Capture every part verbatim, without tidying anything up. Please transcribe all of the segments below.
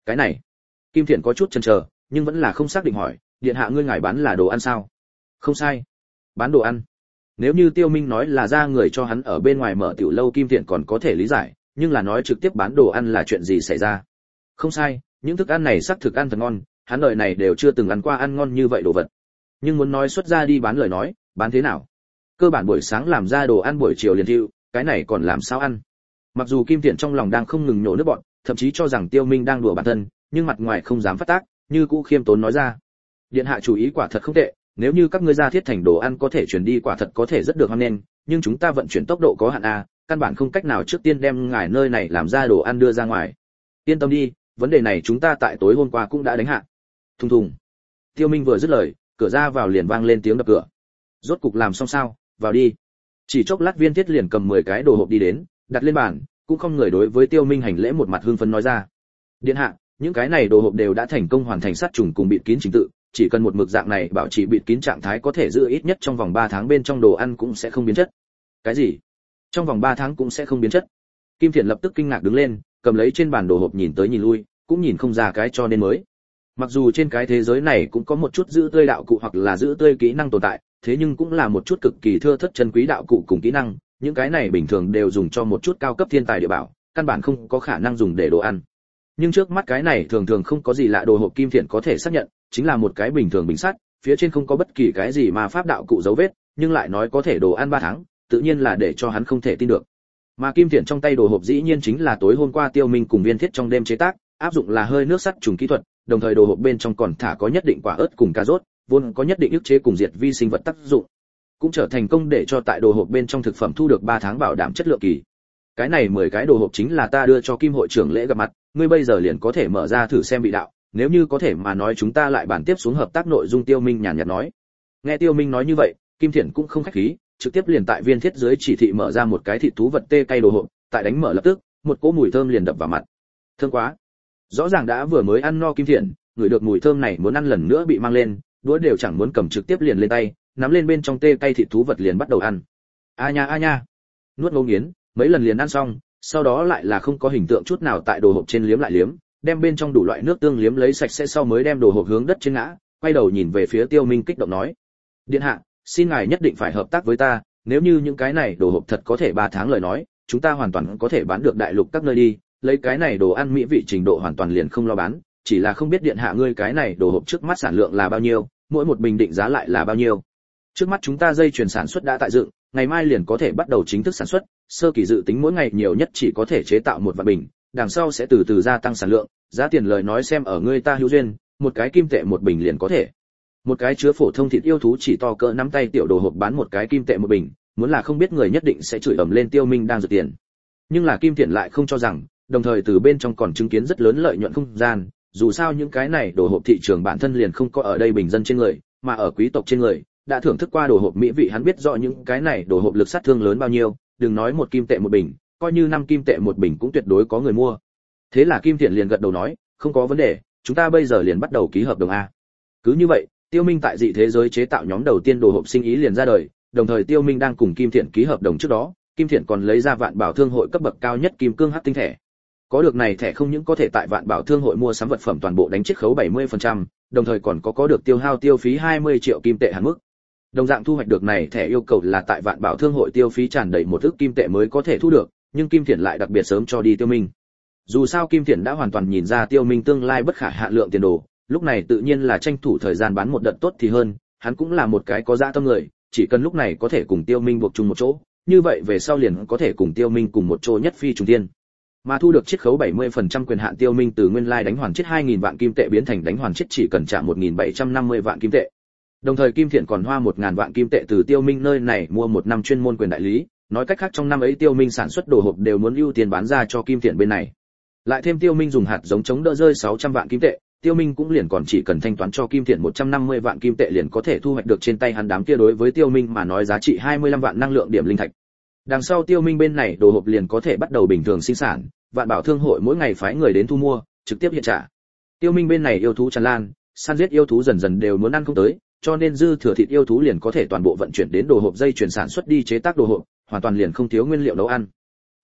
Cái này, Kim Thiện có chút chần chờ, nhưng vẫn là không xác định hỏi, điện hạ ngươi ngài bán là đồ ăn sao? Không sai, bán đồ ăn. Nếu như Tiêu Minh nói là ra người cho hắn ở bên ngoài mở tiểu lâu, Kim Thiện còn có thể lý giải, nhưng là nói trực tiếp bán đồ ăn là chuyện gì xảy ra? Không sai, những thức ăn này xác thực ăn thật ngon, hắn đời này đều chưa từng ăn qua ăn ngon như vậy đồ vật. Nhưng muốn nói xuất ra đi bán lời nói, bán thế nào? Cơ bản buổi sáng làm ra đồ ăn buổi chiều liền thiêu, cái này còn làm sao ăn? Mặc dù Kim Thiện trong lòng đang không ngừng nhổ nước bọt, thậm chí cho rằng Tiêu Minh đang đùa bản thân, nhưng mặt ngoài không dám phát tác, như cũ khiêm tốn nói ra. Điện hạ chủ ý quả thật không tệ, nếu như các ngươi ra thiết thành đồ ăn có thể chuyển đi quả thật có thể rất được hoan nghênh, nhưng chúng ta vận chuyển tốc độ có hạn a, căn bản không cách nào trước tiên đem ngài nơi này làm ra đồ ăn đưa ra ngoài. Yên tâm đi, vấn đề này chúng ta tại tối hôm qua cũng đã đánh hạ. Thùng thùng. Tiêu Minh vừa dứt lời, cửa ra vào liền vang lên tiếng đập cửa. Rốt cục làm xong sao, vào đi. Chỉ chốc lát Viên Thiết liền cầm mười cái đồ hộp đi đến, đặt lên bàn, cũng không người đối với Tiêu Minh hành lễ, một mặt hưng phấn nói ra. Điện hạ, những cái này đồ hộp đều đã thành công hoàn thành sát trùng cùng bịt kín trình tự, chỉ cần một mực dạng này bảo trì bịt kín trạng thái có thể giữ ít nhất trong vòng ba tháng, bên trong đồ ăn cũng sẽ không biến chất. Cái gì? Trong vòng ba tháng cũng sẽ không biến chất? Kim Thiện lập tức kinh ngạc đứng lên, cầm lấy trên bàn đồ hộp nhìn tới nhìn lui, cũng nhìn không ra cái cho nên mới. Mặc dù trên cái thế giới này cũng có một chút giữ tươi đạo cụ hoặc là giữ tươi kỹ năng tồn tại, thế nhưng cũng là một chút cực kỳ thưa thớt chân quý đạo cụ cùng kỹ năng, những cái này bình thường đều dùng cho một chút cao cấp thiên tài địa bảo, căn bản không có khả năng dùng để đồ ăn. Nhưng trước mắt cái này thường thường không có gì lạ đồ hộp, Kim Thiện có thể xác nhận, chính là một cái bình thường bình sắt, phía trên không có bất kỳ cái gì mà pháp đạo cụ dấu vết, nhưng lại nói có thể đồ ăn ba tháng, tự nhiên là để cho hắn không thể tin được. Mà Kim Thiện trong tay đồ hộp dĩ nhiên chính là tối hôm qua Tiêu Minh cùng Viên Thiết trong đêm chế tác, áp dụng là hơi nước sắt trùng kỹ thuật, đồng thời đồ hộp bên trong còn thả có nhất định quả ớt cùng cà rốt, vốn có nhất định ức chế cùng diệt vi sinh vật tác dụng, cũng trở thành công để cho tại đồ hộp bên trong thực phẩm thu được ba tháng bảo đảm chất lượng kỳ. Cái này mười cái đồ hộp chính là ta đưa cho Kim hội trưởng lễ gặp mặt, ngươi bây giờ liền có thể mở ra thử xem vị đạo, nếu như có thể mà nói chúng ta lại bàn tiếp xuống hợp tác nội dung. Tiêu Minh nhàn nhạt nói. Nghe Tiêu Minh nói như vậy, Kim Thiện cũng không khách khí, trực tiếp liền tại Viên Thiết dưới chỉ thị mở ra một cái thịt thú vật tê cay đồ hộp, tại đánh mở lập tức, một cỗ mùi thơm liền đập vào mặt. Thơm quá. Rõ ràng đã vừa mới ăn no Kim Thiện, ngửi được mùi thơm này muốn ăn lần nữa bị mang lên, đũa đều chẳng muốn cầm, trực tiếp liền lên tay, nắm lên bên trong tê cay thịt thú vật liền bắt đầu ăn. A nha a nha. Nuốt ngấu nghiến, mấy lần liền ăn xong, sau đó lại là không có hình tượng chút nào tại đồ hộp trên liếm lại liếm, đem bên trong đủ loại nước tương liếm lấy sạch sẽ sau mới đem đồ hộp hướng đất trên ngã, quay đầu nhìn về phía Tiêu Minh kích động nói: "Điện hạ, xin ngài nhất định phải hợp tác với ta, nếu như những cái này đồ hộp thật có thể ba tháng lời nói, chúng ta hoàn toàn có thể bán được đại lục các nơi đi, lấy cái này đồ ăn mỹ vị trình độ hoàn toàn liền không lo bán, chỉ là không biết điện hạ ngươi cái này đồ hộp trước mắt sản lượng là bao nhiêu, mỗi một bình định giá lại là bao nhiêu?" Trước mắt chúng ta dây chuyền sản xuất đã tại dựng, ngày mai liền có thể bắt đầu chính thức sản xuất, sơ kỳ dự tính mỗi ngày nhiều nhất chỉ có thể chế tạo một vạn bình, đằng sau sẽ từ từ gia tăng sản lượng, giá tiền lời nói xem ở ngươi ta hữu duyên, một cái kim tệ một bình liền có thể. Một cái chứa phổ thông thịt yêu thú chỉ to cỡ nắm tay tiểu đồ hộp bán một cái kim tệ một bình, muốn là không biết người nhất định sẽ chửi ầm lên Tiêu Minh đang giật tiền. Nhưng là Kim Thiện lại không cho rằng, đồng thời từ bên trong còn chứng kiến rất lớn lợi nhuận không gian, dù sao những cái này đồ hộp thị trường bản thân liền không có ở đây bình dân trên người, mà ở quý tộc trên người, đã thưởng thức qua đồ hộp mỹ vị hắn biết rõ những cái này đồ hộp lực sát thương lớn bao nhiêu, đừng nói một kim tệ một bình, coi như năm kim tệ một bình cũng tuyệt đối có người mua. Thế là Kim Thiện liền gật đầu nói, không có vấn đề, chúng ta bây giờ liền bắt đầu ký hợp đồng a. Cứ như vậy, Tiêu Minh tại dị thế giới chế tạo nhóm đầu tiên đồ hộp sinh ý liền ra đời, đồng thời Tiêu Minh đang cùng Kim Thiện ký hợp đồng trước đó, Kim Thiện còn lấy ra Vạn Bảo Thương hội cấp bậc cao nhất kim cương hắc tinh thẻ. Có được này thẻ không những có thể tại Vạn Bảo Thương hội mua sắm vật phẩm toàn bộ đánh chiết khấu bảy mươi phần trăm, đồng thời còn có có được tiêu hao tiêu phí hai mươi triệu kim tệ hạn mức. Đồng dạng thu hoạch được này thẻ yêu cầu là tại Vạn Bảo Thương hội tiêu phí tràn đầy một ức kim tệ mới có thể thu được, nhưng Kim Thiện lại đặc biệt sớm cho đi Tiêu Minh. Dù sao Kim Thiện đã hoàn toàn nhìn ra Tiêu Minh tương lai bất khả hạn lượng tiền đồ, lúc này tự nhiên là tranh thủ thời gian bán một đợt tốt thì hơn, hắn cũng là một cái có dạ tâm người, chỉ cần lúc này có thể cùng Tiêu Minh buộc chung một chỗ, như vậy về sau liền có thể cùng Tiêu Minh cùng một chỗ nhất phi trùng thiên. Mà thu được chiết khấu bảy mươi phần trăm quyền hạn Tiêu Minh từ nguyên lai đánh hoàn chiết hai nghìn vạn kim tệ biến thành đánh hoàn chiết chỉ cần trả một nghìn bảy trăm năm mươi vạn kim tệ. Đồng thời Kim Thiện còn hoa một nghìn vạn kim tệ từ Tiêu Minh nơi này mua một năm chuyên môn quyền đại lý, nói cách khác trong năm ấy Tiêu Minh sản xuất đồ hộp đều muốn ưu tiên bán ra cho Kim Thiện bên này. Lại thêm Tiêu Minh dùng hạt giống chống đỡ rơi sáu trăm vạn kim tệ, Tiêu Minh cũng liền còn chỉ cần thanh toán cho Kim Thiện một trăm năm mươi vạn kim tệ liền có thể thu hoạch được trên tay hắn đám kia đối với Tiêu Minh mà nói giá trị hai mươi lăm vạn năng lượng điểm linh thạch. Đằng sau Tiêu Minh bên này đồ hộp liền có thể bắt đầu bình thường sinh sản, Vạn Bảo Thương hội mỗi ngày phái người đến thu mua, trực tiếp hiện trả. Tiêu Minh bên này yêu thú tràn lan, săn giết yêu thú dần dần đều muốn ăn không tới, cho nên dư thừa thịt yêu thú liền có thể toàn bộ vận chuyển đến đồ hộp dây chuyển sản xuất đi chế tác đồ hộp, hoàn toàn liền không thiếu nguyên liệu nấu ăn.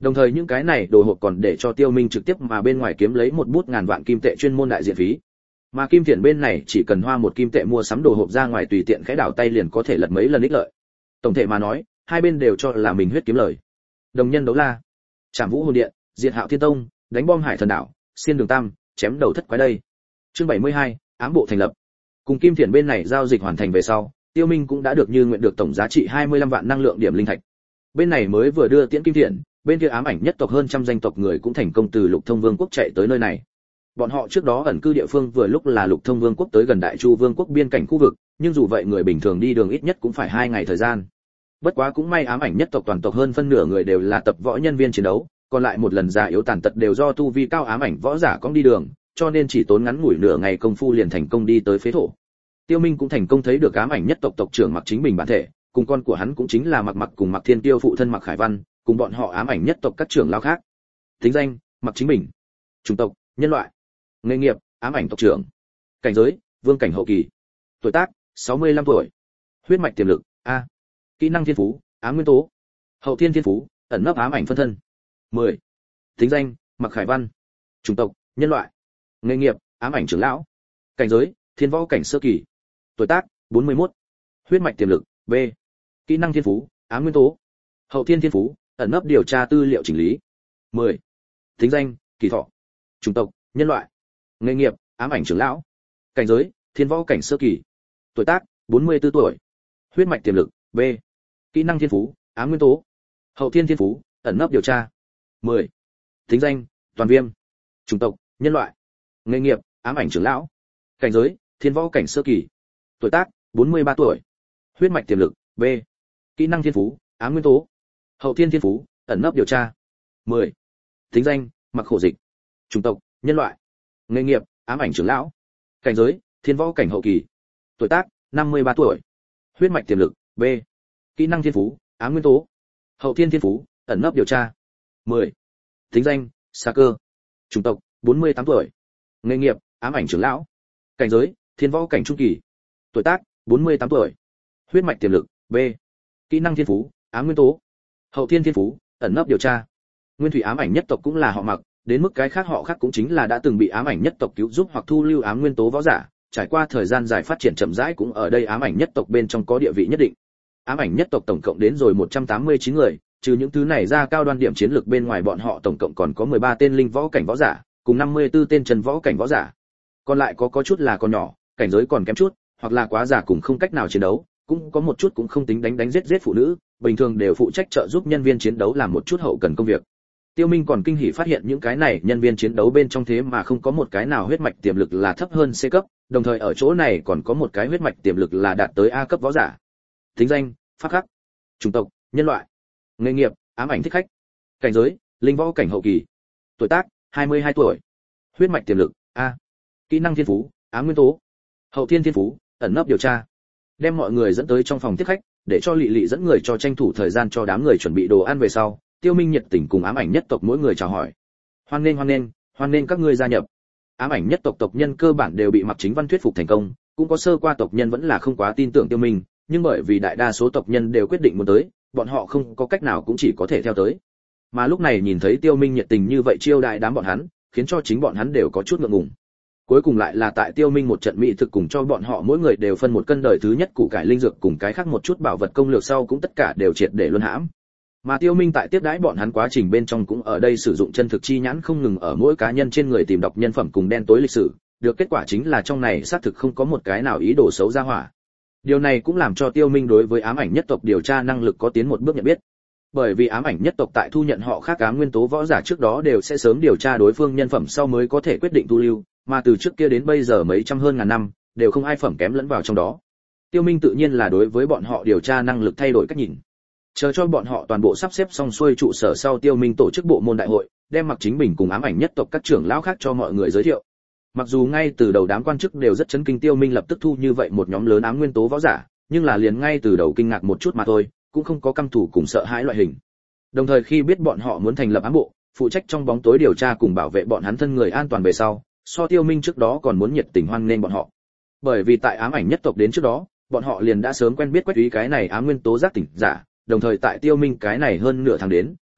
Đồng thời những cái này đồ hộp còn để cho Tiêu Minh trực tiếp mà bên ngoài kiếm lấy một bút ngàn vạn kim tệ chuyên môn đại diện phí. Mà Kim Thiện bên này chỉ cần hoa một kim tệ mua sắm đồ hộp ra ngoài tùy tiện khẽ đảo tay liền có thể lật mấy lần ích lợi. Tổng thể mà nói, hai bên đều cho là mình huyết kiếm lời. Đồng nhân đấu la, Trảm Vũ Hồn Điện, Diệt Hạo Thiên Tông, đánh bom Hải Thần Đảo, xiên đường tam, chém đầu thất quái đây. Chương bảy mươi hai, ám bộ thành lập. Cùng Kim Thiện bên này giao dịch hoàn thành về sau, Tiêu Minh cũng đã được như nguyện được tổng giá trị hai mươi lăm vạn năng lượng điểm linh thạch. Bên này mới vừa đưa tiễn Kim Thiện, bên kia ám ảnh nhất tộc hơn trăm danh tộc người cũng thành công từ Lục Thông Vương quốc chạy tới nơi này. Bọn họ trước đó ẩn cư địa phương vừa lúc là Lục Thông Vương quốc tới gần Đại Chu Vương quốc biên cảnh khu vực, nhưng dù vậy người bình thường đi đường ít nhất cũng phải hai ngày thời gian. Bất quá cũng may ám ảnh nhất tộc toàn tộc hơn phân nửa người đều là tập võ nhân viên chiến đấu, còn lại một lần già yếu tàn tật đều do tu vi cao ám ảnh võ giả cong đi đường, cho nên chỉ tốn ngắn ngủi nửa ngày công phu liền thành công đi tới phế thổ. Tiêu Minh cũng thành công thấy được ám ảnh nhất tộc tộc trưởng Mặc Chính Bình bản thể, cùng con của hắn cũng chính là Mặc Mặc cùng Mặc Thiên Tiêu phụ thân Mặc Khải Văn, cùng bọn họ ám ảnh nhất tộc các trưởng lão khác. Tính danh: Mặc Chính Bình. Chủng tộc: nhân loại. Nghề nghiệp: ám ảnh tộc trưởng. Cảnh giới: vương cảnh hậu kỳ. Tuổi tác: sáu mươi lăm tuổi. Huyết mạch tiềm lực: A. Kỹ năng thiên phú: ám nguyên tố. Hậu thiên thiên phú: ẩn nấp ám ảnh phân thân. mười. Tính danh: Mặc Khải Văn. Chủng tộc: nhân loại. Nghề nghiệp: ám ảnh trưởng lão. Cảnh giới: thiên võ cảnh sơ kỳ. Tuổi tác: bốn mươi mốt. Huyết mạch tiềm lực: B. Kỹ năng thiên phú: ám nguyên tố. Hậu thiên thiên phú: ẩn nấp điều tra tư liệu chỉnh lý. mười. Tính danh: Kỳ Thọ. Chủng tộc: nhân loại. Nghề nghiệp: ám ảnh trưởng lão. Cảnh giới: thiên võ cảnh sơ kỳ. Tuổi tác: bốn mươi tư tuổi. Huyết mạch tiềm lực: B. Kỹ năng thiên phú: ám nguyên tố. Hậu thiên thiên phú: ẩn nấp điều tra. mười. Tính danh: Toàn Viêm. Chủng tộc: nhân loại. Nghề nghiệp: ám ảnh trưởng lão. Cảnh giới: thiên võ cảnh sơ kỳ. Tuổi tác: bốn mươi ba tuổi. Huyết mạch tiềm lực: B. Kỹ năng thiên phú: ám nguyên tố. Hậu thiên thiên phú: ẩn nấp điều tra. mười. Tính danh: Mặc Khổ Dịch. Chủng tộc: nhân loại. Nghề nghiệp: ám ảnh trưởng lão. Cảnh giới: thiên võ cảnh hậu kỳ. Tuổi tác: năm mươi ba tuổi. Huyết mạch tiềm lực: B. Kỹ năng thiên phú: ám nguyên tố. Hậu thiên thiên phú: ẩn nấp điều tra. mười. Tính danh: Sa Cơ. Chủng tộc: bốn mươi tám tuổi. Nghề nghiệp: ám ảnh trưởng lão. Cảnh giới: thiên võ cảnh trung kỳ. Tuổi tác: bốn mươi tám tuổi. Huyết mạch tiềm lực: B. Kỹ năng thiên phú: ám nguyên tố. Hậu thiên thiên phú: ẩn nấp điều tra. Nguyên thủy ám ảnh nhất tộc cũng là họ Mặc, đến mức cái khác họ khác cũng chính là đã từng bị ám ảnh nhất tộc cứu giúp hoặc thu lưu ám nguyên tố võ giả, trải qua thời gian dài phát triển chậm rãi cũng ở đây ám ảnh nhất tộc bên trong có địa vị nhất định. Ám ảnh nhất tộc tổng cộng đến rồi một trăm tám mươi chín người, trừ những thứ này ra cao đoan điểm chiến lược bên ngoài bọn họ tổng cộng còn có mười ba tên linh võ cảnh võ giả, cùng năm mươi tư tên chân võ cảnh võ giả. Còn lại có có chút là còn nhỏ, cảnh giới còn kém chút, hoặc là quá già cùng không cách nào chiến đấu, cũng có một chút cũng không tính đánh đánh giết giết phụ nữ, bình thường đều phụ trách trợ giúp nhân viên chiến đấu làm một chút hậu cần công việc. Tiêu Minh còn kinh hỉ phát hiện những cái này nhân viên chiến đấu bên trong thế mà không có một cái nào huyết mạch tiềm lực là thấp hơn C cấp, đồng thời ở chỗ này còn có một cái huyết mạch tiềm lực là đạt tới A cấp võ giả. Tính danh: Pháp Khắc. Chủng tộc: nhân loại. Nghề nghiệp: ám ảnh thích khách. Cảnh giới: linh võ cảnh hậu kỳ. Tuổi tác: hai mươi hai tuổi. Huyết mạch tiềm lực: A. Kỹ năng thiên phú: ám nguyên tố. Hậu thiên thiên phú: ẩn nấp điều tra. Đem mọi người dẫn tới trong phòng tiếp khách, để cho Lệ Lệ dẫn người cho tranh thủ thời gian cho đám người chuẩn bị đồ ăn về sau, Tiêu Minh nhiệt tình cùng ám ảnh nhất tộc mỗi người chào hỏi. Hoan nghênh hoan nghênh, hoan nghênh các ngươi gia nhập. Ám ảnh nhất tộc tộc nhân cơ bản đều bị Mặc Chính Văn thuyết phục thành công, cũng có sơ qua tộc nhân vẫn là không quá tin tưởng Tiêu Minh, nhưng bởi vì đại đa số tộc nhân đều quyết định muốn tới, bọn họ không có cách nào cũng chỉ có thể theo tới. Mà lúc này nhìn thấy Tiêu Minh nhiệt tình như vậy chiêu đại đám bọn hắn, khiến cho chính bọn hắn đều có chút ngượng ngùng. Cuối cùng lại là tại Tiêu Minh một trận mỹ thực cùng cho bọn họ mỗi người đều phân một cân đời thứ nhất củ cải linh dược cùng cái khác một chút bảo vật công lược sau cũng tất cả đều triệt để luân hãm. Mà Tiêu Minh tại tiếp đãi bọn hắn quá trình bên trong cũng ở đây sử dụng chân thực chi nhãn không ngừng ở mỗi cá nhân trên người tìm đọc nhân phẩm cùng đen tối lịch sử, được kết quả chính là trong này xác thực không có một cái nào ý đồ xấu ra hỏa. Điều này cũng làm cho Tiêu Minh đối với ám ảnh nhất tộc điều tra năng lực có tiến một bước nhận biết. Bởi vì ám ảnh nhất tộc tại thu nhận họ khác ám nguyên tố võ giả trước đó đều sẽ sớm điều tra đối phương nhân phẩm sau mới có thể quyết định thu lưu, mà từ trước kia đến bây giờ mấy trăm hơn ngàn năm, đều không ai phẩm kém lẫn vào trong đó. Tiêu Minh tự nhiên là đối với bọn họ điều tra năng lực thay đổi cách nhìn. Chờ cho bọn họ toàn bộ sắp xếp xong xuôi trụ sở sau, Tiêu Minh tổ chức bộ môn đại hội, đem Mặc Chính Bình cùng ám ảnh nhất tộc các trưởng lão khác cho mọi người giới thiệu. Mặc dù ngay từ đầu đám quan chức đều rất chấn kinh Tiêu Minh lập tức thu như vậy một nhóm lớn ám nguyên tố võ giả, nhưng là liền ngay từ đầu kinh ngạc một chút mà thôi, cũng không có căm thù cùng sợ hãi loại hình. Đồng thời khi biết bọn họ muốn thành lập ám bộ, phụ trách trong bóng tối điều tra cùng bảo vệ bọn hắn thân người an toàn về sau, so Tiêu Minh trước đó còn muốn nhiệt tình hoan nghênh bọn họ. Bởi vì tại ám ảnh nhất tộc đến trước đó, bọn họ liền đã sớm quen biết Quách Úy cái này ám nguyên tố giác tỉnh giả, đồng thời tại Tiêu Minh cái này hơn nửa tháng đến,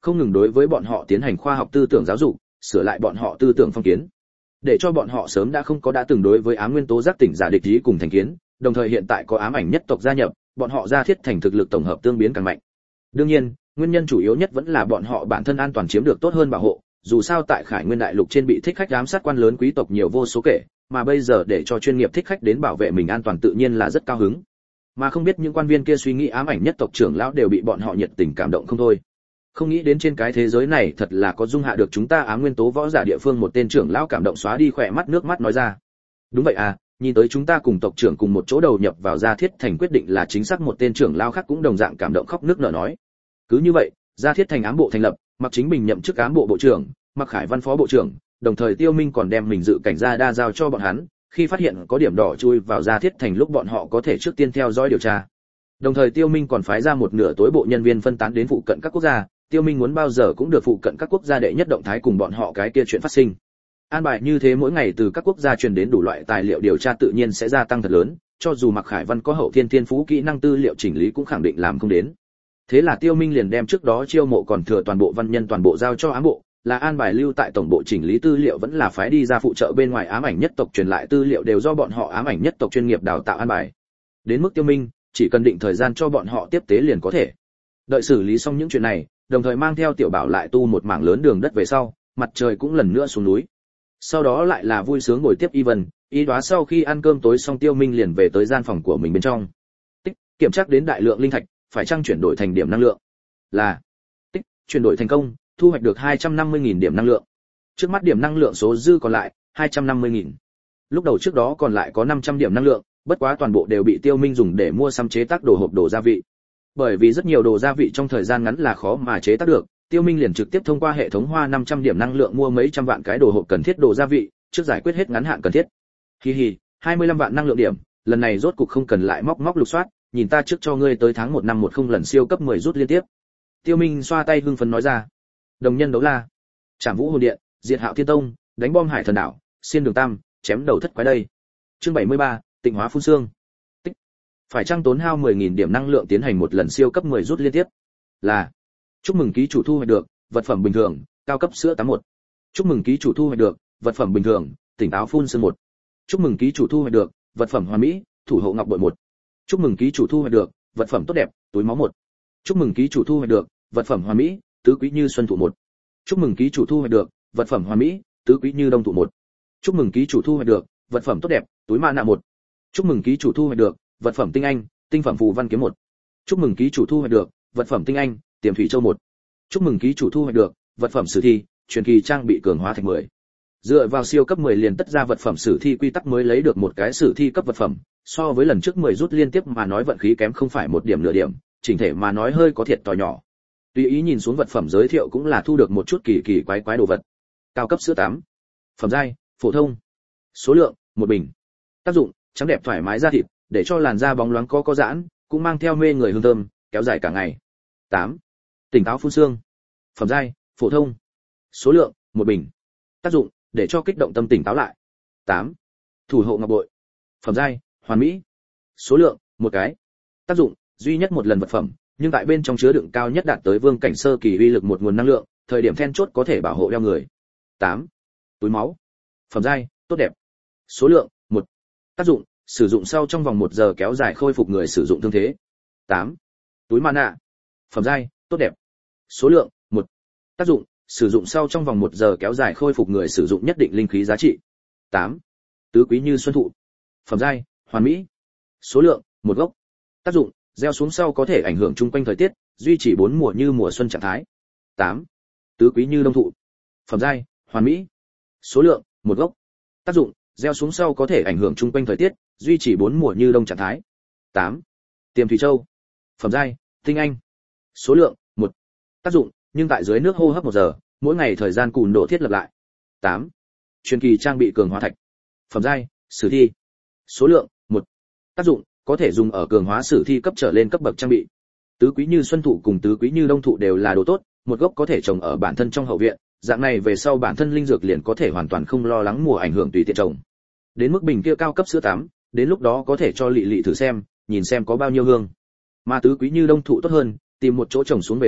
không ngừng đối với bọn họ tiến hành khoa học tư tưởng giáo dục, sửa lại bọn họ tư tưởng phong kiến, để cho bọn họ sớm đã không có đã từng đối với ám nguyên tố giác tỉnh giả địch ý cùng thành kiến, đồng thời hiện tại có ám ảnh nhất tộc gia nhập, bọn họ ra thiết thành thực lực tổng hợp tương biến càng mạnh. Đương nhiên, nguyên nhân chủ yếu nhất vẫn là bọn họ bản thân an toàn chiếm được tốt hơn bảo hộ, dù sao tại Khải Nguyên đại lục trên bị thích khách giám sát quan lớn quý tộc nhiều vô số kể, mà bây giờ để cho chuyên nghiệp thích khách đến bảo vệ mình an toàn tự nhiên là rất cao hứng. Mà không biết những quan viên kia suy nghĩ ám ảnh nhất tộc trưởng lão đều bị bọn họ nhiệt tình cảm động không thôi. Không nghĩ đến trên cái thế giới này thật là có dung hạ được chúng ta ám nguyên tố võ giả địa phương, một tên trưởng lão cảm động xóa đi khỏe mắt nước mắt nói ra. Đúng vậy à, nhìn tới chúng ta cùng tộc trưởng cùng một chỗ đầu nhập vào Gia Thiết Thành quyết định là chính xác, một tên trưởng lão khác cũng đồng dạng cảm động khóc nước nở nói. Cứ như vậy, Gia Thiết Thành ám bộ thành lập, Mạc Chính Bình nhậm chức ám bộ bộ trưởng, Mạc Khải Văn phó bộ trưởng, đồng thời Tiêu Minh còn đem mình dự cảnh gia đa giao cho bọn hắn, khi phát hiện có điểm đỏ chui vào Gia Thiết Thành lúc bọn họ có thể trước tiên theo dõi điều tra. Đồng thời Tiêu Minh còn phái ra một nửa tối bộ nhân viên phân tán đến phụ cận các quốc gia, Tiêu Minh muốn bao giờ cũng được phụ cận các quốc gia đệ nhất động thái cùng bọn họ cái kia chuyện phát sinh. An bài như thế mỗi ngày từ các quốc gia truyền đến đủ loại tài liệu điều tra tự nhiên sẽ gia tăng thật lớn, cho dù Mạc Khải Văn có hậu thiên thiên phú kỹ năng tư liệu chỉnh lý cũng khẳng định làm không đến. Thế là Tiêu Minh liền đem trước đó chiêu mộ còn thừa toàn bộ văn nhân toàn bộ giao cho ám bộ, là an bài lưu tại tổng bộ chỉnh lý tư liệu vẫn là phái đi ra phụ trợ bên ngoài ám ảnh nhất tộc truyền lại tư liệu đều do bọn họ ám ảnh nhất tộc chuyên nghiệp đào tạo an bài. Đến mức Tiêu Minh, chỉ cần định thời gian cho bọn họ tiếp tế liền có thể. Đợi xử lý xong những chuyện này, đồng thời mang theo Tiểu Bảo lại tu một mảng lớn đường đất về sau, mặt trời cũng lần nữa xuống núi. Sau đó lại là vui sướng ngồi tiếp Y Vân, Y Đóa sau khi ăn cơm tối xong Tiêu Minh liền về tới gian phòng của mình bên trong. Tích, kiểm tra đến đại lượng linh thạch, phải chăng chuyển đổi thành điểm năng lượng? Là. Tích, chuyển đổi thành công, thu hoạch được hai trăm năm mươi nghìn điểm năng lượng. Trước mắt điểm năng lượng số dư còn lại hai trăm năm mươi nghìn. Lúc đầu trước đó còn lại có năm trăm điểm năng lượng, bất quá toàn bộ đều bị Tiêu Minh dùng để mua sắm chế tác đồ hộp đồ gia vị. Bởi vì rất nhiều đồ gia vị trong thời gian ngắn là khó mà chế tác được, Tiêu Minh liền trực tiếp thông qua hệ thống hoa năm trăm điểm năng lượng mua mấy trăm vạn cái đồ hộp cần thiết đồ gia vị, trước giải quyết hết ngắn hạn cần thiết. Hi hi, hai mươi lăm vạn năng lượng điểm, lần này rốt cục không cần lại móc móc lục soát, nhìn ta trước cho ngươi tới tháng một năm một không lần siêu cấp mười rút liên tiếp. Tiêu Minh xoa tay hưng phấn nói ra. Đồng nhân đấu la, Trảm Vũ hồn điện, diệt Hạo Thiên Tông, đánh bom Hải Thần đảo, xiên đường tam, chém đầu thất quái đây. Chương bảy mươi ba, Tịnh hóa phun xương. Tích. Phải chăng tốn hao mười nghìn điểm năng lượng tiến hành một lần siêu cấp mười rút liên tiếp? Là. Chúc mừng ký chủ thu hoạch được vật phẩm bình thường, cao cấp sữa tám một. Chúc mừng ký chủ thu hoạch được vật phẩm bình thường, tỉnh táo phun xương một. Chúc mừng ký chủ thu hoạch được vật phẩm hoàn mỹ, thủ hộ ngọc bội một. Chúc mừng ký chủ thu hoạch được vật phẩm tốt đẹp, túi máu một. Chúc mừng ký chủ thu hoạch được vật phẩm hoàn mỹ, tứ quý như xuân thụ một. Chúc mừng ký chủ thu hoạch được vật phẩm hoàn mỹ, tứ quý như đông thụ một. Chúc mừng ký chủ thu hoạch được vật phẩm tốt đẹp, túi ma nạ một. Chúc mừng ký chủ thu hoạch được vật phẩm tinh anh, tinh phẩm phù văn kiếm một. Chúc mừng ký chủ thu hoạch được vật phẩm tinh anh, tiềm thủy châu một. Chúc mừng ký chủ thu hoạch được vật phẩm sử thi, truyền kỳ trang bị cường hóa thành mười. Dựa vào siêu cấp mười liền tất ra vật phẩm sử thi quy tắc mới lấy được một cái sử thi cấp vật phẩm, so với lần trước mười rút liên tiếp mà nói vận khí kém không phải một điểm nửa điểm, chỉnh thể mà nói hơi có thiệt to nhỏ. Tùy ý nhìn xuống vật phẩm giới thiệu cũng là thu được một chút kỳ kỳ quái quái đồ vật. Cao cấp sữa tám. Phẩm giai, phổ thông. Số lượng, một bình. Tác dụng, trắng đẹp thoải mái da thịt, để cho làn da bóng loáng có có giãn, cũng mang theo mê người hương thơm, kéo dài cả ngày. tám. Tỉnh táo phun xương. Phẩm giai, phổ thông. Số lượng, một bình. Tác dụng, để cho kích động tâm tỉnh táo lại. tám. Thủ hộ ngọc bội. Phẩm giai, hoàn mỹ. Số lượng, một cái. Tác dụng, duy nhất một lần vật phẩm, nhưng tại bên trong chứa đựng cao nhất đạt tới vương cảnh sơ kỳ uy lực một nguồn năng lượng, thời điểm then chốt có thể bảo hộ đeo người. tám. Túi máu. Phẩm giai, tốt đẹp. Số lượng, một. Tác dụng, sử dụng sau trong vòng một giờ kéo dài khôi phục người sử dụng thương thế. tám. Túi mana. Phẩm giai, tốt đẹp. Số lượng, một. Tác dụng, sử dụng sau trong vòng một giờ kéo dài khôi phục người sử dụng nhất định linh khí giá trị. tám. Tứ quý như xuân thụ. Phẩm giai, hoàn mỹ. Số lượng, một gốc. Tác dụng, gieo xuống sau có thể ảnh hưởng chung quanh thời tiết, duy trì bốn mùa như mùa xuân trạng thái. tám. Tứ quý như đông thụ. Phẩm giai, hoàn mỹ. Số lượng, một gốc. Tác dụng, gieo xuống sau có thể ảnh hưởng chung quanh thời tiết, duy trì bốn mùa như đông trạng thái. tám. Tiềm thủy châu. Phẩm giai, tinh anh. Số lượng, một. Tác dụng, nhưng tại dưới nước hô hấp một giờ, mỗi ngày thời gian cùn độ thiết lập lại. tám. Truyền kỳ trang bị cường hóa thạch. Phẩm giai, sử thi. Số lượng, một. Tác dụng, có thể dùng ở cường hóa sử thi cấp trở lên cấp bậc trang bị. Tứ quý như xuân thụ cùng tứ quý như đông thụ đều là đồ tốt, một gốc có thể trồng ở bản thân trong hậu viện, dạng này về sau bản thân linh dược liền có thể hoàn toàn không lo lắng mùa ảnh hưởng tùy tiện trồng. Đến mức bình kia cao cấp sữa tám, đến lúc đó có thể cho Lị Lị thử xem, nhìn xem có bao nhiêu hương. Mà tứ quý như đông thụ tốt hơn, tìm một chỗ trồng xuống về sau,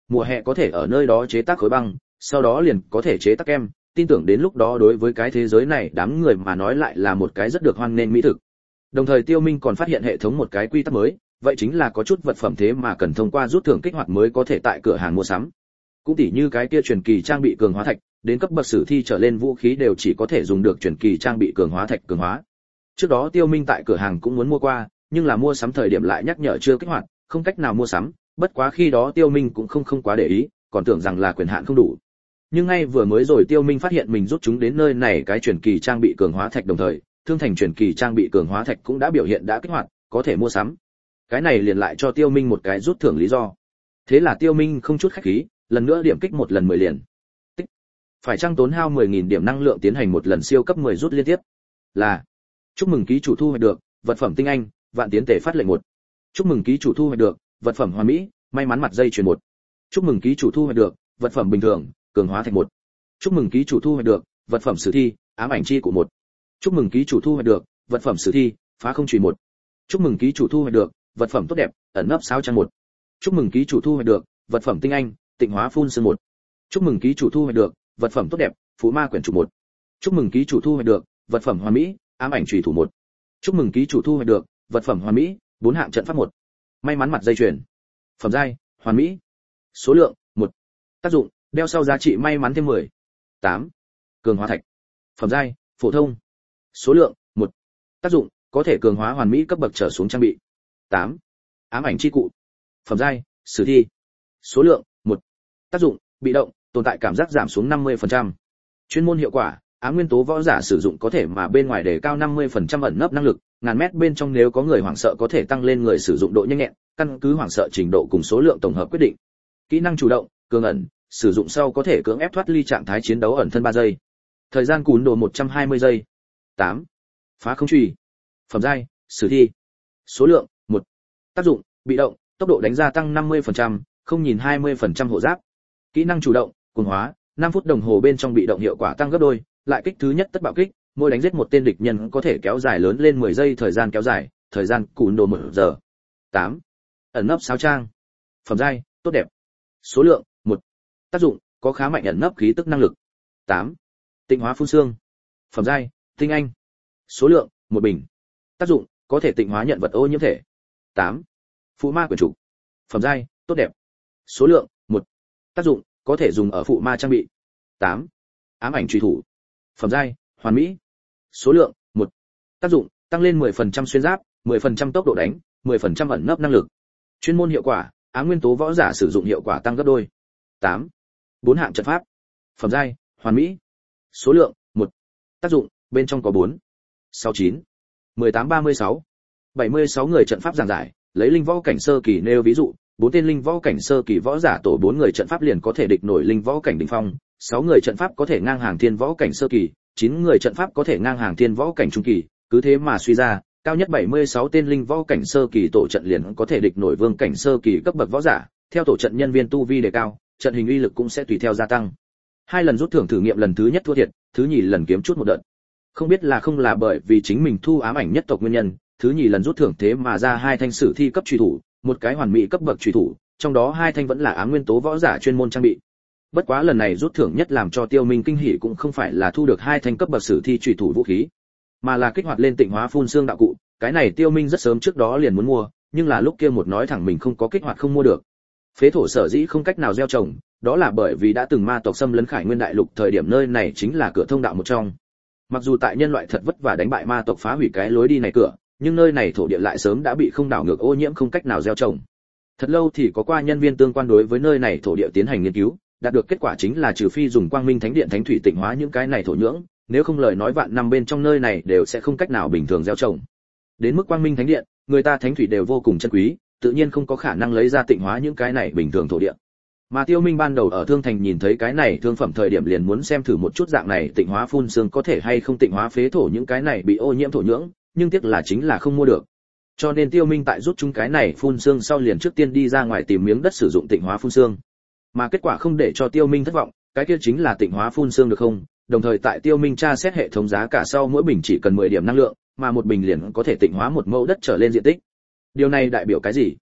mùa hè có thể ở nơi đó chế tác khối băng, sau đó liền có thể chế tác kem, tin tưởng đến lúc đó đối với cái thế giới này đám người mà nói lại là một cái rất được hoan nghênh mỹ thực. Đồng thời Tiêu Minh còn phát hiện hệ thống một cái quy tắc mới, vậy chính là có chút vật phẩm thế mà cần thông qua rút thưởng kích hoạt mới có thể tại cửa hàng mua sắm. Cũng tỉ như cái kia truyền kỳ trang bị cường hóa thạch, đến cấp bậc sử thi trở lên vũ khí đều chỉ có thể dùng được truyền kỳ trang bị cường hóa thạch cường hóa. Trước đó Tiêu Minh tại cửa hàng cũng muốn mua qua, nhưng là mua sắm thời điểm lại nhắc nhở chưa kích hoạt, không cách nào mua sắm, bất quá khi đó Tiêu Minh cũng không không quá để ý, còn tưởng rằng là quyền hạn không đủ. Nhưng ngay vừa mới rồi Tiêu Minh phát hiện mình rút chúng đến nơi này cái truyền kỳ trang bị cường hóa thạch đồng thời, thương thành truyền kỳ trang bị cường hóa thạch cũng đã biểu hiện đã kích hoạt, có thể mua sắm. Cái này liền lại cho Tiêu Minh một cái rút thưởng lý do. Thế là Tiêu Minh không chút khách khí, lần nữa điểm kích một lần mười liền. Tích. Phải chăng tốn hao mười nghìn điểm năng lượng tiến hành một lần siêu cấp mười rút liên tiếp? Là. Chúc mừng ký chủ thu hoạch được vật phẩm tinh anh, vạn tiến tệ phát lệnh một. Chúc mừng ký chủ thu hoạch được vật phẩm hoàn mỹ, may mắn mặt dây chuyền một. Chúc mừng ký chủ thu hoạch được vật phẩm bình thường, cường hóa thạch một. Chúc mừng ký chủ thu hoạch được vật phẩm sử thi, ám ảnh chi của một. Chúc mừng ký chủ thu hoạch được vật phẩm sử thi, phá không chùy một. Chúc mừng ký chủ thu hoạch được vật phẩm tốt đẹp, ẩn nấp sao trang một. Chúc mừng ký chủ thu hoạch được vật phẩm tinh anh, tịnh hóa phun sương một. Chúc mừng ký chủ thu hoạch được vật phẩm tốt đẹp, phú ma quyển trục một. Chúc mừng ký chủ thu hoạch được vật phẩm hoàn mỹ, ám ảnh chùy thủ một. Chúc mừng ký chủ thu hoạch được vật phẩm hoàn mỹ, bốn hạng trận pháp một. May mắn mặt dây chuyền. Phẩm giai, hoàn mỹ. Số lượng, một. Tác dụng, đeo sau giá trị may mắn thêm mười. tám. Cường hóa thạch. Phẩm giai, phổ thông. Số lượng, một. Tác dụng, có thể cường hóa hoàn mỹ cấp bậc trở xuống trang bị. tám. Ám ảnh chi cụ. Phẩm giai, sử thi. Số lượng, một. Tác dụng, bị động, tồn tại cảm giác giảm xuống năm mươi phần trăm. Chuyên môn hiệu quả, ám nguyên tố võ giả sử dụng có thể mà bên ngoài đề cao năm mươi phần trăm ẩn nấp năng lực, ngàn mét bên trong nếu có người hoảng sợ có thể tăng lên người sử dụng độ nhanh nhẹn, căn cứ hoảng sợ trình độ cùng số lượng tổng hợp quyết định. Kỹ năng chủ động, cường ẩn, sử dụng sau có thể cưỡng ép thoát ly trạng thái chiến đấu ẩn thân ba giây. Thời gian cún đồ một trăm hai mươi giây. tám. Phá không chùy. Phẩm giai, sử thi. Số lượng, một. Tác dụng, bị động, tốc độ đánh gia tăng năm mươi phần trăm, không nhìn hai mươi phần trăm hộ giáp. Kỹ năng chủ động, cuồng hóa, năm phút đồng hồ bên trong bị động hiệu quả tăng gấp đôi, lại kích thứ nhất tất bạo kích, mỗi đánh giết một tên địch nhân có thể kéo dài lớn lên mười giây thời gian kéo dài, thời gian cún đồ một giờ. tám. Ẩn nấp sáo trang. Phẩm giai, tốt đẹp. Số lượng, một. Tác dụng, có khá mạnh ẩn nấp khí tức năng lực. tám. Tịnh hóa phun xương. Phẩm giai, tinh anh. Số lượng, một bình. Tác dụng, có thể tịnh hóa nhận vật ô nhiễm thể. tám. Phụ ma quyển trục. Phẩm giai, tốt đẹp. Số lượng, một. Tác dụng, có thể dùng ở phụ ma trang bị. tám. Ám ảnh truy thủ. Phẩm giai, hoàn mỹ. Số lượng, một. Tác dụng, tăng lên mười phần trăm xuyên giáp, mười phần trăm tốc độ đánh, mười phần trăm ẩn nấp năng lực. Chuyên môn hiệu quả, ám nguyên tố võ giả sử dụng hiệu quả tăng gấp đôi. tám. Bốn hạng trận pháp. Phẩm giai, hoàn mỹ. Số lượng, một. Tác dụng, bên trong có bốn. sáu chín. mười tám ba mươi sáu. bảy mươi sáu người trận pháp giảng giải, lấy linh võ cảnh sơ kỳ nêu ví dụ, bốn tên linh võ cảnh sơ kỳ võ giả tổ bốn người trận pháp liền có thể địch nổi linh võ cảnh đỉnh phong, sáu người trận pháp có thể ngang hàng thiên võ cảnh sơ kỳ, chín người trận pháp có thể ngang hàng thiên võ cảnh trung kỳ, cứ thế mà suy ra, cao nhất bảy mươi sáu tên linh võ cảnh sơ kỳ tổ trận liền có thể địch nổi vương cảnh sơ kỳ cấp bậc võ giả, theo tổ trận nhân viên tu vi đề cao, trận hình uy lực cũng sẽ tùy theo gia tăng. Hai lần rút thưởng thử nghiệm lần thứ nhất thua thiệt, thứ nhì lần kiếm chút một đợt. Không biết là không là bởi vì chính mình thu ám ảnh nhất tộc nguyên nhân, thứ nhì lần rút thưởng thế mà ra hai thanh sử thi cấp truy thủ, một cái hoàn mỹ cấp bậc truy thủ, trong đó hai thanh vẫn là ám nguyên tố võ giả chuyên môn trang bị. Bất quá lần này rút thưởng nhất làm cho Tiêu Minh kinh hỉ cũng không phải là thu được hai thanh cấp bậc sử thi truy thủ vũ khí, mà là kích hoạt lên tịnh hóa phun xương đạo cụ. Cái này Tiêu Minh rất sớm trước đó liền muốn mua, nhưng là lúc kia một nói thẳng mình không có kích hoạt không mua được. Phế thổ sở dĩ không cách nào gieo trồng, đó là bởi vì đã từng ma tộc xâm lấn Khải Nguyên đại lục thời điểm nơi này chính là cửa thông đạo một trong. Mặc dù tại nhân loại thật vất vả đánh bại ma tộc phá hủy cái lối đi này cửa, nhưng nơi này thổ địa lại sớm đã bị không đảo ngược ô nhiễm không cách nào gieo trồng. Thật lâu thì có qua nhân viên tương quan đối với nơi này thổ địa tiến hành nghiên cứu, đạt được kết quả chính là trừ phi dùng Quang Minh Thánh Điện thánh thủy tịnh hóa những cái này thổ nhưỡng, nếu không lời nói vạn năm bên trong nơi này đều sẽ không cách nào bình thường gieo trồng. Đến mức Quang Minh Thánh Điện, người ta thánh thủy đều vô cùng chân quý, tự nhiên không có khả năng lấy ra tịnh hóa những cái này bình thường thổ địa. Mà Tiêu Minh ban đầu ở Thương Thành nhìn thấy cái này thương phẩm thời điểm liền muốn xem thử một chút dạng này tịnh hóa phun xương có thể hay không tịnh hóa phế thổ những cái này bị ô nhiễm thổ nhưỡng, nhưng tiếc là chính là không mua được. Cho nên Tiêu Minh tại rút chúng cái này phun xương sau liền trước tiên đi ra ngoài tìm miếng đất sử dụng tịnh hóa phun xương. Mà kết quả không để cho Tiêu Minh thất vọng, cái kia chính là tịnh hóa phun xương được không? Đồng thời tại Tiêu Minh tra xét hệ thống giá cả sau mỗi bình chỉ cần mười điểm năng lượng, mà một bình liền có thể tịnh hóa một mẫu đất trở lên diện tích. Điều này đại biểu cái gì?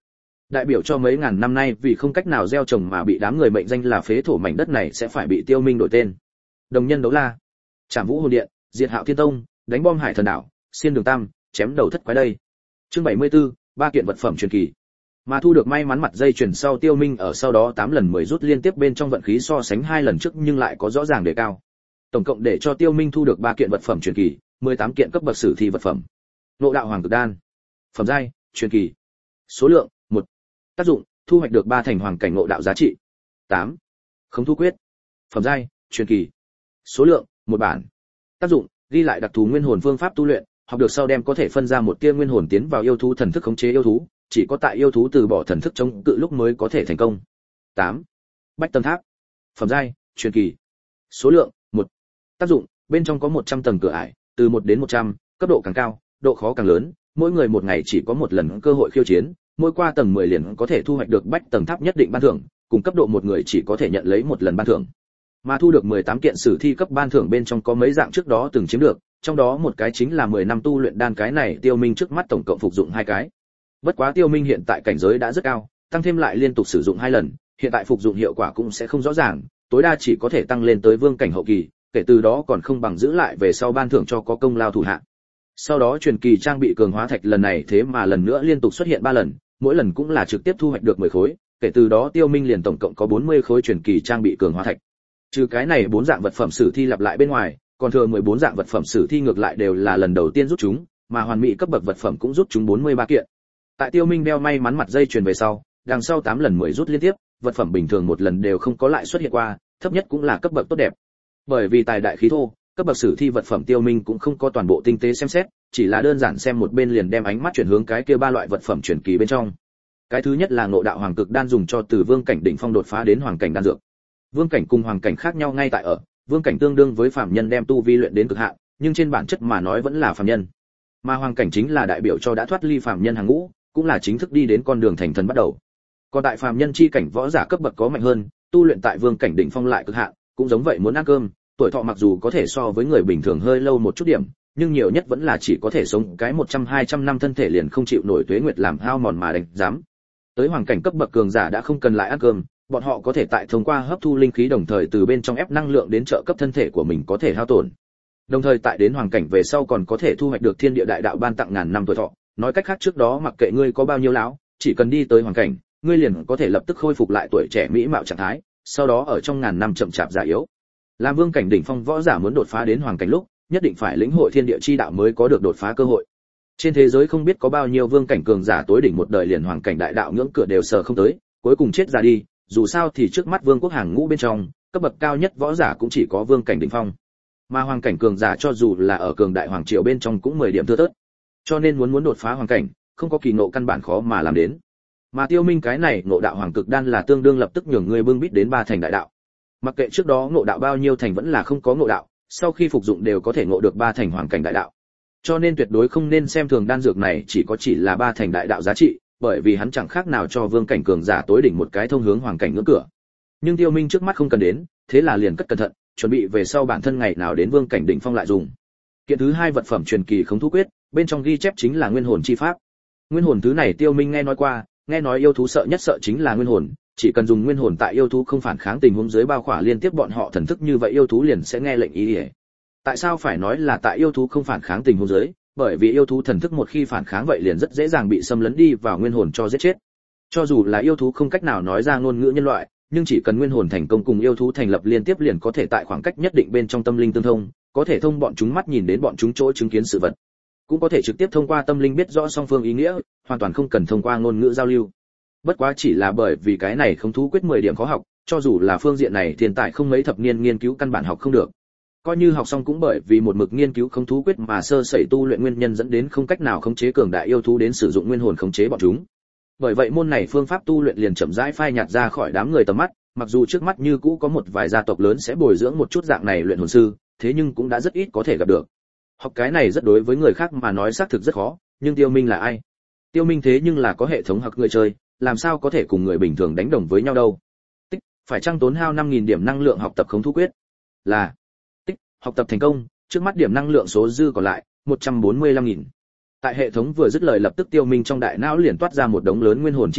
đại biểu cho mấy ngàn năm nay vì không cách nào gieo trồng mà bị đám người mệnh danh là phế thổ mảnh đất này sẽ phải bị Tiêu Minh đổi tên. Đồng nhân đấu la, Trảm Vũ Hồn Điện, diệt Hạo Thiên Tông, đánh bom Hải Thần Đảo, xiên đường tam, chém đầu thất quái đây. Chương bảy mươi tư, ba kiện vật phẩm truyền kỳ. Mà thu được may mắn mặt dây chuyền sau, Tiêu Minh ở sau đó tám lần mười rút liên tiếp bên trong vận khí so sánh hai lần trước nhưng lại có rõ ràng đề cao. Tổng cộng để cho Tiêu Minh thu được ba kiện vật phẩm truyền kỳ, mười tám kiện cấp bậc sử thi vật phẩm. Ngộ đạo hoàng cực đan. Phẩm giai, truyền kỳ. Số lượng, một. Tác dụng, thu hoạch được ba thành hoàng cảnh ngộ đạo giá trị. tám. Khống thu quyết. Phẩm giai, truyền kỳ. Số lượng, một bản. Tác dụng, ghi lại đặc thù nguyên hồn phương pháp tu luyện, học được sau đem có thể phân ra một tia nguyên hồn tiến vào yêu thú thần thức khống chế yêu thú, chỉ có tại yêu thú từ bỏ thần thức chống cự lúc mới có thể thành công. tám. Bách tầng tháp. Phẩm giai, truyền kỳ. Số lượng, một. Tác dụng, bên trong có một trăm tầng cửa ải, từ một đến một trăm, cấp độ càng cao, độ khó càng lớn, mỗi người một ngày chỉ có một lần cơ hội khiêu chiến, mỗi qua tầng mười liền có thể thu hoạch được bách tầng tháp nhất định ban thưởng, cùng cấp độ một người chỉ có thể nhận lấy một lần ban thưởng. Mà thu được mười tám kiện sử thi cấp ban thưởng bên trong có mấy dạng trước đó từng chiếm được, trong đó một cái chính là mười năm tu luyện đan, cái này Tiêu Minh trước mắt tổng cộng phục dụng hai cái. Bất quá Tiêu Minh hiện tại cảnh giới đã rất cao, tăng thêm lại liên tục sử dụng hai lần, hiện tại phục dụng hiệu quả cũng sẽ không rõ ràng, tối đa chỉ có thể tăng lên tới vương cảnh hậu kỳ, kể từ đó còn không bằng giữ lại về sau ban thưởng cho có công lao thủ hạ. Sau đó truyền kỳ trang bị cường hóa thạch lần này thế mà lần nữa liên tục xuất hiện ba lần, mỗi lần cũng là trực tiếp thu hoạch được mười khối, kể từ đó Tiêu Minh liền tổng cộng có bốn mươi khối truyền kỳ trang bị cường hóa thạch. Trừ cái này bốn dạng vật phẩm sử thi lặp lại bên ngoài, còn thừa mười bốn dạng vật phẩm sử thi ngược lại đều là lần đầu tiên rút chúng, mà hoàn mỹ cấp bậc vật phẩm cũng rút chúng bốn mươi ba kiện. Tại Tiêu Minh đeo may mắn mặt dây chuyền về sau, đằng sau tám lần mười rút liên tiếp, vật phẩm bình thường một lần đều không có lại xuất hiện qua, thấp nhất cũng là cấp bậc tốt đẹp. Bởi vì tài đại khí thô, cấp bậc sử thi vật phẩm Tiêu Minh cũng không có toàn bộ tinh tế xem xét, chỉ là đơn giản xem một bên liền đem ánh mắt chuyển hướng cái kia ba loại vật phẩm truyền kỳ bên trong. Cái thứ nhất là ngộ đạo hoàng cực đan, dùng cho từ vương cảnh đỉnh phong đột phá đến hoàng cảnh đan dược. Vương cảnh cùng hoàng cảnh khác nhau ngay tại ở, vương cảnh tương đương với phàm nhân đem tu vi luyện đến cực hạn, nhưng trên bản chất mà nói vẫn là phàm nhân. Mà hoàng cảnh chính là đại biểu cho đã thoát ly phàm nhân hàng ngũ, cũng là chính thức đi đến con đường thành thần bắt đầu. Còn tại phàm nhân chi cảnh võ giả cấp bậc có mạnh hơn, tu luyện tại vương cảnh đỉnh phong lại cực hạn, cũng giống vậy muốn ăn cơm, tuổi thọ mặc dù có thể so với người bình thường hơi lâu một chút điểm, nhưng nhiều nhất vẫn là chỉ có thể sống cái một trăm hai trăm năm, thân thể liền không chịu nổi tuế nguyệt làm hao mòn mà đánh giám. Tới hoàng cảnh cấp bậc cường giả đã không cần lại ăn cơm, bọn họ có thể tại thông qua hấp thu linh khí đồng thời từ bên trong ép năng lượng đến trợ cấp thân thể của mình có thể hao tổn. Đồng thời tại đến hoàng cảnh về sau còn có thể thu hoạch được thiên địa đại đạo ban tặng ngàn năm tuổi thọ, nói cách khác trước đó mặc kệ ngươi có bao nhiêu lão, chỉ cần đi tới hoàng cảnh, ngươi liền có thể lập tức khôi phục lại tuổi trẻ mỹ mạo trạng thái, sau đó ở trong ngàn năm chậm chạp già yếu. Làm vương cảnh đỉnh phong võ giả muốn đột phá đến hoàng cảnh lúc, nhất định phải lĩnh hội thiên địa chi đạo mới có được đột phá cơ hội. Trên thế giới không biết có bao nhiêu vương cảnh cường giả tối đỉnh một đời liền hoàng cảnh đại đạo ngưỡng cửa đều sờ không tới, cuối cùng chết ra đi, dù sao thì trước mắt vương quốc hàng ngũ bên trong, cấp bậc cao nhất võ giả cũng chỉ có vương cảnh đỉnh phong. Mà hoàng cảnh cường giả cho dù là ở cường đại hoàng triều bên trong cũng mười điểm thưa thớt. Cho nên muốn muốn đột phá hoàng cảnh, không có kỳ ngộ căn bản khó mà làm đến. Mà Tiêu Minh cái này ngộ đạo hoàng cực đan là tương đương lập tức nhường người bưng bít đến ba thành đại đạo. Mặc kệ trước đó ngộ đạo bao nhiêu thành vẫn là không có ngộ đạo, sau khi phục dụng đều có thể ngộ được ba thành hoàng cảnh đại đạo. Cho nên tuyệt đối không nên xem thường đan dược này chỉ có chỉ là ba thành đại đạo giá trị, bởi vì hắn chẳng khác nào cho vương cảnh cường giả tối đỉnh một cái thông hướng hoàng cảnh ngưỡng cửa. Nhưng Tiêu Minh trước mắt không cần đến, thế là liền cất cẩn thận, chuẩn bị về sau bản thân ngày nào đến vương cảnh đỉnh phong lại dùng. Kiện thứ hai vật phẩm truyền kỳ khống thú quyết, bên trong ghi chép chính là nguyên hồn chi pháp. Nguyên hồn thứ này Tiêu Minh nghe nói qua, nghe nói yêu thú sợ nhất sợ chính là nguyên hồn, chỉ cần dùng nguyên hồn tại yêu thú không phản kháng tình huống dưới bao khỏa liên tiếp bọn họ thần thức như vậy yêu thú liền sẽ nghe lệnh ý ý. Tại sao phải nói là tại yêu thú không phản kháng tình huống dưới? Bởi vì yêu thú thần thức một khi phản kháng vậy liền rất dễ dàng bị xâm lấn đi vào nguyên hồn cho giết chết. Cho dù là yêu thú không cách nào nói ra ngôn ngữ nhân loại, nhưng chỉ cần nguyên hồn thành công cùng yêu thú thành lập liên tiếp liền có thể tại khoảng cách nhất định bên trong tâm linh tương thông, có thể thông bọn chúng mắt nhìn đến bọn chúng chỗ chứng kiến sự vật, cũng có thể trực tiếp thông qua tâm linh biết rõ song phương ý nghĩa, hoàn toàn không cần thông qua ngôn ngữ giao lưu. Bất quá chỉ là bởi vì cái này không thú quyết mười điểm khó học, cho dù là phương diện này thiên tài không mấy thập niên nghiên cứu căn bản học không được. Coi như học xong cũng bởi vì một mực nghiên cứu không thú quyết mà sơ sẩy tu luyện nguyên nhân dẫn đến không cách nào khống chế cường đại yêu thú đến sử dụng nguyên hồn khống chế bọn chúng. Bởi vậy môn này phương pháp tu luyện liền chậm rãi phai nhạt ra khỏi đám người tầm mắt, mặc dù trước mắt như cũ có một vài gia tộc lớn sẽ bồi dưỡng một chút dạng này luyện hồn sư, thế nhưng cũng đã rất ít có thể gặp được. Học cái này rất đối với người khác mà nói xác thực rất khó, nhưng Tiêu Minh là ai? Tiêu Minh thế nhưng là có hệ thống học người chơi, làm sao có thể cùng người bình thường đánh đồng với nhau đâu? Tích, phải chăng tốn hao năm nghìn điểm năng lượng học tập khống thú quyết? Là. Tích, học tập thành công, trước mắt điểm năng lượng số dư còn lại một trăm bốn mươi lăm nghìn. Tại hệ thống vừa dứt lời lập tức Tiêu Minh trong đại não liền toát ra một đống lớn nguyên hồn tri thức,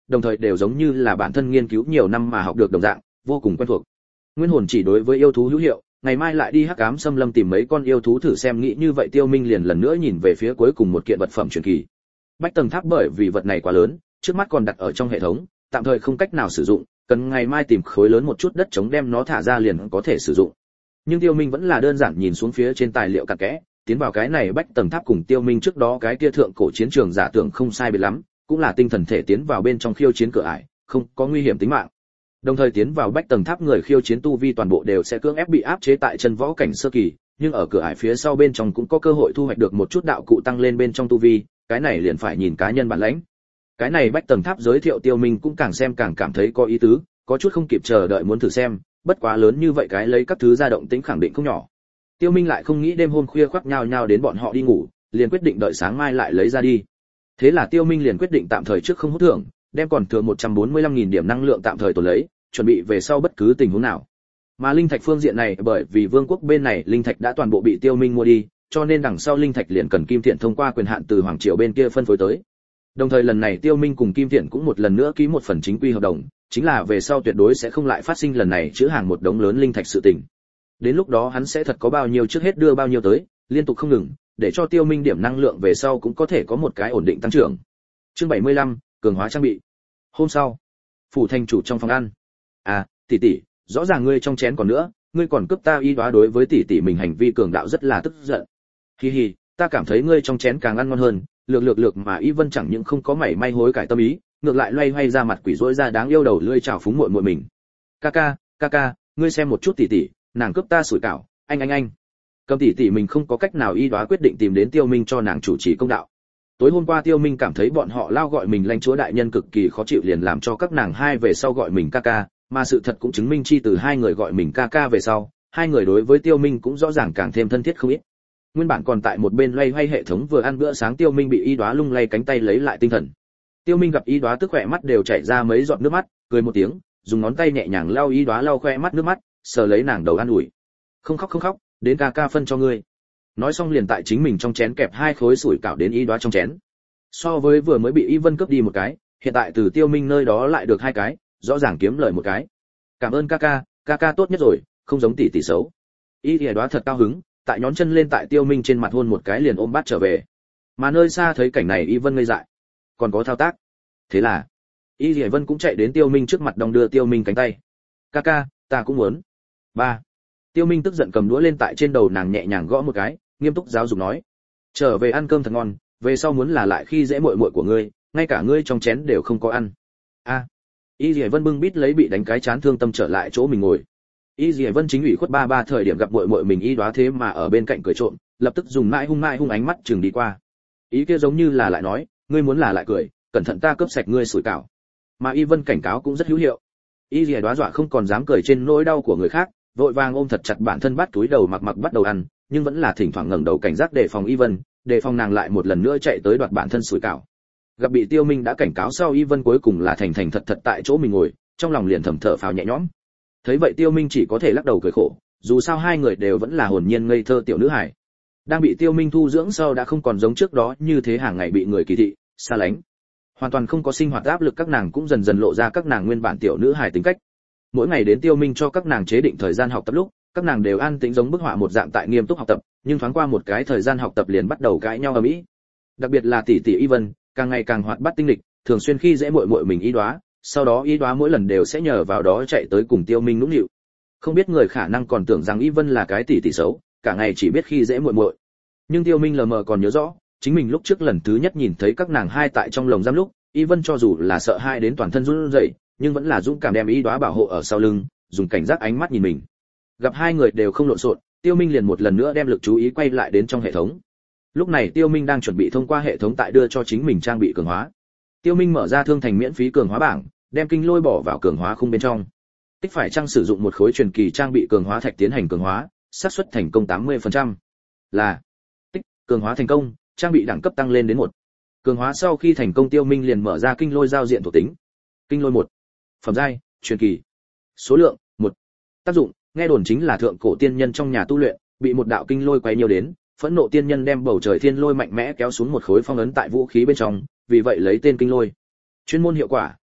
đồng thời đều giống như là bản thân nghiên cứu nhiều năm mà học được đồng dạng, vô cùng quen thuộc. Nguyên hồn chỉ đối với yêu thú hữu hiệu, ngày mai lại đi hắc ám xâm lâm tìm mấy con yêu thú thử xem, nghĩ như vậy Tiêu Minh liền lần nữa nhìn về phía cuối cùng một kiện vật phẩm truyền kỳ. Bách tầng tháp bởi vì vật này quá lớn, trước mắt còn đặt ở trong hệ thống, tạm thời không cách nào sử dụng, cần ngày mai tìm khối lớn một chút đất trống đem nó thả ra liền có thể sử dụng. Nhưng Tiêu Minh vẫn là đơn giản nhìn xuống phía trên tài liệu cặn kẽ, tiến vào cái này bách tầng tháp cùng Tiêu Minh trước đó cái kia thượng cổ chiến trường giả tưởng không sai biệt lắm, cũng là tinh thần thể tiến vào bên trong khiêu chiến cửa ải, không có nguy hiểm tính mạng. Đồng thời tiến vào bách tầng tháp người khiêu chiến tu vi toàn bộ đều sẽ cưỡng ép bị áp chế tại chân võ cảnh sơ kỳ, nhưng ở cửa ải phía sau bên trong cũng có cơ hội thu hoạch được một chút đạo cụ tăng lên bên trong tu vi, cái này liền phải nhìn cá nhân bản lãnh. Cái này bách tầng tháp giới thiệu Tiêu Minh cũng càng xem càng cảm thấy có ý tứ, có chút không kịp chờ đợi muốn thử xem, bất quá lớn như vậy cái lấy các thứ ra động tĩnh khẳng định không nhỏ. Tiêu Minh lại không nghĩ đêm hôm khuya khoác nhau nhau đến bọn họ đi ngủ, liền quyết định đợi sáng mai lại lấy ra đi. Thế là Tiêu Minh liền quyết định tạm thời trước không hút thưởng, đem còn thừa một trăm bốn mươi lăm nghìn điểm năng lượng tạm thời tồn lấy, chuẩn bị về sau bất cứ tình huống nào. Mà linh thạch phương diện này bởi vì vương quốc bên này linh thạch đã toàn bộ bị Tiêu Minh mua đi, cho nên đằng sau linh thạch liền cần Kim Thiện thông qua quyền hạn từ hoàng triều bên kia phân phối tới. Đồng thời lần này Tiêu Minh cùng Kim Thiện cũng một lần nữa ký một phần chính quy hợp đồng, chính là về sau tuyệt đối sẽ không lại phát sinh lần này chữ hàng một đống lớn linh thạch sự tình. Đến lúc đó hắn sẽ thật có bao nhiêu trước hết đưa bao nhiêu tới, liên tục không ngừng, để cho Tiêu Minh điểm năng lượng về sau cũng có thể có một cái ổn định tăng trưởng. Chương bảy mươi lăm, cường hóa trang bị. Hôm sau, phủ thành chủ trong phòng ăn. À, tỷ tỷ, rõ ràng ngươi trong chén còn nữa, ngươi còn cướp ta y đoá, đối với tỷ tỷ mình hành vi cường đạo rất là tức giận. Hi hi, ta cảm thấy ngươi trong chén càng ăn ngon hơn, lược lược lược mà Y Vân chẳng những không có mảy may hối cải tâm ý, ngược lại loay hoay ra mặt quỷ rỗi ra đáng yêu đầu lưỡi chào phúng muội muội mình. Kaka, Kaka, ngươi xem một chút tỷ tỷ, nàng cướp ta sủi cảo, anh anh anh. Cầm tỷ tỷ mình không có cách nào, y đoá quyết định tìm đến Tiêu Minh cho nàng chủ trì công đạo. Tối hôm qua Tiêu Minh cảm thấy bọn họ lao gọi mình lãnh chúa đại nhân cực kỳ khó chịu, liền làm cho các nàng hai về sau gọi mình Kaka, mà sự thật cũng chứng minh chi từ hai người gọi mình Kaka về sau, hai người đối với Tiêu Minh cũng rõ ràng càng thêm thân thiết không ít. Nguyên bản còn tại một bên loay hoay hệ thống vừa ăn bữa sáng, Tiêu Minh bị y đoá lung lay cánh tay lấy lại tinh thần. Tiêu Minh gặp y đoá tức khỏe mắt đều chảy ra mấy giọt nước mắt, cười một tiếng, dùng ngón tay nhẹ nhàng lau y đoá lau khỏe mắt nước mắt, sờ lấy nàng đầu an ủi. Không khóc không khóc, đến Kaka phân cho ngươi. Nói xong liền tại chính mình trong chén kẹp hai khối sủi cảo đến y đoá trong chén. So với vừa mới bị Y Vân cướp đi một cái, hiện tại từ Tiêu Minh nơi đó lại được hai cái, rõ ràng kiếm lời một cái. Cảm ơn Kaka, Kaka tốt nhất rồi, không giống tỷ tỷ xấu. Y Y đoá thật cao hứng, tại nhón chân lên tại Tiêu Minh trên mặt hôn một cái liền ôm bát trở về. Mà nơi xa thấy cảnh này Y Vân ngây dại, còn có thao tác. Thế là Y Y Vân cũng chạy đến Tiêu Minh trước mặt đong đưa Tiêu Minh cánh tay. Kaka, ta cũng muốn. Ba. Tiêu Minh tức giận cầm đũa lên tại trên đầu nàng nhẹ nhàng gõ một cái, nghiêm túc giáo dục nói: trở về ăn cơm thật ngon, về sau muốn là lại khi dễ muội muội của ngươi, ngay cả ngươi trong chén đều không có ăn. A. Y Lệ Vân bưng bít lấy bị đánh cái chán thương tâm trở lại chỗ mình ngồi. Y Lệ Vân chính ủy khuất ba ba thời điểm gặp muội muội mình y đoá thế mà ở bên cạnh cười trộm, lập tức dùng mãi hung mãi hung ánh mắt chừng đi qua. Ý kia giống như là lại nói, ngươi muốn là lại cười, cẩn thận ta cướp sạch ngươi sủi cảo. Mà Y Vân cảnh cáo cũng rất hữu hiệu. Y Lệ đoá dọa không còn dám cười trên nỗi đau của người khác, vội vàng ôm thật chặt bản thân bắt túi đầu mặc mặc bắt đầu ăn, nhưng vẫn là thỉnh thoảng ngẩng đầu cảnh giác đề phòng Y Vân, đề phòng nàng lại một lần nữa chạy tới đoạt bản thân sủi cảo. Gặp bị Tiêu Minh đã cảnh cáo sau, Y Vân cuối cùng là thành thành thật thật tại chỗ mình ngồi, trong lòng liền thầm thở phào nhẹ nhõm. Thấy vậy Tiêu Minh chỉ có thể lắc đầu cười khổ, dù sao hai người đều vẫn là hồn nhiên ngây thơ tiểu nữ hài. Đang bị Tiêu Minh thu dưỡng sau đã không còn giống trước đó như thế hàng ngày bị người kỳ thị, xa lánh. Hoàn toàn không có sinh hoạt áp lực, các nàng cũng dần dần lộ ra các nàng nguyên bản tiểu nữ hài tính cách. Mỗi ngày đến Tiêu Minh cho các nàng chế định thời gian học tập lúc, các nàng đều an tĩnh giống bức họa một dạng tại nghiêm túc học tập, nhưng thoáng qua một cái thời gian học tập liền bắt đầu cãi nhau ầm ĩ. Đặc biệt là tỷ tỷ Y Vân, càng ngày càng hoạt bát tinh lịch, thường xuyên khi dễ muội muội mình Y Đoá, sau đó Y Đoá mỗi lần đều sẽ nhờ vào đó chạy tới cùng Tiêu Minh nũng nịu. Không biết người khả năng còn tưởng rằng Y Vân là cái tỷ tỷ xấu, cả ngày chỉ biết khi dễ muội muội. Nhưng Tiêu Minh lờ mờ còn nhớ rõ, chính mình lúc trước lần thứ nhất nhìn thấy các nàng hai tại trong lồng giam lúc, Y Vân cho dù là sợ hãi đến toàn thân run rẩy, nhưng vẫn là dũng cảm đem Y Đoá bảo hộ ở sau lưng, dùng cảnh giác ánh mắt nhìn mình. Gặp hai người đều không lộn xộn, Tiêu Minh liền một lần nữa đem lực chú ý quay lại đến trong hệ thống. Lúc này Tiêu Minh đang chuẩn bị thông qua hệ thống tại đưa cho chính mình trang bị cường hóa. Tiêu Minh mở ra thương thành miễn phí cường hóa bảng, đem kinh lôi bỏ vào cường hóa khung bên trong. Tích phải trang sử dụng một khối truyền kỳ trang bị cường hóa thạch tiến hành cường hóa, xác suất thành công tám mươi phần trăm. Là tích cường hóa thành công, trang bị đẳng cấp tăng lên đến một. Cường hóa sau khi thành công, Tiêu Minh liền mở ra kinh lôi giao diện thuộc tính. Kinh lôi một. Phẩm giai, truyền kỳ. Số lượng, một. Tác dụng, nghe đồn chính là thượng cổ tiên nhân trong nhà tu luyện, bị một đạo kinh lôi quấy nhiều đến, phẫn nộ tiên nhân đem bầu trời thiên lôi mạnh mẽ kéo xuống một khối phong ấn tại vũ khí bên trong, vì vậy lấy tên kinh lôi. Chuyên môn hiệu quả,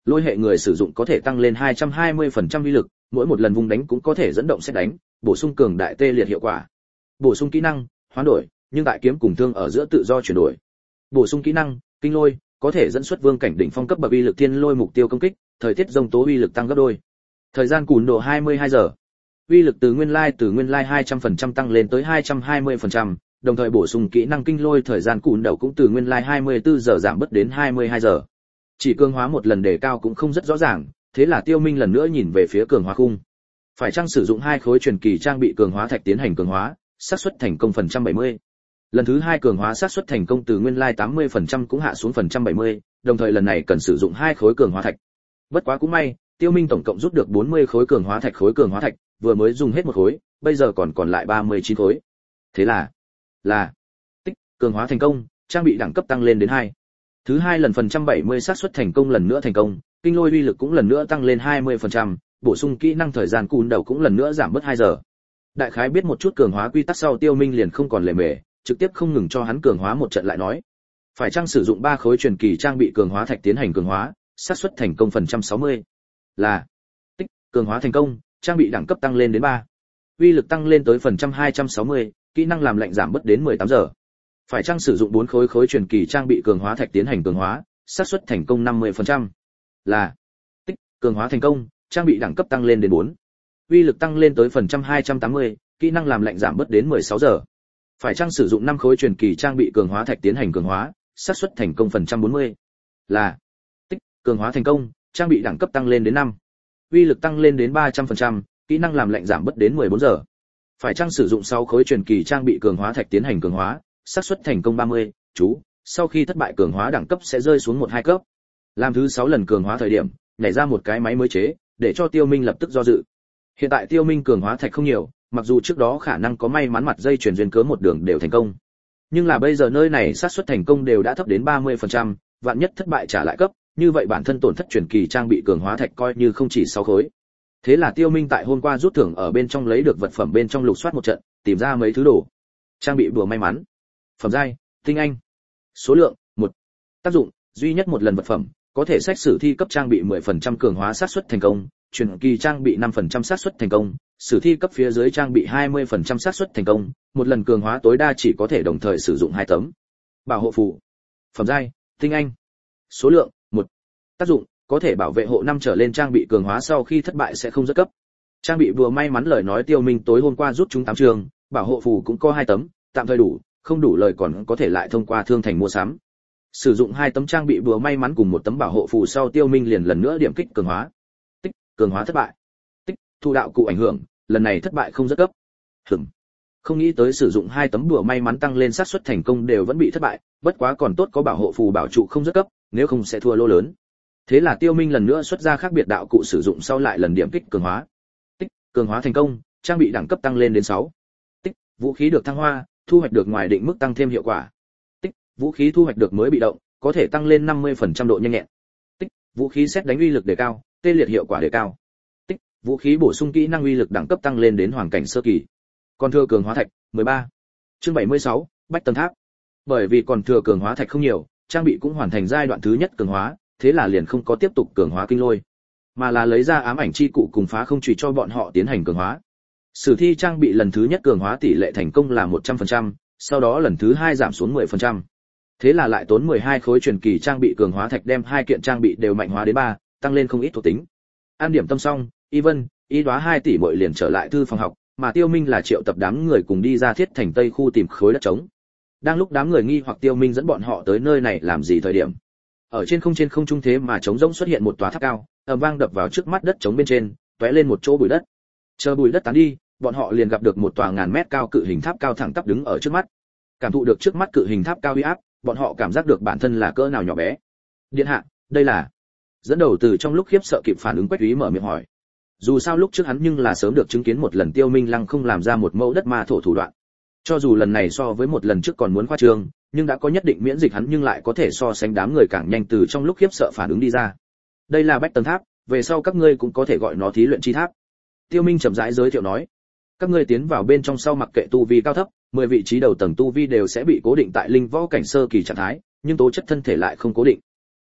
lôi hệ người sử dụng có thể tăng lên hai trăm hai mươi phần trăm uy lực, mỗi một lần vung đánh cũng có thể dẫn động xét đánh, bổ sung cường đại tê liệt hiệu quả. Bổ sung kỹ năng, hoán đổi, nhưng tại kiếm cùng thương ở giữa tự do chuyển đổi. Bổ sung kỹ năng, kinh lôi, có thể dẫn xuất vương cảnh đỉnh phong cấp bậc uy lực thiên lôi mục tiêu công kích, thời tiết rông tố uy lực tăng gấp đôi. Thời gian cùn độ hai mươi hai giờ. Uy lực từ nguyên lai từ nguyên lai hai trăm phần trăm tăng lên tới hai trăm hai mươi phần trăm, đồng thời bổ sung kỹ năng kinh lôi thời gian cùn đầu cũng từ nguyên lai hai mươi tư giờ giảm bớt đến hai mươi hai giờ. Chỉ cường hóa một lần đề cao cũng không rất rõ ràng, thế là Tiêu Minh lần nữa nhìn về phía cường hóa khung. Phải chăng sử dụng hai khối truyền kỳ trang bị cường hóa thạch tiến hành cường hóa, xác suất thành công phần trăm bảy mươi. Lần thứ hai cường hóa xác suất thành công từ nguyên lai tám mươi phần trăm cũng hạ xuống phần trăm bảy mươi, đồng thời lần này cần sử dụng hai khối cường hóa thạch. Bất quá cũng may, Tiêu Minh tổng cộng rút được bốn mươi khối cường hóa thạch khối cường hóa thạch, vừa mới dùng hết một khối, bây giờ còn còn lại ba mươi chín khối. Thế là, là tích cường hóa thành công, trang bị đẳng cấp tăng lên đến hai. Thứ hai lần phần trăm bảy mươi xác suất thành công lần nữa thành công, kinh lôi uy lực cũng lần nữa tăng lên hai mươi phần trăm, bổ sung kỹ năng thời gian cùn đầu cũng lần nữa giảm bớt hai giờ. Đại khái biết một chút cường hóa quy tắc sau, Tiêu Minh liền không còn lề mề, trực tiếp không ngừng cho hắn cường hóa một trận lại nói. Phải chăng sử dụng ba khối truyền kỳ trang bị cường hóa thạch tiến hành cường hóa, xác suất thành công phần trăm sáu mươi. Là tích cường hóa thành công, trang bị đẳng cấp tăng lên đến ba. Uy lực tăng lên tới phần trăm hai trăm sáu mươi, kỹ năng làm lạnh giảm bớt đến mười tám giờ. Phải chăng sử dụng bốn khối khối truyền kỳ trang bị cường hóa thạch tiến hành cường hóa, xác suất thành công năm mươi phần trăm. Là tích cường hóa thành công, trang bị đẳng cấp tăng lên đến bốn. Uy lực tăng lên tới phần trăm hai trăm tám mươi, kỹ năng làm lạnh giảm bớt đến mười sáu giờ. Phải chăng sử dụng năm khối truyền kỳ trang bị cường hóa thạch tiến hành cường hóa, xác suất thành công phần trăm bốn mươi. Là tích cường hóa thành công, trang bị đẳng cấp tăng lên đến năm. Uy lực tăng lên đến ba trăm phần trăm, kỹ năng làm lạnh giảm bớt đến mười bốn giờ. Phải chăng sử dụng sáu khối truyền kỳ trang bị cường hóa thạch tiến hành cường hóa, xác suất thành công ba mươi, chú, sau khi thất bại cường hóa đẳng cấp sẽ rơi xuống một hai cấp. Làm thứ sáu lần cường hóa thời điểm, nhảy ra một cái máy mới chế, để cho Tiêu Minh lập tức do dự. Hiện tại Tiêu Minh cường hóa thạch không nhiều, mặc dù trước đó khả năng có may mắn mặt dây chuyển duyên cớ một đường đều thành công. Nhưng là bây giờ nơi này xác suất thành công đều đã thấp đến ba mươi phần trăm, vạn nhất thất bại trả lại cấp, như vậy bản thân tổn thất truyền kỳ trang bị cường hóa thạch coi như không chỉ sáu khối. Thế là Tiêu Minh tại hôm qua rút thưởng ở bên trong lấy được vật phẩm bên trong lục soát một trận, tìm ra mấy thứ đồ. Trang bị bùa may mắn. Phẩm giai, tinh anh. Số lượng, một. Tác dụng, duy nhất một lần vật phẩm, có thể sách sử thi cấp trang bị mười phần trăm cường hóa xác suất thành công, truyền kỳ trang bị năm phần trăm xác suất thành công, sử thi cấp phía dưới trang bị hai mươi phần trăm xác suất thành công, một lần cường hóa tối đa chỉ có thể đồng thời sử dụng hai tấm. Bảo hộ phù. Phẩm giai, tinh anh. Số lượng, một. Tác dụng, có thể bảo vệ hộ năm trở lên trang bị cường hóa sau khi thất bại sẽ không rớt cấp. Trang bị vừa may mắn lời nói Tiêu Minh tối hôm qua rút chúng tám trường, bảo hộ phù cũng có hai tấm, tạm thời đủ, không đủ lời còn có thể lại thông qua thương thành mua sắm. Sử dụng hai tấm trang bị vừa may mắn cùng một tấm bảo hộ phù sau, Tiêu Minh liền lần nữa điểm kích cường hóa. Tích, cường hóa thất bại. Tích, thu đạo cụ ảnh hưởng, lần này thất bại không rớt cấp. Hửm. Không nghĩ tới sử dụng hai tấm đùa may mắn tăng lên xác suất thành công đều vẫn bị thất bại, bất quá còn tốt có bảo hộ phù bảo trụ không rớt cấp, nếu không sẽ thua lô lớn. Thế là Tiêu Minh lần nữa xuất ra khác biệt đạo cụ sử dụng sau lại lần điểm kích cường hóa. Tích, cường hóa thành công, trang bị đẳng cấp tăng lên đến sáu. Tích, vũ khí được thăng hoa, thu hoạch được ngoài định mức tăng thêm hiệu quả. Tích, vũ khí thu hoạch được mới bị động, có thể tăng lên năm mươi phần trăm độ nhanh nhẹn. Tích, vũ khí xét đánh uy lực đề cao, tê liệt hiệu quả đề cao. Tích, vũ khí bổ sung kỹ năng uy lực đẳng cấp tăng lên đến hoàng cảnh sơ kỳ. Còn thừa cường hóa thạch, mười ba. Chương bảy mươi sáu, Bách Tầng Tháp. Bởi vì còn thừa cường hóa thạch không nhiều, trang bị cũng hoàn thành giai đoạn thứ nhất cường hóa, thế là liền không có tiếp tục cường hóa kinh lôi, mà là lấy ra ám ảnh chi cụ cùng phá không chùy cho bọn họ tiến hành cường hóa. Sử thi trang bị lần thứ nhất cường hóa tỷ lệ thành công là một trăm phần trăm, sau đó lần thứ hai giảm xuống mười phần trăm. Thế là lại tốn mười hai khối truyền kỳ trang bị cường hóa thạch đem hai kiện trang bị đều mạnh hóa đến ba, tăng lên không ít thuộc tính. An điểm tâm xong, Y Vân, Y Đóa hai tỷ muội liền trở lại thư phòng học, mà Tiêu Minh là triệu tập đám người cùng đi ra Thiết Thành Tây khu tìm khối đất trống. Đang lúc đám người nghi hoặc Tiêu Minh dẫn bọn họ tới nơi này làm gì thời điểm, ở trên không trên không trung thế mà trống rỗng xuất hiện một tòa tháp cao, ầm vang đập vào trước mắt đất trống bên trên, tóe lên một chỗ bụi đất. Chờ bụi đất tán đi, bọn họ liền gặp được một tòa ngàn mét cao cự hình tháp cao thẳng tắp đứng ở trước mắt. Cảm thụ được trước mắt cự hình tháp cao uy áp, bọn họ cảm giác được bản thân là cỡ nào nhỏ bé. Điện hạ, đây là... Dẫn đầu từ trong lúc khiếp sợ kịp phản ứng Quách Úy mở miệng hỏi. Dù sao lúc trước hắn nhưng là sớm được chứng kiến một lần Tiêu Minh Lăng không làm ra một mẫu đất ma thổ thủ đoạn. Cho dù lần này so với một lần trước còn muốn khoa trương, nhưng đã có nhất định miễn dịch hắn nhưng lại có thể so sánh đám người càng nhanh từ trong lúc khiếp sợ phản ứng đi ra. Đây là Bách Tầng Tháp, về sau các ngươi cũng có thể gọi nó Thí Luyện Chi Tháp. Tiêu Minh chậm rãi giới thiệu nói. Các ngươi tiến vào bên trong sau mặc kệ tu vi cao thấp, mười vị trí đầu tầng tu vi đều sẽ bị cố định tại linh võ cảnh sơ kỳ trạng thái, nhưng tố chất thân thể lại không cố định.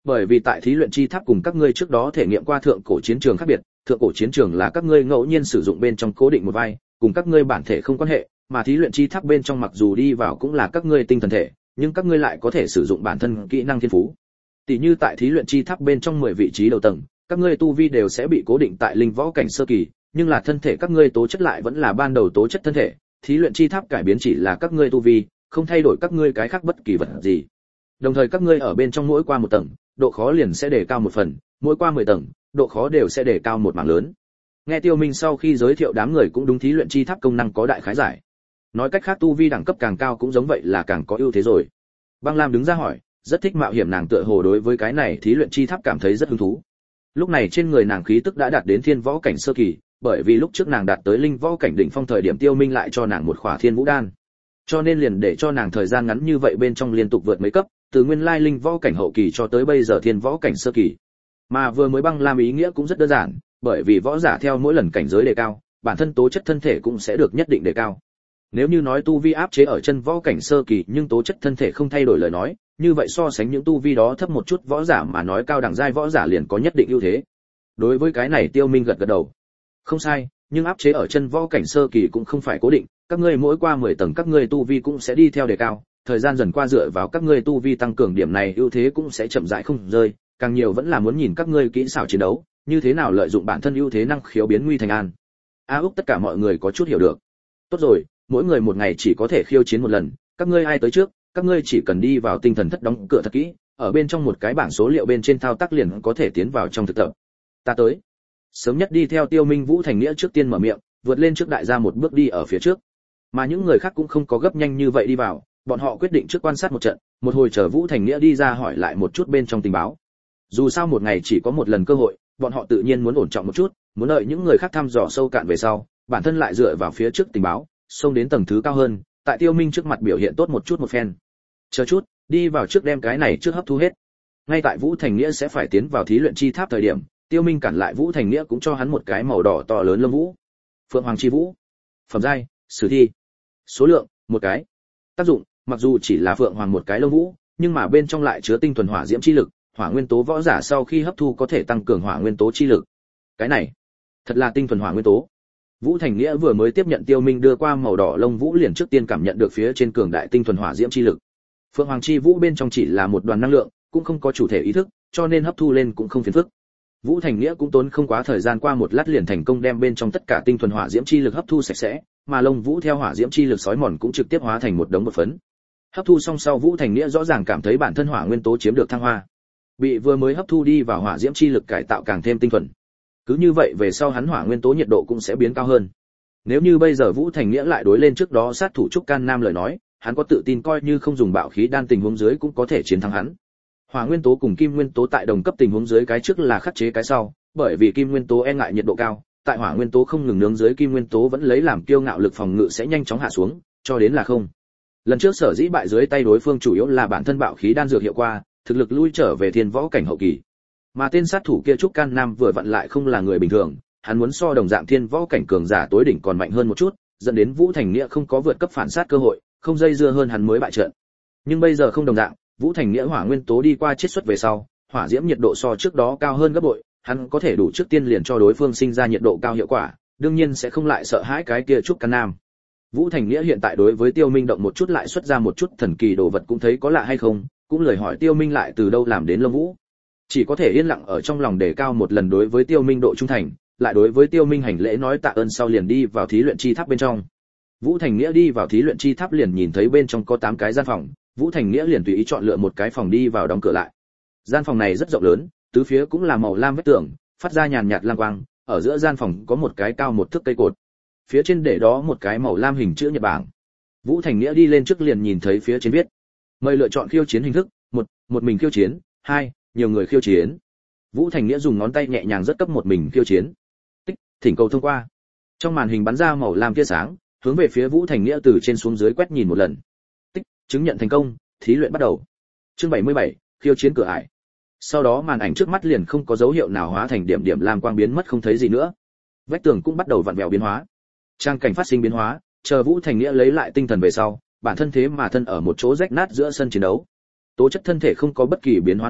Bởi vì tại thí luyện chi tháp cùng các ngươi trước đó thể nghiệm qua thượng cổ chiến trường khác biệt, thượng cổ chiến trường là các ngươi ngẫu nhiên sử dụng bên trong cố định một vai, cùng các ngươi bản thể không quan hệ, mà thí luyện chi tháp bên trong mặc dù đi vào cũng là các ngươi tinh thần thể, nhưng các ngươi lại có thể sử dụng bản thân kỹ năng thiên phú. Tỷ như tại thí luyện chi tháp bên trong mười vị trí đầu tầng, các ngươi tu vi đều sẽ bị cố định tại linh võ cảnh sơ kỳ, nhưng là thân thể các ngươi tố chất lại vẫn là ban đầu tố chất thân thể, thí luyện chi tháp cải biến chỉ là các ngươi tu vi, không thay đổi các ngươi cái khác bất kỳ vật gì. Đồng thời các ngươi ở bên trong mỗi qua một tầng, độ khó liền sẽ đề cao một phần, mỗi qua mười tầng, độ khó đều sẽ đề cao một mảng lớn. Nghe Tiêu Minh sau khi giới thiệu đám người cũng đúng thí luyện chi tháp công năng có đại khái giải. Nói cách khác tu vi đẳng cấp càng cao cũng giống vậy là càng có ưu thế rồi. Băng Lam đứng ra hỏi, rất thích mạo hiểm, nàng tựa hồ đối với cái này thí luyện chi tháp cảm thấy rất hứng thú. Lúc này trên người nàng khí tức đã đạt đến thiên võ cảnh sơ kỳ, bởi vì lúc trước nàng đạt tới linh võ cảnh đỉnh phong thời điểm Tiêu Minh lại cho nàng một khỏa thiên vũ đan. Cho nên liền để cho nàng thời gian ngắn như vậy bên trong liên tục vượt mấy cấp, từ nguyên lai linh võ cảnh hậu kỳ cho tới bây giờ thiên võ cảnh sơ kỳ. Mà vừa mới Băng Lam ý nghĩa cũng rất đơn giản, bởi vì võ giả theo mỗi lần cảnh giới đề cao, bản thân tố chất thân thể cũng sẽ được nhất định đề cao. Nếu như nói tu vi áp chế ở chân võ cảnh sơ kỳ nhưng tố chất thân thể không thay đổi lời nói, như vậy so sánh những tu vi đó thấp một chút võ giả mà nói cao đẳng giai võ giả liền có nhất định ưu thế. Đối với cái này Tiêu Minh gật gật đầu. Không sai, nhưng áp chế ở chân võ cảnh sơ kỳ cũng không phải cố định, các ngươi mỗi qua mười tầng các ngươi tu vi cũng sẽ đi theo đề cao, thời gian dần qua dựa vào các ngươi tu vi tăng cường điểm này ưu thế cũng sẽ chậm rãi không rơi, càng nhiều vẫn là muốn nhìn các ngươi kỹ xảo chiến đấu, như thế nào lợi dụng bản thân ưu thế năng khiếu biến nguy thành an. A Úc tất cả mọi người có chút hiểu được. Tốt rồi, mỗi người một ngày chỉ có thể khiêu chiến một lần, các ngươi ai tới trước, các ngươi chỉ cần đi vào tinh thần thất đóng cửa thật kỹ, ở bên trong một cái bảng số liệu bên trên thao tác liền có thể tiến vào trong thực tập. Ta tới. Sớm nhất đi theo Tiêu Minh Vũ Thành Nghĩa trước tiên mở miệng, vượt lên trước đại gia một bước đi ở phía trước. Mà những người khác cũng không có gấp nhanh như vậy đi vào, bọn họ quyết định trước quan sát một trận, một hồi chờ Vũ Thành Nghĩa đi ra hỏi lại một chút bên trong tình báo. Dù sao một ngày chỉ có một lần cơ hội, bọn họ tự nhiên muốn ổn trọng một chút, muốn đợi những người khác thăm dò sâu cạn về sau, bản thân lại dựa vào phía trước tình báo, xông đến tầng thứ cao hơn, tại Tiêu Minh trước mặt biểu hiện tốt một chút một phen. Chờ chút, đi vào trước đem cái này trước hấp thu hết. Ngay tại Vũ Thành Nghĩa sẽ phải tiến vào thí luyện chi tháp thời điểm, Tiêu Minh cản lại Vũ Thành Nghĩa cũng cho hắn một cái màu đỏ to lớn lông vũ. Phượng Hoàng chi vũ. Phẩm giai, sử thi. Số lượng, một cái. Tác dụng, mặc dù chỉ là phượng hoàng một cái lông vũ, nhưng mà bên trong lại chứa tinh thuần hỏa diễm chi lực, hỏa nguyên tố võ giả sau khi hấp thu có thể tăng cường hỏa nguyên tố chi lực. Cái này, thật là tinh thuần hỏa nguyên tố. Vũ Thành Nghĩa vừa mới tiếp nhận Tiêu Minh đưa qua màu đỏ lông vũ liền trước tiên cảm nhận được phía trên cường đại tinh thuần hỏa diễm chi lực. Phượng Hoàng chi vũ bên trong chỉ là một đoàn năng lượng, cũng không có chủ thể ý thức, cho nên hấp thu lên cũng không phiền phức. Vũ Thành Nghĩa cũng tốn không quá thời gian, qua một lát liền thành công đem bên trong tất cả tinh thuần hỏa diễm chi lực hấp thu sạch sẽ, mà lông vũ theo hỏa diễm chi lực sói mòn cũng trực tiếp hóa thành một đống bột phấn. Hấp thu xong sau Vũ Thành Nghĩa rõ ràng cảm thấy bản thân hỏa nguyên tố chiếm được thăng hoa, bị vừa mới hấp thu đi vào hỏa diễm chi lực cải tạo càng thêm tinh thuần. Cứ như vậy về sau hắn hỏa nguyên tố nhiệt độ cũng sẽ biến cao hơn. Nếu như bây giờ Vũ Thành Nghĩa lại đối lên trước đó sát thủ Trúc Can Nam lời nói, hắn có tự tin coi như không dùng bạo khí đan tình huống dưới cũng có thể chiến thắng hắn. Hỏa nguyên tố cùng kim nguyên tố tại đồng cấp tình huống dưới cái trước là khắc chế cái sau, bởi vì kim nguyên tố e ngại nhiệt độ cao, tại hỏa nguyên tố không ngừng nướng dưới kim nguyên tố vẫn lấy làm kiêu ngạo lực phòng ngự sẽ nhanh chóng hạ xuống, cho đến là không. Lần trước sở dĩ bại dưới tay đối phương chủ yếu là bản thân bạo khí đan dược hiệu quả, thực lực lui trở về thiên võ cảnh hậu kỳ. Mà tên sát thủ kia Trúc Can Nam vừa vặn lại không là người bình thường, hắn muốn so đồng dạng thiên võ cảnh cường giả tối đỉnh còn mạnh hơn một chút, dẫn đến Vũ Thành Nghĩa không có vượt cấp phản sát cơ hội, không dây dưa hơn hắn mới bại trận. Nhưng bây giờ không đồng dạng, Vũ Thành Nghĩa hỏa nguyên tố đi qua chiết xuất về sau, hỏa diễm nhiệt độ so trước đó cao hơn gấp bội, hắn có thể đủ trước tiên liền cho đối phương sinh ra nhiệt độ cao hiệu quả, đương nhiên sẽ không lại sợ hãi cái kia Trúc Can Nam. Vũ Thành Nghĩa hiện tại đối với Tiêu Minh động một chút lại xuất ra một chút thần kỳ đồ vật cũng thấy có lạ hay không, cũng lời hỏi Tiêu Minh lại từ đâu làm đến lông vũ. Chỉ có thể yên lặng ở trong lòng đề cao một lần đối với Tiêu Minh độ trung thành, lại đối với Tiêu Minh hành lễ nói tạ ơn sau liền đi vào thí luyện chi tháp bên trong. Vũ Thành Nghĩa đi vào thí luyện chi tháp liền nhìn thấy bên trong có tám cái gian phòng, Vũ Thành Nghĩa liền tùy ý chọn lựa một cái phòng đi vào đóng cửa lại. Gian phòng này rất rộng lớn, tứ phía cũng là màu lam vách tường, phát ra nhàn nhạt lam quang, ở giữa gian phòng có một cái cao một thước cây cột. Phía trên để đó một cái màu lam hình chữ nhật bảng. Vũ Thành Nghĩa đi lên trước liền nhìn thấy phía trên viết: mời lựa chọn khiêu chiến hình thức, một, một mình khiêu chiến, hai, nhiều người khiêu chiến. Vũ Thành Nghĩa dùng ngón tay nhẹ nhàng rất cấp một mình khiêu chiến. Tích, thỉnh cầu thông qua. Trong màn hình bắn ra màu lam tia sáng, hướng về phía Vũ Thành Nghĩa từ trên xuống dưới quét nhìn một lần. Tích, chứng nhận thành công, thí luyện bắt đầu. Chương bảy mươi bảy, khiêu chiến cửa ải. Sau đó màn ảnh trước mắt liền không có dấu hiệu nào hóa thành điểm điểm lam quang biến mất không thấy gì nữa. Vách tường cũng bắt đầu vặn vẹo biến hóa. Trang cảnh phát sinh biến hóa, chờ Vũ Thành Nghĩa lấy lại tinh thần về sau, bản thân thế mà thân ở một chỗ rách nát giữa sân chiến đấu. Tố chất thân thể không có bất kỳ biến hóa nào,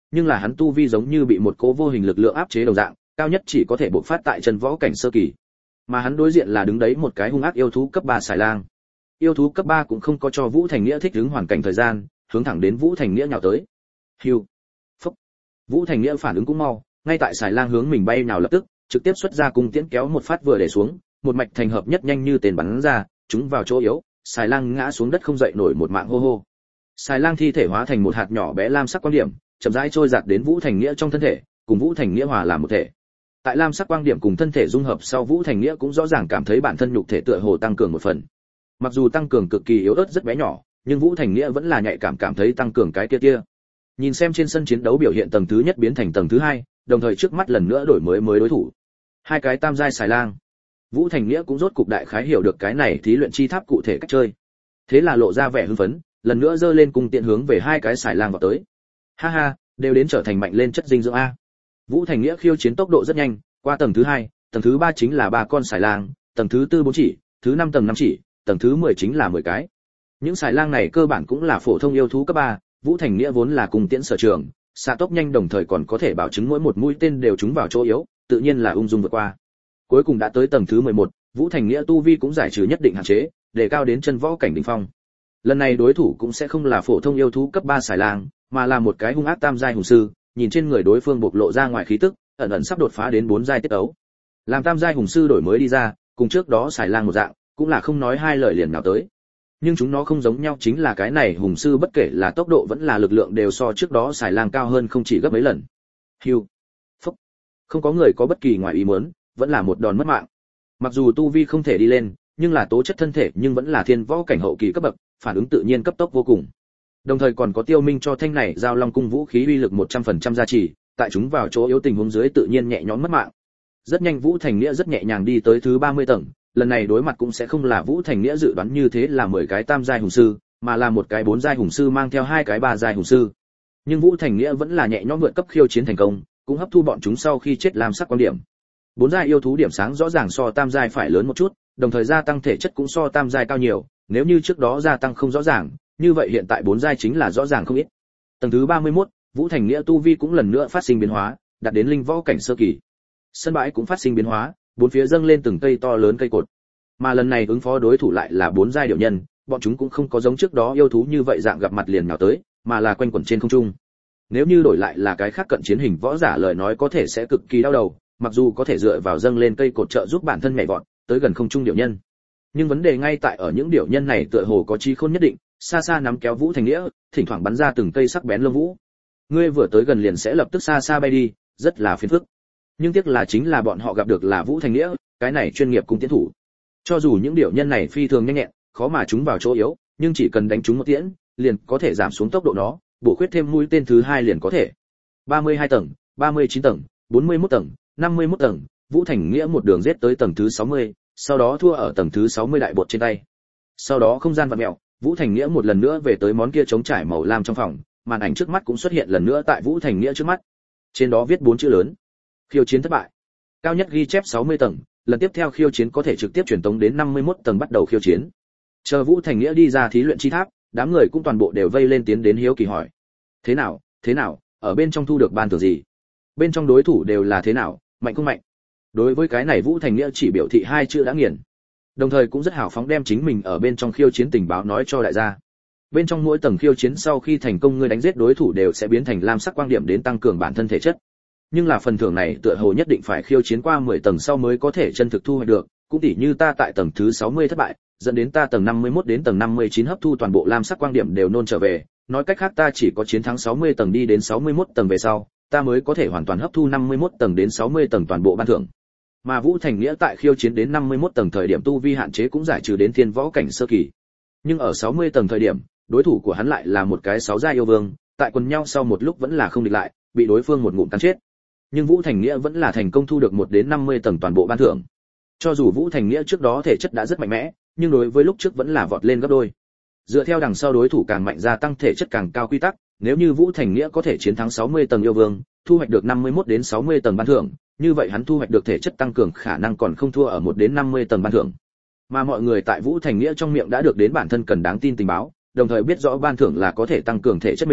nhưng là hắn tu vi giống như bị một cỗ vô hình lực lượng áp chế đồng dạng, cao nhất chỉ có thể bộc phát tại chân võ cảnh sơ kỳ. Mà hắn đối diện là đứng đấy một cái hung ác yêu thú cấp ba xài lang. Yêu thú cấp ba cũng không có cho Vũ Thành Nghĩa thích ứng hoàn cảnh thời gian, hướng thẳng đến Vũ Thành Nghĩa nhào tới. Hưu. Phốc. Vũ Thành Nghĩa phản ứng cũng mau, ngay tại xài lang hướng mình bay nhào lập tức, trực tiếp xuất ra cung tiễn kéo một phát vừa để xuống, một mạch thành hợp nhất nhanh như tên bắn ra, chúng vào chỗ yếu, xài lang ngã xuống đất không dậy nổi một mạng hô hô. Xài lang thi thể hóa thành một hạt nhỏ bé lam sắc quang điểm, chậm rãi trôi giạt đến Vũ Thành Nghĩa trong thân thể, cùng Vũ Thành Nghĩa hòa làm một thể. Tại lam sắc quang điểm cùng thân thể dung hợp sau, Vũ Thành Nghĩa cũng rõ ràng cảm thấy bản thân nhục thể tựa hồ tăng cường một phần. Mặc dù tăng cường cực kỳ yếu ớt rất bé nhỏ, nhưng Vũ Thành Nghĩa vẫn là nhạy cảm cảm thấy tăng cường cái kia kia. Nhìn xem trên sân chiến đấu biểu hiện tầng thứ nhất biến thành tầng thứ hai, đồng thời trước mắt lần nữa đổi mới mới đối thủ. Hai cái tam giai xài lang. Vũ Thành Nghĩa cũng rốt cục đại khái hiểu được cái này thí luyện chi tháp cụ thể cách chơi. Thế là lộ ra vẻ hưng phấn, lần nữa giơ lên cung tiện hướng về hai cái xài lang vào tới. Ha ha, đều đến trở thành mạnh lên chất dinh dưỡng a. Vũ Thành Nghĩa khiêu chiến tốc độ rất nhanh, qua tầng thứ hai, tầng thứ ba chính là ba con xài lang, tầng thứ tư bốn chỉ, thứ năm tầng năm chỉ, tầng thứ mười chính là mười cái. Những xài lang này cơ bản cũng là phổ thông yêu thú cấp ba, Vũ Thành Nghĩa vốn là cùng tiễn sở trường, xạ tốc nhanh đồng thời còn có thể bảo chứng mỗi một mũi tên đều trúng vào chỗ yếu, tự nhiên là ung dung vượt qua. Cuối cùng đã tới tầng thứ mười một, Vũ Thành Nghĩa tu vi cũng giải trừ nhất định hạn chế, để cao đến chân võ cảnh đỉnh phong. Lần này đối thủ cũng sẽ không là phổ thông yêu thú cấp ba xài lang, mà là một cái hung ác tam giai hùng sư, nhìn trên người đối phương bộc lộ ra ngoài khí tức, ẩn ẩn sắp đột phá đến bốn giai tiết ấu. Làm tam giai hùng sư đổi mới đi ra, cùng trước đó xài lang một dạng, cũng là không nói hai lời liền nào tới. Nhưng chúng nó không giống nhau chính là cái này hùng sư bất kể là tốc độ vẫn là lực lượng đều so trước đó xài lang cao hơn không chỉ gấp mấy lần. Hưu. Phốc. Không có người có bất kỳ ngoài ý muốn, vẫn là một đòn mất mạng. Mặc dù tu vi không thể đi lên, nhưng là tố chất thân thể nhưng vẫn là thiên võ cảnh hậu kỳ cấp bậc, phản ứng tự nhiên cấp tốc vô cùng. Đồng thời còn có Tiêu Minh cho thanh này giao long cung vũ khí uy lực một trăm phần trăm gia trì, tại chúng vào chỗ yếu tình huống dưới tự nhiên nhẹ nhõm mất mạng. Rất nhanh Vũ Thành Nghĩa rất nhẹ nhàng đi tới thứ ba mươi tầng, lần này đối mặt cũng sẽ không là Vũ Thành Nghĩa dự đoán như thế là mười cái tam giai hùng sư, mà là một cái bốn giai hùng sư mang theo hai cái ba giai hùng sư. Nhưng Vũ Thành Nghĩa vẫn là nhẹ nhõm vượt cấp khiêu chiến thành công, cũng hấp thu bọn chúng sau khi chết làm sắc quan điểm. Bốn giai yêu thú điểm sáng rõ ràng so tam giai phải lớn một chút, đồng thời gia tăng thể chất cũng so tam giai cao nhiều, nếu như trước đó gia tăng không rõ ràng, như vậy hiện tại bốn giai chính là rõ ràng không ít. Tầng thứ ba mươi mốt, Vũ Thành Nghĩa tu vi cũng lần nữa phát sinh biến hóa, đạt đến linh võ cảnh sơ kỳ. Sân bãi cũng phát sinh biến hóa, bốn phía dâng lên từng cây to lớn cây cột. Mà lần này ứng phó đối thủ lại là bốn giai điểu nhân, bọn chúng cũng không có giống trước đó yêu thú như vậy dạng gặp mặt liền nhào tới, mà là quanh quẩn trên không trung. Nếu như đổi lại là cái khác cận chiến hình võ giả lời nói có thể sẽ cực kỳ đau đầu, mặc dù có thể dựa vào dâng lên cây cột trợ giúp bản thân nhảy vọt tới gần không trung điểu nhân. Nhưng vấn đề ngay tại ở những điểu nhân này tựa hồ có trí khôn nhất định, xa xa nắm kéo Vũ Thành Nghĩa, thỉnh thoảng bắn ra từng cây sắc bén lông vũ. Ngươi vừa tới gần liền sẽ lập tức xa xa bay đi, rất là phiền phức. Nhưng tiếc là chính là bọn họ gặp được là Vũ Thành Nghĩa, cái này chuyên nghiệp cung tiễn thủ. Cho dù những điểu nhân này phi thường nhanh nhẹn, khó mà chúng vào chỗ yếu, nhưng chỉ cần đánh chúng một tiễn, liền có thể giảm xuống tốc độ nó, bổ khuyết thêm mũi tên thứ hai liền có thể. ba mươi hai tầng, ba mươi chín tầng, bốn mươi mốt tầng, năm mươi mốt tầng, Vũ Thành Nghĩa một đường giết tới tầng thứ sáu mươi, sau đó thua ở tầng thứ sáu mươi đại bột trên tay. Sau đó không gian vặn mèo, Vũ Thành Nghĩa một lần nữa về tới món kia trống trải màu lam trong phòng, màn ảnh trước mắt cũng xuất hiện lần nữa tại Vũ Thành Nghĩa trước mắt. Trên đó viết bốn chữ lớn: khiêu chiến thất bại. Cao nhất ghi chép sáu mươi tầng, lần tiếp theo khiêu chiến có thể trực tiếp truyền tống đến năm mươi mốt tầng bắt đầu khiêu chiến. Chờ Vũ Thành Nghĩa đi ra thí luyện chi tháp, đám người cũng toàn bộ đều vây lên tiến đến hiếu kỳ hỏi: "Thế nào, thế nào, ở bên trong thu được ban thưởng gì? Bên trong đối thủ đều là thế nào, mạnh không mạnh?" Đối với cái này Vũ Thành Nghĩa chỉ biểu thị hai chữ đã nghiền. Đồng thời cũng rất hào phóng đem chính mình ở bên trong khiêu chiến tình báo nói cho đại gia. Bên trong mỗi tầng khiêu chiến sau khi thành công ngươi đánh giết đối thủ đều sẽ biến thành lam sắc quang điểm đến tăng cường bản thân thể chất. Nhưng là phần thưởng này tựa hồ nhất định phải khiêu chiến qua mười tầng sau mới có thể chân thực thu hoạch được, cũng tỉ như ta tại tầng thứ sáu mươi thất bại, dẫn đến ta tầng năm mươi mốt đến tầng năm mươi chín hấp thu toàn bộ lam sắc quang điểm đều nôn trở về, nói cách khác ta chỉ có chiến thắng sáu mươi tầng đi đến sáu mươi mốt tầng về sau, ta mới có thể hoàn toàn hấp thu năm mươi mốt tầng đến sáu mươi tầng toàn bộ ban thưởng. Mà Vũ Thành Nghĩa tại khiêu chiến đến năm mươi mốt tầng thời điểm tu vi hạn chế cũng giải trừ đến thiên võ cảnh sơ kỳ. Nhưng ở sáu mươi tầng thời điểm, đối thủ của hắn lại là một cái sáu giai yêu vương, tại quần nhau sau một lúc vẫn là không địch lại, bị đối phương một ngụm cắn chết. Nhưng Vũ Thành Nghĩa vẫn là thành công thu được một đến năm mươi tầng toàn bộ ban thưởng. Cho dù Vũ Thành Nghĩa trước đó thể chất đã rất mạnh mẽ, nhưng đối với lúc trước vẫn là vọt lên gấp đôi. Dựa theo đằng sau đối thủ càng mạnh gia tăng thể chất càng cao quy tắc, nếu như Vũ Thành Nghĩa có thể chiến thắng sáu mươi tầng yêu vương, thu hoạch được năm mươi mốt đến sáu mươi tầng ban thưởng, như vậy hắn thu hoạch được thể chất tăng cường khả năng còn không thua ở một đến năm mươi tầng ban thưởng. Mà mọi người tại Vũ Thành Nghĩa trong miệng đã được đến bản thân cần đáng tin tình báo, đồng thời biết rõ ban thưởng là có thể tăng cường thể chất mình,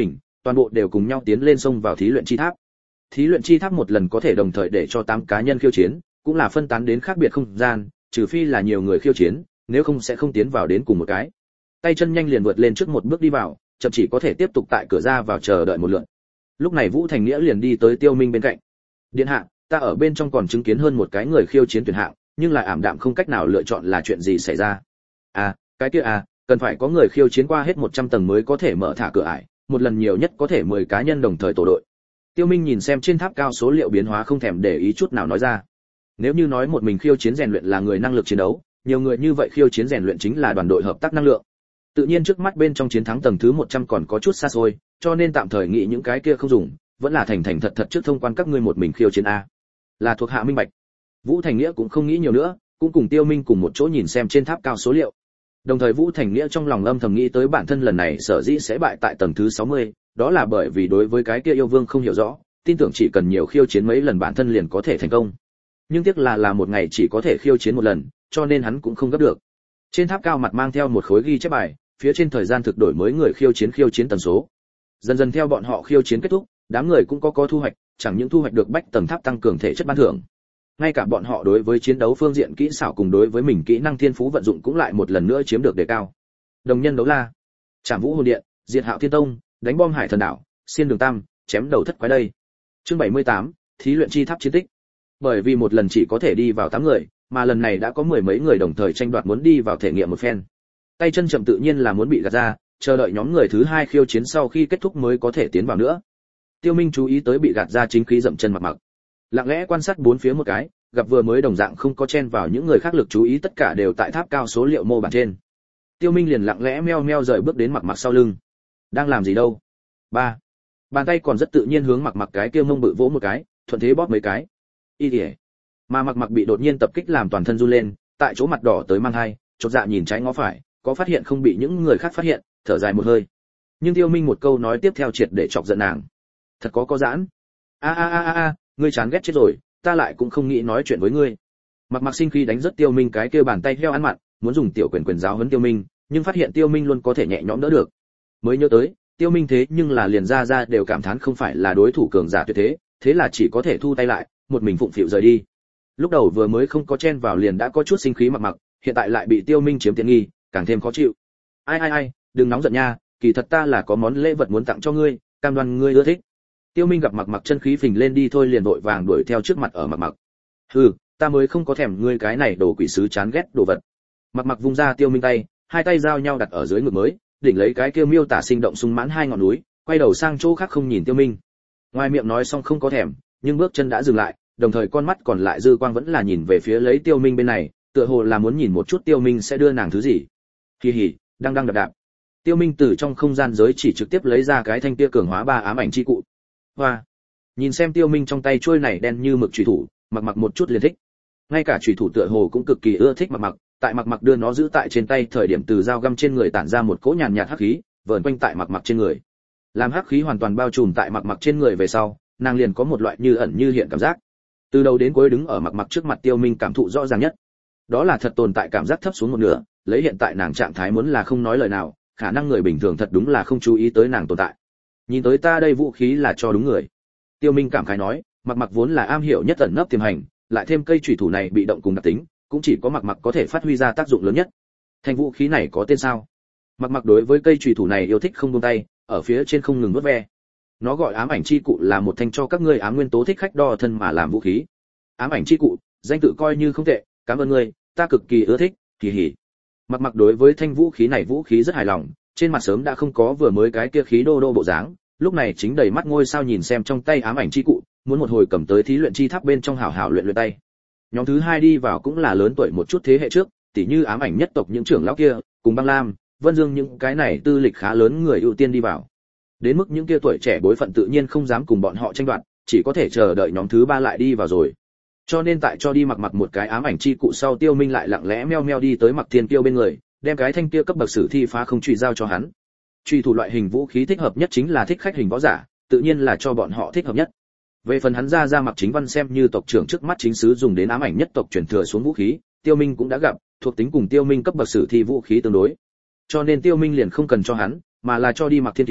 toàn bộ đều cùng nhau tiến lên sông vào thí luyện chi tháp. Thí luyện chi tháp một lần có thể đồng thời để cho tám cá nhân khiêu chiến, cũng là phân tán đến khác biệt không gian, trừ phi là nhiều người khiêu chiến, nếu không sẽ không tiến vào đến cùng một cái. Tay chân nhanh liền vượt lên trước một bước đi vào, chậm chỉ có thể tiếp tục tại cửa ra vào chờ đợi một lượt. Lúc này Vũ Thành Nghĩa liền đi tới Tiêu Minh bên cạnh. Điện hạ, ta ở bên trong còn chứng kiến hơn một cái người khiêu chiến tuyển hạng, nhưng lại ảm đạm không cách nào lựa chọn là chuyện gì xảy ra. À, cái kia à, cần phải có người khiêu chiến qua hết một trăm tầng mới có thể mở thả cửa ải, một lần nhiều nhất có thể mười cá nhân đồng thời tổ đội. Tiêu Minh nhìn xem trên tháp cao số liệu biến hóa không thèm để ý chút nào nói ra. Nếu như nói một mình khiêu chiến rèn luyện là người năng lực chiến đấu, nhiều người như vậy khiêu chiến rèn luyện chính là đoàn đội hợp tác năng lượng. Tự nhiên trước mắt bên trong chiến thắng tầng thứ một trăm còn có chút xa xôi, cho nên tạm thời nghĩ những cái kia không dùng, vẫn là thành thành thật thật trước thông quan các ngươi một mình khiêu chiến a. Là thuộc hạ minh bạch. Vũ Thành Nghĩa cũng không nghĩ nhiều nữa, cũng cùng Tiêu Minh cùng một chỗ nhìn xem trên tháp cao số liệu. Đồng thời Vũ Thành Nghĩa trong lòng âm thầm nghĩ tới bản thân lần này sở dĩ sẽ bại tại tầng thứ sáu mươi, đó là bởi vì đối với cái kia yêu vương không hiểu rõ, tin tưởng chỉ cần nhiều khiêu chiến mấy lần bản thân liền có thể thành công. Nhưng tiếc là là một ngày chỉ có thể khiêu chiến một lần, cho nên hắn cũng không gấp được. Trên tháp cao mặt mang theo một khối ghi chép bài, phía trên thời gian thực đổi mới người khiêu chiến khiêu chiến tần số. Dần dần theo bọn họ khiêu chiến kết thúc, đám người cũng có có thu hoạch, chẳng những thu hoạch được bách tầng tháp tăng cường thể chất ban thưởng, ngay cả bọn họ đối với chiến đấu phương diện kỹ xảo cùng đối với mình kỹ năng thiên phú vận dụng cũng lại một lần nữa chiếm được đề cao. Đồng nhân đấu la, Trảm Vũ Hồn Điện, Diệt Hạo Thiên Tông, đánh bom Hải Thần Đảo, xiên đường tam, chém đầu thất quái đây. Chương bảy mươi tám, thí luyện chi tháp chiến tích. Bởi vì một lần chỉ có thể đi vào tám người, mà lần này đã có mười mấy người đồng thời tranh đoạt muốn đi vào thể nghiệm một phen. Tay chân chậm tự nhiên là muốn bị gạt ra, chờ đợi nhóm người thứ hai khiêu chiến sau khi kết thúc mới có thể tiến vào nữa. Tiêu Minh chú ý tới bị gạt ra chính khí dậm chân mặc mặc, lặng lẽ quan sát bốn phía một cái, gặp vừa mới đồng dạng không có chen vào những người khác lực chú ý tất cả đều tại tháp cao số liệu mô bản trên. Tiêu Minh liền lặng lẽ meo meo rời bước đến mặc mặc sau lưng. Đang làm gì đâu? Ba. Bàn tay còn rất tự nhiên hướng mặc mặc cái kia mông bự vỗ một cái, thuận thế bóp mấy cái. Y điệp. Mà mặc mặc bị đột nhiên tập kích làm toàn thân run lên, tại chỗ mặt đỏ tới mang hai, chột dạ nhìn trái ngó phải, có phát hiện không bị những người khác phát hiện, thở dài một hơi. Nhưng Tiêu Minh một câu nói tiếp theo triệt để chọc giận nàng. Thật có có giãn. A a a a, ngươi chán ghét chết rồi, ta lại cũng không nghĩ nói chuyện với ngươi. Mặc mặc sinh khí đánh rất Tiêu Minh cái kia bàn tay heo ăn mặn, muốn dùng tiểu quyền quyền giáo huấn Tiêu Minh, nhưng phát hiện Tiêu Minh luôn có thể nhẹ nhõm đỡ được. Mới nhớ tới, Tiêu Minh thế nhưng là liền ra ra đều cảm thán không phải là đối thủ cường giả tuyệt thế, thế là chỉ có thể thu tay lại, một mình phụng phịu rời đi. Lúc đầu vừa mới không có chen vào liền đã có chút sinh khí mặc mặc, hiện tại lại bị Tiêu Minh chiếm tiện nghi, càng thêm khó chịu. Ai ai ai, đừng nóng giận nha, kỳ thật ta là có món lễ vật muốn tặng cho ngươi, cam đoan ngươi ưa thích. Tiêu Minh gặp mặc mặc chân khí phình lên đi thôi liền vội vàng đuổi theo trước mặt ở mặc mặc. Hừ, ta mới không có thèm ngươi cái này đồ quỷ sứ chán ghét đồ vật. Mặc mặc vung ra Tiêu Minh tay, hai tay giao nhau đặt ở dưới ngực mới, đỉnh lấy cái kia miêu tả sinh động sung mãn hai ngọn núi, quay đầu sang chỗ khác không nhìn Tiêu Minh. Ngoài miệng nói xong không có thèm, nhưng bước chân đã dừng lại, đồng thời con mắt còn lại dư quang vẫn là nhìn về phía lấy Tiêu Minh bên này, tựa hồ là muốn nhìn một chút Tiêu Minh sẽ đưa nàng thứ gì. Kỳ hỉ, đang đang đạp đạp. Tiêu Minh từ trong không gian giới chỉ trực tiếp lấy ra cái thanh kia cường hóa ba ám ảnh chi cụ. Hoa. Nhìn xem Tiêu Minh trong tay chuôi này đen như mực chủy thủ, mặc mặc một chút liền thích. Ngay cả chủy thủ tựa hồ cũng cực kỳ ưa thích mặc mặc, tại mặc mặc đưa nó giữ tại trên tay thời điểm từ dao găm trên người tản ra một cỗ nhàn nhạt hắc khí, vờn quanh tại mặc mặc trên người. Làm hắc khí hoàn toàn bao trùm tại mặc mặc trên người về sau, nàng liền có một loại như ẩn như hiện cảm giác. Từ đầu đến cuối đứng ở mặc mặc trước mặt Tiêu Minh cảm thụ rõ ràng nhất. Đó là thật tồn tại cảm giác thấp xuống một nửa, lấy hiện tại nàng trạng thái muốn là không nói lời nào, khả năng người bình thường thật đúng là không chú ý tới nàng tồn tại. Nhìn tới ta đây vũ khí là cho đúng người. Tiêu Minh cảm khái nói, mặc mặc vốn là am hiểu nhất ẩn nấp tiềm hành, lại thêm cây chủy thủ này bị động cùng đặc tính, cũng chỉ có mặc mặc có thể phát huy ra tác dụng lớn nhất. Thanh vũ khí này có tên sao? Mặc mặc đối với cây chủy thủ này yêu thích không buông tay, ở phía trên không ngừng nuốt ve. Nó gọi ám ảnh chi cụ là một thanh cho các ngươi ám nguyên tố thích khách đo thân mà làm vũ khí. Ám ảnh chi cụ, danh tự coi như không tệ, cảm ơn ngươi, ta cực kỳ ưa thích, kỳ hỉ. Mặc mặc đối với thanh vũ khí này vũ khí rất hài lòng, trên mặt sớm đã không có vừa mới cái kia khí đô đô bộ dáng, lúc này chính đầy mắt ngôi sao nhìn xem trong tay ám ảnh chi cụ, muốn một hồi cầm tới thí luyện chi tháp bên trong hảo hảo luyện luyện tay. Nhóm thứ hai đi vào cũng là lớn tuổi một chút thế hệ trước, tỉ như ám ảnh nhất tộc những trưởng lão kia, cùng Băng Lam, Vân Dương những cái này tư lịch khá lớn người ưu tiên đi vào. Đến mức những kia tuổi trẻ bối phận tự nhiên không dám cùng bọn họ tranh đoạt, chỉ có thể chờ đợi nhóm thứ ba lại đi vào rồi. Cho nên tại cho đi mặc mặc một cái ám ảnh chi cụ sau, Tiêu Minh lại lặng lẽ meo meo đi tới Mặc Thiên Kiêu bên người, đem cái thanh kia cấp bậc sử thi phá không truy giao cho hắn. Truy thủ loại hình vũ khí thích hợp nhất chính là thích khách hình võ giả, tự nhiên là cho bọn họ thích hợp nhất. Về phần hắn ra ra Mặc Chính Văn xem như tộc trưởng trước mắt chính sứ dùng đến ám ảnh nhất tộc truyền thừa xuống vũ khí, Tiêu Minh cũng đã gặp, thuộc tính cùng Tiêu Minh cấp bậc sử thi vũ khí tương đối. Cho nên Tiêu Minh liền không cần cho hắn, mà là cho đi Mặc Thiên Kiêu,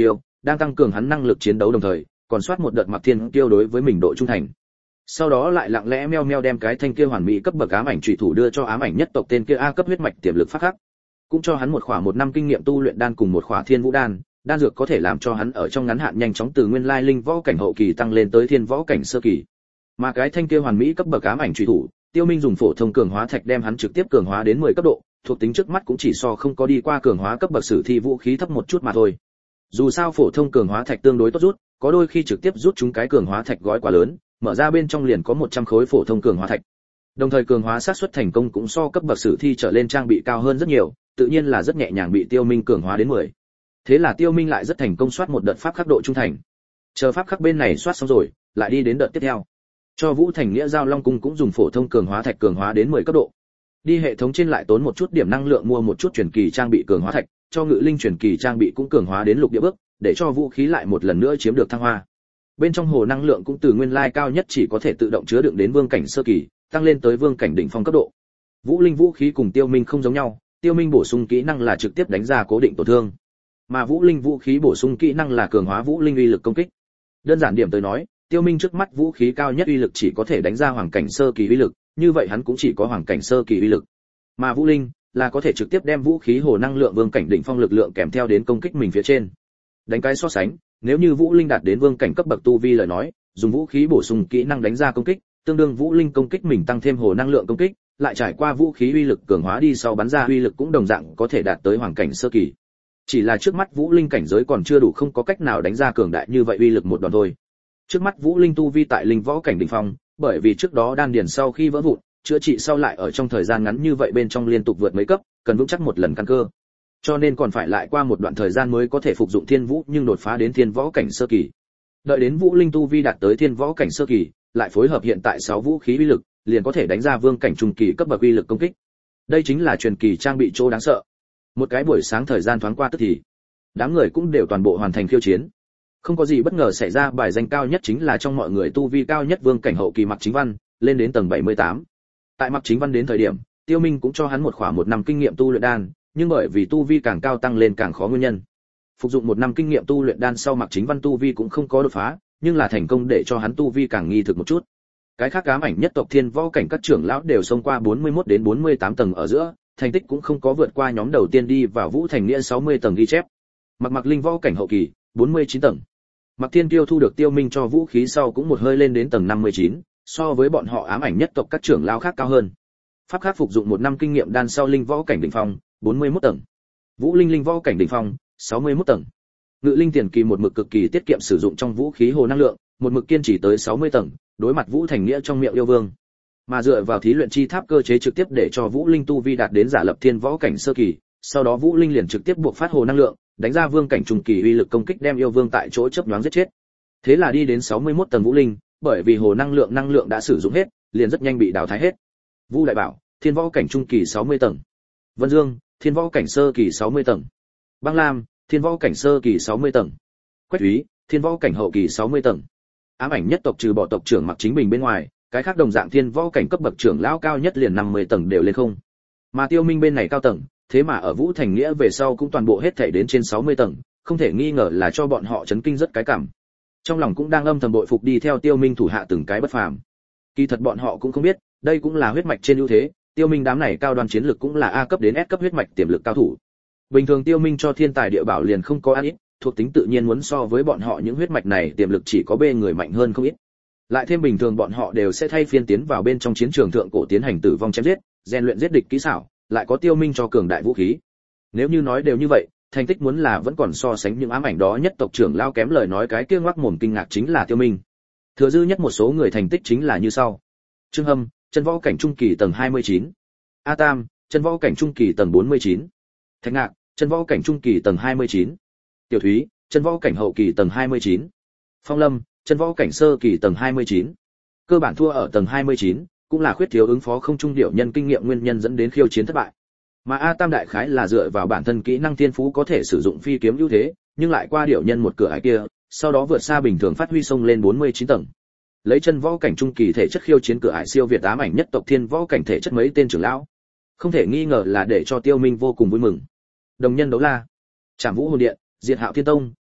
đang tăng cường hắn năng lực chiến đấu đồng thời còn soát một đợt Mặc Thiên Kiêu đối với mình độ trung thành. Sau đó lại lặng lẽ meo meo đem cái thanh kia hoàn mỹ cấp bậc ám ảnh chủy thủ đưa cho ám ảnh nhất tộc tên kia A cấp huyết mạch tiềm lực phát khắc, cũng cho hắn một khỏa một năm kinh nghiệm tu luyện đan cùng một khỏa thiên vũ đan, đan dược có thể làm cho hắn ở trong ngắn hạn nhanh chóng từ nguyên lai linh võ cảnh hậu kỳ tăng lên tới thiên võ cảnh sơ kỳ. Mà cái thanh kia hoàn mỹ cấp bậc ám ảnh chủy thủ, Tiêu Minh dùng phổ thông cường hóa thạch đem hắn trực tiếp cường hóa đến mười cấp độ, thuộc tính trước mắt cũng chỉ so không có đi qua cường hóa cấp bậc sử thi vũ khí thấp một chút mà thôi. Dù sao phổ thông cường hóa thạch tương đối tốt rút, có đôi khi trực tiếp rút chúng cái cường hóa thạch gói quá lớn, mở ra bên trong liền có một trăm khối phổ thông cường hóa thạch. Đồng thời cường hóa xác suất thành công cũng so cấp bậc sử thi trở lên trang bị cao hơn rất nhiều, tự nhiên là rất nhẹ nhàng bị Tiêu Minh cường hóa đến mười. Thế là Tiêu Minh lại rất thành công soát một đợt pháp khắc độ trung thành. Chờ pháp khắc bên này soát xong rồi, lại đi đến đợt tiếp theo. Cho Vũ Thành Nghĩa Giao Long cung cũng dùng phổ thông cường hóa thạch cường hóa đến mười cấp độ. Đi hệ thống trên lại tốn một chút điểm năng lượng mua một chút truyền kỳ trang bị cường hóa thạch, cho Ngự Linh truyền kỳ trang bị cũng cường hóa đến lục địa bước, để cho vũ khí lại một lần nữa chiếm được thăng hoa. Bên trong hồ năng lượng cũng từ nguyên lai cao nhất chỉ có thể tự động chứa đựng đến vương cảnh sơ kỳ, tăng lên tới vương cảnh đỉnh phong cấp độ. Vũ Linh vũ khí cùng Tiêu Minh không giống nhau, Tiêu Minh bổ sung kỹ năng là trực tiếp đánh ra cố định tổn thương, mà Vũ Linh vũ khí bổ sung kỹ năng là cường hóa Vũ Linh uy lực công kích. Đơn giản điểm tới nói, Tiêu Minh trước mắt vũ khí cao nhất uy lực chỉ có thể đánh ra hoàng cảnh sơ kỳ uy lực, như vậy hắn cũng chỉ có hoàng cảnh sơ kỳ uy lực. Mà Vũ Linh là có thể trực tiếp đem vũ khí hồ năng lượng vương cảnh đỉnh phong lực lượng kèm theo đến công kích mình phía trên. Đánh cái so sánh, nếu như Vũ Linh đạt đến vương cảnh cấp bậc tu vi lời nói, dùng vũ khí bổ sung kỹ năng đánh ra công kích, tương đương Vũ Linh công kích mình tăng thêm hồ năng lượng công kích, lại trải qua vũ khí uy lực cường hóa đi sau bắn ra uy lực cũng đồng dạng có thể đạt tới hoàng cảnh sơ kỳ. Chỉ là trước mắt Vũ Linh cảnh giới còn chưa đủ, không có cách nào đánh ra cường đại như vậy uy lực một đòn thôi. Trước mắt Vũ Linh tu vi tại linh võ cảnh đỉnh phong, bởi vì trước đó đan điền sau khi vỡ vụn, chữa trị sau lại ở trong thời gian ngắn như vậy bên trong liên tục vượt mấy cấp, cần vững chắc một lần căn cơ. Cho nên còn phải lại qua một đoạn thời gian mới có thể phục dụng Thiên Vũ, nhưng đột phá đến Thiên Võ cảnh sơ kỳ. Đợi đến Vũ Linh tu vi đạt tới Thiên Võ cảnh sơ kỳ, lại phối hợp hiện tại sáu vũ khí uy lực, liền có thể đánh ra vương cảnh trung kỳ cấp bậc uy lực công kích. Đây chính là truyền kỳ trang bị chỗ đáng sợ. Một cái buổi sáng thời gian thoáng qua tức thì, đám người cũng đều toàn bộ hoàn thành khiêu chiến. Không có gì bất ngờ xảy ra, bài danh cao nhất chính là trong mọi người tu vi cao nhất vương cảnh hậu kỳ Mặc Chính Văn, lên đến tầng bảy mươi tám. Tại Mặc Chính Văn đến thời điểm, Tiêu Minh cũng cho hắn một khỏa một năm kinh nghiệm tu luyện đan, nhưng bởi vì tu vi càng cao tăng lên càng khó nguyên nhân. Phục dụng một năm kinh nghiệm tu luyện đan sau Mặc Chính Văn tu vi cũng không có đột phá, nhưng là thành công để cho hắn tu vi càng nghi thực một chút. Cái khác ám ảnh nhất tộc thiên võ cảnh các trưởng lão đều xông qua bốn mươi mốt đến bốn mươi tám tầng ở giữa, thành tích cũng không có vượt qua nhóm đầu tiên đi vào Vũ Thành Nghĩa sáu mươi tầng ghi chép. Mặc Mặc linh võ cảnh hậu kỳ, bốn mươi chín tầng. Mặc Thiên Kiêu thu được Tiêu Minh cho vũ khí sau cũng một hơi lên đến tầng năm mươi chín, so với bọn họ ám ảnh nhất tộc các trưởng lão khác cao hơn. Pháp khắc phục dụng một năm kinh nghiệm đan sau linh võ cảnh đỉnh phong, bốn mươi mốt tầng. Vũ Linh linh võ cảnh đỉnh phong, sáu mươi mốt tầng. Ngự Linh tiền kỳ một mực cực kỳ tiết kiệm sử dụng trong vũ khí hồ năng lượng, một mực kiên trì tới sáu mươi tầng, đối mặt Vũ Thành Nghĩa trong miệng yêu vương. Mà dựa vào thí luyện chi tháp cơ chế trực tiếp để cho Vũ Linh tu vi đạt đến giả lập thiên võ cảnh sơ kỳ, sau đó Vũ Linh liền trực tiếp buộc phát hồ năng lượng, đánh ra vương cảnh trung kỳ uy lực công kích đem yêu vương tại chỗ chớp nhoáng giết chết. Thế là đi đến sáu mươi mốt tầng Vũ Linh, bởi vì hồ năng lượng năng lượng đã sử dụng hết, liền rất nhanh bị đào thái hết. Vu Đại Bảo, thiên võ cảnh trung kỳ sáu mươi tầng. Vân Dương, thiên võ cảnh sơ kỳ sáu mươi tầng. Băng Lam, thiên võ cảnh sơ kỳ sáu mươi tầng. Quách Thúy, thiên võ cảnh hậu kỳ sáu mươi tầng. Ám ảnh nhất tộc trừ bỏ tộc trưởng Mặc Chính Bình bên ngoài, cái khác đồng dạng thiên võ cảnh cấp bậc trưởng lão cao nhất liền năm mươi tầng đều lên không. Mà Tiêu Minh bên này cao tầng, thế mà ở Vũ Thành Nghĩa về sau cũng toàn bộ hết thảy đến trên sáu mươi tầng, không thể nghi ngờ là cho bọn họ chấn kinh rất cái cảm. Trong lòng cũng đang âm thầm bội phục đi theo Tiêu Minh thủ hạ từng cái bất phàm. Kỳ thật bọn họ cũng không biết, đây cũng là huyết mạch trên ưu thế, Tiêu Minh đám này cao đoan chiến lực cũng là A cấp đến S cấp huyết mạch tiềm lực cao thủ. Bình thường Tiêu Minh cho thiên tài địa bảo liền không có ăn ít, thuộc tính tự nhiên muốn so với bọn họ những huyết mạch này tiềm lực chỉ có B người mạnh hơn không ít. Lại thêm bình thường bọn họ đều sẽ thay phiên tiến vào bên trong chiến trường thượng cổ tiến hành tử vong chém giết, rèn luyện giết địch kỹ xảo, lại có Tiêu Minh cho cường đại vũ khí. Nếu như nói đều như vậy, thành tích muốn là vẫn còn so sánh những ám ảnh đó nhất tộc trưởng lao kém lời nói, cái kia ngoác mồm kinh ngạc chính là Tiêu Minh. Thừa dư nhất một số người thành tích chính là như sau: Trương Hâm, chân võ cảnh trung kỳ tầng hai mươi chín. A Tam, chân võ cảnh trung kỳ tầng bốn mươi chín. Thạch Ngạc, chân võ cảnh trung kỳ tầng hai mươi chín. Tiểu Thúy, chân võ cảnh hậu kỳ tầng hai mươi chín. Phong Lâm, chân võ cảnh sơ kỳ tầng hai mươi chín. Cơ bản thua ở tầng hai mươi chín, cũng là khuyết thiếu ứng phó không trung điệu nhân kinh nghiệm nguyên nhân dẫn đến khiêu chiến thất bại. Mà A Tam đại khái là dựa vào bản thân kỹ năng thiên phú có thể sử dụng phi kiếm ưu thế, nhưng lại qua điệu nhân một cửa ải kia, sau đó vượt xa bình thường phát huy sông lên bốn mươi chín tầng. Lấy chân võ cảnh trung kỳ thể chất khiêu chiến cửa ải siêu việt ám ảnh nhất tộc thiên võ cảnh thể chất mấy tên trưởng lão, không thể nghi ngờ là để cho Tiêu Minh vô cùng vui mừng. Đồng nhân đấu la, Trảm Vũ Hồn Điện, Diệt Hạo Thiên Tông,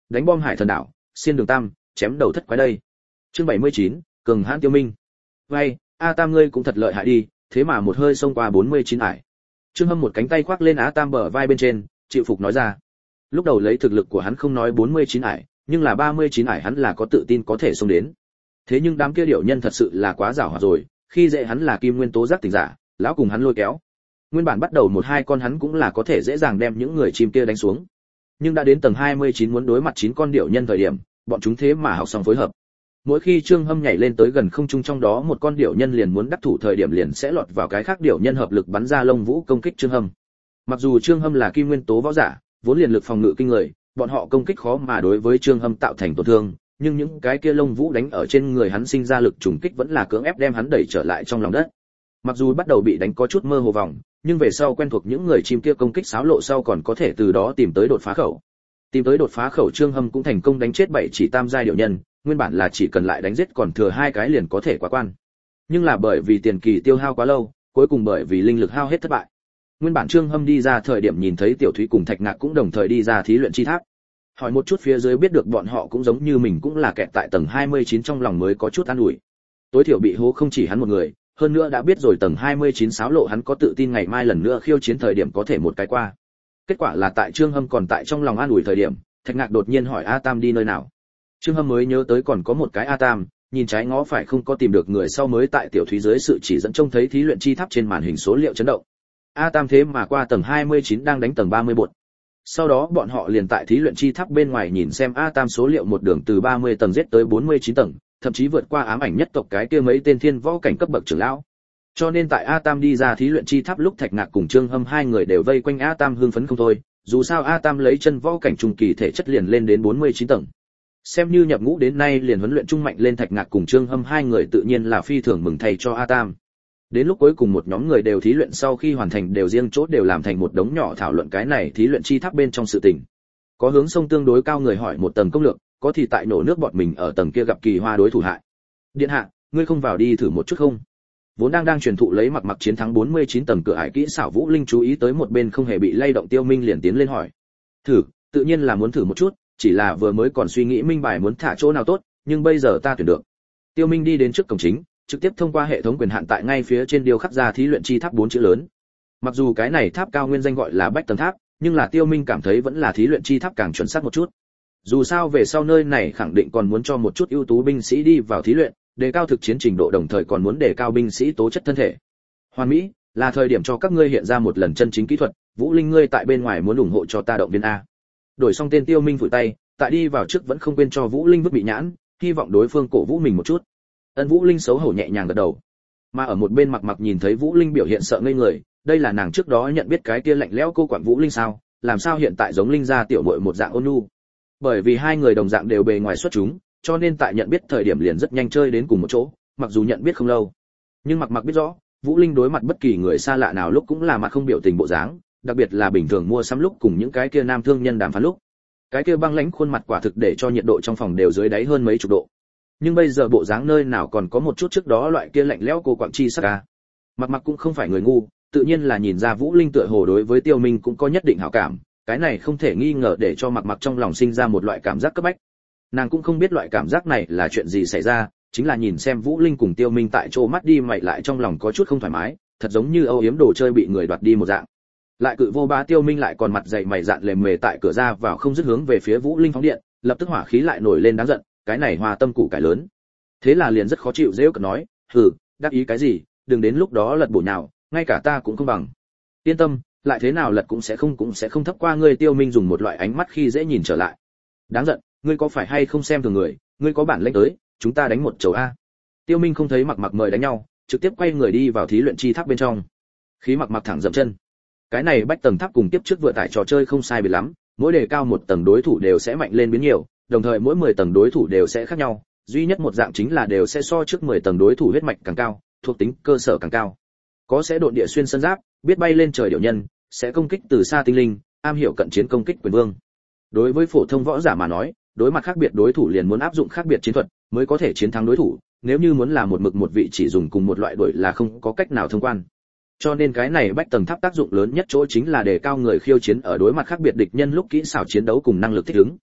đánh bom hải thần đảo, xiên đường tam, chém đầu thất quái đây. Chương bảy mươi chín, cường hãn Tiêu Minh. Vay, A Tam ngươi cũng thật lợi hại đi, thế mà một hơi xông qua bốn mươi chín ải. Trương Hâm một cánh tay khoác lên A Tam bờ vai bên trên, chịu phục nói ra. Lúc đầu lấy thực lực của hắn không nói bốn mươi chín ải, nhưng là ba mươi chín ải hắn là có tự tin có thể xông đến. Thế nhưng đám kia điểu nhân thật sự là quá giàu hoạt rồi, khi dễ hắn là kim nguyên tố giác tỉnh giả, lão cùng hắn lôi kéo. Nguyên bản bắt đầu một hai con hắn cũng là có thể dễ dàng đem những người chim kia đánh xuống. Nhưng đã đến tầng hai mươi chín muốn đối mặt chín con điểu nhân thời điểm, bọn chúng thế mà học xong phối hợp. Mỗi khi Trương Hâm nhảy lên tới gần không trung trong đó một con điểu nhân liền muốn đắc thủ thời điểm liền sẽ lọt vào cái khác điểu nhân hợp lực bắn ra lông vũ công kích Trương Hâm. Mặc dù Trương Hâm là kim nguyên tố võ giả, vốn liền lực phòng ngự kinh người, bọn họ công kích khó mà đối với Trương Hâm tạo thành tổn thương, nhưng những cái kia lông vũ đánh ở trên người hắn sinh ra lực trùng kích vẫn là cưỡng ép đem hắn đẩy trở lại trong lòng đất. Mặc dù bắt đầu bị đánh có chút mơ hồ vòng, nhưng về sau quen thuộc những người chim kia công kích xáo lộ sau còn có thể từ đó tìm tới đột phá khẩu. Tìm tới đột phá khẩu Trương Hâm cũng thành công đánh chết bảy chỉ tam giai điểu nhân, nguyên bản là chỉ cần lại đánh giết còn thừa hai cái liền có thể quá quan. Nhưng là bởi vì tiền kỳ tiêu hao quá lâu, cuối cùng bởi vì linh lực hao hết thất bại. Nguyên bản Trương Hâm đi ra thời điểm nhìn thấy Tiểu Thúy cùng Thạch Ngạc cũng đồng thời đi ra thí luyện chi tháp. Hỏi một chút phía dưới biết được bọn họ cũng giống như mình cũng là kẹt tại tầng hai mươi chín trong lòng mới có chút an ủi. Tối thiểu bị hố không chỉ hắn một người, hơn nữa đã biết rồi tầng hai mươi chín xáo lộ hắn có tự tin ngày mai lần nữa khiêu chiến thời điểm có thể một cái qua. Kết quả là tại Trương Hâm còn tại trong lòng an ủi thời điểm, Thạch Ngạc đột nhiên hỏi A Tam đi nơi nào. Trương Hâm mới nhớ tới còn có một cái A Tam, nhìn trái ngó phải không có tìm được người sau mới tại Tiểu Thúy dưới sự chỉ dẫn trông thấy thí luyện chi tháp trên màn hình số liệu chấn động. A Tam thế mà qua tầng hai mươi chín đang đánh tầng ba mươi bột. Sau đó bọn họ liền tại thí luyện chi tháp bên ngoài nhìn xem A Tam số liệu một đường từ ba mươi tầng giết tới bốn mươi chín tầng, thậm chí vượt qua ám ảnh nhất tộc cái kia mấy tên thiên võ cảnh cấp bậc trưởng lão. Cho nên tại A Tam đi ra thí luyện chi tháp lúc Thạch Ngạc cùng Trương Hâm hai người đều vây quanh A Tam hưng phấn không thôi, dù sao A Tam lấy chân võ cảnh trung kỳ thể chất liền lên đến bốn mươi chín tầng. Xem như nhập ngũ đến nay liền huấn luyện trung mạnh lên Thạch Ngạc cùng Trương Hâm hai người tự nhiên là phi thường mừng thầy cho A Tam. Đến lúc cuối cùng một nhóm người đều thí luyện sau khi hoàn thành đều riêng chốt đều làm thành một đống nhỏ thảo luận cái này thí luyện chi tháp bên trong sự tình. Có hướng sông tương đối cao người hỏi một tầng công lược, có thì tại nổ nước bọt mình ở tầng kia gặp kỳ hoa đối thủ hại. Điện hạ, ngươi không vào đi thử một chút không? Vốn đang đang truyền thụ lấy Mặc Mặc chiến thắng bốn mươi chín tầng cửa ải kỹ xảo Vũ Linh chú ý tới một bên không hề bị lay động Tiêu Minh liền tiến lên hỏi. Thử, tự nhiên là muốn thử một chút, chỉ là vừa mới còn suy nghĩ minh bài muốn thả chỗ nào tốt, nhưng bây giờ ta tuyển được. Tiêu Minh đi đến trước cổng chính, trực tiếp thông qua hệ thống quyền hạn tại ngay phía trên điêu khắc ra thí luyện chi tháp bốn chữ lớn. Mặc dù cái này tháp cao nguyên danh gọi là Bách tầng tháp, nhưng là Tiêu Minh cảm thấy vẫn là thí luyện chi tháp càng chuẩn xác một chút. Dù sao về sau nơi này khẳng định còn muốn cho một chút ưu tú binh sĩ đi vào thí luyện, đề cao thực chiến trình độ đồng thời còn muốn đề cao binh sĩ tố chất thân thể. Hoàn mỹ, là thời điểm cho các ngươi hiện ra một lần chân chính kỹ thuật, Vũ Linh ngươi tại bên ngoài muốn ủng hộ cho ta động viên a. Đổi xong tên Tiêu Minh phủi tay, tại đi vào trước vẫn không quên cho Vũ Linh vứt bị nhãn, hy vọng đối phương cổ vũ mình một chút. Ân Vũ Linh xấu hổ nhẹ nhàng gật đầu. Mà ở một bên Mặc Mặc nhìn thấy Vũ Linh biểu hiện sợ ngây người, đây là nàng trước đó nhận biết cái kia lạnh lẽo cô quản Vũ Linh sao, làm sao hiện tại giống Linh gia tiểu muội một dạng ôn nhu. Bởi vì hai người đồng dạng đều bề ngoài xuất chúng, cho nên tại nhận biết thời điểm liền rất nhanh chơi đến cùng một chỗ, mặc dù nhận biết không lâu. Nhưng Mặc Mặc biết rõ, Vũ Linh đối mặt bất kỳ người xa lạ nào lúc cũng là mặt không biểu tình bộ dáng, đặc biệt là bình thường mua sắm lúc cùng những cái kia nam thương nhân đàm phán lúc. Cái kia băng lãnh khuôn mặt quả thực để cho nhiệt độ trong phòng đều dưới đáy hơn mấy chục độ. Nhưng bây giờ bộ dáng nơi nào còn có một chút trước đó loại kia lạnh lẽo cô quạng chi sắc à. Mặc Mặc cũng không phải người ngu, tự nhiên là nhìn ra Vũ Linh tựa hồ đối với Tiêu Minh cũng có nhất định hảo cảm, cái này không thể nghi ngờ để cho Mặc Mặc trong lòng sinh ra một loại cảm giác cấp bách. Nàng cũng không biết loại cảm giác này là chuyện gì xảy ra, chính là nhìn xem Vũ Linh cùng Tiêu Minh tại chỗ mắt đi mày lại trong lòng có chút không thoải mái, thật giống như âu yếm đồ chơi bị người đoạt đi một dạng. Lại cự vô bá Tiêu Minh lại còn mặt dày mày dạn lề mề tại cửa ra vào không dứt hướng về phía Vũ Linh phóng điện, lập tức hỏa khí lại nổi lên đáng giận, cái này hòa tâm củ cải lớn. Thế là liền rất khó chịu giễu cợt nói, hừ, đắc ý cái gì, đừng đến lúc đó lật bổ nào, ngay cả ta cũng không bằng. Yên tâm, lại thế nào lật cũng sẽ không cũng sẽ không thấp qua ngươi. Tiêu Minh dùng một loại ánh mắt khi dễ nhìn trở lại. Đáng giận, ngươi có phải hay không xem thường người, ngươi có bản lĩnh tới, chúng ta đánh một chầu a. Tiêu Minh không thấy Mặc Mặc mời đánh nhau, trực tiếp quay người đi vào thí luyện chi tháp bên trong. Khí Mặc Mặc thẳng dậm chân. Cái này bách tầng tháp cùng tiếp trước vừa tải trò chơi không sai biệt lắm, mỗi đề cao một tầng đối thủ đều sẽ mạnh lên biến nhiều, đồng thời mỗi mười tầng đối thủ đều sẽ khác nhau, duy nhất một dạng chính là đều sẽ so trước mười tầng đối thủ huyết mạch càng cao, thuộc tính cơ sở càng cao. Có sẽ độn địa xuyên sân giáp, biết bay lên trời điểu nhân, sẽ công kích từ xa tinh linh, am hiểu cận chiến công kích quyền vương. Đối với phổ thông võ giả mà nói, đối mặt khác biệt đối thủ liền muốn áp dụng khác biệt chiến thuật mới có thể chiến thắng đối thủ, nếu như muốn là một mực một vị chỉ dùng cùng một loại đuổi là không có cách nào thông quan. Cho nên cái này bách tầng tháp tác dụng lớn nhất chỗ chính là đề cao người khiêu chiến ở đối mặt khác biệt địch nhân lúc kỹ xảo chiến đấu cùng năng lực thích ứng.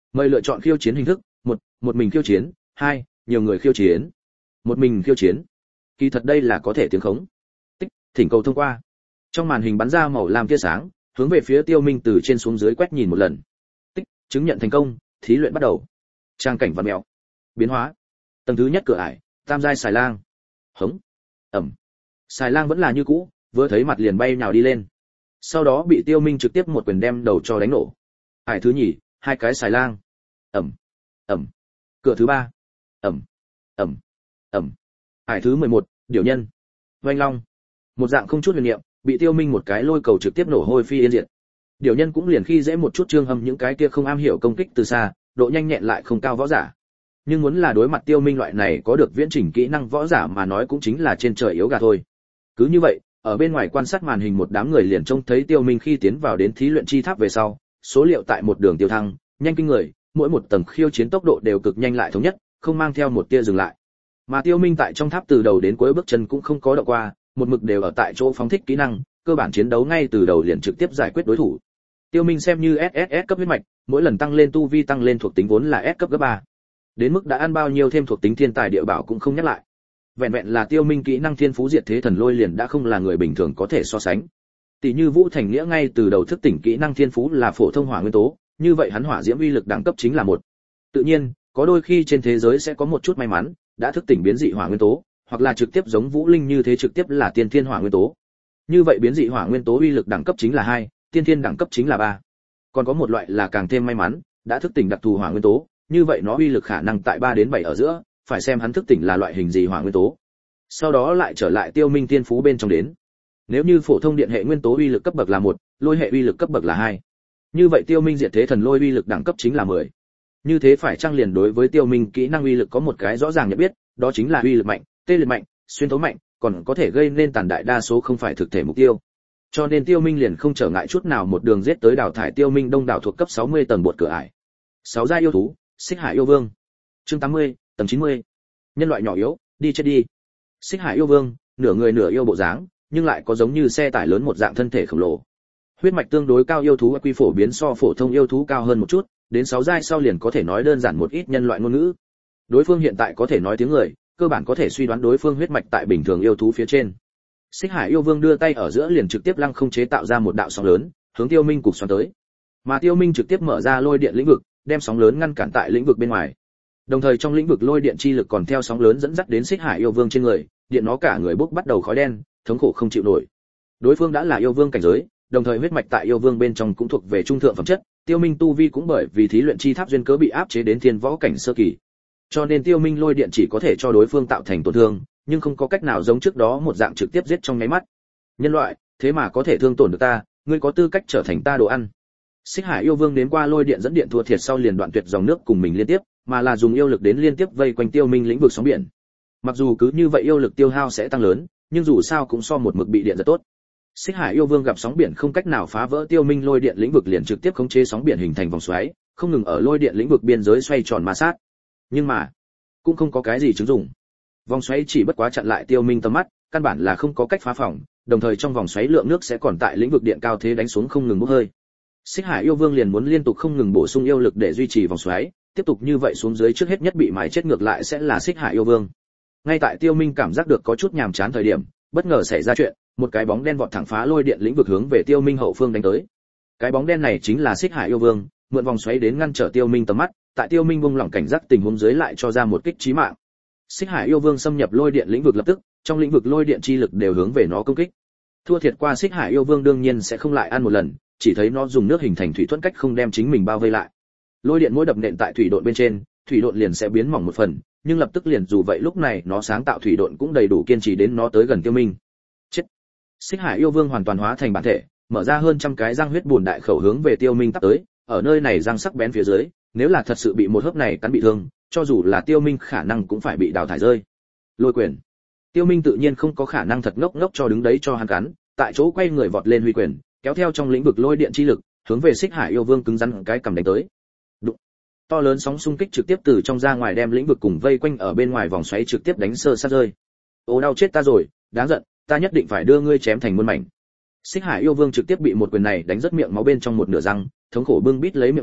Mời lựa chọn khiêu chiến hình thức: một một mình khiêu chiến, hai nhiều người khiêu chiến. Một mình khiêu chiến. Kỳ thật đây là có thể tiếng khống. Tích, thỉnh cầu thông qua. Trong màn hình bắn ra màu lam tia sáng, hướng về phía Tiêu Minh từ trên xuống dưới quét nhìn một lần. Tích, chứng nhận thành công, thí luyện bắt đầu. Trang cảnh vặn mèo. Biến hóa. Tầng thứ nhất cửa ải, tam giai xài lang. Hống. Ầm. Xài lang vẫn là như cũ, vừa thấy mặt liền bay nhào đi lên. Sau đó bị Tiêu Minh trực tiếp một quyền đem đầu cho đánh nổ. Ải thứ nhì, hai cái xài lang. Ầm. Ầm. Cửa thứ ba. Ầm. Ầm. Ầm. Ải thứ mười một, điểu nhân. Oanh long. Một dạng không chút huyền niệm, bị Tiêu Minh một cái lôi cầu trực tiếp nổ hôi phi yên diệt. Điểu nhân cũng liền khi dễ một chút Trương Hâm những cái kia không am hiểu công kích từ xa, độ nhanh nhẹn lại không cao võ giả. Nhưng muốn là đối mặt Tiêu Minh loại này có được viễn chỉnh kỹ năng võ giả mà nói cũng chính là trên trời yếu gà thôi. Cứ như vậy, ở bên ngoài quan sát màn hình một đám người liền trông thấy Tiêu Minh khi tiến vào đến thí luyện chi tháp về sau, số liệu tại một đường tiêu thăng, nhanh kinh người, mỗi một tầng khiêu chiến tốc độ đều cực nhanh lại thống nhất, không mang theo một tia dừng lại. Mà Tiêu Minh tại trong tháp từ đầu đến cuối bước chân cũng không có động qua, một mực đều ở tại chỗ phóng thích kỹ năng, cơ bản chiến đấu ngay từ đầu liền trực tiếp giải quyết đối thủ. Tiêu Minh xem như ét ét ét cấp huyết mạch, mỗi lần tăng lên tu vi tăng lên thuộc tính vốn là S cấp gấp ba. Đến mức đã ăn bao nhiêu thêm thuộc tính thiên tài địa bảo cũng không nhắc lại. Vẹn vẹn là Tiêu Minh kỹ năng thiên phú diệt thế thần lôi liền đã không là người bình thường có thể so sánh. Tỷ như Vũ Thành Nghĩa ngay từ đầu thức tỉnh kỹ năng thiên phú là phổ thông hỏa nguyên tố, như vậy hắn hỏa diễm uy lực đẳng cấp chính là một. Tự nhiên, có đôi khi trên thế giới sẽ có một chút may mắn, đã thức tỉnh biến dị hỏa nguyên tố, hoặc là trực tiếp giống Vũ Linh như thế trực tiếp là tiên thiên hỏa nguyên tố. Như vậy biến dị hỏa nguyên tố uy lực đẳng cấp chính là hai, tiên thiên đẳng cấp chính là ba. Còn có một loại là càng thêm may mắn, đã thức tỉnh đặc thù hỏa nguyên tố, như vậy nó uy lực khả năng tại ba đến bảy ở giữa, phải xem hắn thức tỉnh là loại hình gì hỏa nguyên tố. Sau đó lại trở lại Tiêu Minh thiên phú bên trong đến. Nếu như phổ thông điện hệ nguyên tố uy lực cấp bậc là một, lôi hệ uy lực cấp bậc là hai. Như vậy Tiêu Minh diệt thế thần lôi uy lực đẳng cấp chính là mười. Như thế phải chăng liền đối với Tiêu Minh kỹ năng uy lực có một cái rõ ràng nhận biết, đó chính là uy lực mạnh, tê liệt mạnh, xuyên thấu mạnh, còn có thể gây nên tàn đại đa số không phải thực thể mục tiêu. Cho nên Tiêu Minh liền không trở ngại chút nào một đường giết tới đảo thải Tiêu Minh đông đảo thuộc cấp sáu mươi tầng bột cửa ải. sáu giai yêu thú, Xích Hải yêu vương. Chương tám mươi, tầng chín mươi. Nhân loại nhỏ yếu, đi chết đi. Xích Hải yêu vương, nửa người nửa yêu bộ dáng, nhưng lại có giống như xe tải lớn một dạng thân thể khổng lồ. Huyết mạch tương đối cao yêu thú quy phổ biến so phổ thông yêu thú cao hơn một chút, đến sáu giai sau liền có thể nói đơn giản một ít nhân loại ngôn ngữ. Đối phương hiện tại có thể nói tiếng người, cơ bản có thể suy đoán đối phương huyết mạch tại bình thường yêu thú phía trên. Xích Hải yêu vương đưa tay ở giữa liền trực tiếp lăng không chế tạo ra một đạo sóng lớn, hướng Tiêu Minh cục xoắn tới. Mà Tiêu Minh trực tiếp mở ra lôi điện lĩnh vực, đem sóng lớn ngăn cản tại lĩnh vực bên ngoài. Đồng thời trong lĩnh vực lôi điện chi lực còn theo sóng lớn dẫn dắt đến Xích Hải yêu vương trên người, điện nó cả người bốc bắt đầu khói đen, thống khổ không chịu nổi. Đối phương đã là yêu vương cảnh giới, đồng thời huyết mạch tại yêu vương bên trong cũng thuộc về trung thượng phẩm chất, Tiêu Minh tu vi cũng bởi vì thí luyện chi tháp duyên cớ bị áp chế đến thiên võ cảnh sơ kỳ. Cho nên Tiêu Minh lôi điện chỉ có thể cho đối phương tạo thành tổn thương, nhưng không có cách nào giống trước đó một dạng trực tiếp giết trong nháy mắt. Nhân loại, thế mà có thể thương tổn được ta, ngươi có tư cách trở thành ta đồ ăn. Xích Hải yêu vương đến qua lôi điện dẫn điện thua thiệt sau liền đoạn tuyệt dòng nước cùng mình liên tiếp, mà là dùng yêu lực đến liên tiếp vây quanh Tiêu Minh lĩnh vực sóng biển. Mặc dù cứ như vậy yêu lực tiêu hao sẽ tăng lớn, nhưng dù sao cũng so một mực bị điện rất tốt. Xích Hải yêu vương gặp sóng biển không cách nào phá vỡ Tiêu Minh lôi điện lĩnh vực liền trực tiếp khống chế sóng biển hình thành vòng xoáy, không ngừng ở lôi điện lĩnh vực biên giới xoay tròn ma sát. Nhưng mà, cũng không có cái gì chứng dụng. Vòng xoáy chỉ bất quá chặn lại Tiêu Minh tầm mắt, căn bản là không có cách phá phòng, đồng thời trong vòng xoáy lượng nước sẽ còn tại lĩnh vực điện cao thế đánh xuống không ngừng bốc hơi. Xích Hải yêu vương liền muốn liên tục không ngừng bổ sung yêu lực để duy trì vòng xoáy, tiếp tục như vậy xuống dưới trước hết nhất bị mài chết ngược lại sẽ là Xích Hải yêu vương. Ngay tại Tiêu Minh cảm giác được có chút nhàm chán thời điểm, bất ngờ xảy ra chuyện, một cái bóng đen vọt thẳng phá lôi điện lĩnh vực hướng về Tiêu Minh hậu phương đánh tới. Cái bóng đen này chính là Xích Hải yêu vương, mượn vòng xoáy đến ngăn trở Tiêu Minh tầm mắt, tại Tiêu Minh buông lỏng cảnh giác tình huống dưới lại cho ra một kích chí mạng. Xích Hải yêu vương xâm nhập lôi điện lĩnh vực lập tức, trong lĩnh vực lôi điện chi lực đều hướng về nó công kích. Thua thiệt qua Xích Hải yêu vương đương nhiên sẽ không lại ăn một lần, chỉ thấy nó dùng nước hình thành thủy thuẫn cách không đem chính mình bao vây lại. Lôi điện mỗi đập nện tại thủy độn bên trên, thủy độn liền sẽ biến mỏng một phần, nhưng lập tức liền dù vậy lúc này nó sáng tạo thủy độn cũng đầy đủ kiên trì đến nó tới gần Tiêu Minh. Chết. Xích Hải yêu vương hoàn toàn hóa thành bản thể, mở ra hơn trăm cái răng huyết buồn đại khẩu hướng về Tiêu Minh tắp tới, ở nơi này răng sắc bén phía dưới, nếu là thật sự bị một hớp này cắn bị thương, cho dù là Tiêu Minh khả năng cũng phải bị đào thải rơi. Lôi quyền. Tiêu Minh tự nhiên không có khả năng thật ngốc ngốc cho đứng đấy cho hắn cắn, tại chỗ quay người vọt lên huy quyền, kéo theo trong lĩnh vực lôi điện chi lực, hướng về Xích Hải yêu vương cứng rắn cái cầm đánh tới. Đụng. To lớn sóng xung kích trực tiếp từ trong ra ngoài đem lĩnh vực cùng vây quanh ở bên ngoài vòng xoáy trực tiếp đánh sơ sát rơi. Ô đau chết ta rồi, đáng giận, ta nhất định phải đưa ngươi chém thành muôn mảnh. Xích Hải yêu vương trực tiếp bị một quyền này đánh rất miệng máu bên trong một nửa răng, thống khổ bưng bít lấy miệng mình,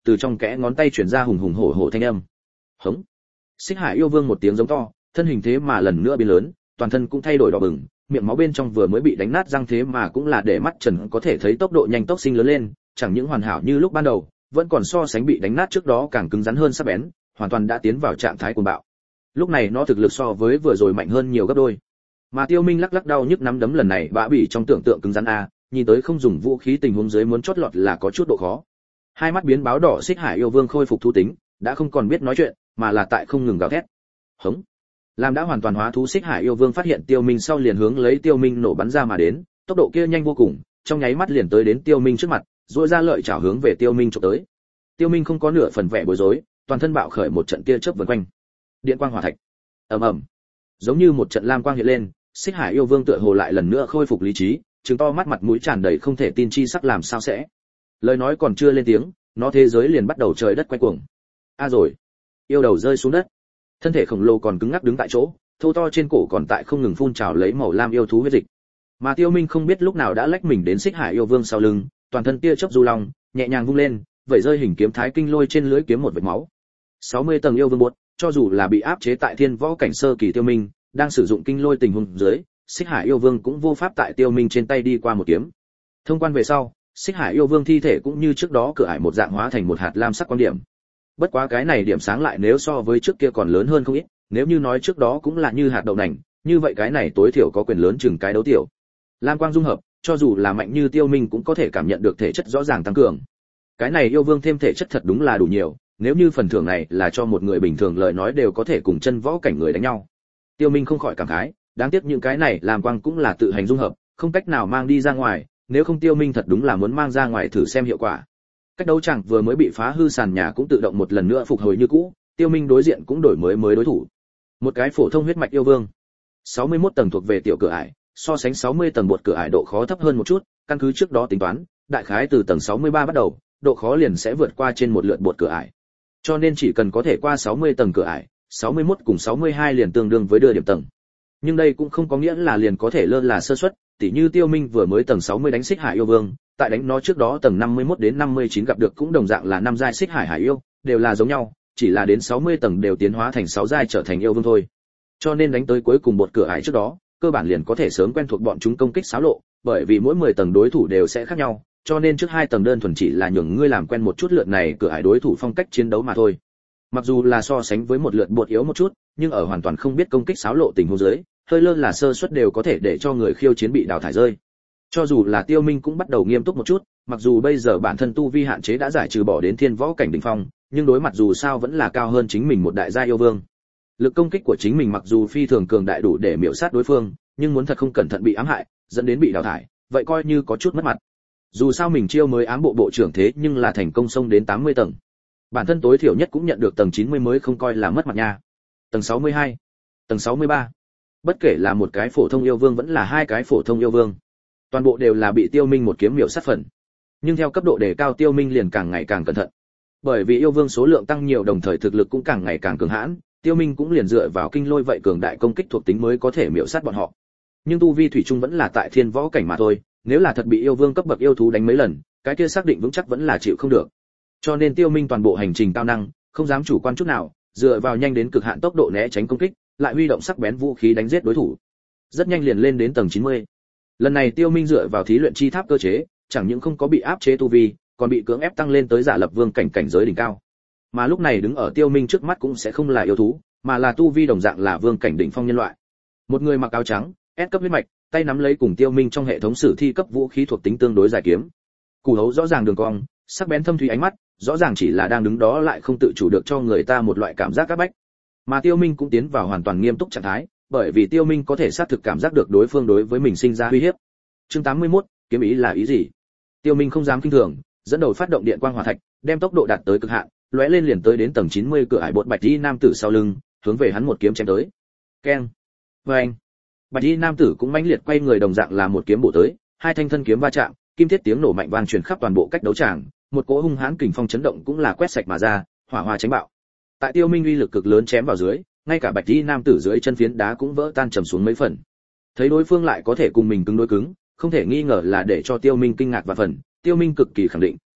từ trong kẽ ngón tay truyền ra hùng hùng hổ hổ thanh âm. Hống. Xích Hải yêu vương một tiếng giống to, thân hình thế mà lần nữa biến lớn, toàn thân cũng thay đổi đỏ bừng, miệng máu bên trong vừa mới bị đánh nát răng thế mà cũng là để mắt trần có thể thấy tốc độ nhanh tốc sinh lớn lên, chẳng những hoàn hảo như lúc ban đầu, vẫn còn so sánh bị đánh nát trước đó càng cứng rắn hơn sắc bén, hoàn toàn đã tiến vào trạng thái cuồng bạo. Lúc này nó thực lực so với vừa rồi mạnh hơn nhiều gấp đôi. Mà Tiêu Minh lắc lắc đau nhức nắm đấm lần này bã bỉ trong tưởng tượng cứng rắn a, nhìn tới không dùng vũ khí tình huống dưới muốn chót lọt là có chút độ khó. Hai mắt biến báo đỏ Xích Hải yêu vương khôi phục thú tính, đã không còn biết nói chuyện, mà là tại không ngừng gào thét. Hống. Làm đã hoàn toàn hóa thú Xích Hải yêu vương phát hiện Tiêu Minh sau liền hướng lấy Tiêu Minh nổ bắn ra mà đến, tốc độ kia nhanh vô cùng, trong nháy mắt liền tới đến Tiêu Minh trước mặt, duỗi ra lợi chảo hướng về Tiêu Minh chụp tới. Tiêu Minh không có nửa phần vẻ bối rối, toàn thân bạo khởi một trận tia chớp vần quanh. Điện quang hỏa thạch. Ầm ầm. Giống như một trận lam quang hiện lên, Xích Hải yêu vương tựa hồ lại lần nữa khôi phục lý trí, trừng to mắt mặt mũi tràn đầy không thể tin chi sắc làm sao sẽ. Lời nói còn chưa lên tiếng, nó thế giới liền bắt đầu trời đất quay cuồng. A rồi. Yêu đầu rơi xuống đất. Thân thể khổng lồ còn cứng ngắc đứng tại chỗ, thô to trên cổ còn tại không ngừng phun trào lấy màu lam yêu thú huyết dịch. Mà Tiêu Minh không biết lúc nào đã lách mình đến Xích Hải yêu vương sau lưng, toàn thân tia chớp du long, nhẹ nhàng vung lên, vẩy rơi hình kiếm thái kinh lôi trên lưỡi kiếm một vệt máu. sáu mươi tầng yêu vương buốt, cho dù là bị áp chế tại thiên võ cảnh sơ kỳ Tiêu Minh, đang sử dụng kinh lôi tình huống dưới, Xích Hải yêu vương cũng vô pháp tại Tiêu Minh trên tay đi qua một kiếm. Thông quan về sau, Xích Hải yêu vương thi thể cũng như trước đó cửa ải một dạng hóa thành một hạt lam sắc quan điểm. Bất quá cái này điểm sáng lại nếu so với trước kia còn lớn hơn không ít, nếu như nói trước đó cũng là như hạt đậu nành, như vậy cái này tối thiểu có quyền lớn chừng cái đấu tiểu. Lam quang dung hợp, cho dù là mạnh như Tiêu Minh cũng có thể cảm nhận được thể chất rõ ràng tăng cường. Cái này yêu vương thêm thể chất thật đúng là đủ nhiều, nếu như phần thưởng này là cho một người bình thường lời nói đều có thể cùng chân võ cảnh người đánh nhau. Tiêu Minh không khỏi cảm khái, đáng tiếc những cái này làm quang cũng là tự hành dung hợp, không cách nào mang đi ra ngoài, nếu không Tiêu Minh thật đúng là muốn mang ra ngoài thử xem hiệu quả. Cách đấu chẳng vừa mới bị phá hư sàn nhà cũng tự động một lần nữa phục hồi như cũ, Tiêu Minh đối diện cũng đổi mới mới đối thủ. Một cái phổ thông huyết mạch yêu vương, sáu mươi mốt tầng thuộc về tiểu cửa ải, so sánh sáu mươi tầng bột cửa ải độ khó thấp hơn một chút, căn cứ trước đó tính toán, đại khái từ tầng sáu mươi ba bắt đầu, độ khó liền sẽ vượt qua trên một lượt bột cửa ải. Cho nên chỉ cần có thể qua sáu mươi tầng cửa ải, sáu mươi mốt cùng sáu mươi hai liền tương đương với đưa điểm tầng. Nhưng đây cũng không có nghĩa là liền có thể lơ là sơ suất, tỉ như Tiêu Minh vừa mới tầng sáu mươi đánh Xích Hải yêu vương, tại đánh nó trước đó tầng năm mươi mốt đến năm mươi chín gặp được cũng đồng dạng là năm giai Xích Hải hải yêu, đều là giống nhau, chỉ là đến sáu mươi tầng đều tiến hóa thành sáu giai trở thành yêu vương thôi. Cho nên đánh tới cuối cùng một cửa ải trước đó, cơ bản liền có thể sớm quen thuộc bọn chúng công kích xáo lộ, bởi vì mỗi mười tầng đối thủ đều sẽ khác nhau, cho nên trước hai tầng đơn thuần chỉ là nhường ngươi làm quen một chút lượt này cửa ải đối thủ phong cách chiến đấu mà thôi. Mặc dù là so sánh với một lượt bột yếu một chút, nhưng ở hoàn toàn không biết công kích xáo lộ tình huống dưới, hơi lơ là sơ suất đều có thể để cho người khiêu chiến bị đào thải rơi. Cho dù là Tiêu Minh cũng bắt đầu nghiêm túc một chút, mặc dù bây giờ bản thân tu vi hạn chế đã giải trừ bỏ đến thiên võ cảnh đỉnh phong, nhưng đối mặt dù sao vẫn là cao hơn chính mình một đại gia yêu vương. Lực công kích của chính mình mặc dù phi thường cường đại đủ để miểu sát đối phương, nhưng muốn thật không cẩn thận bị ám hại, dẫn đến bị đào thải, vậy coi như có chút mất mặt. Dù sao mình chiêu mới ám bộ bộ trưởng thế nhưng là thành công xông đến tám mươi tầng. Bản thân tối thiểu nhất cũng nhận được tầng chín mươi mới không coi là mất mặt nha. Tầng sáu mươi hai, tầng sáu mươi ba. Bất kể là một cái phổ thông yêu vương vẫn là hai cái phổ thông yêu vương, toàn bộ đều là bị Tiêu Minh một kiếm miểu sát phần. Nhưng theo cấp độ đề cao Tiêu Minh liền càng ngày càng cẩn thận. Bởi vì yêu vương số lượng tăng nhiều đồng thời thực lực cũng càng ngày càng cường hãn, Tiêu Minh cũng liền dựa vào kinh lôi vậy cường đại công kích thuộc tính mới có thể miểu sát bọn họ. Nhưng tu vi thủy chung vẫn là tại thiên võ cảnh mà thôi, nếu là thật bị yêu vương cấp bậc yêu thú đánh mấy lần, cái kia xác định vững chắc vẫn là chịu không được. Cho nên Tiêu Minh toàn bộ hành trình cao năng, không dám chủ quan chút nào, dựa vào nhanh đến cực hạn tốc độ né tránh công kích, lại huy động sắc bén vũ khí đánh giết đối thủ. Rất nhanh liền lên đến tầng chín mươi. Lần này Tiêu Minh dựa vào thí luyện chi tháp cơ chế, chẳng những không có bị áp chế tu vi, còn bị cưỡng ép tăng lên tới giả lập vương cảnh cảnh giới đỉnh cao. Mà lúc này đứng ở Tiêu Minh trước mắt cũng sẽ không là yêu thú, mà là tu vi đồng dạng là vương cảnh đỉnh phong nhân loại. Một người mặc áo trắng, S cấp huyết mạch, tay nắm lấy cùng Tiêu Minh trong hệ thống sử thi cấp vũ khí thuộc tính tương đối dài kiếm. Cù hấu rõ ràng đường cong, sắc bén thâm thúy ánh mắt, rõ ràng chỉ là đang đứng đó lại không tự chủ được cho người ta một loại cảm giác áp bách. Mà Tiêu Minh cũng tiến vào hoàn toàn nghiêm túc trạng thái, bởi vì Tiêu Minh có thể xác thực cảm giác được đối phương đối với mình sinh ra uy hiếp. Chương tám mươi mốt, kiếm ý là ý gì? Tiêu Minh không dám kinh thường, dẫn đầu phát động điện quang hỏa thạch, đem tốc độ đạt tới cực hạn, lóe lên liền tới đến tầng chín mươi cửa ải bột bạch y nam tử sau lưng, hướng về hắn một kiếm chém tới. Keng. Oeng. Bạch y nam tử cũng mãnh liệt quay người đồng dạng là một kiếm bổ tới, hai thanh thân kiếm va chạm, kim thiết tiếng nổ mạnh vang truyền khắp toàn bộ cách đấu tràng, một cỗ hung hãn kình phong chấn động cũng là quét sạch mà ra, hỏa hoa tránh bạo. Tại Tiêu Minh uy lực cực lớn chém vào dưới, ngay cả bạch y nam tử dưới chân phiến đá cũng vỡ tan trầm xuống mấy phần. Thấy đối phương lại có thể cùng mình cứng đối cứng, không thể nghi ngờ là để cho Tiêu Minh kinh ngạc và phần, Tiêu Minh cực kỳ khẳng định,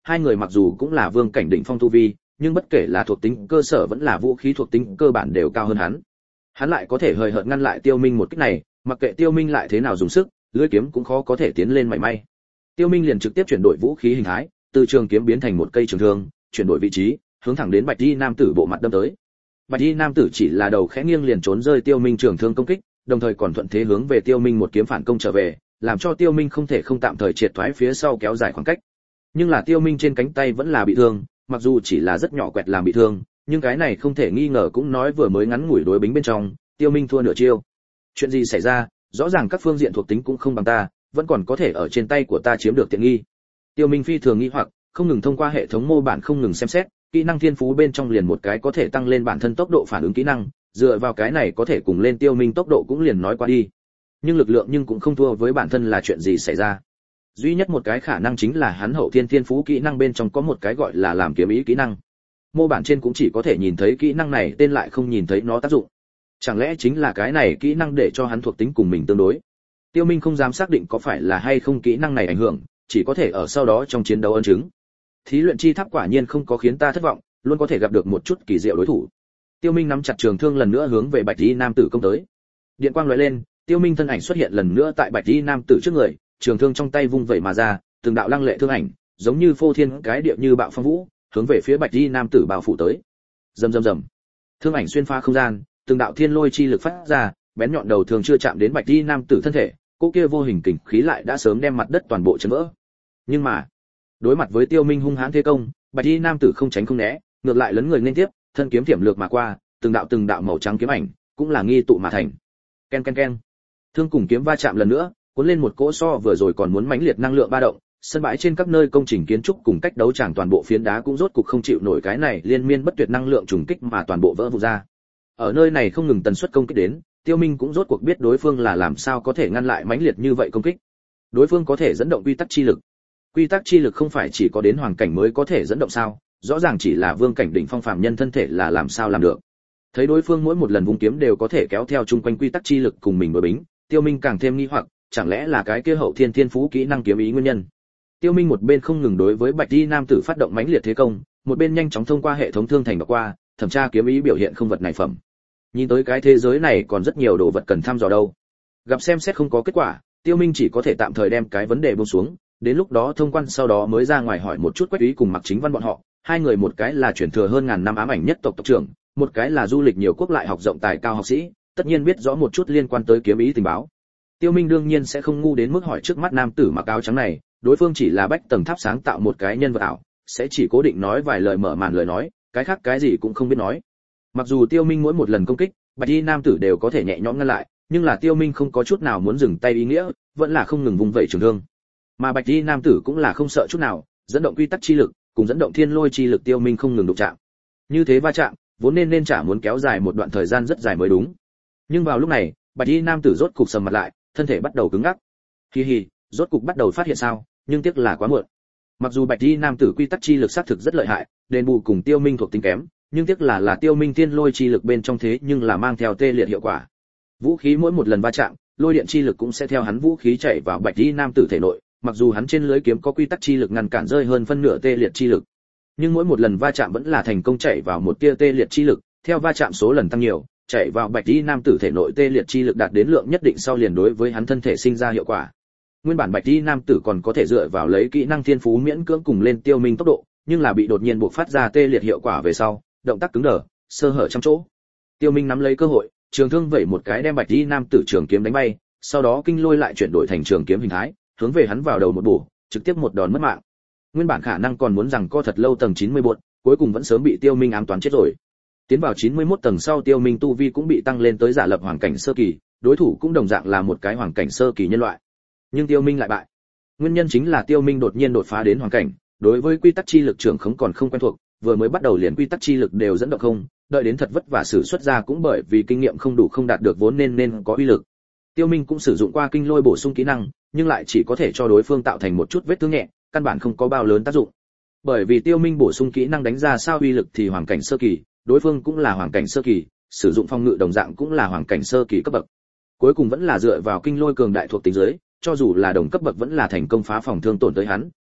hai người mặc dù cũng là vương cảnh đỉnh phong tu vi, nhưng bất kể là thuộc tính cơ sở vẫn là vũ khí thuộc tính cơ bản đều cao hơn hắn. Hắn lại có thể hời hợt ngăn lại Tiêu Minh một kích này, mặc kệ Tiêu Minh lại thế nào dùng sức, lưỡi kiếm cũng khó có thể tiến lên mảy may. Tiêu Minh liền trực tiếp chuyển đổi vũ khí hình thái, từ trường kiếm biến thành một cây trường thương, chuyển đổi vị trí, hướng thẳng đến Bạch Y nam tử bộ mặt đâm tới. Bạch Y nam tử chỉ là đầu khẽ nghiêng liền trốn rơi Tiêu Minh trường thương công kích, đồng thời còn thuận thế hướng về Tiêu Minh một kiếm phản công trở về, làm cho Tiêu Minh không thể không tạm thời triệt thoái phía sau kéo dài khoảng cách. Nhưng là Tiêu Minh trên cánh tay vẫn là bị thương, mặc dù chỉ là rất nhỏ quẹt làm bị thương, nhưng cái này không thể nghi ngờ cũng nói vừa mới ngắn ngủi đối bính bên trong, Tiêu Minh thua nửa chiêu. Chuyện gì xảy ra? Rõ ràng các phương diện thuộc tính cũng không bằng ta, vẫn còn có thể ở trên tay của ta chiếm được tiện nghi. Tiêu Minh phi thường nghi hoặc, không ngừng thông qua hệ thống mô bản không ngừng xem xét, kỹ năng thiên phú bên trong liền một cái có thể tăng lên bản thân tốc độ phản ứng kỹ năng, dựa vào cái này có thể cùng lên Tiêu Minh tốc độ cũng liền nói qua đi. Nhưng lực lượng nhưng cũng không thua với bản thân là chuyện gì xảy ra. Duy nhất một cái khả năng chính là hắn hậu thiên thiên phú kỹ năng bên trong có một cái gọi là làm kiếm ý kỹ năng. Mô bản trên cũng chỉ có thể nhìn thấy kỹ năng này tên lại không nhìn thấy nó tác dụng. Chẳng lẽ chính là cái này kỹ năng để cho hắn thuộc tính cùng mình tương đối? Tiêu Minh không dám xác định có phải là hay không kỹ năng này ảnh hưởng, chỉ có thể ở sau đó trong chiến đấu ấn chứng. Thí luyện chi tháp quả nhiên không có khiến ta thất vọng, luôn có thể gặp được một chút kỳ diệu đối thủ. Tiêu Minh nắm chặt trường thương lần nữa hướng về Bạch Y nam tử công tới. Điện quang lóe lên, Tiêu Minh thân ảnh xuất hiện lần nữa tại Bạch Y nam tử trước người, trường thương trong tay vung vẩy mà ra, từng đạo lăng lệ thương ảnh, giống như phô thiên cái địa như bạo phong vũ, hướng về phía Bạch Y nam tử bao phủ tới. Rầm rầm rầm. Thương ảnh xuyên phá không gian, từng đạo thiên lôi chi lực phát ra, bén nhọn đầu thường chưa chạm đến Bạch Y nam tử thân thể, cô kia vô hình kình khí lại đã sớm đem mặt đất toàn bộ chấn vỡ. Nhưng mà, đối mặt với Tiêu Minh hung hãn thế công, Bạch Y nam tử không tránh không né, ngược lại lấn người lên tiếp, thân kiếm thiểm lược mà qua, từng đạo từng đạo màu trắng kiếm ảnh, cũng là nghi tụ mà thành. Ken ken ken. Thương cùng kiếm va chạm lần nữa, cuốn lên một cỗ so vừa rồi còn muốn mãnh liệt năng lượng ba động, sân bãi trên các nơi công trình kiến trúc cùng cách đấu tràng toàn bộ phiến đá cũng rốt cục không chịu nổi cái này liên miên bất tuyệt năng lượng trùng kích mà toàn bộ vỡ vụn ra. Ở nơi này không ngừng tần suất công kích đến, Tiêu Minh cũng rốt cuộc biết đối phương là làm sao có thể ngăn lại mãnh liệt như vậy công kích. Đối phương có thể dẫn động quy tắc chi lực. Quy tắc chi lực không phải chỉ có đến hoàng cảnh mới có thể dẫn động sao? Rõ ràng chỉ là vương cảnh đỉnh phong phàm nhân thân thể là làm sao làm được. Thấy đối phương mỗi một lần vung kiếm đều có thể kéo theo chung quanh quy tắc chi lực cùng mình đối bính, Tiêu Minh càng thêm nghi hoặc, chẳng lẽ là cái kia hậu thiên thiên phú kỹ năng kiếm ý nguyên nhân. Tiêu Minh một bên không ngừng đối với Bạch Y nam tử phát động mãnh liệt thế công, một bên nhanh chóng thông qua hệ thống thương thành đọc qua, thẩm tra kiếm ý biểu hiện không vật này phẩm. Nhìn tới cái thế giới này còn rất nhiều đồ vật cần thăm dò đâu. Gặp xem xét không có kết quả, Tiêu Minh chỉ có thể tạm thời đem cái vấn đề buông xuống, đến lúc đó thông quan sau đó mới ra ngoài hỏi một chút Quách Úy cùng Mặc Chính Văn bọn họ, hai người một cái là truyền thừa hơn ngàn năm ám ảnh nhất tộc tộc trưởng, một cái là du lịch nhiều quốc lại học rộng tài cao học sĩ, tất nhiên biết rõ một chút liên quan tới kiếm ý tình báo. Tiêu Minh đương nhiên sẽ không ngu đến mức hỏi trước mắt nam tử mặc áo trắng này, đối phương chỉ là bách tầng tháp sáng tạo một cái nhân vật ảo, sẽ chỉ cố định nói vài lời mở màn lời nói, cái khác cái gì cũng không biết nói. Mặc dù Tiêu Minh mỗi một lần công kích, Bạch Y nam tử đều có thể nhẹ nhõm ngăn lại, nhưng là Tiêu Minh không có chút nào muốn dừng tay ý nghĩa, vẫn là không ngừng vung vẩy trường thương. Mà Bạch Y nam tử cũng là không sợ chút nào, dẫn động quy tắc chi lực, cùng dẫn động thiên lôi chi lực Tiêu Minh không ngừng đụng chạm. Như thế va chạm, vốn nên nên trả muốn kéo dài một đoạn thời gian rất dài mới đúng. Nhưng vào lúc này, Bạch Y nam tử rốt cục sầm mặt lại, thân thể bắt đầu cứng ngắc. Hi hi, rốt cục bắt đầu phát hiện sao, nhưng tiếc là quá muộn. Mặc dù Bạch Y nam tử quy tắc chi lực xác thực rất lợi hại, đền bù cùng Tiêu Minh thuộc tính kém, nhưng tiếc là là Tiêu Minh thiên lôi chi lực bên trong thế nhưng là mang theo tê liệt hiệu quả. Vũ khí mỗi một lần va chạm, lôi điện chi lực cũng sẽ theo hắn vũ khí chạy vào Bạch Y nam tử thể nội, mặc dù hắn trên lưới kiếm có quy tắc chi lực ngăn cản rơi hơn phân nửa tê liệt chi lực, nhưng mỗi một lần va chạm vẫn là thành công chạy vào một tia tê liệt chi lực, theo va chạm số lần tăng nhiều, chạy vào Bạch Y nam tử thể nội tê liệt chi lực đạt đến lượng nhất định sau liền đối với hắn thân thể sinh ra hiệu quả. Nguyên bản Bạch Y nam tử còn có thể dựa vào lấy kỹ năng thiên phú miễn cưỡng cùng lên Tiêu Minh tốc độ, nhưng là bị đột nhiên buộc phát ra tê liệt hiệu quả về sau, động tác cứng đờ, sơ hở trong chỗ. Tiêu Minh nắm lấy cơ hội, trường thương vẩy một cái đem Bạch Y nam tử trường kiếm đánh bay, sau đó kinh lôi lại chuyển đổi thành trường kiếm hình thái, hướng về hắn vào đầu một bổ, trực tiếp một đòn mất mạng. Nguyên bản khả năng còn muốn rằng co thật lâu tầng chín mươi bốn, cuối cùng vẫn sớm bị Tiêu Minh ám toán chết rồi. Tiến vào chín mươi mốt tầng sau Tiêu Minh tu vi cũng bị tăng lên tới giả lập hoàng cảnh sơ kỳ, đối thủ cũng đồng dạng là một cái hoàng cảnh sơ kỳ nhân loại. Nhưng Tiêu Minh lại bại. Nguyên nhân chính là Tiêu Minh đột nhiên đột phá đến hoàng cảnh, đối với quy tắc chi lực trưởng khống còn không quen thuộc, vừa mới bắt đầu liền quy tắc chi lực đều dẫn động không, đợi đến thật vất vả sử xuất ra cũng bởi vì kinh nghiệm không đủ không đạt được vốn nên nên có uy lực. Tiêu Minh cũng sử dụng qua kinh lôi bổ sung kỹ năng, nhưng lại chỉ có thể cho đối phương tạo thành một chút vết thương nhẹ, căn bản không có bao lớn tác dụng. Bởi vì Tiêu Minh bổ sung kỹ năng đánh ra sao uy lực thì hoàng cảnh sơ kỳ, đối phương cũng là hoàng cảnh sơ kỳ, sử dụng phong ngự đồng dạng cũng là hoàng cảnh sơ kỳ cấp bậc. Cuối cùng vẫn là dựa vào kinh lôi cường đại thuộc tính dưới, cho dù là đồng cấp bậc vẫn là thành công phá phòng thương tổn tới hắn,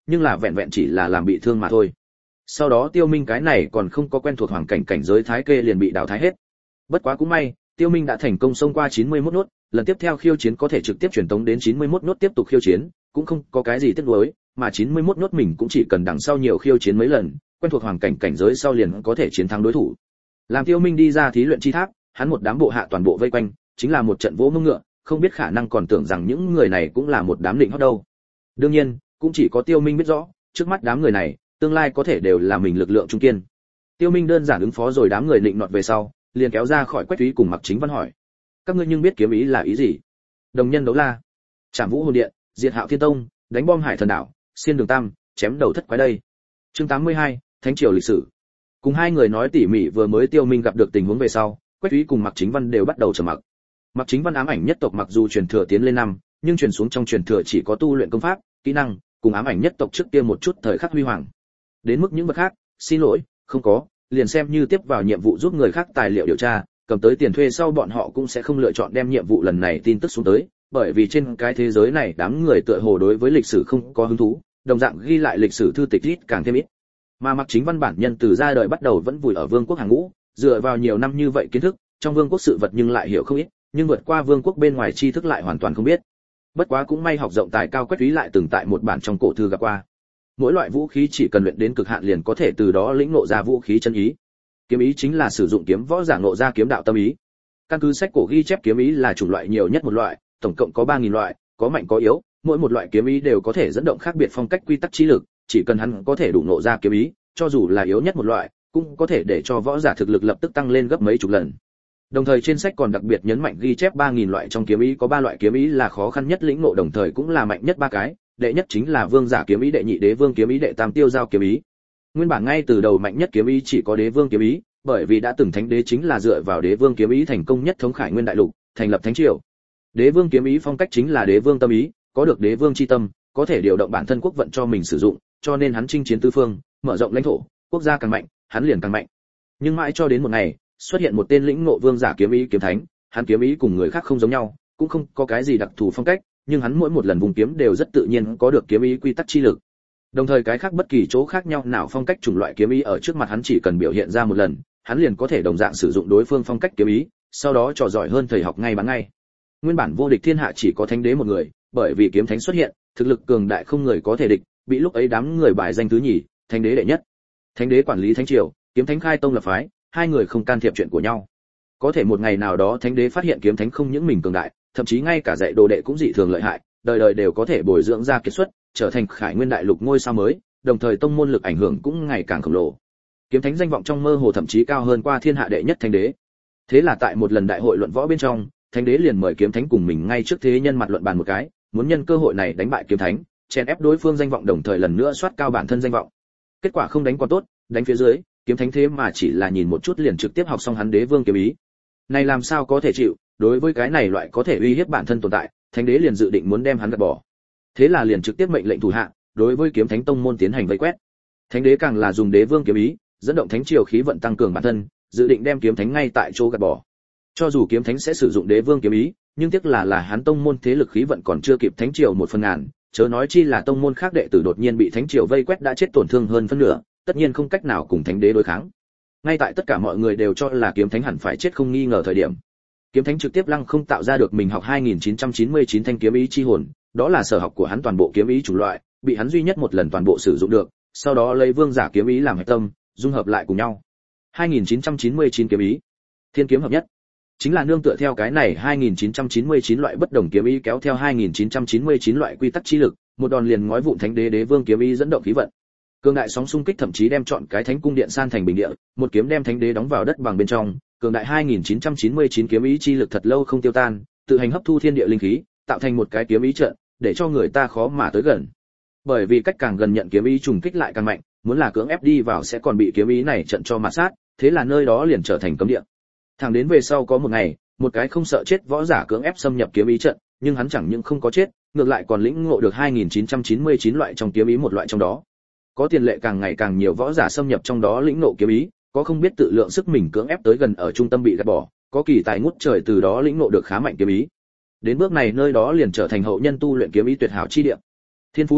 nhưng là vẹn vẹn chỉ là làm bị thương mà thôi. Sau đó Tiêu Minh cái này còn không có quen thuộc hoàn cảnh cảnh giới thái kê liền bị đào thái hết. Bất quá cũng may, Tiêu Minh đã thành công xông qua chín mươi mốt nốt, lần tiếp theo khiêu chiến có thể trực tiếp truyền tống đến chín mươi mốt nốt tiếp tục khiêu chiến, cũng không có cái gì tiếc nuối, mà chín mươi mốt nốt mình cũng chỉ cần đằng sau nhiều khiêu chiến mấy lần, quen thuộc hoàn cảnh cảnh giới sau liền có thể chiến thắng đối thủ. Làm Tiêu Minh đi ra thí luyện chi tháp, hắn một đám bộ hạ toàn bộ vây quanh, chính là một trận vỗ mông ngựa, không biết khả năng còn tưởng rằng những người này cũng là một đám định hót đâu. Đương nhiên, cũng chỉ có Tiêu Minh biết rõ, trước mắt đám người này, tương lai có thể đều là mình lực lượng trung kiên. Tiêu Minh đơn giản ứng phó rồi đám người định nọt về sau, liền kéo ra khỏi Quách Thúy cùng Mặc Chính Văn hỏi: các ngươi nhưng biết kiếm ý là ý gì? Đồng nhân đấu la, Trảm Vũ Hồn Điện, Diệt Hạo Thiên Tông, đánh bom Hải Thần Đảo, xiên đường tam, chém đầu thất quái đây. Chương tám mươi hai, Thánh triều lịch sử. Cùng hai người nói tỉ mỉ vừa mới Tiêu Minh gặp được tình huống về sau, Quách Thúy cùng Mặc Chính Văn đều bắt đầu trầm mặc. Mặc Chính Văn ám ảnh nhất tộc mặc dù truyền thừa tiến lên năm, nhưng truyền xuống trong truyền thừa chỉ có tu luyện công pháp, kỹ năng, cùng ám ảnh nhất tộc trước kia một chút thời khắc huy hoàng. Đến mức những vật khác, xin lỗi, không có, liền xem như tiếp vào nhiệm vụ giúp người khác tài liệu điều tra, cầm tới tiền thuê sau bọn họ cũng sẽ không lựa chọn đem nhiệm vụ lần này tin tức xuống tới, bởi vì trên cái thế giới này đám người tựa hồ đối với lịch sử không có hứng thú, đồng dạng ghi lại lịch sử thư tịch ít càng thêm ít. Mà Mặc Chính Văn bản nhân từ ra đời bắt đầu vẫn vùi ở vương quốc hàng ngũ, dựa vào nhiều năm như vậy kiến thức, trong vương quốc sự vật nhưng lại hiểu không ít, nhưng vượt qua vương quốc bên ngoài tri thức lại hoàn toàn không biết. Bất quá cũng may học rộng tài cao Quách Thúy lại từng tại một bản trong cổ thư gặp qua. Mỗi loại vũ khí chỉ cần luyện đến cực hạn liền có thể từ đó lĩnh ngộ ra vũ khí chân ý. Kiếm ý chính là sử dụng kiếm võ giả ngộ ra kiếm đạo tâm ý. Căn cứ sách cổ ghi chép kiếm ý là chủng loại nhiều nhất một loại, tổng cộng có ba nghìn loại, có mạnh có yếu, mỗi một loại kiếm ý đều có thể dẫn động khác biệt phong cách quy tắc trí lực, chỉ cần hắn có thể đủ ngộ ra kiếm ý, cho dù là yếu nhất một loại, cũng có thể để cho võ giả thực lực lập tức tăng lên gấp mấy chục lần. Đồng thời trên sách còn đặc biệt nhấn mạnh ghi chép ba nghìn loại trong kiếm ý có ba loại kiếm ý là khó khăn nhất lĩnh ngộ, đồng thời cũng là mạnh nhất ba cái, đệ nhất chính là vương giả kiếm ý, đệ nhị đế vương kiếm ý, đệ tam tiêu giao kiếm ý. Nguyên bản ngay từ đầu mạnh nhất kiếm ý chỉ có đế vương kiếm ý, bởi vì đã từng thánh đế chính là dựa vào đế vương kiếm ý thành công nhất thống khải nguyên đại lục, thành lập thánh triều. Đế vương kiếm ý phong cách chính là đế vương tâm ý, có được đế vương chi tâm, có thể điều động bản thân quốc vận cho mình sử dụng, cho nên hắn chinh chiến tứ phương, mở rộng lãnh thổ, quốc gia càng mạnh, hắn liền càng mạnh. Nhưng mãi cho đến một ngày, xuất hiện một tên lĩnh ngộ vương giả kiếm ý kiếm thánh, hắn kiếm ý cùng người khác không giống nhau, cũng không có cái gì đặc thù phong cách, nhưng hắn mỗi một lần vùng kiếm đều rất tự nhiên có được kiếm ý quy tắc chi lực. Đồng thời cái khác bất kỳ chỗ khác nhau nào phong cách chủng loại kiếm ý ở trước mặt hắn chỉ cần biểu hiện ra một lần, hắn liền có thể đồng dạng sử dụng đối phương phong cách kiếm ý, sau đó trò giỏi hơn thầy học ngay bán ngay. Nguyên bản vô địch thiên hạ chỉ có thánh đế một người, bởi vì kiếm thánh xuất hiện, thực lực cường đại không người có thể địch, bị lúc ấy đám người bài danh thứ nhì, thánh đế đệ nhất. Thánh đế quản lý thánh triều, kiếm thánh khai tông lập phái, hai người không can thiệp chuyện của nhau. Có thể một ngày nào đó thánh đế phát hiện kiếm thánh không những mình cường đại, thậm chí ngay cả dạy đồ đệ cũng dị thường lợi hại, đời đời đều có thể bồi dưỡng ra kiệt xuất, trở thành khải nguyên đại lục ngôi sao mới, đồng thời tông môn lực ảnh hưởng cũng ngày càng khổng lồ. Kiếm thánh danh vọng trong mơ hồ thậm chí cao hơn qua thiên hạ đệ nhất thánh đế. Thế là tại một lần đại hội luận võ bên trong, thánh đế liền mời kiếm thánh cùng mình ngay trước thế nhân mặt luận bàn một cái, muốn nhân cơ hội này đánh bại kiếm thánh, chèn ép đối phương danh vọng, đồng thời lần nữa soát cao bản thân danh vọng. Kết quả không đánh quá tốt, đánh phía dưới, kiếm thánh thế mà chỉ là nhìn một chút liền trực tiếp học xong hắn đế vương kiếm ý. Này làm sao có thể chịu, đối với cái này loại có thể uy hiếp bản thân tồn tại, thánh đế liền dự định muốn đem hắn gạt bỏ. Thế là liền trực tiếp mệnh lệnh thủ hạ, đối với kiếm thánh tông môn tiến hành vây quét. Thánh đế càng là dùng đế vương kiếm ý, dẫn động thánh triều khí vận tăng cường bản thân, dự định đem kiếm thánh ngay tại chỗ gạt bỏ. Cho dù kiếm thánh sẽ sử dụng đế vương kiếm ý, nhưng tiếc là là hắn tông môn thế lực khí vận còn chưa kịp thánh triều một phần ngàn, chớ nói chi là tông môn khác đệ tử đột nhiên bị thánh triều vây quét đã chết tổn thương hơn phân nửa, tất nhiên không cách nào cùng thánh đế đối kháng. Ngay tại tất cả mọi người đều cho là kiếm thánh hẳn phải chết không nghi ngờ thời điểm, kiếm thánh trực tiếp lăng không tạo ra được mình học hai nghìn chín trăm chín mươi chín thanh kiếm ý chi hồn, đó là sở học của hắn toàn bộ kiếm ý chủng loại, bị hắn duy nhất một lần toàn bộ sử dụng được, sau đó lấy vương giả kiếm ý làm hệ tâm, dung hợp lại cùng nhau. hai nghìn chín trăm chín mươi chín kiếm ý, thiên kiếm hợp nhất, chính là nương tựa theo cái này hai nghìn chín trăm chín mươi chín loại bất đồng kiếm ý kéo theo hai nghìn chín trăm chín mươi chín loại quy tắc chi lực, một đòn liền ngói vụn thánh đế đế vương kiếm ý dẫn động khí vận. Cường đại sóng xung kích thậm chí đem chọn cái thánh cung điện san thành bình địa, một kiếm đem thánh đế đóng vào đất bằng bên trong, cường đại hai nghìn chín trăm chín mươi chín kiếm ý chi lực thật lâu không tiêu tan, tự hành hấp thu thiên địa linh khí, tạo thành một cái kiếm ý trận, để cho người ta khó mà tới gần. Bởi vì cách càng gần nhận kiếm ý trùng kích lại càng mạnh, muốn là cưỡng ép đi vào sẽ còn bị kiếm ý này trận cho mà sát, thế là nơi đó liền trở thành cấm địa. Thẳng đến về sau có một ngày, một cái không sợ chết võ giả cưỡng ép xâm nhập kiếm ý trận, nhưng hắn chẳng những không có chết, ngược lại còn lĩnh ngộ được hai nghìn chín trăm chín mươi chín loại trong kiếm ý một loại trong đó. Có tiền lệ càng ngày càng nhiều võ giả xâm nhập trong đó lĩnh ngộ kiếm ý, có không biết tự lượng sức mình cưỡng ép tới gần ở trung tâm bị gạt bỏ, có kỳ tài ngút trời từ đó lĩnh ngộ được khá mạnh kiếm ý. Đến bước này nơi đó liền trở thành hậu nhân tu luyện kiếm ý tuyệt hảo chi địa. Thiên phú càng mạnh,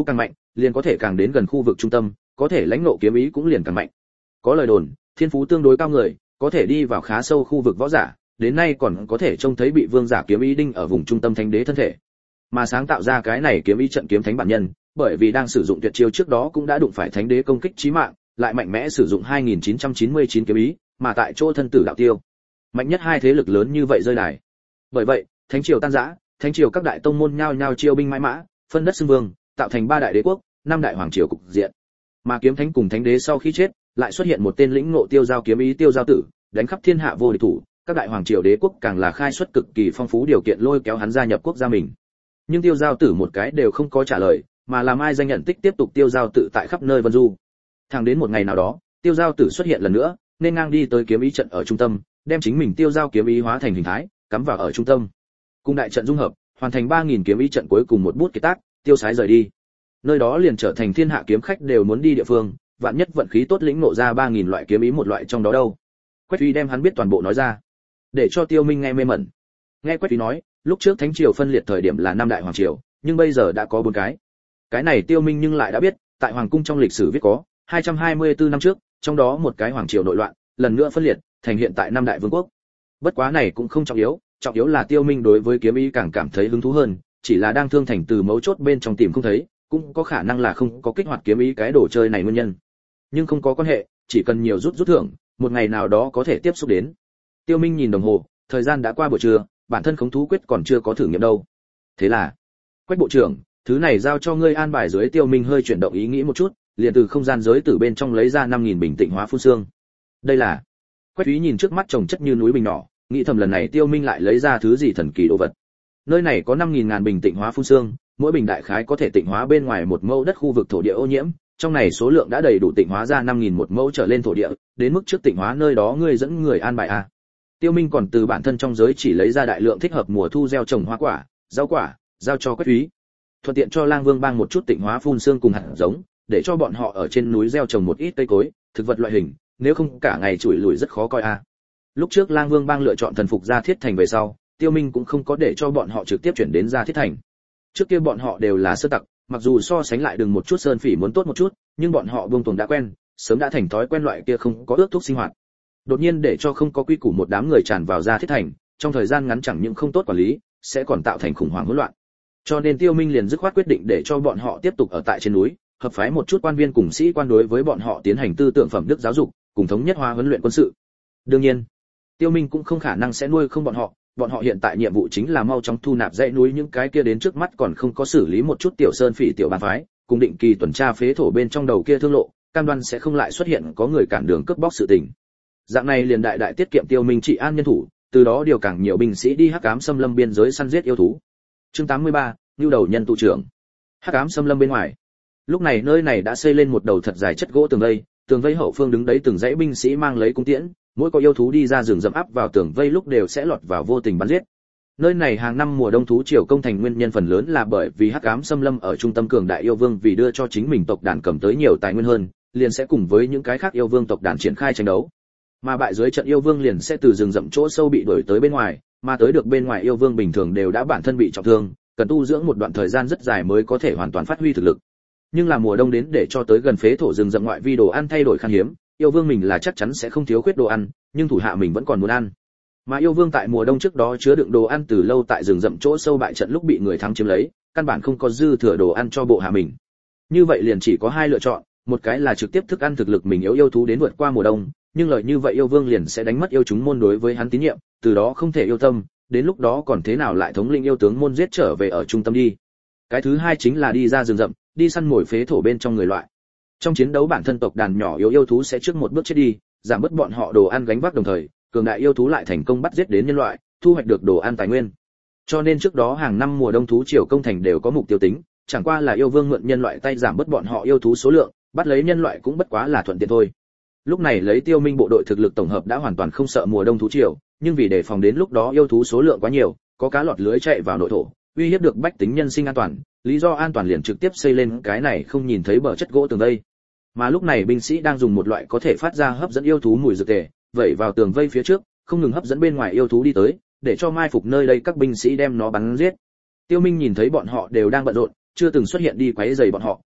liền có thể càng đến gần khu vực trung tâm, có thể lãnh ngộ kiếm ý cũng liền càng mạnh. Có lời đồn, thiên phú tương đối cao người, có thể đi vào khá sâu khu vực võ giả, đến nay còn có thể trông thấy bị vương giả kiếm ý đinh ở vùng trung tâm thánh đế thân thể. Mà sáng tạo ra cái này kiếm ý trận kiếm thánh bản nhân, bởi vì đang sử dụng tuyệt chiêu trước đó cũng đã đụng phải thánh đế công kích chí mạng, lại mạnh mẽ sử dụng hai nghìn chín trăm chín mươi chín kiếm ý, mà tại chỗ thân tử đạo tiêu. Mạnh nhất hai thế lực lớn như vậy rơi đài. Bởi vậy, thánh triều tan rã, thánh triều các đại tông môn nhao nhao chiêu binh mãi mã, phân đất xưng vương, tạo thành ba đại đế quốc, năm đại hoàng triều cục diện. Mà kiếm thánh cùng thánh đế sau khi chết, lại xuất hiện một tên lĩnh ngộ tiêu giao kiếm ý tiêu giao tử, đánh khắp thiên hạ vô địch thủ, các đại hoàng triều đế quốc càng là khai xuất cực kỳ phong phú điều kiện lôi kéo hắn gia nhập quốc gia mình. Nhưng tiêu giao tử một cái đều không có trả lời, mà làm ai danh nhận tích tiếp tục tiêu giao tử tại khắp nơi vân du. Thẳng đến một ngày nào đó, tiêu giao tử xuất hiện lần nữa, nên ngang đi tới kiếm ý trận ở trung tâm, đem chính mình tiêu giao kiếm ý hóa thành hình thái, cắm vào ở trung tâm. Cùng đại trận dung hợp, hoàn thành ba nghìn kiếm ý trận cuối cùng một bút kiệt tác, tiêu sái rời đi. Nơi đó liền trở thành thiên hạ kiếm khách đều muốn đi địa phương, vạn nhất vận khí tốt lĩnh ngộ ra ba nghìn loại kiếm ý một loại trong đó đâu. Quách Uy đem hắn biết toàn bộ nói ra, để cho Tiêu Minh nghe mê mẩn. Nghe Quách Uy nói, lúc trước thánh triều phân liệt thời điểm là năm đại hoàng triều, nhưng bây giờ đã có bốn cái. Cái này Tiêu Minh nhưng lại đã biết, tại hoàng cung trong lịch sử viết có hai trăm hai mươi tư năm trước, trong đó một cái hoàng triều nội loạn, lần nữa phân liệt, thành hiện tại năm đại vương quốc. Bất quá này cũng không trọng yếu, trọng yếu là Tiêu Minh đối với kiếm ý càng cảm thấy hứng thú hơn, chỉ là đang thương thành từ mấu chốt bên trong tìm không thấy, cũng có khả năng là không có kích hoạt kiếm ý cái đồ chơi này nguyên nhân. Nhưng không có quan hệ, chỉ cần nhiều rút rút thưởng, một ngày nào đó có thể tiếp xúc đến. Tiêu Minh nhìn đồng hồ, thời gian đã qua buổi trưa, bản thân khống thú quyết còn chưa có thử nghiệm đâu. Thế là, Quách bộ trưởng, thứ này giao cho ngươi an bài dưới. Tiêu Minh hơi chuyển động ý nghĩ một chút, liền từ không gian giới tử bên trong lấy ra năm nghìn bình tịnh hóa phun xương. Đây là. Quách Úy nhìn trước mắt chồng chất như núi bình nhỏ, nghĩ thầm lần này Tiêu Minh lại lấy ra thứ gì thần kỳ đồ vật. Nơi này có năm nghìn ngàn bình tịnh hóa phun xương, mỗi bình đại khái có thể tịnh hóa bên ngoài một mẫu đất khu vực thổ địa ô nhiễm, trong này số lượng đã đầy đủ tịnh hóa ra năm nghìn một mẫu trở lên thổ địa, đến mức trước tịnh hóa nơi đó ngươi dẫn người an bài a. Tiêu Minh còn từ bản thân trong giới chỉ lấy ra đại lượng thích hợp mùa thu gieo trồng hoa quả, rau quả, giao cho Quách Úy. Thuận tiện cho Lang Vương Bang một chút tịnh hóa phun xương cùng hạt giống, để cho bọn họ ở trên núi gieo trồng một ít cây cối, thực vật loại hình, nếu không cả ngày chủi lủi rất khó coi a. Lúc trước Lang Vương Bang lựa chọn thần phục Gia Thiết Thành về sau, Tiêu Minh cũng không có để cho bọn họ trực tiếp chuyển đến Gia Thiết Thành. Trước kia bọn họ đều là sơ tặc, mặc dù so sánh lại đừng một chút sơn phỉ muốn tốt một chút, nhưng bọn họ buông tuồng đã quen, sớm đã thành thói quen loại kia không có ước thúc sinh hoạt. Đột nhiên để cho không có quy củ một đám người tràn vào Gia Thiết Thành, trong thời gian ngắn chẳng những không tốt quản lý, sẽ còn tạo thành khủng hoảng hỗn loạn. Cho nên Tiêu Minh liền dứt khoát quyết định để cho bọn họ tiếp tục ở tại trên núi, hợp phái một chút quan viên cùng sĩ quan đối với bọn họ tiến hành tư tưởng phẩm đức giáo dục, cùng thống nhất hóa huấn luyện quân sự. Đương nhiên, Tiêu Minh cũng không khả năng sẽ nuôi không bọn họ, bọn họ hiện tại nhiệm vụ chính là mau chóng thu nạp dãy núi những cái kia đến trước mắt còn không có xử lý một chút tiểu sơn phỉ tiểu bang phái, cùng định kỳ tuần tra phế thổ bên trong đầu kia thương lộ, cam đoan sẽ không lại xuất hiện có người cản đường cướp bóc sự tình. Dạng này liền đại đại tiết kiệm Tiêu Minh trị an nhân thủ, từ đó điều càng nhiều binh sĩ đi hắc ám xâm lâm biên giới săn giết yêu thú. Chương tám mươi ba, Nưu đầu nhân tụ trưởng. Hắc ám xâm lâm bên ngoài. Lúc này nơi này đã xây lên một đầu thật dài chất gỗ tường vây, tường vây hậu phương đứng đấy từng dãy binh sĩ mang lấy cung tiễn, mỗi có yêu thú đi ra rừng rậm áp vào tường vây lúc đều sẽ lọt vào vô tình bắn giết. Nơi này hàng năm mùa đông thú triều công thành nguyên nhân phần lớn là bởi vì hắc ám xâm lâm ở trung tâm cường đại yêu vương vì đưa cho chính mình tộc đàn cầm tới nhiều tài nguyên hơn, liền sẽ cùng với những cái khác yêu vương tộc đàn triển khai tranh đấu. Mà bại dưới trận yêu vương liền sẽ từ rừng rậm chỗ sâu bị đuổi tới bên ngoài, mà tới được bên ngoài yêu vương bình thường đều đã bản thân bị trọng thương, cần tu dưỡng một đoạn thời gian rất dài mới có thể hoàn toàn phát huy thực lực. Nhưng là mùa đông đến để cho tới gần phế thổ rừng rậm ngoại vi đồ ăn thay đổi khan hiếm, yêu vương mình là chắc chắn sẽ không thiếu khuyết đồ ăn, nhưng thủ hạ mình vẫn còn muốn ăn. Mà yêu vương tại mùa đông trước đó chứa đựng đồ ăn từ lâu tại rừng rậm chỗ sâu bại trận lúc bị người thắng chiếm lấy, căn bản không có dư thừa đồ ăn cho bộ hạ mình. Như vậy liền chỉ có hai lựa chọn, một cái là trực tiếp thức ăn thực lực mình yếu yêu thú đến vượt qua mùa đông, nhưng lời như vậy yêu vương liền sẽ đánh mất yêu chúng môn đối với hắn tín nhiệm, từ đó không thể yêu tâm, đến lúc đó còn thế nào lại thống lĩnh yêu tướng môn giết trở về ở trung tâm đi. Cái thứ hai chính là đi ra rừng rậm, đi săn mồi phế thổ bên trong người loại. Trong chiến đấu bản thân tộc đàn nhỏ yếu yêu thú sẽ trước một bước chết đi, giảm bớt bọn họ đồ ăn gánh vác đồng thời, cường đại yêu thú lại thành công bắt giết đến nhân loại, thu hoạch được đồ ăn tài nguyên. Cho nên trước đó hàng năm mùa đông thú triều công thành đều có mục tiêu tính, chẳng qua là yêu vương mượn nhân loại tay giảm bớt bọn họ yêu thú số lượng, bắt lấy nhân loại cũng bất quá là thuận tiện thôi. Lúc này lấy Tiêu Minh bộ đội thực lực tổng hợp đã hoàn toàn không sợ mùa đông thú triều, nhưng vì đề phòng đến lúc đó yêu thú số lượng quá nhiều, có cá lọt lưới chạy vào nội thổ, uy hiếp được bách tính nhân sinh an toàn, lý do an toàn liền trực tiếp xây lên cái này không nhìn thấy bờ chất gỗ tường vây. Mà lúc này binh sĩ đang dùng một loại có thể phát ra hấp dẫn yêu thú mùi dược tề, vẩy vào tường vây phía trước, không ngừng hấp dẫn bên ngoài yêu thú đi tới, để cho mai phục nơi đây các binh sĩ đem nó bắn giết. Tiêu Minh nhìn thấy bọn họ đều đang bận rộn, chưa từng xuất hiện đi quấy rầy bọn họ,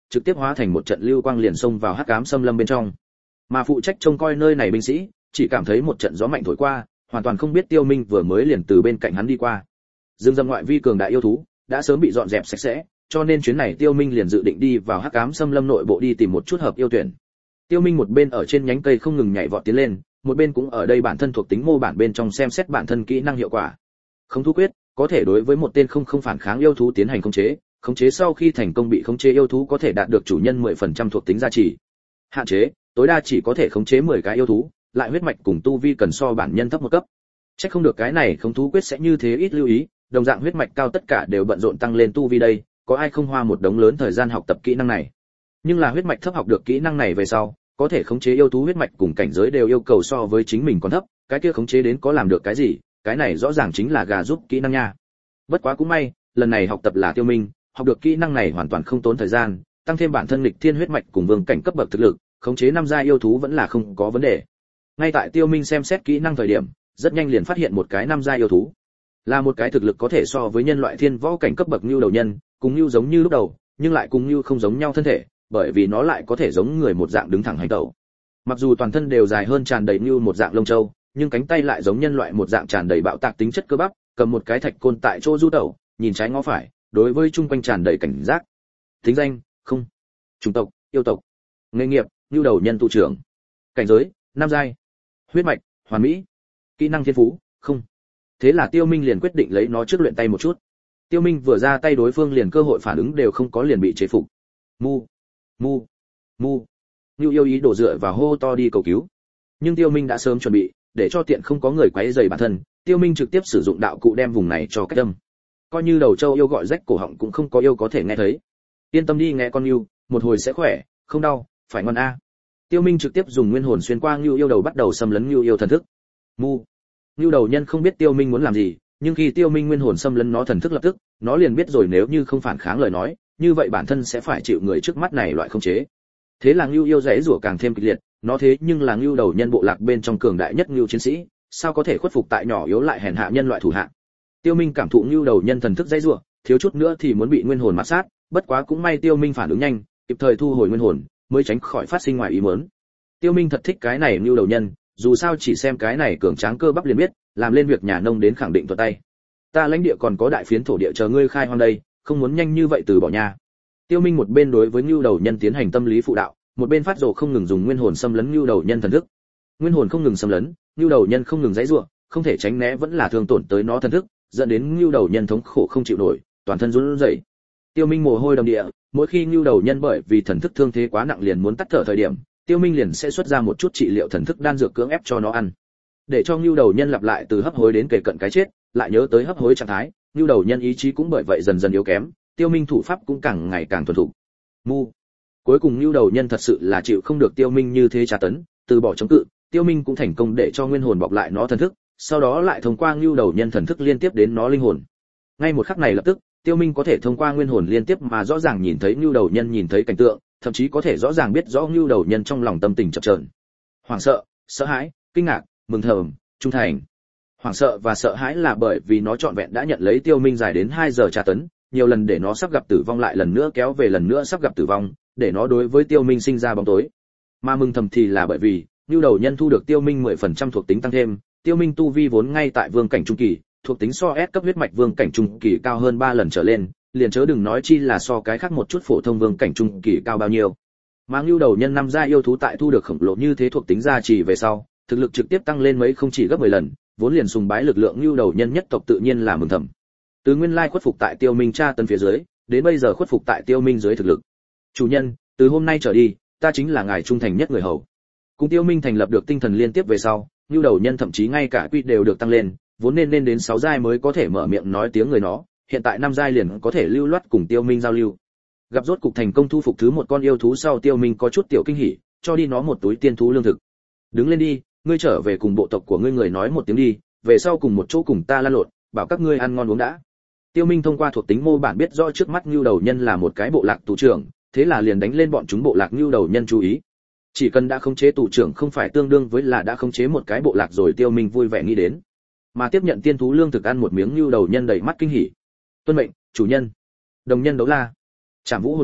trực tiếp hóa thành một trận lưu quang liền xông vào hắc ám xâm lâm bên trong. Mà phụ trách trông coi nơi này binh sĩ, chỉ cảm thấy một trận gió mạnh thổi qua, hoàn toàn không biết Tiêu Minh vừa mới liền từ bên cạnh hắn đi qua. Dương dâm ngoại vi cường đại yêu thú đã sớm bị dọn dẹp sạch sẽ, cho nên chuyến này Tiêu Minh liền dự định đi vào hắc ám xâm lâm nội bộ đi tìm một chút hợp yêu tuyển. Tiêu Minh một bên ở trên nhánh cây không ngừng nhảy vọt tiến lên, một bên cũng ở đây bản thân thuộc tính mô bản bên trong xem xét bản thân kỹ năng hiệu quả. Khống thú quyết có thể đối với một tên không không phản kháng yêu thú tiến hành khống chế, khống chế sau khi thành công bị khống chế yêu thú có thể đạt được chủ nhân mười phần trăm thuộc tính gia trì. Hạn chế, tối đa chỉ có thể khống chế mười cái yêu thú, lại huyết mạch cùng tu vi cần so bản nhân thấp một cấp. Chắc không được cái này khống thú quyết sẽ như thế ít lưu ý, đồng dạng huyết mạch cao tất cả đều bận rộn tăng lên tu vi đây, có ai không hoa một đống lớn thời gian học tập kỹ năng này. Nhưng là huyết mạch thấp học được kỹ năng này về sau, có thể khống chế yêu thú huyết mạch cùng cảnh giới đều yêu cầu so với chính mình còn thấp, cái kia khống chế đến có làm được cái gì, cái này rõ ràng chính là gà giúp kỹ năng nha. Bất quá cũng may, lần này học tập là Tiêu Minh, học được kỹ năng này hoàn toàn không tốn thời gian, tăng thêm bản thân nghịch thiên huyết mạch cùng vương cảnh cấp bậc thực lực, khống chế năm giai yêu thú vẫn là không có vấn đề. Ngay tại Tiêu Minh xem xét kỹ năng thời điểm, rất nhanh liền phát hiện một cái năm giai yêu thú, là một cái thực lực có thể so với nhân loại thiên võ cảnh cấp bậc nhu đầu nhân, cùng nhu giống như lúc đầu, nhưng lại cùng nhu không giống nhau thân thể, bởi vì nó lại có thể giống người một dạng đứng thẳng hành tẩu. Mặc dù toàn thân đều dài hơn tràn đầy nhu một dạng lông châu, nhưng cánh tay lại giống nhân loại một dạng tràn đầy bạo tạc tính chất cơ bắp, cầm một cái thạch côn tại chỗ du tẩu, nhìn trái ngó phải, đối với chung quanh tràn đầy cảnh giác. Tính danh: không. Chủng tộc: yêu tộc. Nghề nghiệp: nhu đầu nhân tu trưởng. Cảnh giới: năm giai. Huyết mạch: hoàn mỹ. Kỹ năng thiên phú: không. Thế là Tiêu Minh liền quyết định lấy nó trước luyện tay một chút. Tiêu Minh vừa ra tay đối phương liền cơ hội phản ứng đều không có liền bị chế phục. Mu, mu, mu. Nưu yêu ý đổ dựa vào hô to đi cầu cứu. Nhưng Tiêu Minh đã sớm chuẩn bị, để cho tiện không có người quấy rầy bản thân, Tiêu Minh trực tiếp sử dụng đạo cụ đem vùng này cho cách âm. Coi như đầu châu yêu gọi rách cổ họng cũng không có yêu có thể nghe thấy. Yên tâm đi nghe con Nưu, một hồi sẽ khỏe, không đau, phải ngon a. Tiêu Minh trực tiếp dùng nguyên hồn xuyên qua Nưu yêu đầu bắt đầu xâm lấn Nưu yêu thần thức. Mu. Nưu đầu nhân không biết Tiêu Minh muốn làm gì, nhưng khi Tiêu Minh nguyên hồn xâm lấn nó thần thức lập tức, nó liền biết rồi nếu như không phản kháng lời nói, như vậy bản thân sẽ phải chịu người trước mắt này loại khống chế. Thế là Nưu yêu giãy giụa càng thêm kịch liệt, nó thế nhưng là Nưu đầu nhân bộ lạc bên trong cường đại nhất Nưu chiến sĩ, sao có thể khuất phục tại nhỏ yếu lại hèn hạ nhân loại thủ hạ. Tiêu Minh cảm thụ Nưu đầu nhân thần thức giãy giụa, thiếu chút nữa thì muốn bị nguyên hồn mạt sát, bất quá cũng may Tiêu Minh phản ứng nhanh, kịp thời thu hồi nguyên hồn, mới tránh khỏi phát sinh ngoài ý muốn. Tiêu Minh thật thích cái này Nưu đầu nhân, dù sao chỉ xem cái này cường tráng cơ bắp liền biết, làm lên việc nhà nông đến khẳng định thuật tay. Ta lãnh địa còn có đại phiến thổ địa chờ ngươi khai hoang đây, không muốn nhanh như vậy từ bỏ nhà. Tiêu Minh một bên đối với Nưu đầu nhân tiến hành tâm lý phụ đạo, một bên phát rồ không ngừng dùng nguyên hồn xâm lấn Nưu đầu nhân thần thức. Nguyên hồn không ngừng xâm lấn, Nưu đầu nhân không ngừng giãy giụa, không thể tránh né vẫn là thương tổn tới nó thần thức, dẫn đến Nưu đầu nhân thống khổ không chịu nổi, toàn thân run rẩy. Tiêu Minh mồ hôi đầm địa, mỗi khi Nưu đầu nhân bởi vì thần thức thương thế quá nặng liền muốn tắt thở thời điểm, Tiêu Minh liền sẽ xuất ra một chút trị liệu thần thức đan dược cưỡng ép cho nó ăn. Để cho Nưu đầu nhân lặp lại từ hấp hối đến kề cận cái chết, lại nhớ tới hấp hối trạng thái, Nưu đầu nhân ý chí cũng bởi vậy dần dần yếu kém, Tiêu Minh thủ pháp cũng càng ngày càng thuần thục. Mu. Cuối cùng Nưu đầu nhân thật sự là chịu không được Tiêu Minh như thế tra tấn, từ bỏ chống cự, Tiêu Minh cũng thành công để cho nguyên hồn bọc lại nó thần thức, sau đó lại thông qua Nưu đầu nhân thần thức liên tiếp đến nó linh hồn. Ngay một khắc này lập tức, Tiêu Minh có thể thông qua nguyên hồn liên tiếp mà rõ ràng nhìn thấy Nưu đầu nhân nhìn thấy cảnh tượng, thậm chí có thể rõ ràng biết rõ Nưu đầu nhân trong lòng tâm tình chập chờn. Hoảng sợ, sợ hãi, kinh ngạc, mừng thầm, trung thành. Hoảng sợ và sợ hãi là bởi vì nó trọn vẹn đã nhận lấy Tiêu Minh dài đến hai giờ tra tấn, nhiều lần để nó sắp gặp tử vong lại lần nữa kéo về lần nữa sắp gặp tử vong, để nó đối với Tiêu Minh sinh ra bóng tối. Mà mừng thầm thì là bởi vì, Nưu đầu nhân thu được Tiêu Minh mười phần trăm thuộc tính tăng thêm, Tiêu Minh tu vi vốn ngay tại vương cảnh trung kỳ, thuộc tính so S cấp huyết mạch vương cảnh trung kỳ cao hơn ba lần trở lên, liền chớ đừng nói chi là so cái khác một chút phổ thông vương cảnh trung kỳ cao bao nhiêu. Mà Nưu đầu nhân năm gia yêu thú tại thu được khổng lồ như thế thuộc tính gia trì về sau, thực lực trực tiếp tăng lên mấy không chỉ gấp mười lần, vốn liền sùng bái lực lượng Nưu đầu nhân nhất tộc tự nhiên là mừng thầm. Từ nguyên lai khuất phục tại Tiêu Minh tra tấn phía dưới, đến bây giờ khuất phục tại Tiêu Minh dưới thực lực. Chủ nhân, từ hôm nay trở đi, ta chính là ngài trung thành nhất người hầu. Cùng Tiêu Minh thành lập được tinh thần liên tiếp về sau, Nưu đầu nhân thậm chí ngay cả quy đều được tăng lên, vốn nên lên đến sáu giai mới có thể mở miệng nói tiếng người nó, hiện tại năm giai liền có thể lưu loát cùng Tiêu Minh giao lưu. Gặp rốt cục thành công thu phục thứ một con yêu thú sau, Tiêu Minh có chút tiểu kinh hỉ, cho đi nó một túi tiên thú lương thực. Đứng lên đi, ngươi trở về cùng bộ tộc của ngươi người nói một tiếng đi, về sau cùng một chỗ cùng ta lan lộn, bảo các ngươi ăn ngon uống đã. Tiêu Minh thông qua thuộc tính mô bản biết rõ trước mắt Nưu đầu nhân là một cái bộ lạc tù trưởng, thế là liền đánh lên bọn chúng bộ lạc Nưu đầu nhân chú ý. Chỉ cần đã khống chế tù trưởng không phải tương đương với là đã khống chế một cái bộ lạc rồi, Tiêu Minh vui vẻ nghĩ đến. Mà tiếp nhận tiên thú lương thực ăn một miếng, Nưu đầu nhân đầy mắt kinh hỉ. Tuân mệnh, chủ nhân. Đồng nhân đấu la. Trảm Vũ hồn điện,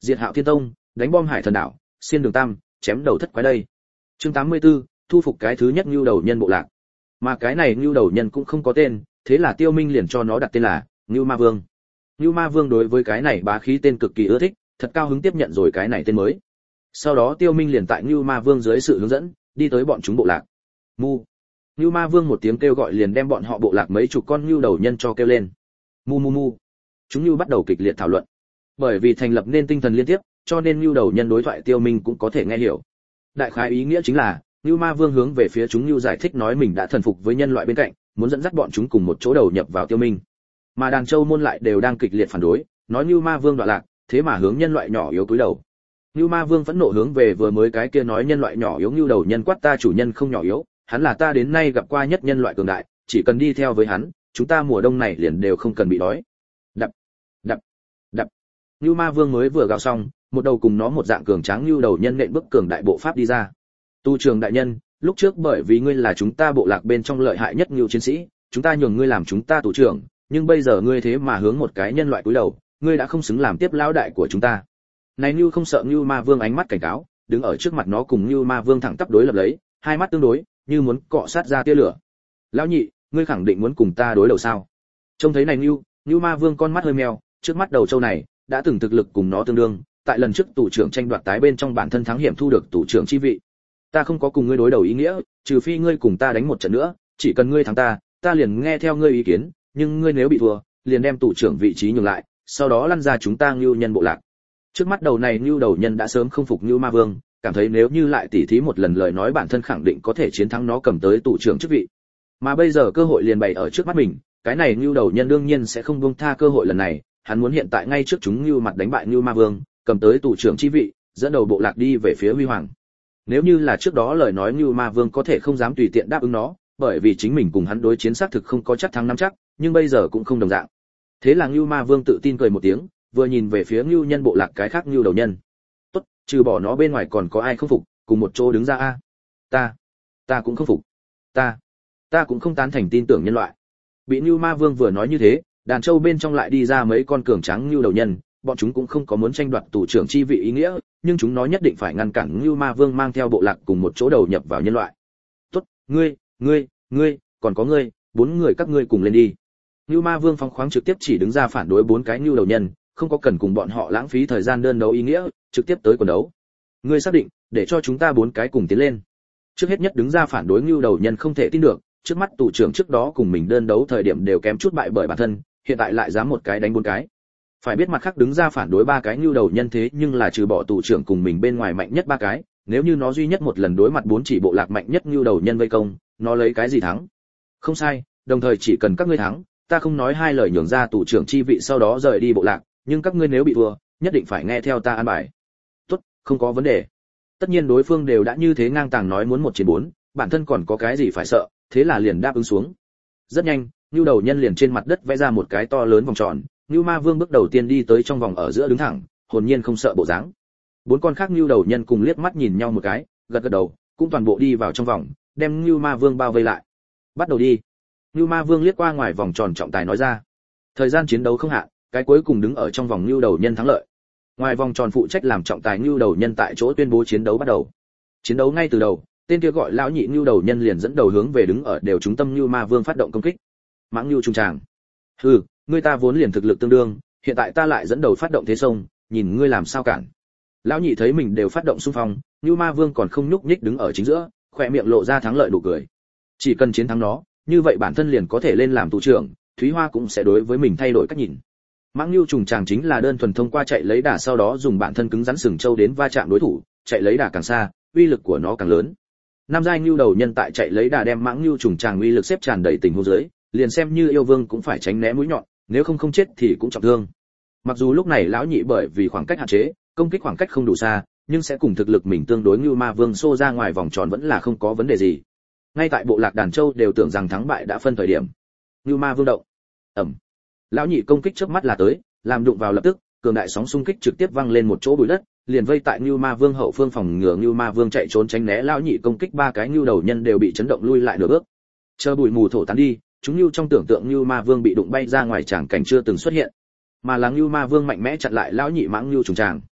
diệt Hạo Thiên Tông, đánh bom Hải Thần đảo, xiên đường tam, chém đầu thất quái đây. Chương tám mươi tư, thu phục cái thứ nhất Nưu Đầu Nhân bộ lạc. Mà cái này Nưu Đầu Nhân cũng không có tên, thế là Tiêu Minh liền cho nó đặt tên là Nưu Ma Vương. Nưu Ma Vương đối với cái này bá khí tên cực kỳ ưa thích, thật cao hứng tiếp nhận rồi cái này tên mới. Sau đó Tiêu Minh liền tại Nưu Ma Vương dưới sự hướng dẫn, đi tới bọn chúng bộ lạc. Mu. Nưu Ma Vương một tiếng kêu gọi liền đem bọn họ bộ lạc mấy chục con Nưu Đầu Nhân cho kêu lên. Mu mu mu. Chúng Nưu bắt đầu kịch liệt thảo luận. Bởi vì thành lập nên tinh thần liên tiếp, cho nên Nưu Đầu Nhân đối thoại Tiêu Minh cũng có thể nghe hiểu. Đại khái ý nghĩa chính là, Nưu Ma Vương hướng về phía chúng Nưu giải thích nói mình đã thần phục với nhân loại bên cạnh, muốn dẫn dắt bọn chúng cùng một chỗ đầu nhập vào Tiêu Minh. Mà đàn châu môn lại đều đang kịch liệt phản đối, nói Nưu Ma Vương đoạn lạc, thế mà hướng nhân loại nhỏ yếu cúi đầu. Nưu Ma Vương phẫn nộ hướng về vừa mới cái kia nói nhân loại nhỏ yếu Nưu Đầu Nhân quát ta chủ nhân không nhỏ yếu, hắn là ta đến nay gặp qua nhất nhân loại cường đại, chỉ cần đi theo với hắn, chúng ta mùa đông này liền đều không cần bị đói. Đập, đập, đập. Nưu Ma Vương mới vừa gào xong, một đầu cùng nó một dạng cường tráng Nưu Đầu Nhân nện bước cường đại bộ pháp đi ra. Tu Trường đại nhân, lúc trước bởi vì ngươi là chúng ta bộ lạc bên trong lợi hại nhất Nưu chiến sĩ, chúng ta nhường ngươi làm chúng ta thủ trưởng, nhưng bây giờ ngươi thế mà hướng một cái nhân loại cúi đầu, ngươi đã không xứng làm tiếp lão đại của chúng ta. Này Nưu không sợ Nưu Ma Vương ánh mắt cảnh cáo, đứng ở trước mặt nó cùng Nưu Ma Vương thẳng tắp đối lập lấy, hai mắt tương đối, như muốn cọ sát ra tia lửa. Lão nhị, ngươi khẳng định muốn cùng ta đối đầu sao? Trông thấy này Nưu, Nưu Ma Vương con mắt hơi meo, trước mắt đầu trâu này đã từng thực lực cùng nó tương đương, tại lần trước tù trưởng tranh đoạt tái bên trong bản thân thắng hiểm thu được tù trưởng chi vị. Ta không có cùng ngươi đối đầu ý nghĩa, trừ phi ngươi cùng ta đánh một trận nữa, chỉ cần ngươi thắng ta, ta liền nghe theo ngươi ý kiến, nhưng ngươi nếu bị thua, liền đem tù trưởng vị trí nhường lại, sau đó lăn ra chúng ta Nưu nhân bộ lạc. Trước mắt đầu này Nưu Đầu Nhân đã sớm không phục Nưu Ma Vương, cảm thấy nếu như lại tỉ thí một lần lời nói bản thân khẳng định có thể chiến thắng nó cầm tới tù trưởng chức vị. Mà bây giờ cơ hội liền bày ở trước mắt mình, cái này Nưu Đầu Nhân đương nhiên sẽ không buông tha cơ hội lần này, hắn muốn hiện tại ngay trước chúng Nưu mặt đánh bại Nưu Ma Vương, cầm tới tù trưởng chi vị, dẫn đầu bộ lạc đi về phía huy hoàng. Nếu như là trước đó lời nói Nưu Ma Vương có thể không dám tùy tiện đáp ứng nó, bởi vì chính mình cùng hắn đối chiến xác thực không có chắc thắng nắm chắc, nhưng bây giờ cũng không đồng dạng. Thế là Nưu Ma Vương tự tin cười một tiếng, vừa nhìn về phía Nưu nhân bộ lạc cái khác Nưu Đầu Nhân. Tốt, trừ bỏ nó bên ngoài còn có ai không phục, cùng một chỗ đứng ra a. Ta, ta cũng không phục. Ta, ta cũng không tán thành tin tưởng nhân loại. Bị Nưu Ma Vương vừa nói như thế, đàn châu bên trong lại đi ra mấy con cường tráng Nưu Đầu Nhân, bọn chúng cũng không có muốn tranh đoạt tù trưởng chi vị ý nghĩa, nhưng chúng nó nhất định phải ngăn cản Nưu Ma Vương mang theo bộ lạc cùng một chỗ đầu nhập vào nhân loại. Tốt, ngươi, ngươi, ngươi, còn có ngươi, bốn người các ngươi cùng lên đi. Nưu Ma Vương phóng khoáng trực tiếp chỉ đứng ra phản đối bốn cái Nưu Đầu Nhân, không có cần cùng bọn họ lãng phí thời gian đơn đấu ý nghĩa, trực tiếp tới quần đấu. Ngươi xác định, để cho chúng ta bốn cái cùng tiến lên. Trước hết nhất đứng ra phản đối Nưu Đầu Nhân không thể tin được, trước mắt tù trưởng trước đó cùng mình đơn đấu thời điểm đều kém chút bại bởi bản thân, hiện tại lại dám một cái đánh bốn cái. Phải biết mặt khác đứng ra phản đối ba cái Nưu Đầu Nhân thế nhưng là trừ bỏ tù trưởng cùng mình bên ngoài mạnh nhất ba cái, nếu như nó duy nhất một lần đối mặt bốn chỉ bộ lạc mạnh nhất Nưu Đầu Nhân vây công, nó lấy cái gì thắng? Không sai, đồng thời chỉ cần các ngươi thắng, ta không nói hai lời nhường ra tù trưởng chi vị sau đó rời đi bộ lạc, nhưng các ngươi nếu bị thua, nhất định phải nghe theo ta an bài. Tốt, không có vấn đề. Tất nhiên đối phương đều đã như thế ngang tàng nói muốn một chiến bốn, bản thân còn có cái gì phải sợ, thế là liền đáp ứng xuống. Rất nhanh, Nưu Đầu Nhân liền trên mặt đất vẽ ra một cái to lớn vòng tròn, Nưu Ma Vương bước đầu tiên đi tới trong vòng ở giữa đứng thẳng, hồn nhiên không sợ bộ dáng. Bốn con khác Nưu Đầu Nhân cùng liếc mắt nhìn nhau một cái, gật gật đầu, cũng toàn bộ đi vào trong vòng, đem Nưu Ma Vương bao vây lại. Bắt đầu đi. Nưu Ma Vương liếc qua ngoài vòng tròn trọng tài nói ra. Thời gian chiến đấu không hạn, cái cuối cùng đứng ở trong vòng Nưu Đầu Nhân thắng lợi. Ngoài vòng tròn phụ trách làm trọng tài Nưu Đầu Nhân tại chỗ tuyên bố chiến đấu bắt đầu. Chiến đấu ngay từ đầu, tên kia gọi lão nhị Nưu Đầu Nhân liền dẫn đầu hướng về đứng ở đều trung tâm Nưu Ma Vương phát động công kích. Mãng Nưu trung tràng. Hừ, ngươi ta vốn liền thực lực tương đương, hiện tại ta lại dẫn đầu phát động thế sông, nhìn ngươi làm sao cản. Lão nhị thấy mình đều phát động xung phong, Nưu Ma Vương còn không nhúc nhích đứng ở chính giữa, khỏe miệng lộ ra thắng lợi nụ cười. Chỉ cần chiến thắng nó, như vậy bản thân liền có thể lên làm thủ trưởng, Thúy Hoa cũng sẽ đối với mình thay đổi cách nhìn. Mãng Nưu trùng tràng chính là đơn thuần thông qua chạy lấy đà sau đó dùng bản thân cứng rắn sừng châu đến va chạm đối thủ, chạy lấy đà càng xa, uy lực của nó càng lớn. Nam giai Nưu Đầu Nhân tại chạy lấy đà đem Mãng Nưu trùng tràng uy lực xếp tràn đầy tình huống dưới, liền xem như yêu vương cũng phải tránh né mũi nhọn, nếu không không chết thì cũng trọng thương. Mặc dù lúc này lão nhị bởi vì khoảng cách hạn chế, công kích khoảng cách không đủ xa, nhưng sẽ cùng thực lực mình tương đối Nưu Ma Vương xô ra ngoài vòng tròn vẫn là không có vấn đề gì. Ngay tại bộ lạc đàn châu đều tưởng rằng thắng bại đã phân thời điểm, Nưu Ma Vương động. Ầm. Lão nhị công kích chớp mắt là tới, làm đụng vào lập tức, cường đại sóng xung kích trực tiếp văng lên một chỗ bụi đất, liền vây tại Nưu Ma Vương hậu phương phòng ngừa Nưu Ma Vương chạy trốn tránh né lão nhị công kích, ba cái Nưu Đầu Nhân đều bị chấn động lui lại nửa bước. Chờ bụi mù thổ tán đi, chúng Nưu trong tưởng tượng Nưu Ma Vương bị đụng bay ra ngoài tràng cảnh chưa từng xuất hiện, mà là Nưu Ma Vương mạnh mẽ chặn lại lão nhị Mãng Nưu trùng tràng.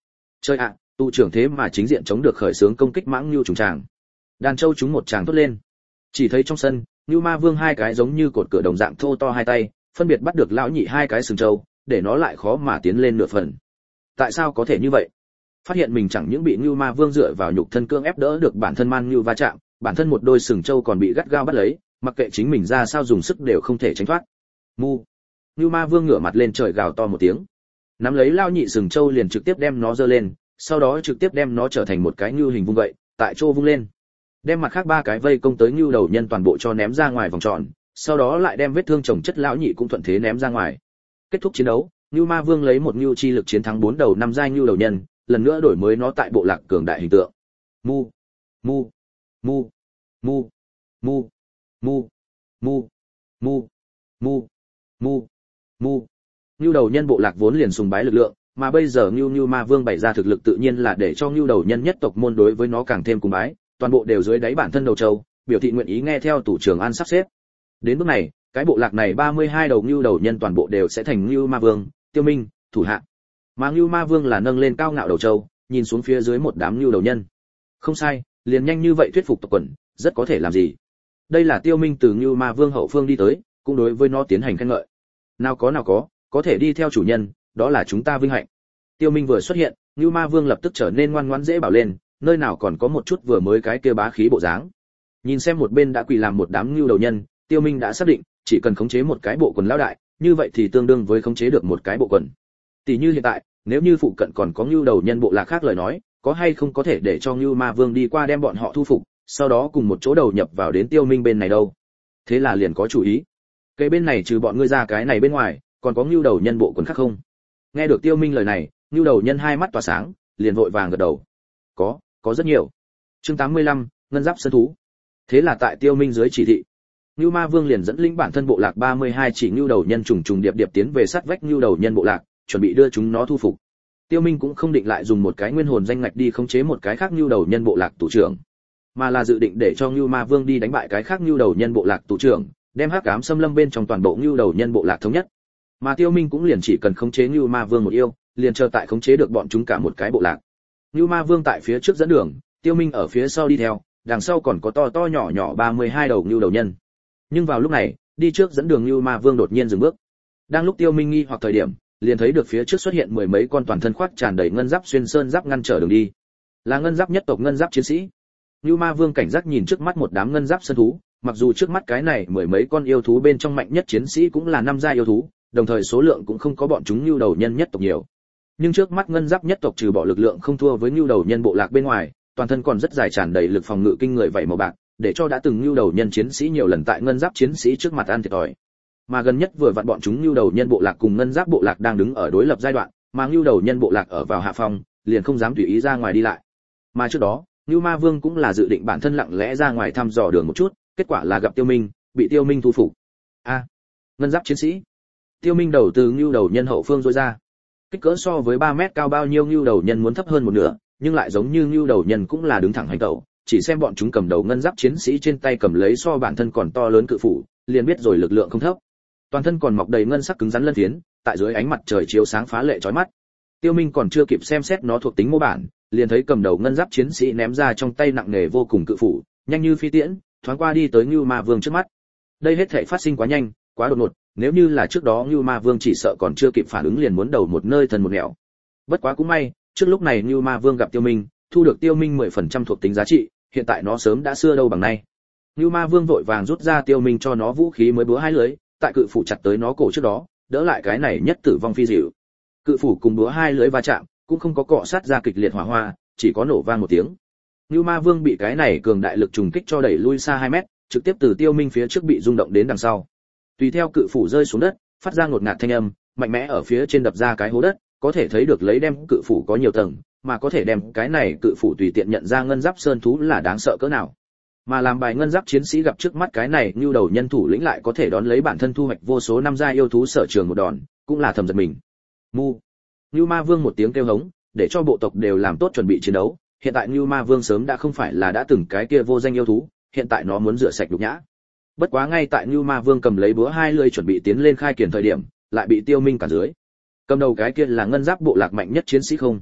Chơi ạ, tụ trưởng thế mà chính diện chống được khởi xướng công kích mãng lưu trùng tràng. Đàn châu chúng một tràng tốt lên. Chỉ thấy trong sân, Nưu Ma Vương hai cái giống như cột cửa đồng dạng thô to hai tay, phân biệt bắt được lão nhị hai cái sừng trâu, để nó lại khó mà tiến lên nửa phần. Tại sao có thể như vậy? Phát hiện mình chẳng những bị Nưu Ma Vương dựa vào nhục thân cương ép đỡ được bản thân man Nưu va chạm, bản thân một đôi sừng trâu còn bị gắt gao bắt lấy, mặc kệ chính mình ra sao dùng sức đều không thể tránh thoát. Mu. Nưu Ma Vương ngửa mặt lên trời gào to một tiếng, nắm lấy lão nhị sừng trâu liền trực tiếp đem nó giơ lên, sau đó trực tiếp đem nó trở thành một cái nưu hình vung vậy, tại chỗ vung lên. Đem mặt khác ba cái vây công tới nưu đầu nhân toàn bộ cho ném ra ngoài vòng tròn, sau đó lại đem vết thương chồng chất lão nhị cũng thuận thế ném ra ngoài. Kết thúc chiến đấu, Nưu Ma Vương lấy một nưu chi lực chiến thắng bốn đầu năm giai nưu đầu nhân, lần nữa đổi mới nó tại bộ lạc cường đại hình tượng. Mu, mu, mu, mu, mu, mu, mu, mu, mu, mu, mu. Nưu đầu nhân bộ lạc vốn liền sùng bái lực lượng, mà bây giờ Nưu Nưu Ma Vương bày ra thực lực tự nhiên là để cho Nưu đầu nhân nhất tộc môn đối với nó càng thêm cung bái, toàn bộ đều dưới đáy bản thân đầu châu, biểu thị nguyện ý nghe theo tủ trưởng an sắp xếp. Đến bước này, cái bộ lạc này ba mươi hai đầu Nưu đầu nhân toàn bộ đều sẽ thành Nưu Ma Vương, Tiêu Minh, thủ hạ. Mà Nưu Ma Vương là nâng lên cao ngạo đầu châu, nhìn xuống phía dưới một đám Nưu đầu nhân. Không sai, liền nhanh như vậy thuyết phục tộc quần, rất có thể làm gì. Đây là Tiêu Minh từ Nưu Ma Vương hậu phương đi tới, cũng đối với nó tiến hành khen ngợi. Nào có nào có, có thể đi theo chủ nhân, đó là chúng ta vinh hạnh. Tiêu Minh vừa xuất hiện, Nưu Ma Vương lập tức trở nên ngoan ngoãn dễ bảo lên, nơi nào còn có một chút vừa mới cái kia bá khí bộ dáng. Nhìn xem một bên đã quỳ làm một đám Nưu đầu nhân, Tiêu Minh đã xác định, chỉ cần khống chế một cái bộ quần lão đại, như vậy thì tương đương với khống chế được một cái bộ quần. Tỷ như hiện tại, nếu như phụ cận còn có Nưu đầu nhân bộ lạc khác lời nói, có hay không có thể để cho Nưu Ma Vương đi qua đem bọn họ thu phục, sau đó cùng một chỗ đầu nhập vào đến Tiêu Minh bên này đâu. Thế là liền có chủ ý. Cái bên này trừ bọn ngươi ra cái này bên ngoài, còn có Nưu đầu nhân bộ quần khác không? Nghe được Tiêu Minh lời này, Nưu đầu nhân hai mắt tỏa sáng, liền vội vàng gật đầu. Có, có rất nhiều. Chương tám mươi lăm, ngân giáp sơn thú. Thế là tại Tiêu Minh dưới chỉ thị, Nưu Ma Vương liền dẫn lĩnh bản thân bộ lạc ba mươi hai chỉ Nưu đầu nhân trùng trùng điệp điệp tiến về sát vách Nưu đầu nhân bộ lạc, chuẩn bị đưa chúng nó thu phục. Tiêu Minh cũng không định lại dùng một cái nguyên hồn danh ngạch đi khống chế một cái khác Nưu đầu nhân bộ lạc tù trưởng, mà là dự định để cho Nưu Ma Vương đi đánh bại cái khác Nưu đầu nhân bộ lạc tù trưởng, đem hắc ám xâm lâm bên trong toàn bộ Nưu đầu nhân bộ lạc thống nhất. Mà Tiêu Minh cũng liền chỉ cần khống chế Nưu Ma Vương một yêu, liền chờ tại khống chế được bọn chúng cả một cái bộ lạc. Nưu Ma Vương tại phía trước dẫn đường, Tiêu Minh ở phía sau đi theo, đằng sau còn có to to nhỏ nhỏ ba mươi hai đầu Nưu đầu nhân. Nhưng vào lúc này, đi trước dẫn đường Nưu Ma Vương đột nhiên dừng bước. Đang lúc Tiêu Minh nghi hoặc thời điểm, liền thấy được phía trước xuất hiện mười mấy con toàn thân khoác tràn đầy ngân giáp xuyên sơn giáp ngăn trở đường đi. Là ngân giáp nhất tộc ngân giáp chiến sĩ. Nưu Ma Vương cảnh giác nhìn trước mắt một đám ngân giáp sơn thú, mặc dù trước mắt cái này mười mấy con yêu thú bên trong mạnh nhất chiến sĩ cũng là năm giai yêu thú, đồng thời số lượng cũng không có bọn chúng Nưu đầu nhân nhất tộc nhiều. Nhưng trước mắt ngân giáp nhất tộc trừ bỏ lực lượng không thua với Nưu đầu nhân bộ lạc bên ngoài, toàn thân còn rất dài tràn đầy lực phòng ngự kinh người vảy màu bạc, để cho đã từng Nưu đầu nhân chiến sĩ nhiều lần tại ngân giáp chiến sĩ trước mặt ăn thiệt thòi. Mà gần nhất vừa vặn bọn chúng Nưu đầu nhân bộ lạc cùng ngân giáp bộ lạc đang đứng ở đối lập giai đoạn, mà Nưu đầu nhân bộ lạc ở vào hạ phong, liền không dám tùy ý ra ngoài đi lại. Mà trước đó, Nưu Ma Vương cũng là dự định bản thân lặng lẽ ra ngoài thăm dò đường một chút, kết quả là gặp Tiêu Minh, bị Tiêu Minh thu phục. A, à, ngân giáp chiến sĩ. Tiêu Minh đầu từ Nưu đầu nhân hậu phương rối ra. Kích cỡ so với ba mét cao bao nhiêu Nưu đầu nhân muốn thấp hơn một nửa, nhưng lại giống như Nưu đầu nhân cũng là đứng thẳng hành tẩu, chỉ xem bọn chúng cầm đầu ngân giáp chiến sĩ trên tay cầm lấy so bản thân còn to lớn cự phủ, liền biết rồi lực lượng không thấp. Toàn thân còn mọc đầy ngân sắc cứng rắn lân phiến, tại dưới ánh mặt trời chiếu sáng phá lệ chói mắt. Tiêu Minh còn chưa kịp xem xét nó thuộc tính mô bản, liền thấy cầm đầu ngân giáp chiến sĩ ném ra trong tay nặng nề vô cùng cự phủ, nhanh như phi tiễn, thoáng qua đi tới Nưu Ma Vương trước mắt. Đây hết thảy phát sinh quá nhanh, quá đột ngột, nếu như là trước đó Nưu Ma Vương chỉ sợ còn chưa kịp phản ứng liền muốn đầu một nơi thần một nẻo. Bất quá cũng may, trước lúc này Nưu Ma Vương gặp Tiêu Minh, thu được Tiêu Minh mười phần trăm thuộc tính giá trị, hiện tại nó sớm đã xưa đâu bằng nay. Nưu Ma Vương vội vàng rút ra Tiêu Minh cho nó vũ khí mới búa hai lưới, tại cự phủ chặt tới nó cổ trước đó, đỡ lại cái này nhất tử vong phi dịu. Cự phủ cùng búa hai lưới va chạm, cũng không có cọ sát ra kịch liệt hỏa hoa, chỉ có nổ vang một tiếng. Nưu Ma Vương bị cái này cường đại lực trùng kích cho đẩy lui xa hai mét, trực tiếp từ Tiêu Minh phía trước bị rung động đến đằng sau. Tùy theo cự phủ rơi xuống đất, phát ra ngột ngạt thanh âm, mạnh mẽ ở phía trên đập ra cái hố đất, có thể thấy được lấy đem cự phủ có nhiều tầng, mà có thể đem cái này cự phủ tùy tiện nhận ra ngân giáp sơn thú là đáng sợ cỡ nào. Mà làm bài ngân giáp chiến sĩ gặp trước mắt cái này Nưu đầu nhân thủ lĩnh lại có thể đón lấy bản thân thu hoạch vô số năm giai yêu thú sở trường một đòn, cũng là thầm giật mình. Mu. Nưu Ma Vương một tiếng kêu hống, để cho bộ tộc đều làm tốt chuẩn bị chiến đấu. Hiện tại Nưu Ma Vương sớm đã không phải là đã từng cái kia vô danh yêu thú, hiện tại nó muốn rửa sạch nhục nhã. Bất quá ngay tại Nưu Ma Vương cầm lấy búa hai lưỡi chuẩn bị tiến lên khai kiển thời điểm, lại bị Tiêu Minh cản dưới. Cầm đầu cái kia là ngân giáp bộ lạc mạnh nhất chiến sĩ không?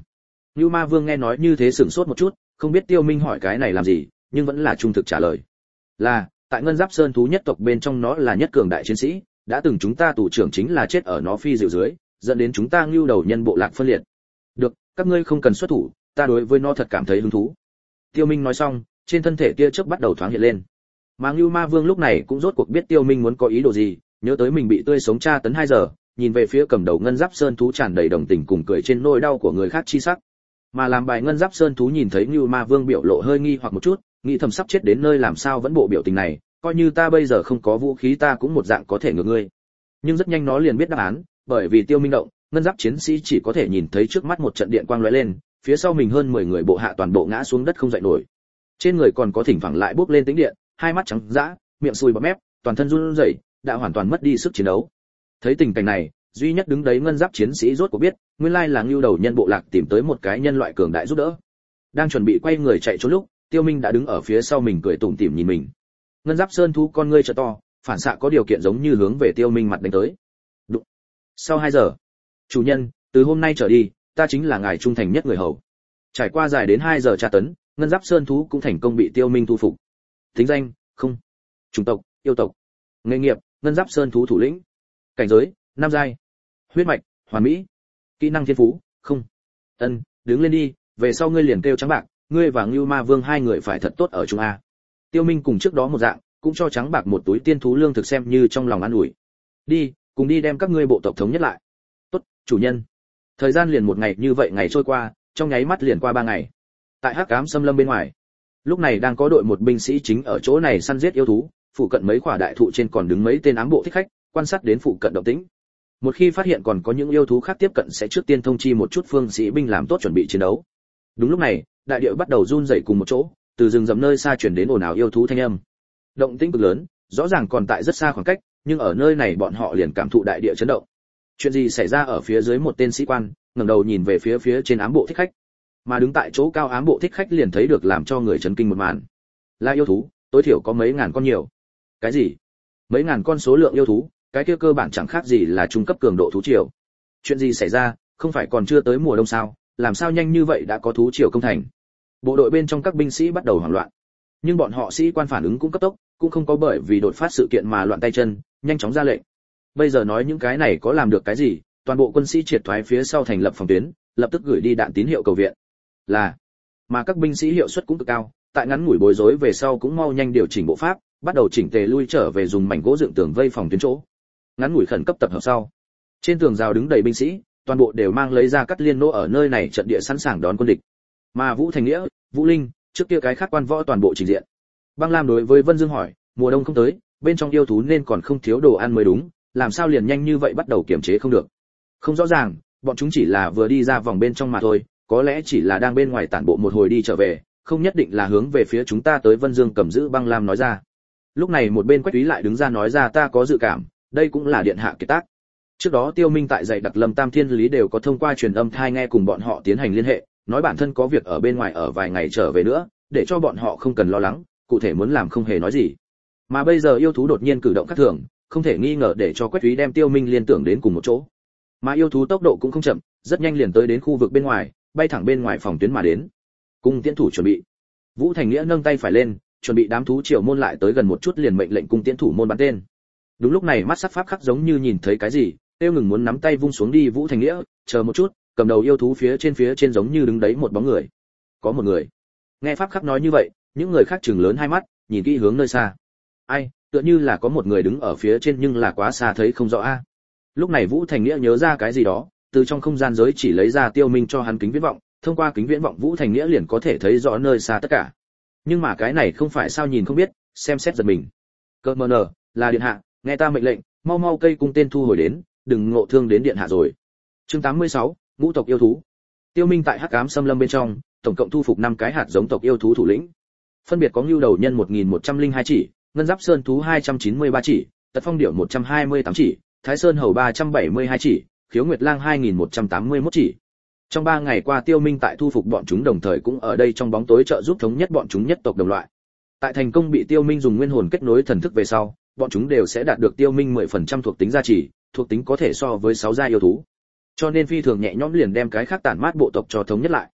Nưu Ma Vương nghe nói như thế sửng sốt một chút, không biết Tiêu Minh hỏi cái này làm gì, nhưng vẫn là trung thực trả lời. Là, tại Ngân Giáp Sơn thú nhất tộc bên trong nó là nhất cường đại chiến sĩ, đã từng chúng ta tù trưởng chính là chết ở nó phi diệu dưới, dẫn đến chúng ta Nưu đầu nhân bộ lạc phân liệt. Được, các ngươi không cần xuất thủ, ta đối với nó thật cảm thấy hứng thú. Tiêu Minh nói xong, trên thân thể kia chớp bắt đầu thoáng hiện lên. Mà Nưu Ma Vương lúc này cũng rốt cuộc biết Tiêu Minh muốn có ý đồ gì, nhớ tới mình bị tươi sống tra tấn hai giờ, nhìn về phía cầm đầu Ngân Giáp Sơn thú tràn đầy đồng tình cùng cười trên nỗi đau của người khác chi sắc. Mà làm bài Ngân Giáp Sơn thú nhìn thấy Nưu Ma Vương biểu lộ hơi nghi hoặc một chút, nghĩ thầm sắp chết đến nơi làm sao vẫn bộ biểu tình này, coi như ta bây giờ không có vũ khí ta cũng một dạng có thể ngược ngươi. Nhưng rất nhanh nó liền biết đáp án, bởi vì Tiêu Minh động, Ngân Giáp chiến sĩ chỉ có thể nhìn thấy trước mắt một trận điện quang lóe lên, phía sau mình hơn mười người bộ hạ toàn bộ ngã xuống đất không dậy nổi. Trên người còn có thỉnh thoảng lại bốc lên tĩnh điện, hai mắt trắng dã, miệng sùi bọt mép, toàn thân run rẩy, đã hoàn toàn mất đi sức chiến đấu. Thấy tình cảnh này, duy nhất đứng đấy Ngân Giáp chiến sĩ rốt cuộc biết, nguyên lai là Ngưu đầu nhân bộ lạc tìm tới một cái nhân loại cường đại giúp đỡ. Đang chuẩn bị quay người chạy trốn lúc, Tiêu Minh đã đứng ở phía sau mình cười tủm tỉm nhìn mình. Ngân Giáp Sơn thú con ngươi trợ to, phản xạ có điều kiện giống như hướng về Tiêu Minh mặt đánh tới. Đụng. Sau hai giờ, chủ nhân, từ hôm nay trở đi, ta chính là ngài trung thành nhất người hầu. Trải qua dài đến hai giờ tra tấn, Ngân Giáp Sơn thú cũng thành công bị Tiêu Minh thu phục. Tính danh, không. Chủng tộc, yêu tộc. Nghề nghiệp, Ngân Giáp Sơn thú thủ lĩnh. Cảnh giới, nam giai. Huyết mạch, hoàn mỹ. Kỹ năng thiên phú, không. Ân, đứng lên đi, về sau ngươi liền kêu Trắng Bạc, ngươi và Ngưu Ma Vương hai người phải thật tốt ở chung a. Tiêu Minh cùng trước đó một dạng, cũng cho Trắng Bạc một túi tiên thú lương thực xem như trong lòng an ủi. Đi, cùng đi đem các ngươi bộ tộc thống nhất lại. Tốt, chủ nhân. Thời gian liền một ngày như vậy ngày trôi qua, trong nháy mắt liền qua ba ngày. Tại Hắc Ám Xâm Lâm bên ngoài, lúc này đang có đội một binh sĩ chính ở chỗ này săn giết yêu thú, phụ cận mấy quả đại thụ trên còn đứng mấy tên ám bộ thích khách, quan sát đến phụ cận động tĩnh. Một khi phát hiện còn có những yêu thú khác tiếp cận sẽ trước tiên thông chi một chút phương sĩ binh làm tốt chuẩn bị chiến đấu. Đúng lúc này, đại địa bắt đầu run rẩy cùng một chỗ, từ rừng rậm nơi xa truyền đến ồn ào yêu thú thanh âm. Động tĩnh cực lớn, rõ ràng còn tại rất xa khoảng cách, nhưng ở nơi này bọn họ liền cảm thụ đại địa chấn động. Chuyện gì xảy ra ở phía dưới một tên sĩ quan, ngẩng đầu nhìn về phía phía trên ám bộ thích khách. Mà đứng tại chỗ cao ám bộ thích khách liền thấy được làm cho người chấn kinh một màn. Là yêu thú, tối thiểu có mấy ngàn con nhiều. Cái gì? Mấy ngàn con số lượng yêu thú, cái kia cơ bản chẳng khác gì là trung cấp cường độ thú triều. Chuyện gì xảy ra, không phải còn chưa tới mùa đông sao, làm sao nhanh như vậy đã có thú triều công thành? Bộ đội bên trong các binh sĩ bắt đầu hoảng loạn. Nhưng bọn họ sĩ quan phản ứng cũng cấp tốc, cũng không có bởi vì đột phát sự kiện mà loạn tay chân, nhanh chóng ra lệnh. Bây giờ nói những cái này có làm được cái gì, toàn bộ quân sĩ triệt thoái phía sau thành lập phòng tuyến, lập tức gửi đi đạn tín hiệu cầu viện. Là, mà các binh sĩ hiệu suất cũng cực cao, tại ngắn ngủi bối rối về sau cũng mau nhanh điều chỉnh bộ pháp, bắt đầu chỉnh tề lui trở về dùng mảnh gỗ dựng tường vây phòng tuyến chỗ. Ngắn ngủi khẩn cấp tập hợp sau, trên tường rào đứng đầy binh sĩ, toàn bộ đều mang lấy ra cắt liên nỗ ở nơi này trận địa sẵn sàng đón quân địch. Mà Vũ Thành Nghĩa, Vũ Linh, trước kia cái khác quan võ toàn bộ trình diện. Băng Lam đối với Vân Dương hỏi, mùa đông không tới, bên trong yêu thú nên còn không thiếu đồ ăn mới đúng, làm sao liền nhanh như vậy bắt đầu kiểm chế không được? Không rõ ràng, bọn chúng chỉ là vừa đi ra vòng bên trong mà thôi, có lẽ chỉ là đang bên ngoài tản bộ một hồi đi trở về, không nhất định là hướng về phía chúng ta tới. Vân Dương cầm giữ Băng Lam nói ra. Lúc này một bên Quách Úy lại đứng ra nói ra, ta có dự cảm, đây cũng là điện hạ kiệt tác. Trước đó Tiêu Minh tại dạy đặc Lâm Tam Thiên Lý đều có thông qua truyền âm thai nghe cùng bọn họ tiến hành liên hệ, nói bản thân có việc ở bên ngoài ở vài ngày trở về nữa, để cho bọn họ không cần lo lắng, cụ thể muốn làm không hề nói gì. Mà bây giờ yêu thú đột nhiên cử động khác thường, không thể nghi ngờ để cho Quách Úy đem Tiêu Minh liên tưởng đến cùng một chỗ. Mà yêu thú tốc độ cũng không chậm, rất nhanh liền tới đến khu vực bên ngoài, bay thẳng bên ngoài phòng tuyến mà đến. Cung tiễn thủ chuẩn bị. Vũ Thành Nghĩa nâng tay phải lên, chuẩn bị đám thú triều môn lại tới gần một chút liền mệnh lệnh cung tiễn thủ môn bắn tên. Đúng lúc này mắt sắc pháp khắc giống như nhìn thấy cái gì, tiêu ngừng muốn nắm tay vung xuống đi. Vũ Thành Nghĩa, chờ một chút, cầm đầu yêu thú phía trên phía trên giống như đứng đấy một bóng người. Có một người. Nghe pháp khắc nói như vậy, những người khác trừng lớn hai mắt, nhìn kỹ hướng nơi xa. Ai, tựa như là có một người đứng ở phía trên nhưng là quá xa thấy không rõ a. Lúc này Vũ Thành Nghĩa nhớ ra cái gì đó, từ trong không gian giới chỉ lấy ra Tiêu Minh cho hắn kính viễn vọng, thông qua kính viễn vọng Vũ Thành Nghĩa liền có thể thấy rõ nơi xa tất cả. Nhưng mà cái này không phải sao nhìn không biết, xem xét giật mình. Cơ mờ nở, là điện hạ, nghe ta mệnh lệnh, mau mau cây cung tên thu hồi đến, đừng ngộ thương đến điện hạ rồi. Chương tám mươi sáu, ngũ tộc yêu thú. Tiêu Minh tại Hắc Ám Xâm Lâm bên trong, tổng cộng thu phục năm cái hạt giống tộc yêu thú thủ lĩnh. Phân biệt có Ngưu Đầu Nhân một nghìn một trăm lẻ hai chỉ, Ngân Giáp Sơn thú hai trăm chín mươi ba chỉ, Tật Phong Điểu một trăm hai mươi tám chỉ, Thái Sơn Hầu ba trăm bảy mươi hai chỉ, Khiếu Nguyệt Lang hai nghìn một trăm tám mươi mốt chỉ. Trong ba ngày qua Tiêu Minh tại thu phục bọn chúng đồng thời cũng ở đây trong bóng tối trợ giúp thống nhất bọn chúng nhất tộc đồng loại. Tại thành công bị Tiêu Minh dùng nguyên hồn kết nối thần thức về sau, bọn chúng đều sẽ đạt được Tiêu Minh mười phần trăm thuộc tính gia trì, thuộc tính có thể so với sáu gia yêu thú. Cho nên phi thường nhẹ nhõm liền đem cái khác tản mát bộ tộc cho thống nhất lại.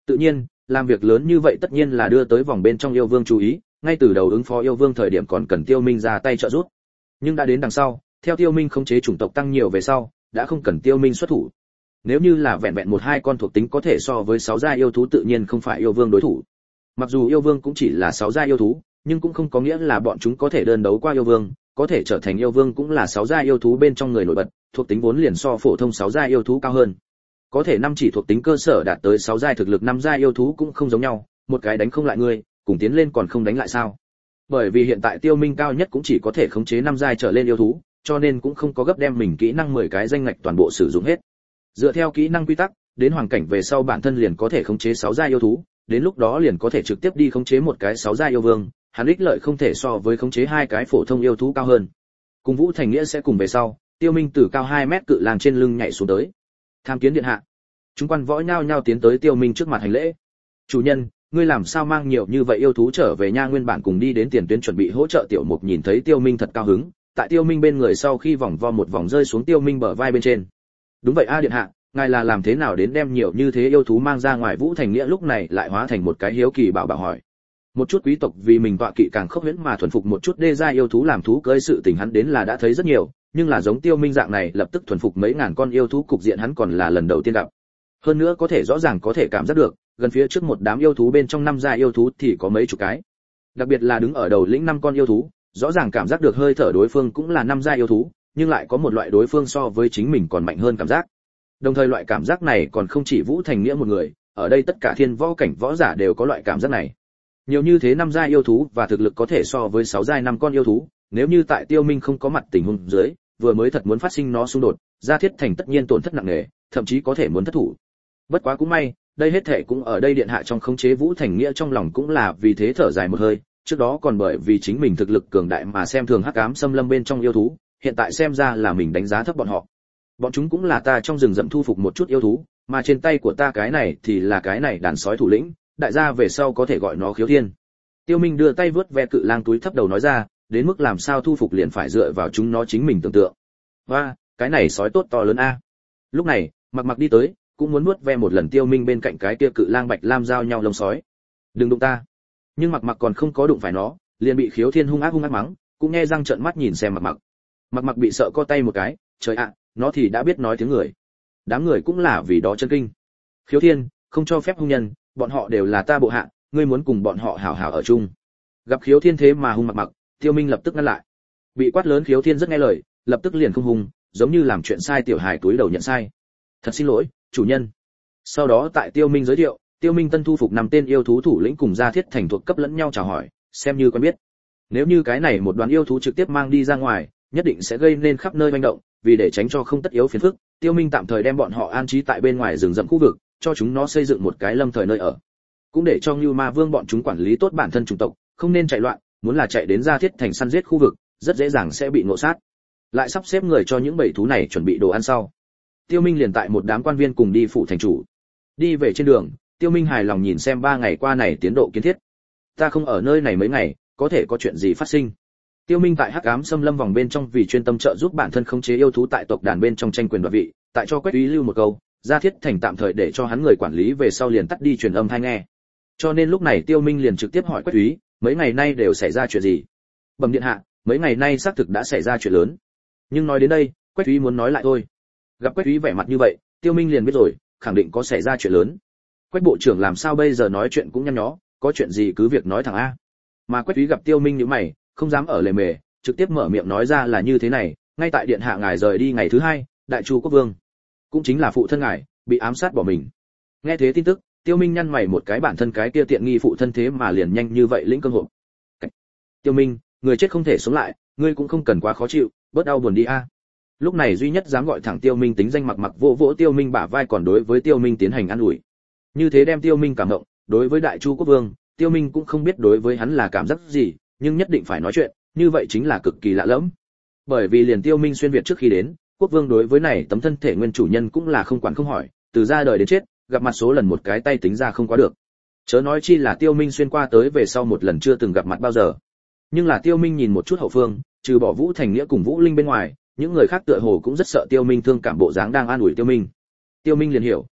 Tự nhiên, làm việc lớn như vậy tất nhiên là đưa tới vòng bên trong yêu vương chú ý, ngay từ đầu ứng phó yêu vương thời điểm còn cần Tiêu Minh ra tay trợ giúp. Nhưng đã đến đằng sau, theo Tiêu Minh khống chế chủng tộc tăng nhiều về sau, đã không cần Tiêu Minh xuất thủ. Nếu như là vẹn vẹn một hai con thuộc tính có thể so với sáu giai yêu thú tự nhiên không phải yêu vương đối thủ. Mặc dù yêu vương cũng chỉ là sáu giai yêu thú, nhưng cũng không có nghĩa là bọn chúng có thể đơn đấu qua yêu vương, có thể trở thành yêu vương cũng là sáu giai yêu thú bên trong người nổi bật, thuộc tính vốn liền so phổ thông sáu giai yêu thú cao hơn. Có thể năm chỉ thuộc tính cơ sở đạt tới sáu giai thực lực năm giai yêu thú cũng không giống nhau, một cái đánh không lại ngươi, cùng tiến lên còn không đánh lại sao? Bởi vì hiện tại Tiêu Minh cao nhất cũng chỉ có thể khống chế năm giai trở lên yêu thú, cho nên cũng không có gấp đem mình kỹ năng mười cái danh ngạch toàn bộ sử dụng hết. Dựa theo kỹ năng quy tắc, đến hoàng cảnh về sau bản thân liền có thể khống chế sáu giai yêu thú, đến lúc đó liền có thể trực tiếp đi khống chế một cái sáu giai yêu vương, hắn ích lợi không thể so với khống chế hai cái phổ thông yêu thú cao hơn. Cùng Vũ Thành Nghĩa sẽ cùng về sau, Tiêu Minh từ cao hai mét cự lang trên lưng nhảy xuống tới. Tham kiến điện hạ. Chúng quan võ nhao nhao tiến tới Tiêu Minh trước mặt hành lễ. Chủ nhân, ngươi làm sao mang nhiều như vậy yêu thú trở về nha? Nguyên bản cùng đi đến tiền tuyến chuẩn bị hỗ trợ Tiểu Mục nhìn thấy Tiêu Minh thật cao hứng, tại Tiêu Minh bên người sau khi vòng vo một vòng rơi xuống Tiêu Minh bờ vai bên trên. Đúng vậy a điện hạ, ngài là làm thế nào đến đem nhiều như thế yêu thú mang ra ngoài? Vũ Thành Nghĩa lúc này lại hóa thành một cái hiếu kỳ bảo bảo hỏi. Một chút quý tộc vì mình tọa kỵ càng khốc huyễn mà thuần phục một chút đê gia yêu thú làm thú cưỡi sự tình hắn đến là đã thấy rất nhiều, nhưng là giống Tiêu Minh dạng này lập tức thuần phục mấy ngàn con yêu thú cục diện hắn còn là lần đầu tiên gặp. Hơn nữa có thể rõ ràng có thể cảm giác được, gần phía trước một đám yêu thú bên trong năm gia yêu thú thì có mấy chục cái. Đặc biệt là đứng ở đầu lĩnh năm con yêu thú, rõ ràng cảm giác được hơi thở đối phương cũng là năm gia yêu thú, nhưng lại có một loại đối phương so với chính mình còn mạnh hơn cảm giác. Đồng thời loại cảm giác này còn không chỉ Vũ Thành Nghĩa một người, ở đây tất cả thiên võ cảnh võ giả đều có loại cảm giác này. Nhiều như thế năm giai yêu thú và thực lực có thể so với sáu giai năm con yêu thú, nếu như tại Tiêu Minh không có mặt tình huống dưới, vừa mới thật muốn phát sinh nó xung đột, Gia Thiết Thành tất nhiên tổn thất nặng nề, thậm chí có thể muốn thất thủ. Bất quá cũng may, đây hết thảy cũng ở đây điện hạ trong khống chế. Vũ Thành Nghĩa trong lòng cũng là vì thế thở dài một hơi, trước đó còn bởi vì chính mình thực lực cường đại mà xem thường hắc ám xâm lâm bên trong yêu thú, hiện tại xem ra là mình đánh giá thấp bọn họ. Bọn chúng cũng là ta trong rừng rậm thu phục một chút yêu thú, mà trên tay của ta cái này thì là cái này đàn sói thủ lĩnh, đại gia về sau có thể gọi nó Khiếu Thiên. Tiêu Minh đưa tay vớt ve cự lang túi thấp đầu nói ra, đến mức làm sao thu phục liền phải dựa vào chúng nó chính mình tưởng tượng. Và, cái này sói tốt to lớn a. Lúc này, Mặc Mặc đi tới, cũng muốn nuốt ve một lần Tiêu Minh bên cạnh cái kia cự lang bạch lam giao nhau lông sói. Đừng đụng ta. Nhưng Mặc Mặc còn không có đụng phải nó, liền bị Khiếu Thiên hung ác hung ác mắng, cũng nghe răng trợn mắt nhìn xem Mặc Mặc. Mặc Mặc bị sợ co tay một cái, trời ạ, nó thì đã biết nói tiếng người. Đám người cũng là vì đó chân kinh. Khiếu Thiên, không cho phép hung nhân, bọn họ đều là ta bộ hạ, ngươi muốn cùng bọn họ hảo hảo ở chung. Gặp Khiếu Thiên thế mà hung Mặc Mặc, Tiêu Minh lập tức ngăn lại. Bị quát lớn Khiếu Thiên rất nghe lời, lập tức liền không hung, giống như làm chuyện sai tiểu hài túi đầu nhận sai. Thật xin lỗi, chủ nhân. Sau đó tại Tiêu Minh giới thiệu, Tiêu Minh tân thu phục năm tên yêu thú thủ lĩnh cùng Gia Thiết Thành thuộc cấp lẫn nhau chào hỏi, xem như quen biết. Nếu như cái này một đoàn yêu thú trực tiếp mang đi ra ngoài, nhất định sẽ gây nên khắp nơi manh động, vì để tránh cho không tất yếu phiền phức, Tiêu Minh tạm thời đem bọn họ an trí tại bên ngoài rừng rậm khu vực, cho chúng nó xây dựng một cái lâm thời nơi ở. Cũng để cho Ngưu Ma Vương bọn chúng quản lý tốt bản thân chủng tộc, không nên chạy loạn, muốn là chạy đến Gia Thiết Thành săn giết khu vực, rất dễ dàng sẽ bị ngộ sát. Lại sắp xếp người cho những bầy thú này chuẩn bị đồ ăn sau. Tiêu Minh liền tại một đám quan viên cùng đi phủ thành chủ. Đi về trên đường, Tiêu Minh hài lòng nhìn xem ba ngày qua này tiến độ kiến thiết. Ta không ở nơi này mấy ngày, có thể có chuyện gì phát sinh? Tiêu Minh tại Hắc Ám Xâm Lâm vòng bên trong vì chuyên tâm trợ giúp bản thân khống chế yêu thú tại tộc đàn bên trong tranh quyền đoạt vị, tại cho Quách Úy lưu một câu, Gia Thiết Thành tạm thời để cho hắn người quản lý về sau liền tắt đi truyền âm hay nghe. Cho nên lúc này Tiêu Minh liền trực tiếp hỏi Quách Úy, mấy ngày nay đều xảy ra chuyện gì? Bẩm điện hạ, mấy ngày nay xác thực đã xảy ra chuyện lớn. Nhưng nói đến đây, Quách Úy muốn nói lại thôi. Gặp Quách Úy vẻ mặt như vậy, Tiêu Minh liền biết rồi, khẳng định có xảy ra chuyện lớn. Quách bộ trưởng làm sao bây giờ nói chuyện cũng nhăn nhó, có chuyện gì cứ việc nói thẳng a. Mà Quách Úy gặp Tiêu Minh nhíu mày, không dám ở lề mề, trực tiếp mở miệng nói ra là như thế này, ngay tại điện hạ ngài rời đi ngày thứ hai, Đại Chu quốc vương, cũng chính là phụ thân ngài, bị ám sát bỏ mình. Nghe thế tin tức, Tiêu Minh nhăn mày một cái, bản thân cái kia tiện nghi phụ thân thế mà liền nhanh như vậy lĩnh cơm hộp. Tiêu Minh, người chết không thể sống lại, ngươi cũng không cần quá khó chịu, bớt đau buồn đi a. Lúc này duy nhất dám gọi thẳng Tiêu Minh tính danh Mặc Mặc vỗ vỗ Tiêu Minh bả vai, còn đối với Tiêu Minh tiến hành an ủi. Như thế đem Tiêu Minh cảm động, đối với Đại Chu quốc vương, Tiêu Minh cũng không biết đối với hắn là cảm giác gì, nhưng nhất định phải nói chuyện, như vậy chính là cực kỳ lạ lẫm. Bởi vì liền Tiêu Minh xuyên việt trước khi đến, quốc vương đối với này tấm thân thể nguyên chủ nhân cũng là không quản không hỏi, từ ra đời đến chết, gặp mặt số lần một cái tay tính ra không quá được. Chớ nói chi là Tiêu Minh xuyên qua tới về sau một lần chưa từng gặp mặt bao giờ. Nhưng là Tiêu Minh nhìn một chút hậu phương, trừ bỏ Vũ Thành Nghĩa cùng Vũ Linh bên ngoài, những người khác tựa hồ cũng rất sợ Tiêu Minh thương cảm bộ dáng đang an ủi Tiêu Minh. Tiêu Minh liền hiểu,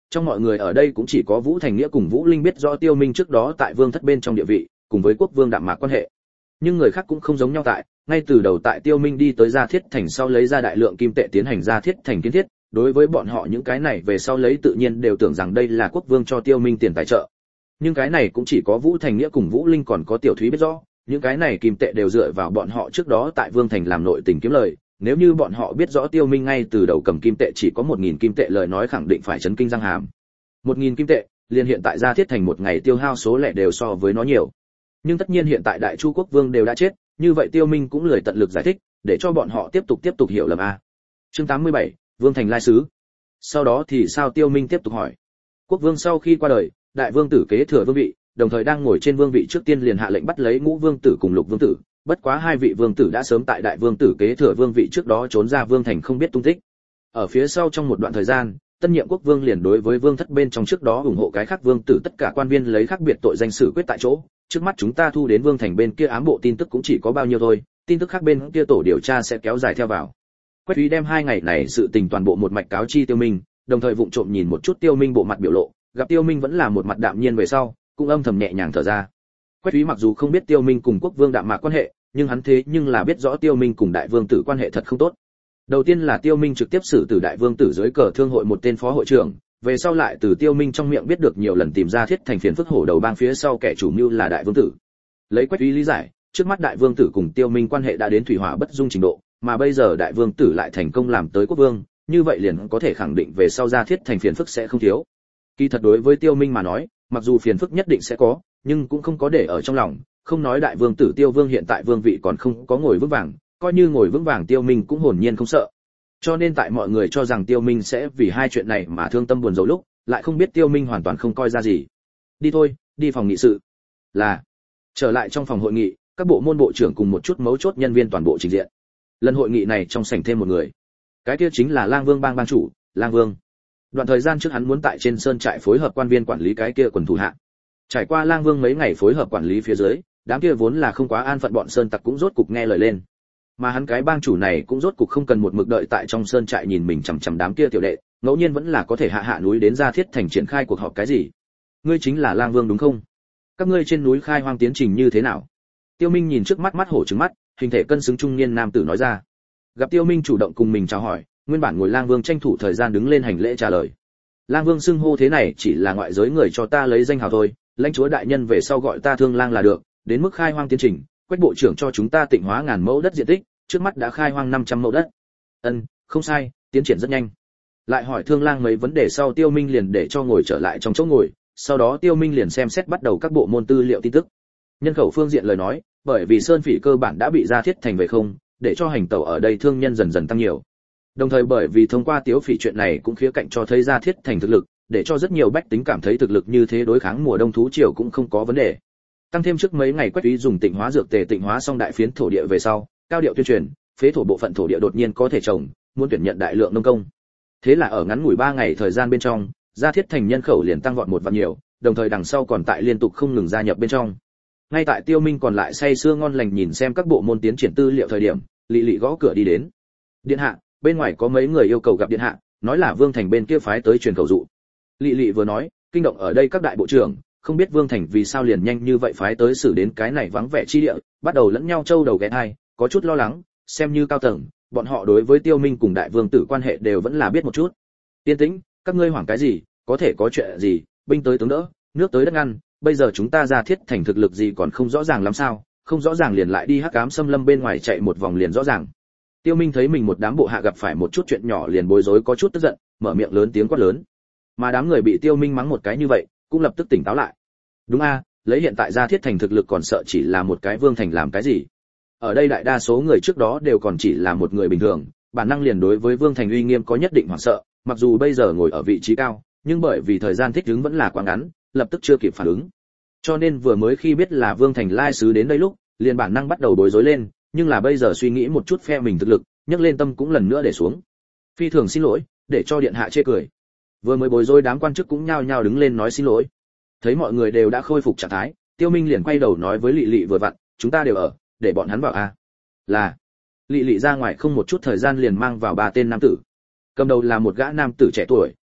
trong mọi người ở đây cũng chỉ có Vũ Thành Nghĩa cùng Vũ Linh biết rõ Tiêu Minh trước đó tại vương thất bên trong địa vị, cùng với quốc vương đạm mạc quan hệ. Nhưng người khác cũng không giống nhau tại, ngay từ đầu tại Tiêu Minh đi tới Gia Thiết Thành sau lấy ra đại lượng kim tệ tiến hành Gia Thiết Thành kiến thiết, đối với bọn họ những cái này về sau lấy tự nhiên đều tưởng rằng đây là quốc vương cho Tiêu Minh tiền tài trợ. Nhưng cái này cũng chỉ có Vũ Thành Nghĩa cùng Vũ Linh còn có Tiểu Thúy biết rõ, những cái này kim tệ đều dựa vào bọn họ trước đó tại Vương Thành làm nội tình kiếm lời, nếu như bọn họ biết rõ Tiêu Minh ngay từ đầu cầm kim tệ chỉ có một nghìn kim tệ lời nói khẳng định phải chấn kinh răng hàm. một nghìn kim tệ, liền hiện tại Gia Thiết Thành một ngày tiêu hao số lẻ đều so với nó nhiều. Nhưng tất nhiên hiện tại Đại Chu quốc vương đều đã chết, như vậy Tiêu Minh cũng lười tận lực giải thích, để cho bọn họ tiếp tục tiếp tục hiểu lầm a. Chương tám mươi bảy, Vương Thành lai sứ. Sau đó thì sao? Tiêu Minh tiếp tục hỏi. Quốc vương sau khi qua đời, đại vương tử kế thừa vương vị, đồng thời đang ngồi trên vương vị trước tiên liền hạ lệnh bắt lấy Ngũ vương tử cùng Lục vương tử, bất quá hai vị vương tử đã sớm tại đại vương tử kế thừa vương vị trước đó trốn ra Vương Thành không biết tung tích. Ở phía sau trong một đoạn thời gian, tân nhiệm quốc vương liền đối với vương thất bên trong trước đó ủng hộ cái khác vương tử tất cả quan viên lấy khác biệt tội danh xử quyết tại chỗ. Trước mắt chúng ta thu đến Vương Thành bên kia ám bộ tin tức cũng chỉ có bao nhiêu thôi, tin tức khác bên kia tổ điều tra sẽ kéo dài theo vào. Quách Úy đem hai ngày này sự tình toàn bộ một mạch cáo chi Tiêu Minh, đồng thời vụng trộm nhìn một chút Tiêu Minh bộ mặt biểu lộ, gặp Tiêu Minh vẫn là một mặt đạm nhiên về sau, cũng âm thầm nhẹ nhàng thở ra. Quách Úy mặc dù không biết Tiêu Minh cùng quốc vương đạm mạc quan hệ, nhưng hắn thế nhưng là biết rõ Tiêu Minh cùng đại vương tử quan hệ thật không tốt. Đầu tiên là Tiêu Minh trực tiếp xử tử đại vương tử dưới cờ thương hội một tên phó hội trưởng, về sau lại từ Tiêu Minh trong miệng biết được nhiều lần tìm ra Thiết Thành phiền phức hổ đầu bang phía sau kẻ chủ mưu là đại vương tử. Lấy Quách Úy lý giải, trước mắt đại vương tử cùng Tiêu Minh quan hệ đã đến thủy hỏa bất dung trình độ, mà bây giờ đại vương tử lại thành công làm tới quốc vương, như vậy liền có thể khẳng định về sau ra Thiết Thành phiền phức sẽ không thiếu. Kỳ thật đối với Tiêu Minh mà nói, mặc dù phiền phức nhất định sẽ có, nhưng cũng không có để ở trong lòng, không nói đại vương tử Tiêu Vương hiện tại vương vị còn không có ngồi vững vàng, coi như ngồi vững vàng Tiêu Minh cũng hồn nhiên không sợ. Cho nên tại mọi người cho rằng Tiêu Minh sẽ vì hai chuyện này mà thương tâm buồn rầu lúc, lại không biết Tiêu Minh hoàn toàn không coi ra gì. Đi thôi, đi phòng nghị sự. Là. Trở lại trong phòng hội nghị, các bộ môn bộ trưởng cùng một chút mấu chốt nhân viên toàn bộ trình diện. Lần hội nghị này trong sảnh thêm một người. Cái kia chính là Lang Vương bang bang chủ, Lang Vương. Đoạn thời gian trước hắn muốn tại trên sơn trại phối hợp quan viên quản lý cái kia quần thủ hạ. Trải qua Lang Vương mấy ngày phối hợp quản lý phía dưới, đám kia vốn là không quá an phận bọn sơn tặc cũng rốt cục nghe lời lên. Mà hắn cái bang chủ này cũng rốt cục không cần một mực đợi tại trong sơn trại nhìn mình chằm chằm đám kia tiểu đệ, ngẫu nhiên vẫn là có thể hạ hạ núi đến Gia Thiết Thành triển khai cuộc họp cái gì. Ngươi chính là Lang Vương đúng không? Các ngươi trên núi khai hoang tiến trình như thế nào? Tiêu Minh nhìn trước mắt mắt hổ trừng mắt, hình thể cân xứng trung niên nam tử nói ra. Gặp Tiêu Minh chủ động cùng mình chào hỏi, nguyên bản ngồi Lang Vương tranh thủ thời gian đứng lên hành lễ trả lời. Lang Vương xưng hô thế này chỉ là ngoại giới người cho ta lấy danh hào thôi, lãnh chúa đại nhân về sau gọi ta Thương Lang là được, đến mức khai hoang tiến trình, Quách bộ trưởng cho chúng ta tịnh hóa ngàn mẫu đất diện tích, trước mắt đã khai hoang năm trăm mẫu đất. Ân, không sai, tiến triển rất nhanh. Lại hỏi Thương Lang mấy vấn đề sau Tiêu Minh liền để cho ngồi trở lại trong chỗ ngồi, sau đó Tiêu Minh liền xem xét bắt đầu các bộ môn tư liệu tin tức. Nhân khẩu phương diện lời nói, bởi vì sơn phỉ cơ bản đã bị Gia Thiết Thành về không, để cho hành tẩu ở đây thương nhân dần dần tăng nhiều. Đồng thời bởi vì thông qua tiếu phỉ chuyện này cũng khía cạnh cho thấy Gia Thiết Thành thực lực, để cho rất nhiều bách tính cảm thấy thực lực như thế đối kháng mùa đông thú triều cũng không có vấn đề. Tăng thêm trước mấy ngày Quách Úy dùng tịnh hóa dược tề tịnh hóa xong đại phiến thổ địa về sau, cao điệu tuyên truyền, phế thổ bộ phận thổ địa đột nhiên có thể trồng, muốn tuyển nhận đại lượng nông công. Thế là ở ngắn ngủi ba ngày thời gian bên trong, Gia Thiết Thành nhân khẩu liền tăng vọt một vạn nhiều, đồng thời đằng sau còn tại liên tục không ngừng gia nhập bên trong. Ngay tại Tiêu Minh còn lại say sưa ngon lành nhìn xem các bộ môn tiến triển tư liệu thời điểm, Lị Lị gõ cửa đi đến. Điện hạ, bên ngoài có mấy người yêu cầu gặp điện hạ, nói là Vương Thành bên kia phái tới truyền cầu dụ. Lị Lị vừa nói, kinh động ở đây các đại bộ trưởng, không biết Vương Thành vì sao liền nhanh như vậy phái tới xử đến cái này vắng vẻ chi địa, bắt đầu lẫn nhau châu đầu ghé thai, có chút lo lắng, xem như cao tầng, bọn họ đối với Tiêu Minh cùng đại vương tử quan hệ đều vẫn là biết một chút. Yên tĩnh, các ngươi hoảng cái gì, có thể có chuyện gì, binh tới tướng đỡ, nước tới đất ngăn, bây giờ chúng ta Gia Thiết Thành thực lực gì còn không rõ ràng lắm sao, không rõ ràng liền lại đi hắc ám xâm lâm bên ngoài chạy một vòng liền rõ ràng. Tiêu Minh thấy mình một đám bộ hạ gặp phải một chút chuyện nhỏ liền bối rối có chút tức giận, mở miệng lớn tiếng quát lớn. Mà đám người bị Tiêu Minh mắng một cái như vậy, cũng lập tức tỉnh táo lại. Đúng a, lấy hiện tại Gia Thiết Thành thực lực còn sợ chỉ là một cái Vương Thành làm cái gì? Ở đây đại đa số người trước đó đều còn chỉ là một người bình thường, bản năng liền đối với Vương Thành uy nghiêm có nhất định hoảng sợ, mặc dù bây giờ ngồi ở vị trí cao, nhưng bởi vì thời gian thích ứng vẫn là quá ngắn, lập tức chưa kịp phản ứng. Cho nên vừa mới khi biết là Vương Thành lai sứ đến đây lúc, liền bản năng bắt đầu bối rối lên, nhưng là bây giờ suy nghĩ một chút phe mình thực lực, nhấc lên tâm cũng lần nữa để xuống. Phi thường xin lỗi, để cho điện hạ chê cười. Vừa mới bối rối đám quan chức cũng nhao nhao đứng lên nói xin lỗi. Thấy mọi người đều đã khôi phục trạng thái, Tiêu Minh liền quay đầu nói với Lị Lị vừa vặn, chúng ta đều ở, để bọn hắn vào a. Là. Lị Lị ra ngoài không một chút thời gian liền mang vào ba tên nam tử. Cầm đầu là một gã nam tử trẻ tuổi,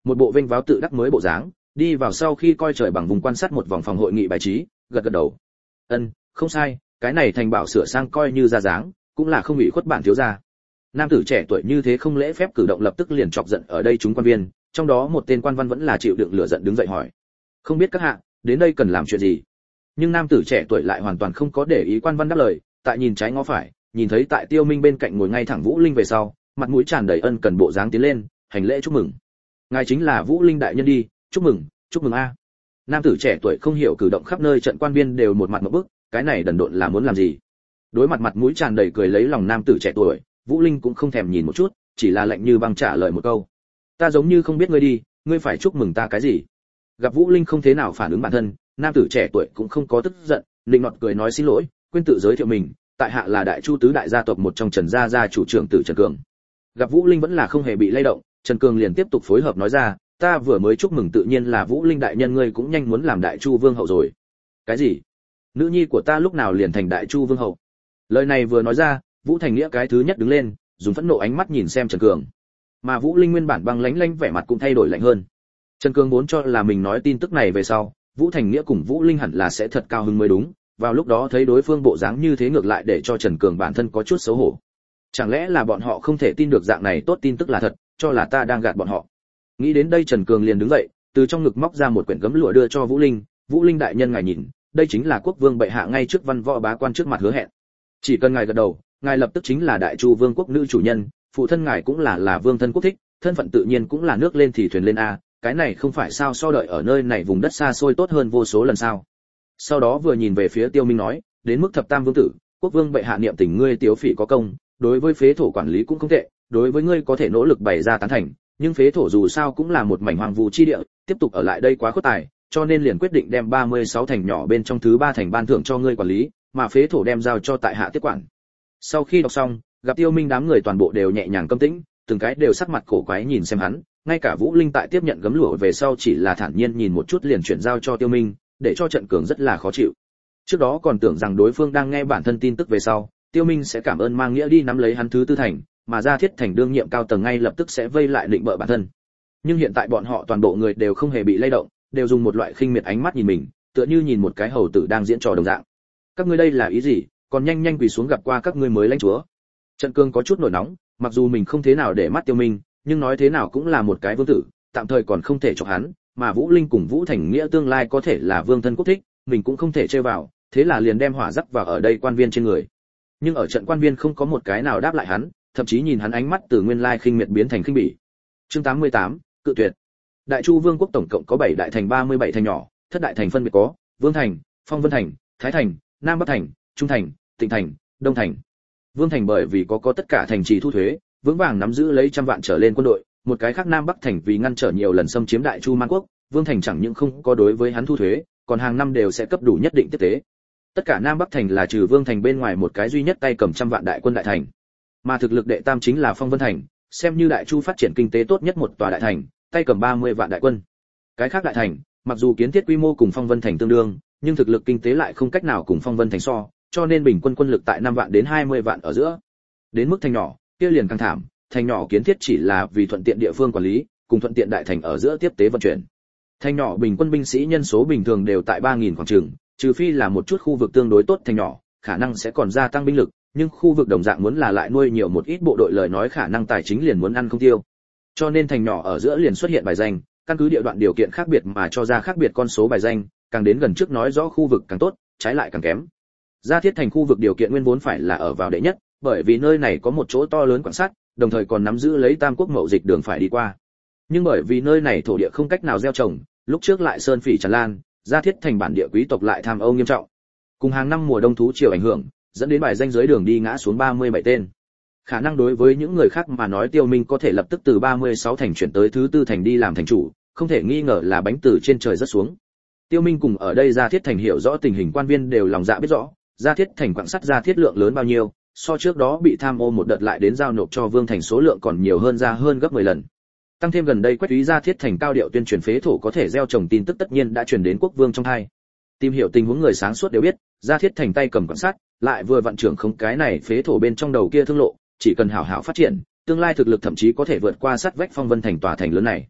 một bộ vênh váo tự đắc mới bộ dáng, đi vào sau khi coi trời bằng vùng quan sát một vòng phòng hội nghị bài trí, gật gật đầu. Ân, không sai, cái này thành bảo sửa sang coi như ra dáng, cũng là không bị khuất bản thiếu gia. Nam tử trẻ tuổi như thế không lễ phép cử động lập tức liền chọc giận ở đây chúng quan viên, trong đó một tên quan văn vẫn là chịu đựng lửa giận đứng dậy hỏi: "Không biết các hạ, đến đây cần làm chuyện gì?" Nhưng nam tử trẻ tuổi lại hoàn toàn không có để ý quan văn đáp lời, tại nhìn trái ngó phải, nhìn thấy tại Tiêu Minh bên cạnh ngồi ngay thẳng Vũ Linh về sau, mặt mũi tràn đầy ân cần bộ dáng tiến lên, hành lễ chúc mừng. "Ngài chính là Vũ Linh đại nhân đi, chúc mừng, chúc mừng a." Nam tử trẻ tuổi không hiểu cử động khắp nơi trận quan viên đều một mặt ngộp bức, cái này đần độn là muốn làm gì? Đối mặt mặt mũi tràn đầy cười lấy lòng nam tử trẻ tuổi, Vũ Linh cũng không thèm nhìn một chút, chỉ là lạnh như băng trả lời một câu: "Ta giống như không biết ngươi đi, ngươi phải chúc mừng ta cái gì?" Gặp Vũ Linh không thế nào phản ứng bản thân, nam tử trẻ tuổi cũng không có tức giận, lạnh nọt cười nói xin lỗi, quên tự giới thiệu mình, tại hạ là Đại Chu tứ đại gia tộc một trong Trần gia gia chủ trưởng tử Trần Cường. Gặp Vũ Linh vẫn là không hề bị lay động, Trần Cường liền tiếp tục phối hợp nói ra: "Ta vừa mới chúc mừng tự nhiên là Vũ Linh đại nhân ngươi cũng nhanh muốn làm Đại Chu vương hậu rồi." "Cái gì? Nữ nhi của ta lúc nào liền thành Đại Chu vương hậu?" Lời này vừa nói ra, Vũ Thành Nghĩa cái thứ nhất đứng lên, dùng phẫn nộ ánh mắt nhìn xem Trần Cường. Mà Vũ Linh nguyên bản băng lãnh lãnh vẻ mặt cũng thay đổi lạnh hơn. Trần Cường vốn cho là mình nói tin tức này về sau, Vũ Thành Nghĩa cùng Vũ Linh hẳn là sẽ thật cao hứng mới đúng, vào lúc đó thấy đối phương bộ dáng như thế ngược lại để cho Trần Cường bản thân có chút xấu hổ. Chẳng lẽ là bọn họ không thể tin được dạng này tốt tin tức là thật, cho là ta đang gạt bọn họ. Nghĩ đến đây Trần Cường liền đứng dậy, từ trong ngực móc ra một quyển gấm lụa đưa cho Vũ Linh, "Vũ Linh đại nhân ngài nhìn, đây chính là quốc vương bệ hạ ngay trước văn võ bá quan trước mặt hứa hẹn. Chỉ cần ngài gật đầu, ngài lập tức chính là Đại Chu vương quốc nữ chủ nhân, phụ thân ngài cũng là là vương thân quốc thích, thân phận tự nhiên cũng là nước lên thì thuyền lên a, cái này không phải sao so đợi ở nơi này vùng đất xa xôi tốt hơn vô số lần sao." Sau đó vừa nhìn về phía Tiêu Minh nói: "Đến mức thập tam vương tử, quốc vương bệ hạ niệm tình ngươi Tiếu Phỉ có công, đối với phế thổ quản lý cũng không tệ, đối với ngươi có thể nỗ lực bày ra tán thành, nhưng phế thổ dù sao cũng là một mảnh hoang vu chi địa, tiếp tục ở lại đây quá khuất tài, cho nên liền quyết định đem ba mươi sáu thành nhỏ bên trong thứ ba thành ban thưởng cho ngươi quản lý, mà phế thổ đem giao cho tại hạ tiếp quản." Sau khi đọc xong, gặp Tiêu Minh đám người toàn bộ đều nhẹ nhàng câm tĩnh, từng cái đều sắc mặt cổ quái nhìn xem hắn, ngay cả Vũ Linh tại tiếp nhận gấm lụa về sau chỉ là thản nhiên nhìn một chút liền chuyển giao cho Tiêu Minh, để cho Trận Cường rất là khó chịu. Trước đó còn tưởng rằng đối phương đang nghe bản thân tin tức về sau, Tiêu Minh sẽ cảm ơn mang nghĩa đi nắm lấy hắn thứ tư thành, mà Gia Thiết thành đương nhiệm cao tầng ngay lập tức sẽ vây lại định bợ bản thân. Nhưng hiện tại bọn họ toàn bộ người đều không hề bị lay động, đều dùng một loại khinh miệt ánh mắt nhìn mình, tựa như nhìn một cái hầu tử đang diễn trò đồng dạng. "Các ngươi đây là ý gì? Còn nhanh nhanh quỳ xuống gặp qua các ngươi mới lãnh chúa." Trận Cương có chút nổi nóng, mặc dù mình không thế nào để mắt Tiêu Minh, nhưng nói thế nào cũng là một cái vương tử, tạm thời còn không thể chọc hắn, mà Vũ Linh cùng Vũ Thành Nghĩa tương lai có thể là vương thân quốc thích, mình cũng không thể chơi vào, thế là liền đem hỏa rắc vào ở đây quan viên trên người. Nhưng ở trận quan viên không có một cái nào đáp lại hắn, thậm chí nhìn hắn ánh mắt từ nguyên lai khinh miệt biến thành khinh bỉ. Chương tám mươi tám, cự tuyệt. Đại Chu Vương quốc tổng cộng có bảy đại thành ba mươi bảy thành nhỏ, thất đại thành phân biệt có: Vương thành, Phong Vân thành, Thái thành, Nam Bắc thành, Trung thành, Tịnh thành, Đông thành. Vương thành bởi vì có có tất cả thành trì thu thuế, vững vàng nắm giữ lấy trăm vạn trở lên quân đội, một cái khác Nam Bắc thành vì ngăn trở nhiều lần xâm chiếm Đại Chu Man quốc, Vương thành chẳng những không có đối với hắn thu thuế, còn hàng năm đều sẽ cấp đủ nhất định tiếp tế. Tất cả Nam Bắc thành là trừ Vương thành bên ngoài một cái duy nhất tay cầm trăm vạn đại quân đại thành. Mà thực lực đệ tam chính là Phong Vân thành, xem như Đại Chu phát triển kinh tế tốt nhất một tòa đại thành, tay cầm ba mươi vạn đại quân. Cái khác đại thành, mặc dù kiến thiết quy mô cùng Phong Vân thành tương đương, nhưng thực lực kinh tế lại không cách nào cùng Phong Vân thành so, cho nên bình quân quân lực tại năm vạn đến hai mươi vạn ở giữa. Đến mức thành nhỏ, kia liền căng thảm, thành nhỏ kiến thiết chỉ là vì thuận tiện địa phương quản lý, cùng thuận tiện đại thành ở giữa tiếp tế vận chuyển. Thành nhỏ bình quân binh sĩ nhân số bình thường đều tại ba nghìn khoảng chừng, trừ phi là một chút khu vực tương đối tốt thành nhỏ, khả năng sẽ còn gia tăng binh lực, nhưng khu vực đồng dạng muốn là lại nuôi nhiều một ít bộ đội lời nói khả năng tài chính liền muốn ăn không tiêu. Cho nên thành nhỏ ở giữa liền xuất hiện bài danh, căn cứ địa đoạn điều kiện khác biệt mà cho ra khác biệt con số bài danh, càng đến gần trước nói rõ khu vực càng tốt, trái lại càng kém. Gia Thiết thành khu vực điều kiện nguyên vốn phải là ở vào đệ nhất, bởi vì nơi này có một chỗ to lớn quan sát, đồng thời còn nắm giữ lấy Tam quốc mậu dịch đường phải đi qua. Nhưng bởi vì nơi này thổ địa không cách nào gieo trồng, lúc trước lại sơn phỉ tràn lan, Gia Thiết thành bản địa quý tộc lại tham ô nghiêm trọng. Cùng hàng năm mùa đông thú triều ảnh hưởng, dẫn đến bài danh dưới đường đi ngã xuống ba mươi bảy tên. Khả năng đối với những người khác mà nói Tiêu Minh có thể lập tức từ ba mươi sáu thành chuyển tới thứ tư thành đi làm thành chủ, không thể nghi ngờ là bánh từ trên trời rớt xuống. Tiêu Minh cùng ở đây Gia Thiết thành hiểu rõ tình hình quan viên đều lòng dạ biết rõ, Gia Thiết thành quặng sắt Gia Thiết lượng lớn bao nhiêu, so trước đó bị tham ô một đợt lại đến giao nộp cho Vương thành số lượng còn nhiều hơn ra hơn gấp mười lần. Tăng thêm gần đây Quách Úy Gia Thiết thành cao điệu tuyên truyền phế thổ có thể gieo trồng tin tức tất nhiên đã truyền đến quốc vương trong hai. Tìm hiểu tình huống người sáng suốt đều biết, Gia Thiết thành tay cầm quặng sắt, lại vừa vận trưởng không cái này phế thổ bên trong đầu kia thương lộ, chỉ cần hảo hảo phát triển, tương lai thực lực thậm chí có thể vượt qua sát vách Phong Vân thành tòa thành lớn này.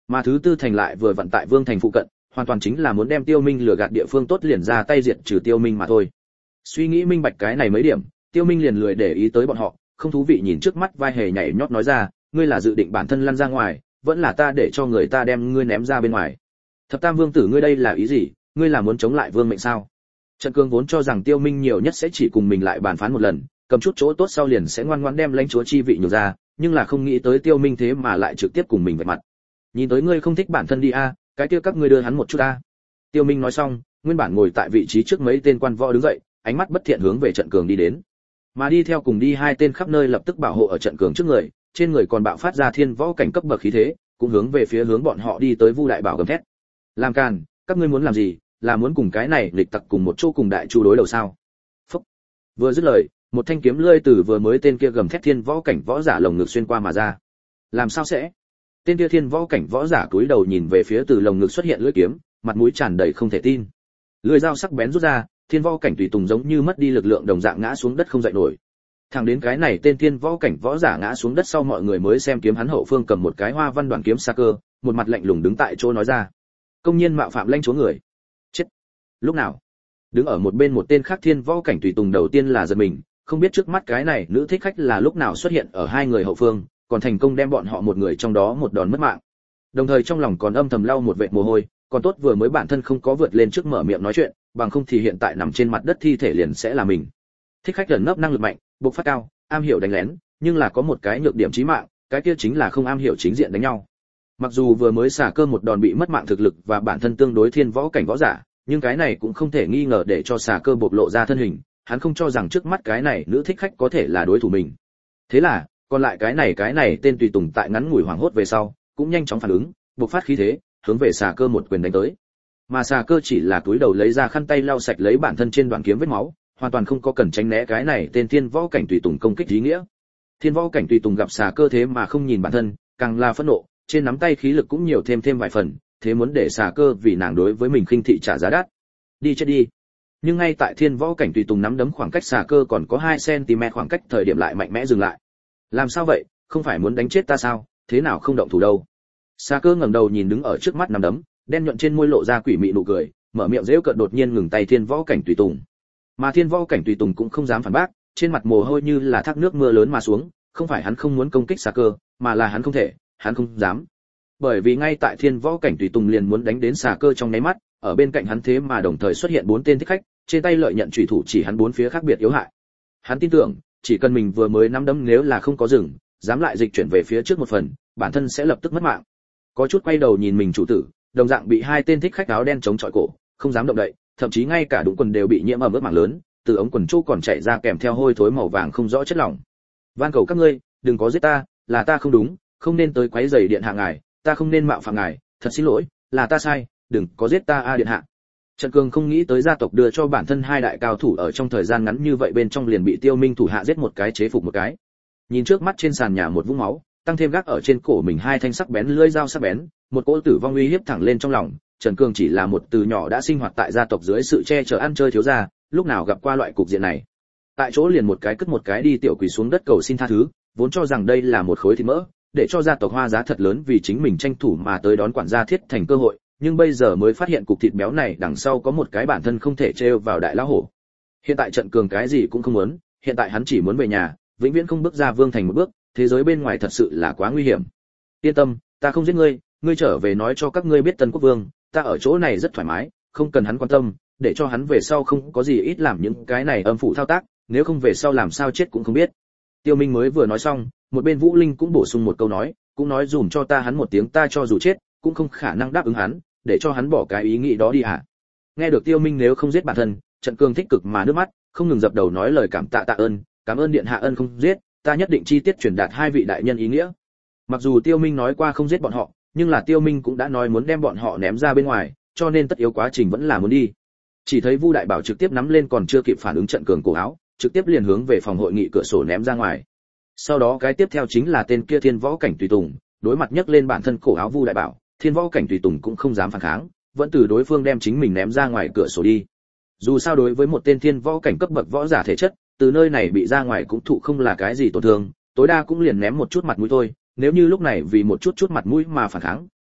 Mà thứ tư thành lại vừa vận tại Vương thành phụ cận, hoàn toàn chính là muốn đem Tiêu Minh lừa gạt địa phương tốt liền ra tay diệt trừ Tiêu Minh mà thôi. Suy nghĩ minh bạch cái này mấy điểm, Tiêu Minh liền lười để ý tới bọn họ, không thú vị nhìn trước mắt vai hề nhảy nhót nói ra, ngươi là dự định bản thân lăn ra ngoài, vẫn là ta để cho người ta đem ngươi ném ra bên ngoài. Thập Tam Vương tử ngươi đây là ý gì, ngươi là muốn chống lại vương mệnh sao? Trận Cương vốn cho rằng Tiêu Minh nhiều nhất sẽ chỉ cùng mình lại bàn phán một lần, cầm chút chỗ tốt sau liền sẽ ngoan ngoãn đem lãnh chúa chi vị nhường ra, nhưng là không nghĩ tới Tiêu Minh thế mà lại trực tiếp cùng mình vạch mặt. Nhìn tới ngươi không thích bản thân đi a, cái kia các ngươi đưa hắn một chút a. Tiêu Minh nói xong, nguyên bản ngồi tại vị trí trước mấy tên quan võ đứng dậy, ánh mắt bất thiện hướng về Trận Cường đi đến. Mà đi theo cùng đi hai tên khắp nơi lập tức bảo hộ ở Trận Cường trước người, trên người còn bạo phát ra thiên võ cảnh cấp bậc khí thế, cũng hướng về phía hướng bọn họ đi tới Vu Đại Bảo gầm thét. Làm càn, các ngươi muốn làm gì, là muốn cùng cái này lịch tặc cùng một chỗ cùng đại chu đối đầu sao? Phúc. Vừa dứt lời, một thanh kiếm lưỡi từ vừa mới tên kia gầm thét thiên võ cảnh võ giả lồng ngực xuyên qua mà ra. Làm sao sẽ? Tên kia thiên võ cảnh võ giả cúi đầu nhìn về phía từ lồng ngực xuất hiện lưỡi kiếm, mặt mũi tràn đầy không thể tin. Lưỡi dao sắc bén rút ra, thiên võ cảnh tùy tùng giống như mất đi lực lượng đồng dạng ngã xuống đất không dậy nổi. Thẳng đến cái này tên thiên võ cảnh võ giả ngã xuống đất sau mọi người mới xem kiếm hắn hậu phương cầm một cái hoa văn đoàn kiếm xa cơ, một mặt lạnh lùng đứng tại chỗ nói ra: công nhiên mạo phạm lãnh chúa người. Chết. Lúc nào? Đứng ở một bên một tên khác thiên võ cảnh tùy tùng đầu tiên là giật mình, không biết trước mắt cái này nữ thích khách là lúc nào xuất hiện ở hai người hậu phương, còn thành công đem bọn họ một người trong đó một đòn mất mạng. Đồng thời trong lòng còn âm thầm lau một vệt mồ hôi, còn tốt vừa mới bản thân không có vượt lên trước mở miệng nói chuyện, bằng không thì hiện tại nằm trên mặt đất thi thể liền sẽ là mình. Thích khách gần nấp năng lực mạnh, bộc phát cao, am hiểu đánh lén, nhưng là có một cái nhược điểm chí mạng, cái kia chính là không am hiểu chính diện đánh nhau. Mặc dù vừa mới xả cơ một đòn bị mất mạng thực lực và bản thân tương đối thiên võ cảnh võ giả, nhưng cái này cũng không thể nghi ngờ để cho xả cơ bộc lộ ra thân hình, hắn không cho rằng trước mắt cái này nữ thích khách có thể là đối thủ mình. Thế là, còn lại cái này cái này tên tùy tùng tại ngắn ngủi hoảng hốt về sau, cũng nhanh chóng phản ứng, bộc phát khí thế, hướng về xả cơ một quyền đánh tới. Mà xả cơ chỉ là túi đầu lấy ra khăn tay lau sạch lấy bản thân trên đoạn kiếm vết máu, hoàn toàn không có cần tránh né cái này tên thiên võ cảnh tùy tùng công kích ý nghĩa. Thiên võ cảnh tùy tùng gặp xả cơ thế mà không nhìn bản thân, càng là phẫn nộ, trên nắm tay khí lực cũng nhiều thêm thêm vài phần, thế muốn để xả cơ vì nàng đối với mình khinh thị trả giá đắt. Đi chết đi. Nhưng ngay tại thiên võ cảnh tùy tùng nắm đấm khoảng cách xả cơ còn có hai xăng-ti-mét khoảng cách thời điểm lại mạnh mẽ dừng lại. Làm sao vậy, không phải muốn đánh chết ta sao, thế nào không động thủ đâu? Xả cơ ngẩng đầu nhìn đứng ở trước mắt nắm đấm, đen nhuận trên môi lộ ra quỷ mị nụ cười, mở miệng giễu cợt đột nhiên ngừng tay thiên võ cảnh tùy tùng. Mà thiên võ cảnh tùy tùng cũng không dám phản bác, trên mặt mồ hôi như là thác nước mưa lớn mà xuống, không phải hắn không muốn công kích xả cơ, mà là hắn không thể, hắn không dám. Bởi vì ngay tại thiên võ cảnh tùy tùng liền muốn đánh đến xả cơ trong nháy mắt, ở bên cạnh hắn thế mà đồng thời xuất hiện bốn tên thích khách, trên tay lợi nhận chủy thủ chỉ hắn bốn phía khác biệt yếu hại. Hắn tin tưởng, chỉ cần mình vừa mới nắm đấm nếu là không có dừng, dám lại dịch chuyển về phía trước một phần, bản thân sẽ lập tức mất mạng. Có chút quay đầu nhìn mình chủ tử, đồng dạng bị hai tên thích khách áo đen chống chọi cổ, không dám động đậy, thậm chí ngay cả đũng quần đều bị nhiễm ẩm ướt mảng lớn, từ ống quần chỗ còn chảy ra kèm theo hôi thối màu vàng không rõ chất lỏng. Van cầu các ngươi, đừng có giết ta, là ta không đúng, không nên tới quấy rầy điện hạ ngài, ta không nên mạo phạm ngài, thật xin lỗi, là ta sai, đừng có giết ta a điện hạ. Trần Cường không nghĩ tới gia tộc đưa cho bản thân hai đại cao thủ ở trong thời gian ngắn như vậy bên trong liền bị Tiêu Minh thủ hạ giết một cái chế phục một cái. Nhìn trước mắt trên sàn nhà một vũng máu, tăng thêm gác ở trên cổ mình hai thanh sắc bén lưỡi dao sắc bén, một cỗ tử vong uy hiếp thẳng lên trong lòng. Trần Cường chỉ là một từ nhỏ đã sinh hoạt tại gia tộc dưới sự che chở ăn chơi thiếu gia, lúc nào gặp qua loại cục diện này. Tại chỗ liền một cái cất một cái đi tiểu quỳ xuống đất cầu xin tha thứ, vốn cho rằng đây là một khối thịt mỡ, để cho gia tộc hoa giá thật lớn vì chính mình tranh thủ mà tới đón quản gia thiết thành cơ hội, nhưng bây giờ mới phát hiện cục thịt béo này đằng sau có một cái bản thân không thể trêu vào đại lão hổ. Hiện tại Trận Cường cái gì cũng không muốn, hiện tại hắn chỉ muốn về nhà, vĩnh viễn không bước ra vương thành một bước, thế giới bên ngoài thật sự là quá nguy hiểm. Yên tâm, ta không giết ngươi, ngươi trở về nói cho các ngươi biết Tân Quốc Vương, ta ở chỗ này rất thoải mái, không cần hắn quan tâm, để cho hắn về sau không có gì ít làm những cái này âm phụ thao tác, nếu không về sau làm sao chết cũng không biết. Tiêu Minh mới vừa nói xong, một bên Vũ Linh cũng bổ sung một câu nói, cũng nói dùm cho ta hắn một tiếng ta cho dù chết, cũng không khả năng đáp ứng hắn, để cho hắn bỏ cái ý nghĩ đó đi hả? Nghe được Tiêu Minh nếu không giết bản thân, Trận Cường thích cực mà nước mắt, không ngừng dập đầu nói lời cảm tạ tạ ơn, cảm ơn điện hạ ân không giết, ta nhất định chi tiết truyền đạt hai vị đại nhân ý nghĩa. Mặc dù Tiêu Minh nói qua không giết bọn họ, nhưng là Tiêu Minh cũng đã nói muốn đem bọn họ ném ra bên ngoài, cho nên tất yếu quá trình vẫn là muốn đi. Chỉ thấy Vu Đại Bảo trực tiếp nắm lên còn chưa kịp phản ứng Trận Cường cổ áo, trực tiếp liền hướng về phòng hội nghị cửa sổ ném ra ngoài. Sau đó cái tiếp theo chính là tên kia thiên võ cảnh tùy tùng, đối mặt nhấc lên bản thân cổ áo Vu Đại Bảo, thiên võ cảnh tùy tùng cũng không dám phản kháng, vẫn từ đối phương đem chính mình ném ra ngoài cửa sổ đi. Dù sao đối với một tên thiên võ cảnh cấp bậc võ giả thể chất, từ nơi này bị ra ngoài cũng thụ không là cái gì tổn thương, tối đa cũng liền ném một chút mặt mũi thôi, nếu như lúc này vì một chút chút mặt mũi mà phản kháng,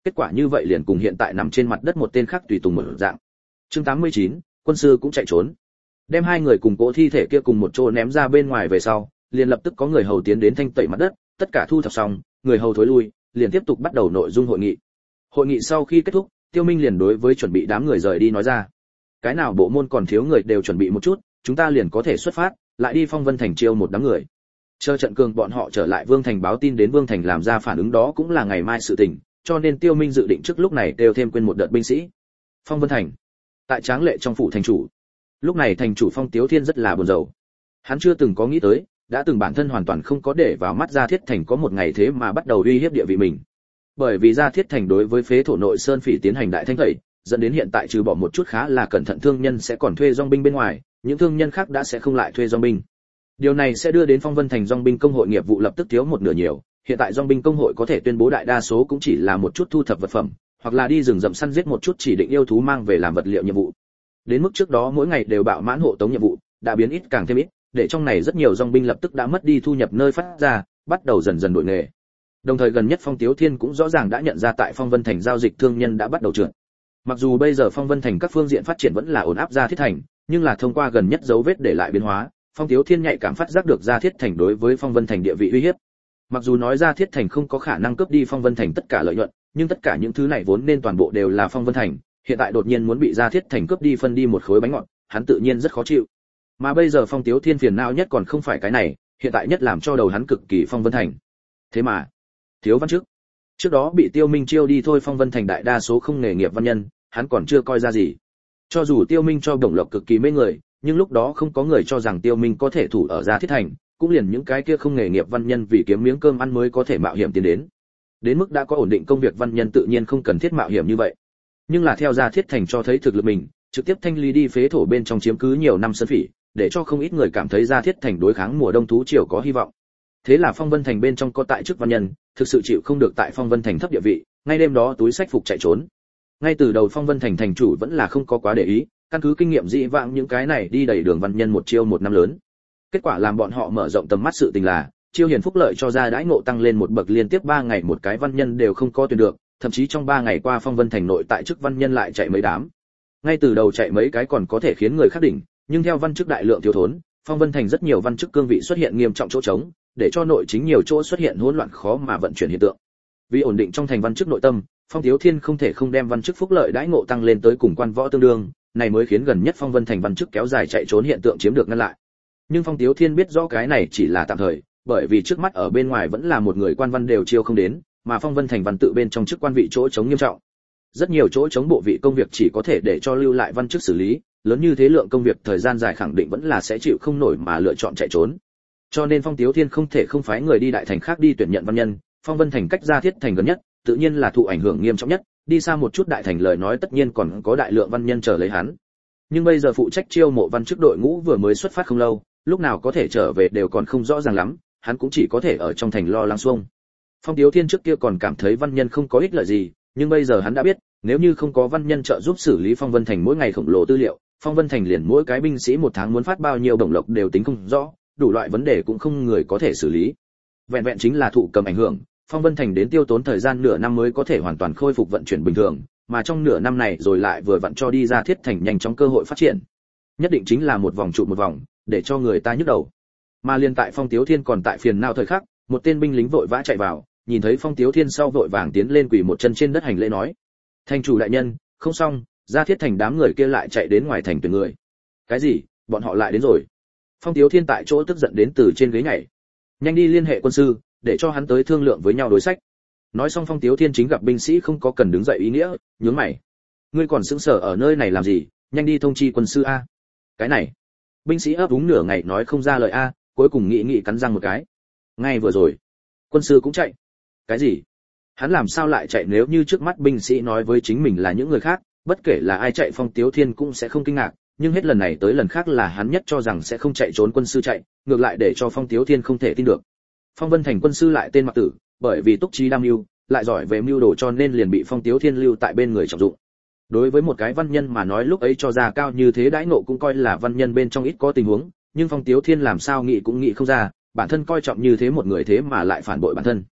kết quả như vậy liền cùng hiện tại nằm trên mặt đất một tên khác tùy tùng một dạng. Chương tám mươi chín, quân sư cũng chạy trốn. Đem hai người cùng cỗ thi thể kia cùng một chỗ ném ra bên ngoài về sau, liền lập tức có người hầu tiến đến thanh tẩy mặt đất, tất cả thu thập xong, người hầu thối lui, liền tiếp tục bắt đầu nội dung hội nghị. Hội nghị sau khi kết thúc, Tiêu Minh liền đối với chuẩn bị đám người rời đi nói ra: cái nào bộ môn còn thiếu người đều chuẩn bị một chút, chúng ta liền có thể xuất phát, lại đi Phong Vân Thành chiêu một đám người. Chờ trận cường bọn họ trở lại Vương Thành báo tin đến Vương Thành làm ra phản ứng đó cũng là ngày mai sự tình, cho nên Tiêu Minh dự định trước lúc này đều thêm quên một đợt binh sĩ. Phong Vân Thành, tại Tráng Lệ trong phủ thành chủ. Lúc này thành chủ Phong Tiếu Thiên rất là buồn rầu. Hắn chưa từng có nghĩ tới, đã từng bản thân hoàn toàn không có để vào mắt Gia Thiết Thành có một ngày thế mà bắt đầu uy hiếp địa vị mình. Bởi vì Gia Thiết Thành đối với phế thổ nội sơn phỉ tiến hành đại thanh tẩy, dẫn đến hiện tại trừ bỏ một chút khá là cẩn thận thương nhân sẽ còn thuê dòng binh bên ngoài, những thương nhân khác đã sẽ không lại thuê dòng binh. Điều này sẽ đưa đến Phong Vân Thành dòng binh công hội nghiệp vụ lập tức thiếu một nửa nhiều, hiện tại dòng binh công hội có thể tuyên bố đại đa số cũng chỉ là một chút thu thập vật phẩm, hoặc là đi rừng rậm săn giết một chút chỉ định yêu thú mang về làm vật liệu nhiệm vụ. Đến mức trước đó mỗi ngày đều bạo mãn hộ tống nhiệm vụ, đã biến ít càng thêm ít, để trong này rất nhiều dòng binh lập tức đã mất đi thu nhập nơi phát ra, bắt đầu dần dần đổi nghề. Đồng thời gần nhất Phong Tiếu Thiên cũng rõ ràng đã nhận ra tại Phong Vân Thành giao dịch thương nhân đã bắt đầu trượt. Mặc dù bây giờ Phong Vân Thành các phương diện phát triển vẫn là ổn áp Gia Thiết Thành, nhưng là thông qua gần nhất dấu vết để lại biến hóa, Phong Tiếu Thiên nhạy cảm phát giác được Gia Thiết Thành đối với Phong Vân Thành địa vị uy hiếp. Mặc dù nói Gia Thiết Thành không có khả năng cướp đi Phong Vân Thành tất cả lợi nhuận, nhưng tất cả những thứ này vốn nên toàn bộ đều là Phong Vân Thành, hiện tại đột nhiên muốn bị Gia Thiết Thành cướp đi phân đi một khối bánh ngọt, hắn tự nhiên rất khó chịu. Mà bây giờ Phong Tiếu Thiên phiền não nhất còn không phải cái này, hiện tại nhất làm cho đầu hắn cực kỳ Phong Vân Thành. Thế mà, thiếu văn chức. Trước đó bị Tiêu Minh chiêu đi thôi Phong Vân Thành đại đa số không nghề nghiệp văn nhân, hắn còn chưa coi ra gì. Cho dù Tiêu Minh cho đồng lộc cực kỳ mê người, nhưng lúc đó không có người cho rằng Tiêu Minh có thể thủ ở Gia Thiết Thành, cũng liền những cái kia không nghề nghiệp văn nhân vì kiếm miếng cơm ăn mới có thể mạo hiểm tiến đến. Đến mức đã có ổn định công việc văn nhân tự nhiên không cần thiết mạo hiểm như vậy. Nhưng là theo Gia Thiết Thành cho thấy thực lực mình, trực tiếp thanh lý đi phế thổ bên trong chiếm cứ nhiều năm sơn phỉ, để cho không ít người cảm thấy Gia Thiết Thành đối kháng mùa đông thú triều có hy vọng. Thế là Phong Vân Thành bên trong có tại chức văn nhân, thực sự chịu không được tại Phong Vân Thành thấp địa vị, ngay đêm đó túi sách phục chạy trốn. Ngay từ đầu Phong Vân Thành thành chủ vẫn là không có quá để ý, căn cứ kinh nghiệm dị vãng những cái này đi đầy đường văn nhân một chiêu một năm lớn. Kết quả làm bọn họ mở rộng tầm mắt sự tình là, chiêu hiền phúc lợi cho ra đãi ngộ tăng lên một bậc liên tiếp ba ngày một cái văn nhân đều không có tuyển được, thậm chí trong ba ngày qua Phong Vân Thành nội tại chức văn nhân lại chạy mấy đám. Ngay từ đầu chạy mấy cái còn có thể khiến người khác đỉnh, nhưng theo văn chức đại lượng thiếu thốn, Phong Vân Thành rất nhiều văn chức cương vị xuất hiện nghiêm trọng chỗ trống, để cho nội chính nhiều chỗ xuất hiện hỗn loạn khó mà vận chuyển hiện tượng. Vì ổn định trong thành văn chức nội tâm, Phong Tiếu Thiên không thể không đem văn chức phúc lợi đãi ngộ tăng lên tới cùng quan võ tương đương, này mới khiến gần nhất Phong Vân Thành văn chức kéo dài chạy trốn hiện tượng chiếm được ngăn lại. Nhưng Phong Tiếu Thiên biết rõ cái này chỉ là tạm thời, bởi vì trước mắt ở bên ngoài vẫn là một người quan văn đều chiêu không đến, mà Phong Vân Thành văn tự bên trong chức quan vị chỗ trống nghiêm trọng. Rất nhiều chỗ trống bộ vị công việc chỉ có thể để cho lưu lại văn chức xử lý, lớn như thế lượng công việc thời gian dài khẳng định vẫn là sẽ chịu không nổi mà lựa chọn chạy trốn. Cho nên Phong Tiếu Thiên không thể không phái người đi đại thành khác đi tuyển nhận văn nhân, Phong Vân Thành cách Gia Thiết Thành gần nhất, tự nhiên là thụ ảnh hưởng nghiêm trọng nhất, đi xa một chút đại thành lời nói tất nhiên còn có đại lượng văn nhân chờ lấy hắn. Nhưng bây giờ phụ trách chiêu mộ văn chức đội ngũ vừa mới xuất phát không lâu, lúc nào có thể trở về đều còn không rõ ràng lắm, hắn cũng chỉ có thể ở trong thành lo lắng xuông. Phong Tiếu Thiên trước kia còn cảm thấy văn nhân không có ích lợi gì, nhưng bây giờ hắn đã biết, nếu như không có văn nhân trợ giúp xử lý Phong Vân Thành mỗi ngày khổng lồ tư liệu, Phong Vân Thành liền mỗi cái binh sĩ một tháng muốn phát bao nhiêu đồng lộc đều tính không rõ, đủ loại vấn đề cũng không người có thể xử lý. Vẹn vẹn chính là thụ cầm ảnh hưởng, Phong Vân Thành đến tiêu tốn thời gian nửa năm mới có thể hoàn toàn khôi phục vận chuyển bình thường, mà trong nửa năm này rồi lại vừa vặn cho đi Gia Thiết Thành nhanh chóng cơ hội phát triển. Nhất định chính là một vòng trụ một vòng, để cho người ta nhức đầu. Mà liên tại Phong Tiếu Thiên còn tại phiền não thời khắc, một tên binh lính vội vã chạy vào, nhìn thấy Phong Tiếu Thiên sau vội vàng tiến lên quỳ một chân trên đất hành lễ nói: "Thành chủ đại nhân, không xong, Gia Thiết Thành đám người kia lại chạy đến ngoài thành tuyển người." "Cái gì? Bọn họ lại đến rồi?" Phong Tiếu Thiên tại chỗ tức giận đến từ trên ghế nhảy. "Nhanh đi liên hệ quân sư, để cho hắn tới thương lượng với nhau đối sách." Nói xong Phong Tiếu Thiên chính gặp binh sĩ không có cần đứng dậy ý nghĩa, nhướng mày: "Ngươi còn sững sờ ở nơi này làm gì, nhanh đi thông chi quân sư a." "Cái này." Binh sĩ ấp úng nửa ngày nói không ra lời a, cuối cùng nghĩ nghĩ cắn răng một cái: "Ngay vừa rồi, quân sư cũng chạy." "Cái gì? Hắn làm sao lại chạy?" Nếu như trước mắt binh sĩ nói với chính mình là những người khác, bất kể là ai chạy Phong Tiếu Thiên cũng sẽ không kinh ngạc, nhưng hết lần này tới lần khác là hắn nhất cho rằng sẽ không chạy trốn quân sư chạy, ngược lại để cho Phong Tiếu Thiên không thể tin được. Phong Vân Thành quân sư lại tên Mặc Tử, bởi vì túc trí đam mưu, lại giỏi về mưu đồ cho nên liền bị Phong Tiếu Thiên lưu tại bên người trọng dụng. Đối với một cái văn nhân mà nói lúc ấy cho ra cao như thế đãi ngộ cũng coi là văn nhân bên trong ít có tình huống, nhưng Phong Tiếu Thiên làm sao nghĩ cũng nghĩ không ra, bản thân coi trọng như thế một người thế mà lại phản bội bản thân.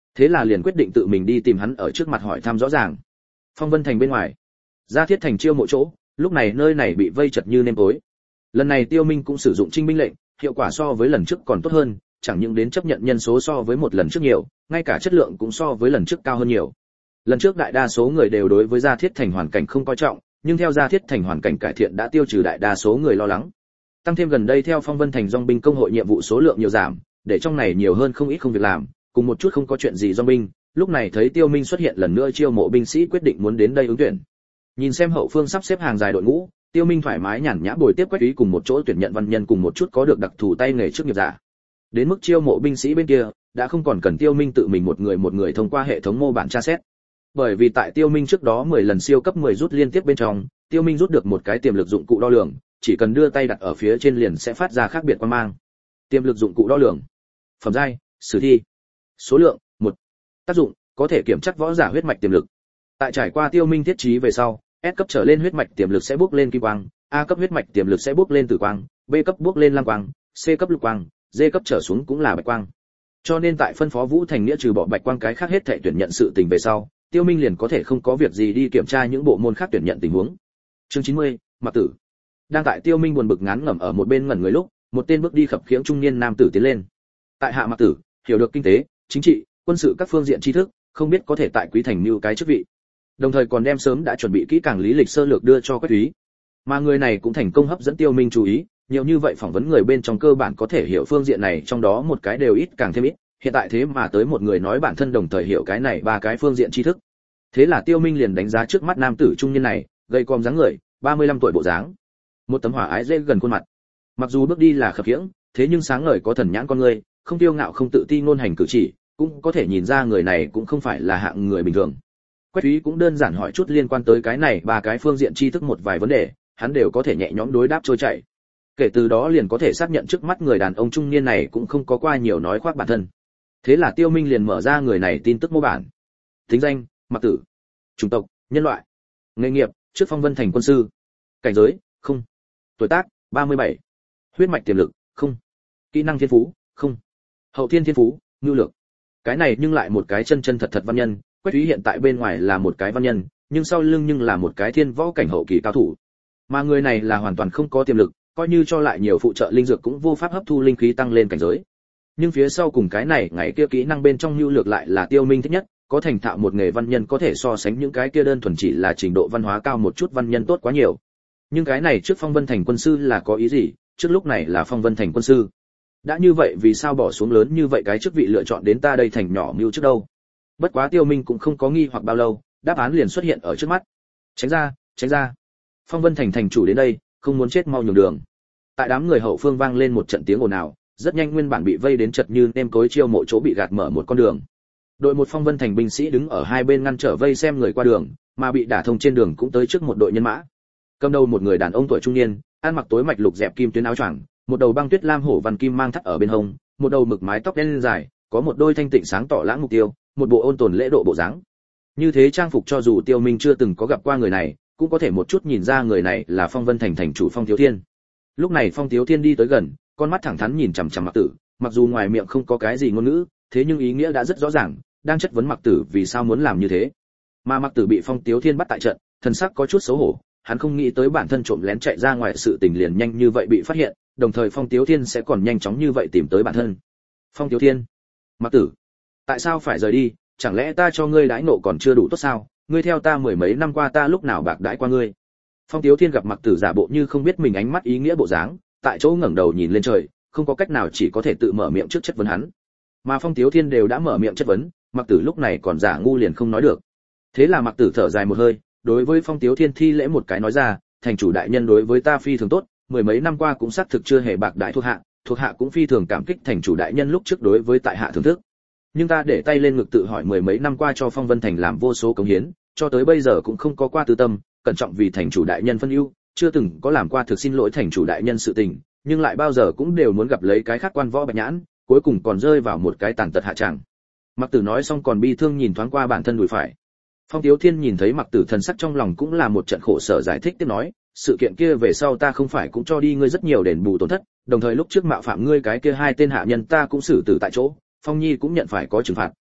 thế là liền quyết định tự mình đi tìm hắn ở trước mặt hỏi thăm rõ ràng. Phong Vân Thành bên ngoài, Gia Thiết Thành chiêu mộ chỗ, lúc này nơi này bị vây chật như nêm tối. Lần này Tiêu Minh cũng sử dụng trinh binh lệnh, hiệu quả so với lần trước còn tốt hơn, chẳng những đến chấp nhận nhân số so với một lần trước nhiều, ngay cả chất lượng cũng so với lần trước cao hơn nhiều. Lần trước đại đa số người đều đối với Gia Thiết Thành hoàn cảnh không coi trọng, nhưng theo Gia Thiết Thành hoàn cảnh cải thiện đã tiêu trừ đại đa số người lo lắng. Tăng thêm gần đây theo Phong Vân Thành dòng binh công hội nhiệm vụ số lượng nhiều giảm, để trong này nhiều hơn không ít không việc làm, cùng một chút không có chuyện gì dòng binh, lúc này thấy Tiêu Minh xuất hiện lần nữa chiêu mộ binh sĩ quyết định muốn đến đây ứng tuyển. Nhìn xem hậu phương sắp xếp hàng dài đội ngũ, Tiêu Minh thoải mái nhàn nhã bồi tiếp Quách Úy cùng một chỗ tuyển nhận văn nhân cùng một chút có được đặc thù tay nghề chức nghiệp giả. Đến mức chiêu mộ binh sĩ bên kia, đã không còn cần Tiêu Minh tự mình một người một người thông qua hệ thống mô bản tra xét. Bởi vì tại Tiêu Minh trước đó mười lần siêu cấp mười rút liên tiếp bên trong, Tiêu Minh rút được một cái tiềm lực dụng cụ đo lường, chỉ cần đưa tay đặt ở phía trên liền sẽ phát ra khác biệt quang mang. Tiềm lực dụng cụ đo lường. Phẩm giai: Sử thi. Số lượng: một. Tác dụng: có thể kiểm tra võ giả huyết mạch tiềm lực. Tại trải qua Tiêu Minh thiết trí về sau, S cấp trở lên huyết mạch tiềm lực sẽ bốc lên kim quang, A cấp huyết mạch tiềm lực sẽ bốc lên tử quang, B cấp bốc lên lam quang, C cấp lục quang, D cấp trở xuống cũng là bạch quang. Cho nên tại phân phó Vũ Thành Nghĩa trừ bỏ bạch quang cái khác hết thảy tuyển nhận sự tình về sau, Tiêu Minh liền có thể không có việc gì đi kiểm tra những bộ môn khác tuyển nhận tình huống. Chương chín mươi, Mặc Tử. Đang tại Tiêu Minh buồn bực ngán ngẩm ở một bên ngẩn người lúc, một tên bước đi khập khiễng trung niên nam tử tiến lên. Tại hạ Mặc Tử, hiểu được kinh tế, chính trị, quân sự các phương diện tri thức, không biết có thể tại Quý Thành lưu cái chức vị. Đồng thời còn đem sớm đã chuẩn bị kỹ càng lý lịch sơ lược đưa cho Quách Úy. Mà người này cũng thành công hấp dẫn Tiêu Minh chú ý, nhiều như vậy phỏng vấn người bên trong cơ bản có thể hiểu phương diện này, trong đó một cái đều ít càng thêm ít, hiện tại thế mà tới một người nói bản thân đồng thời hiểu cái này ba cái phương diện tri thức. Thế là Tiêu Minh liền đánh giá trước mắt nam tử trung niên này, gầy còm dáng người, ba mươi lăm tuổi bộ dáng, một tấm hỏa ái dễ gần khuôn mặt. Mặc dù bước đi là khập khiễng, thế nhưng sáng ngời có thần nhãn con người, không tiêu ngạo không tự ti ngôn hành cử chỉ, cũng có thể nhìn ra người này cũng không phải là hạng người bình thường. Quách Úy cũng đơn giản hỏi chút liên quan tới cái này ba cái phương diện tri thức một vài vấn đề, hắn đều có thể nhẹ nhõm đối đáp trôi chảy. Kể từ đó liền có thể xác nhận trước mắt người đàn ông trung niên này cũng không có qua nhiều nói khoác bản thân. Thế là Tiêu Minh liền mở ra người này tin tức mô bản. Tính danh: Mặc Tử. Chủng tộc: nhân loại. Nghề nghiệp: trước Phong Vân Thành quân sư. Cảnh giới: không. Tuổi tác: ba mươi bảy. Huyết mạch tiềm lực: không. Kỹ năng thiên phú: không. Hậu thiên thiên phú: nhu lược. Cái này nhưng lại một cái chân chân thật thật văn nhân. Quách Úy hiện tại bên ngoài là một cái văn nhân, nhưng sau lưng nhưng là một cái thiên võ cảnh hậu kỳ cao thủ. Mà người này là hoàn toàn không có tiềm lực, coi như cho lại nhiều phụ trợ linh dược cũng vô pháp hấp thu linh khí tăng lên cảnh giới. Nhưng phía sau cùng cái này ngày kia kỹ năng bên trong nhu lược lại là Tiêu Minh thích nhất, có thành thạo một nghề văn nhân có thể so sánh những cái kia đơn thuần chỉ là trình độ văn hóa cao một chút văn nhân tốt quá nhiều. Nhưng cái này trước Phong Vân Thành quân sư là có ý gì? Trước lúc này là Phong Vân Thành quân sư. Đã như vậy vì sao bỏ xuống lớn như vậy cái chức vị lựa chọn đến ta đây thành nhỏ mưu trước đâu? Bất quá Tiêu Minh cũng không có nghi hoặc bao lâu, đáp án liền xuất hiện ở trước mắt. Tránh ra, tránh ra. Phong Vân Thành thành chủ đến đây, không muốn chết mau nhường đường. Tại đám người hậu phương vang lên một trận tiếng ồn ào, rất nhanh nguyên bản bị vây đến chật như nêm cối chiêu mộ chỗ bị gạt mở một con đường. Đội một Phong Vân Thành binh sĩ đứng ở hai bên ngăn trở vây xem người qua đường, mà bị đả thông trên đường cũng tới trước một đội nhân mã. Cầm đầu một người đàn ông tuổi trung niên, ăn mặc tối mạch lục dẹp kim tuyến áo choàng, một đầu băng tuyết lam hổ văn kim mang thắt ở bên hông, một đầu mực mái tóc đen dài, có một đôi thanh tịnh sáng tỏ lãng mục tiêu, một bộ ôn tồn lễ độ bộ dáng. Như thế trang phục cho dù Tiêu Minh chưa từng có gặp qua người này, cũng có thể một chút nhìn ra người này là Phong Vân Thành thành chủ Phong Thiếu Thiên. Lúc này Phong Thiếu Thiên đi tới gần, con mắt thẳng thắn nhìn chằm chằm Mặc Tử, mặc dù ngoài miệng không có cái gì ngôn ngữ, thế nhưng ý nghĩa đã rất rõ ràng, đang chất vấn Mặc Tử vì sao muốn làm như thế. Mà Mặc Tử bị Phong Thiếu Thiên bắt tại trận, thần sắc có chút xấu hổ, hắn không nghĩ tới bản thân trộm lén chạy ra ngoài sự tình liền nhanh như vậy bị phát hiện, đồng thời Phong Thiếu Thiên sẽ còn nhanh chóng như vậy tìm tới bản thân. Phong Thiếu Thiên, Mặc Tử, tại sao phải rời đi? Chẳng lẽ ta cho ngươi đãi nộ còn chưa đủ tốt sao? Ngươi theo ta mười mấy năm qua ta lúc nào bạc đãi qua ngươi? Phong Thiếu Thiên gặp Mặc Tử giả bộ như không biết mình ánh mắt ý nghĩa bộ dáng, tại chỗ ngẩng đầu nhìn lên trời, không có cách nào chỉ có thể tự mở miệng trước chất vấn hắn. Mà Phong Thiếu Thiên đều đã mở miệng chất vấn, Mặc Tử lúc này còn giả ngu liền không nói được. Thế là Mặc Tử thở dài một hơi, đối với Phong Thiếu Thiên thi lễ một cái nói ra, thành chủ đại nhân đối với ta phi thường tốt, mười mấy năm qua cũng xác thực chưa hề bạc đãi thuộc hạ, thuộc hạ cũng phi thường cảm kích thành chủ đại nhân lúc trước đối với tại hạ thưởng thức. Nhưng ta để tay lên ngực tự hỏi mười mấy năm qua cho Phong Vân Thành làm vô số cống hiến, cho tới bây giờ cũng không có qua tư tâm, cẩn trọng vì thành chủ đại nhân phân ưu, chưa từng có làm qua thực xin lỗi thành chủ đại nhân sự tình, nhưng lại bao giờ cũng đều muốn gặp lấy cái khác quan võ bạch nhãn, cuối cùng còn rơi vào một cái tàn tật hạ trạng. Mặc Tử nói xong còn bi thương nhìn thoáng qua bản thân đùi phải. Phong Thiếu Thiên nhìn thấy Mặc Tử thần sắc trong lòng cũng là một trận khổ sở, giải thích tiếp nói, sự kiện kia về sau ta không phải cũng cho đi ngươi rất nhiều đền bù tổn thất, đồng thời lúc trước mạo phạm ngươi cái kia hai tên hạ nhân ta cũng xử tử tại chỗ, Phong Nhi cũng nhận phải có trừng phạt,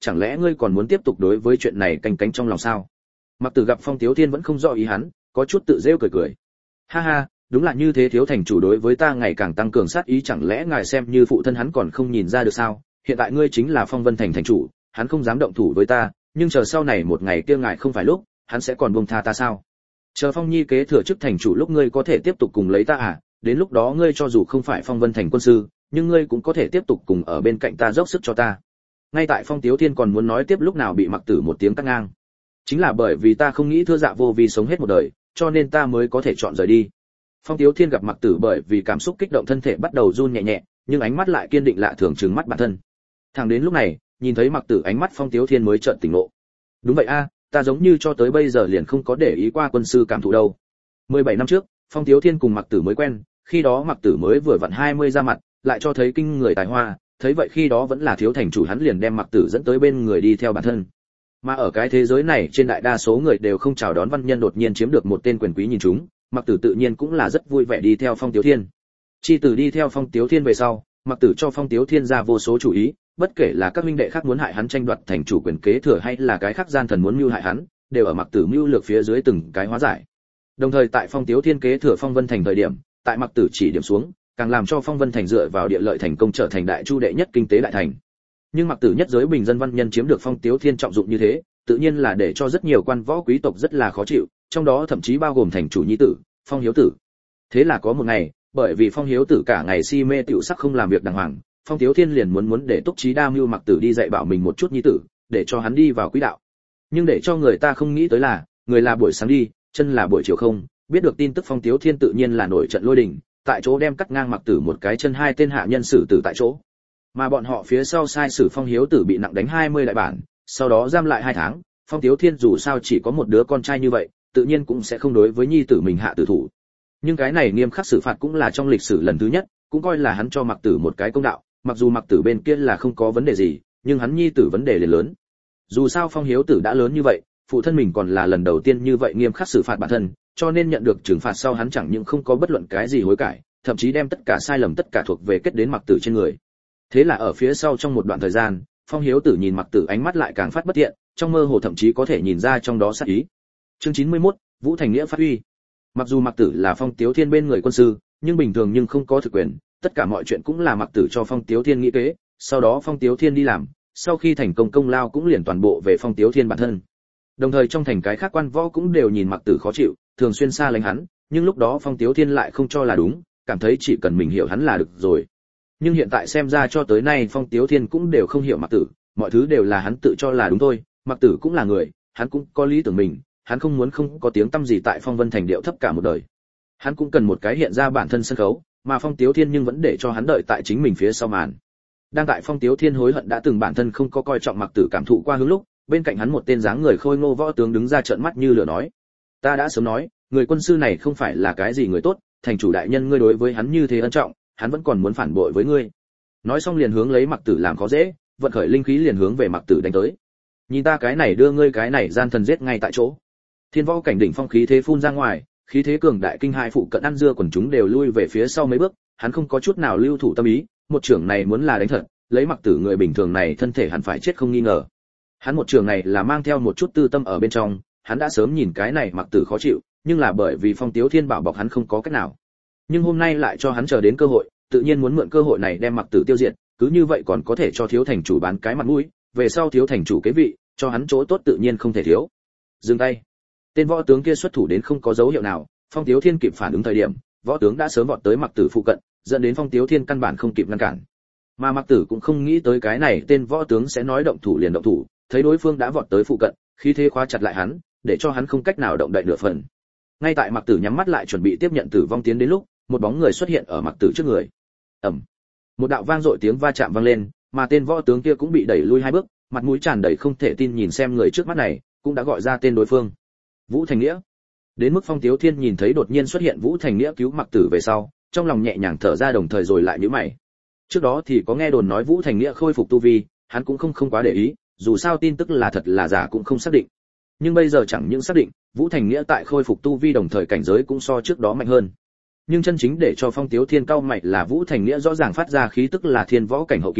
chẳng lẽ ngươi còn muốn tiếp tục đối với chuyện này canh cánh trong lòng sao? Mặc Tử gặp Phong Tiếu Thiên vẫn không rõ ý hắn, có chút tự rêu cười cười. Ha ha, đúng là như thế, thiếu thành chủ đối với ta ngày càng tăng cường sát ý, chẳng lẽ ngài xem như phụ thân hắn còn không nhìn ra được sao? Hiện tại ngươi chính là Phong Vân Thành thành chủ, hắn không dám động thủ với ta, nhưng chờ sau này một ngày kia ngài không phải lúc, hắn sẽ còn buông tha ta sao? Chờ Phong Nhi kế thừa chức thành chủ lúc ngươi có thể tiếp tục cùng lấy ta à? Đến lúc đó ngươi cho dù không phải Phong Vân Thành quân sư, nhưng ngươi cũng có thể tiếp tục cùng ở bên cạnh ta dốc sức cho ta. Ngay tại Phong Tiếu Thiên còn muốn nói tiếp lúc nào bị Mặc Tử một tiếng cắt ngang. Chính là bởi vì ta không nghĩ Thưa Dạ vô vi sống hết một đời, cho nên ta mới có thể chọn rời đi. Phong Tiếu Thiên gặp Mặc Tử bởi vì cảm xúc kích động thân thể bắt đầu run nhẹ nhẹ, nhưng ánh mắt lại kiên định lạ thường trừng mắt bản thân. Thẳng đến lúc này, nhìn thấy Mặc Tử ánh mắt Phong Tiếu Thiên mới chợt tỉnh ngộ. Đúng vậy a, ta giống như cho tới bây giờ liền không có để ý qua quân sư cảm thụ đâu. mười bảy năm trước, Phong Tiếu Thiên cùng Mặc Tử mới quen, khi đó Mặc Tử mới vừa vặn hai mươi ra mặt, lại cho thấy kinh người tài hoa, thấy vậy khi đó vẫn là thiếu thành chủ hắn liền đem Mặc Tử dẫn tới bên người đi theo bản thân. Mà ở cái thế giới này trên đại đa số người đều không chào đón văn nhân đột nhiên chiếm được một tên quyền quý nhìn chúng, Mặc Tử tự nhiên cũng là rất vui vẻ đi theo Phong Tiếu Thiên. Chi tử đi theo Phong Tiếu Thiên về sau, Mặc Tử cho Phong Tiếu Thiên ra vô số chủ ý, bất kể là các huynh đệ khác muốn hại hắn tranh đoạt thành chủ quyền kế thừa hay là cái khác gian thần muốn mưu hại hắn, đều ở Mặc Tử mưu lược phía dưới từng cái hóa giải. Đồng thời tại Phong Tiếu Thiên kế thừa Phong Vân Thành thời điểm, tại Mặc Tử chỉ điểm xuống, càng làm cho Phong Vân Thành dựa vào địa lợi thành công trở thành đại chu đệ nhất kinh tế đại thành. Nhưng Mặc Tử nhất giới bình dân văn nhân chiếm được Phong Tiếu Thiên trọng dụng như thế, tự nhiên là để cho rất nhiều quan võ quý tộc rất là khó chịu, trong đó thậm chí bao gồm thành chủ nhi tử, Phong Hiếu Tử. Thế là có một ngày, bởi vì Phong Hiếu Tử cả ngày si mê tiểu sắc không làm việc đàng hoàng, Phong Tiếu Thiên liền muốn muốn để Túc Chí Đa mưu Mặc Tử đi dạy bảo mình một chút nhi tử, để cho hắn đi vào quỹ đạo. Nhưng để cho người ta không nghĩ tới là, người là buổi sáng đi, chân là buổi chiều không, biết được tin tức Phong Tiếu Thiên tự nhiên là nổi trận lôi đình, tại chỗ đem cắt ngang Mặc Tử một cái chân, hai tên hạ nhân xử tử tại chỗ. Mà bọn họ phía sau sai sử Phong Hiếu Tử bị nặng đánh hai mươi đại bản, sau đó giam lại hai tháng. Phong Tiếu Thiên dù sao chỉ có một đứa con trai như vậy, tự nhiên cũng sẽ không đối với nhi tử mình hạ tử thủ. Nhưng cái này nghiêm khắc xử phạt cũng là trong lịch sử lần thứ nhất, cũng coi là hắn cho Mặc Tử một cái công đạo, mặc dù Mặc Tử bên kia là không có vấn đề gì, nhưng hắn nhi tử vấn đề liền lớn. Dù sao Phong Hiếu Tử đã lớn như vậy, phụ thân mình còn là lần đầu tiên như vậy nghiêm khắc xử phạt bản thân, cho nên nhận được trừng phạt sau hắn chẳng những không có bất luận cái gì hối cải, thậm chí đem tất cả sai lầm tất cả thuộc về kết đến Mặc Tử trên người. Thế là ở phía sau trong một đoạn thời gian, Phong Hiếu Tử nhìn Mặc Tử ánh mắt lại càng phát bất thiện, trong mơ hồ thậm chí có thể nhìn ra trong đó sát ý. Chương chín mươi mốt, Vũ Thành Nghĩa phát huy. Mặc dù Mặc Tử là Phong Tiếu Thiên bên người quân sư, nhưng bình thường nhưng không có thực quyền, tất cả mọi chuyện cũng là Mặc Tử cho Phong Tiếu Thiên nghĩ kế, sau đó Phong Tiếu Thiên đi làm, sau khi thành công công lao cũng liền toàn bộ về Phong Tiếu Thiên bản thân. Đồng thời trong thành cái khác quan võ cũng đều nhìn Mặc Tử khó chịu, thường xuyên xa lánh hắn, nhưng lúc đó Phong Tiếu Thiên lại không cho là đúng, cảm thấy chỉ cần mình hiểu hắn là được rồi. Nhưng hiện tại xem ra cho tới nay Phong Tiếu Thiên cũng đều không hiểu Mặc Tử, mọi thứ đều là hắn tự cho là đúng thôi. Mặc Tử cũng là người, hắn cũng có lý tưởng mình, hắn không muốn không có tiếng tăm gì tại Phong Vân Thành điệu thấp cả một đời. Hắn cũng cần một cái hiện ra bản thân sân khấu, mà Phong Tiếu Thiên nhưng vẫn để cho hắn đợi tại chính mình phía sau màn. Đang tại Phong Tiếu Thiên hối hận đã từng bản thân không có coi trọng Mặc Tử cảm thụ qua hướng lúc, bên cạnh hắn một tên dáng người khôi ngô võ tướng đứng ra trợn mắt như lửa nói: "Ta đã sớm nói, người quân sư này không phải là cái gì người tốt, thành chủ đại nhân ngươi đối với hắn như thế ân trọng, hắn vẫn còn muốn phản bội với ngươi." Nói xong liền hướng lấy Mặc Tử làm khó dễ, vận khởi linh khí liền hướng về Mặc Tử đánh tới. Nhìn ta cái này đưa ngươi cái này gian thần giết ngay tại chỗ. Thiên võ cảnh đỉnh phong khí thế phun ra ngoài, khí thế cường đại kinh hai phụ cận ăn dưa quần chúng đều lui về phía sau mấy bước, hắn không có chút nào lưu thủ tâm ý, một trưởng này muốn là đánh thật, lấy Mặc Tử người bình thường này thân thể hắn phải chết không nghi ngờ. Hắn một trưởng này là mang theo một chút tư tâm ở bên trong, hắn đã sớm nhìn cái này Mặc Tử khó chịu, nhưng là bởi vì Phong Tiếu Thiên bảo bọc hắn không có cách nào. Nhưng hôm nay lại cho hắn chờ đến cơ hội, tự nhiên muốn mượn cơ hội này đem Mặc Tử tiêu diệt, cứ như vậy còn có thể cho thiếu thành chủ bán cái mặt mũi, về sau thiếu thành chủ kế vị, cho hắn chỗ tốt tự nhiên không thể thiếu. Dừng tay. Tên võ tướng kia xuất thủ đến không có dấu hiệu nào, Phong Tiếu Thiên kịp phản ứng thời điểm, võ tướng đã sớm vọt tới Mặc Tử phụ cận, dẫn đến Phong Tiếu Thiên căn bản không kịp ngăn cản. Mà Mặc Tử cũng không nghĩ tới cái này tên võ tướng sẽ nói động thủ liền động thủ, thấy đối phương đã vọt tới phụ cận, khí thế khóa chặt lại hắn, để cho hắn không cách nào động đậy nửa phần. Ngay tại Mặc Tử nhắm mắt lại chuẩn bị tiếp nhận tử vong tiến đến lúc, một bóng người xuất hiện ở Mặc Tử trước người. Ầm. Một đạo vang dội tiếng va chạm vang lên, mà tên võ tướng kia cũng bị đẩy lui hai bước, mặt mũi tràn đầy không thể tin nhìn xem người trước mắt này, cũng đã gọi ra tên đối phương. Vũ Thành Nghĩa. Đến mức Phong Tiếu Thiên nhìn thấy đột nhiên xuất hiện Vũ Thành Nghĩa cứu Mặc Tử về sau, trong lòng nhẹ nhàng thở ra đồng thời rồi lại nhíu mày. Trước đó thì có nghe đồn nói Vũ Thành Nghĩa khôi phục tu vi, hắn cũng không không quá để ý, dù sao tin tức là thật là giả cũng không xác định. Nhưng bây giờ chẳng những xác định, Vũ Thành Nghĩa tại khôi phục tu vi đồng thời cảnh giới cũng so trước đó mạnh hơn. Nhưng chân chính để cho Phong Tiếu Thiên cao mày là Vũ Thành Nghĩa rõ ràng phát ra khí tức là thiên võ cảnh hậu kỳ,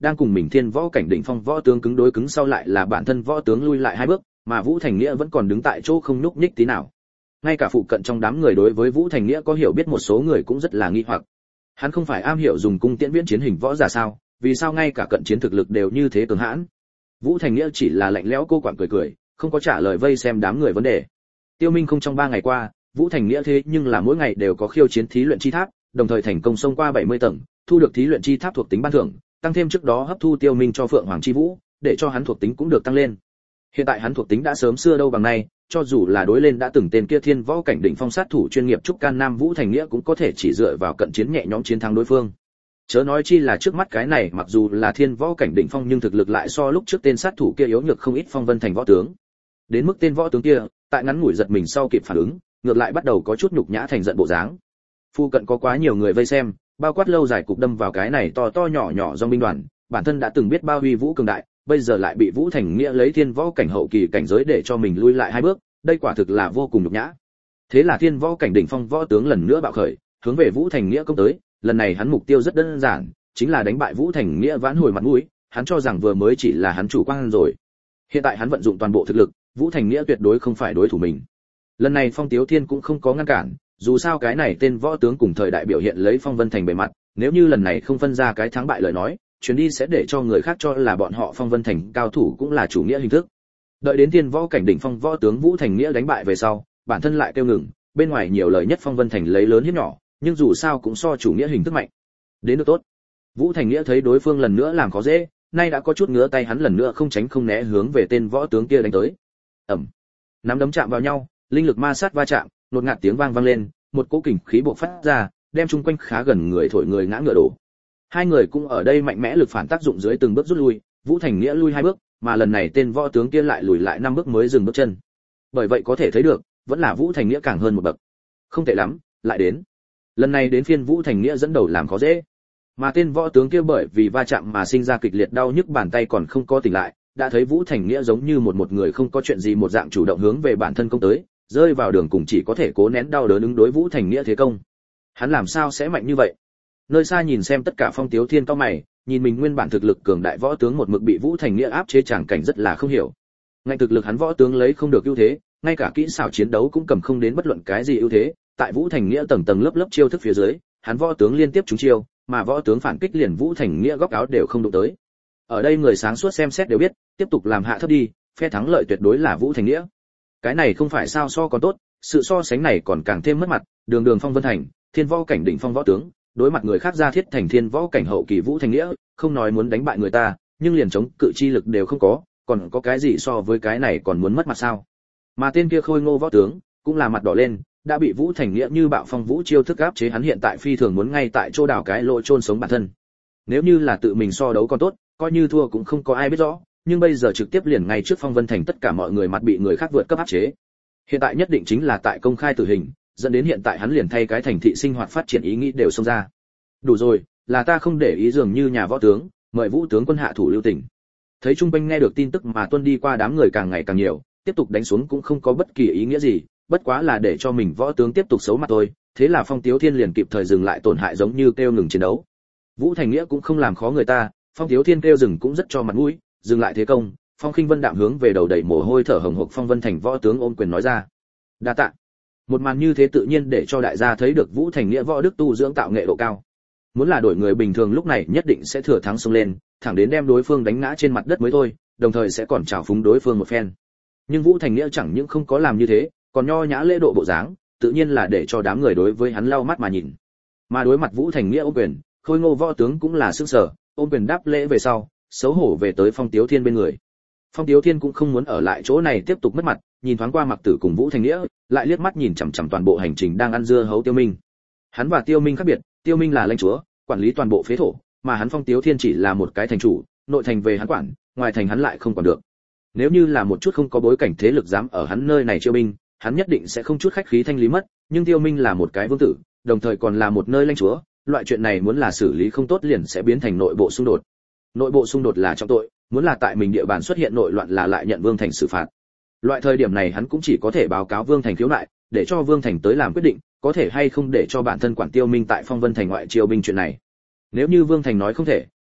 đang cùng mình thiên võ cảnh đỉnh phong võ tướng cứng đối cứng, sau lại là bản thân võ tướng lui lại hai bước, mà Vũ Thành Nghĩa vẫn còn đứng tại chỗ không nhúc nhích tí nào. Ngay cả phụ cận trong đám người đối với Vũ Thành Nghĩa có hiểu biết một số người cũng rất là nghi hoặc. Hắn không phải am hiểu dùng cung tiễn viễn chiến hình võ giả sao, vì sao ngay cả cận chiến thực lực đều như thế cường hãn? Vũ Thành Nghĩa chỉ là lạnh lẽo cô quặn cười cười, không có trả lời vây xem đám người vấn đề. Tiêu Minh không trong ba ngày qua, Vũ Thành Nghĩa thế nhưng là mỗi ngày đều có khiêu chiến thí luyện chi tháp, đồng thời thành công xông qua bảy mươi tầng, thu được thí luyện chi tháp thuộc tính ban thưởng, tăng thêm trước đó hấp thu Tiêu Minh cho Phượng Hoàng chi vũ, để cho hắn thuộc tính cũng được tăng lên. Hiện tại hắn thuộc tính đã sớm xưa đâu bằng nay, cho dù là đối lên đã từng tên kia thiên võ cảnh đỉnh phong sát thủ chuyên nghiệp trúc can nam Vũ Thành Nghĩa cũng có thể chỉ dựa vào cận chiến nhẹ nhõm chiến thắng đối phương. Chớ nói chi là trước mắt cái này, mặc dù là thiên võ cảnh đỉnh phong nhưng thực lực lại so lúc trước tên sát thủ kia yếu nhược không ít Phong Vân Thành võ tướng. Đến mức tên võ tướng kia, tại ngắn ngủi giật mình sau kịp phản ứng, ngược lại bắt đầu có chút nhục nhã thành giận bộ dáng. Phu cận có quá nhiều người vây xem, bao quát lâu dài cục đâm vào cái này to to nhỏ nhỏ dòng binh đoàn, bản thân đã từng biết bao huy vũ cường đại, bây giờ lại bị Vũ Thành Nghĩa lấy thiên võ cảnh hậu kỳ cảnh giới để cho mình lui lại hai bước, đây quả thực là vô cùng nhục nhã. Thế là thiên võ cảnh đỉnh phong võ tướng lần nữa bạo khởi, hướng về Vũ Thành Nghĩa công tới, lần này hắn mục tiêu rất đơn giản, chính là đánh bại Vũ Thành Nghĩa vãn hồi mặt mũi, hắn cho rằng vừa mới chỉ là hắn chủ quan rồi. Hiện tại hắn vận dụng toàn bộ thực lực, Vũ Thành Nghĩa tuyệt đối không phải đối thủ mình. Lần này Phong Tiếu Thiên cũng không có ngăn cản, dù sao cái này tên võ tướng cùng thời đại biểu hiện lấy Phong Vân Thành bề mặt, nếu như lần này không phân ra cái thắng bại lời nói, chuyến đi sẽ để cho người khác cho là bọn họ Phong Vân Thành cao thủ cũng là chủ nghĩa hình thức. Đợi đến thiên võ cảnh đỉnh phong võ tướng Vũ Thành Nghĩa đánh bại về sau, bản thân lại kêu ngừng, bên ngoài nhiều lời nhất Phong Vân Thành lấy lớn hiếp nhỏ, nhưng dù sao cũng so chủ nghĩa hình thức mạnh. Đến được tốt. Vũ Thành Nghĩa thấy đối phương lần nữa làm khó dễ, nay đã có chút ngứa tay, hắn lần nữa không tránh không né hướng về tên võ tướng kia đánh tới. Ầm. Nắm đấm chạm vào nhau, linh lực ma sát va chạm, đột ngạt tiếng vang vang lên, một cỗ kình khí bộc phát ra, đem chung quanh khá gần người thổi người ngã ngựa đổ. Hai người cũng ở đây mạnh mẽ lực phản tác dụng dưới từng bước rút lui, Vũ Thành Nghĩa lui hai bước, mà lần này tên võ tướng kia lại lùi lại năm bước mới dừng bước chân. Bởi vậy có thể thấy được, vẫn là Vũ Thành Nghĩa càng hơn một bậc. Không tệ lắm, lại đến. Lần này đến phiên Vũ Thành Nghĩa dẫn đầu làm khó dễ. Mà tên võ tướng kia bởi vì va chạm mà sinh ra kịch liệt đau nhức bàn tay còn không có tỉnh lại, đã thấy Vũ Thành Nghĩa giống như một một người không có chuyện gì một dạng chủ động hướng về bản thân công tới, rơi vào đường cùng chỉ có thể cố nén đau đớn ứng đối Vũ Thành Nghĩa thế công. Hắn làm sao sẽ mạnh như vậy? Nơi xa nhìn xem tất cả Phong Tiếu Thiên cao mày, nhìn mình nguyên bản thực lực cường đại võ tướng một mực bị Vũ Thành Nghĩa áp chế tràng cảnh rất là không hiểu. Ngay thực lực hắn võ tướng lấy không được ưu thế, ngay cả kỹ xảo chiến đấu cũng cầm không đến bất luận cái gì ưu thế, tại Vũ Thành Nghĩa tầng tầng lớp lớp chiêu thức phía dưới, hắn võ tướng liên tiếp trúng chiêu, mà võ tướng phản kích liền Vũ Thành Nghĩa góc áo đều không đụng tới. Ở đây người sáng suốt xem xét đều biết, tiếp tục làm hạ thấp đi, phe thắng lợi tuyệt đối là Vũ Thành Nghĩa. Cái này không phải sao so còn tốt, sự so sánh này còn càng thêm mất mặt, đường đường Phong Vân Thành, thiên võ cảnh đỉnh phong võ tướng, đối mặt người khác ra thiết thành thiên võ cảnh hậu kỳ Vũ Thành Nghĩa, không nói muốn đánh bại người ta, nhưng liền chống cự chi lực đều không có, còn có cái gì so với cái này còn muốn mất mặt sao? Mà tên kia khôi ngô võ tướng, cũng là mặt đỏ lên, đã bị Vũ Thành Nghĩa như bạo phong vũ chiêu thức áp chế, hắn hiện tại phi thường muốn ngay tại chỗ đào cái lỗ chôn sống bản thân. Nếu như là tự mình so đấu còn tốt, coi như thua cũng không có ai biết rõ, nhưng bây giờ trực tiếp liền ngay trước Phong Vân Thành tất cả mọi người mặt bị người khác vượt cấp áp chế. Hiện tại nhất định chính là tại công khai tử hình, dẫn đến hiện tại hắn liền thay cái thành thị sinh hoạt phát triển ý nghĩ đều xông ra. Đủ rồi, là ta không để ý, dường như nhà võ tướng, mời Vũ tướng quân hạ thủ lưu tình. Thấy trung quanh nghe được tin tức mà tuân đi qua đám người càng ngày càng nhiều, tiếp tục đánh xuống cũng không có bất kỳ ý nghĩa gì, bất quá là để cho mình võ tướng tiếp tục xấu mặt thôi. Thế là Phong Tiếu Thiên liền kịp thời dừng lại tổn hại, giống như kêu ngừng chiến đấu. Vũ Thành Nghĩa cũng không làm khó người ta, Phong Tiếu Thiên kêu dừng cũng rất cho mặt mũi, dừng lại thế công. Phong Khinh Vân đạm hướng về đầu đầy mồ hôi thở hồng hộc Phong Vân Thành võ tướng ôm quyền nói ra: đa tạ. Một màn như thế tự nhiên để cho đại gia thấy được Vũ Thành Nghĩa võ đức tu dưỡng tạo nghệ độ cao. Muốn là đổi người bình thường lúc này nhất định sẽ thừa thắng xông lên, thẳng đến đem đối phương đánh ngã trên mặt đất mới thôi, đồng thời sẽ còn trào phúng đối phương một phen. Nhưng Vũ Thành Nghĩa chẳng những không có làm như thế, còn nho nhã lễ độ bộ dáng, tự nhiên là để cho đám người đối với hắn lau mắt mà nhìn. Mà đối mặt Vũ Thành Nghĩa ôm quyền, khôi ngô võ tướng cũng là sững sờ, ôm quyền đáp lễ về sau, xấu hổ về tới Phong Tiếu Thiên bên người. Phong Tiếu Thiên cũng không muốn ở lại chỗ này tiếp tục mất mặt, nhìn thoáng qua Mặc Tử cùng Vũ Thành Nghĩa, lại liếc mắt nhìn chằm chằm toàn bộ hành trình đang ăn dưa hấu Tiêu Minh. Hắn và Tiêu Minh khác biệt, Tiêu Minh là lãnh chúa, quản lý toàn bộ phế thổ, mà hắn Phong Tiếu Thiên chỉ là một cái thành chủ, nội thành về hắn quản, ngoài thành hắn lại không quản được. Nếu như là một chút không có bối cảnh thế lực dám ở hắn nơi này chiêu binh, hắn nhất định sẽ không chút khách khí thanh lý mất, nhưng Tiêu Minh là một cái vương tử, đồng thời còn là một nơi lãnh chúa, loại chuyện này muốn là xử lý không tốt liền sẽ biến thành nội bộ xung đột. Nội bộ xung đột là trọng tội, muốn là tại mình địa bàn xuất hiện nội loạn là lại nhận vương thành xử phạt. Loại thời điểm này hắn cũng chỉ có thể báo cáo vương thành khiếu nại, để cho vương thành tới làm quyết định, có thể hay không để cho bản thân quản Tiêu Minh tại Phong Vân thành ngoại chiêu binh chuyện này. Nếu như vương thành nói không thể,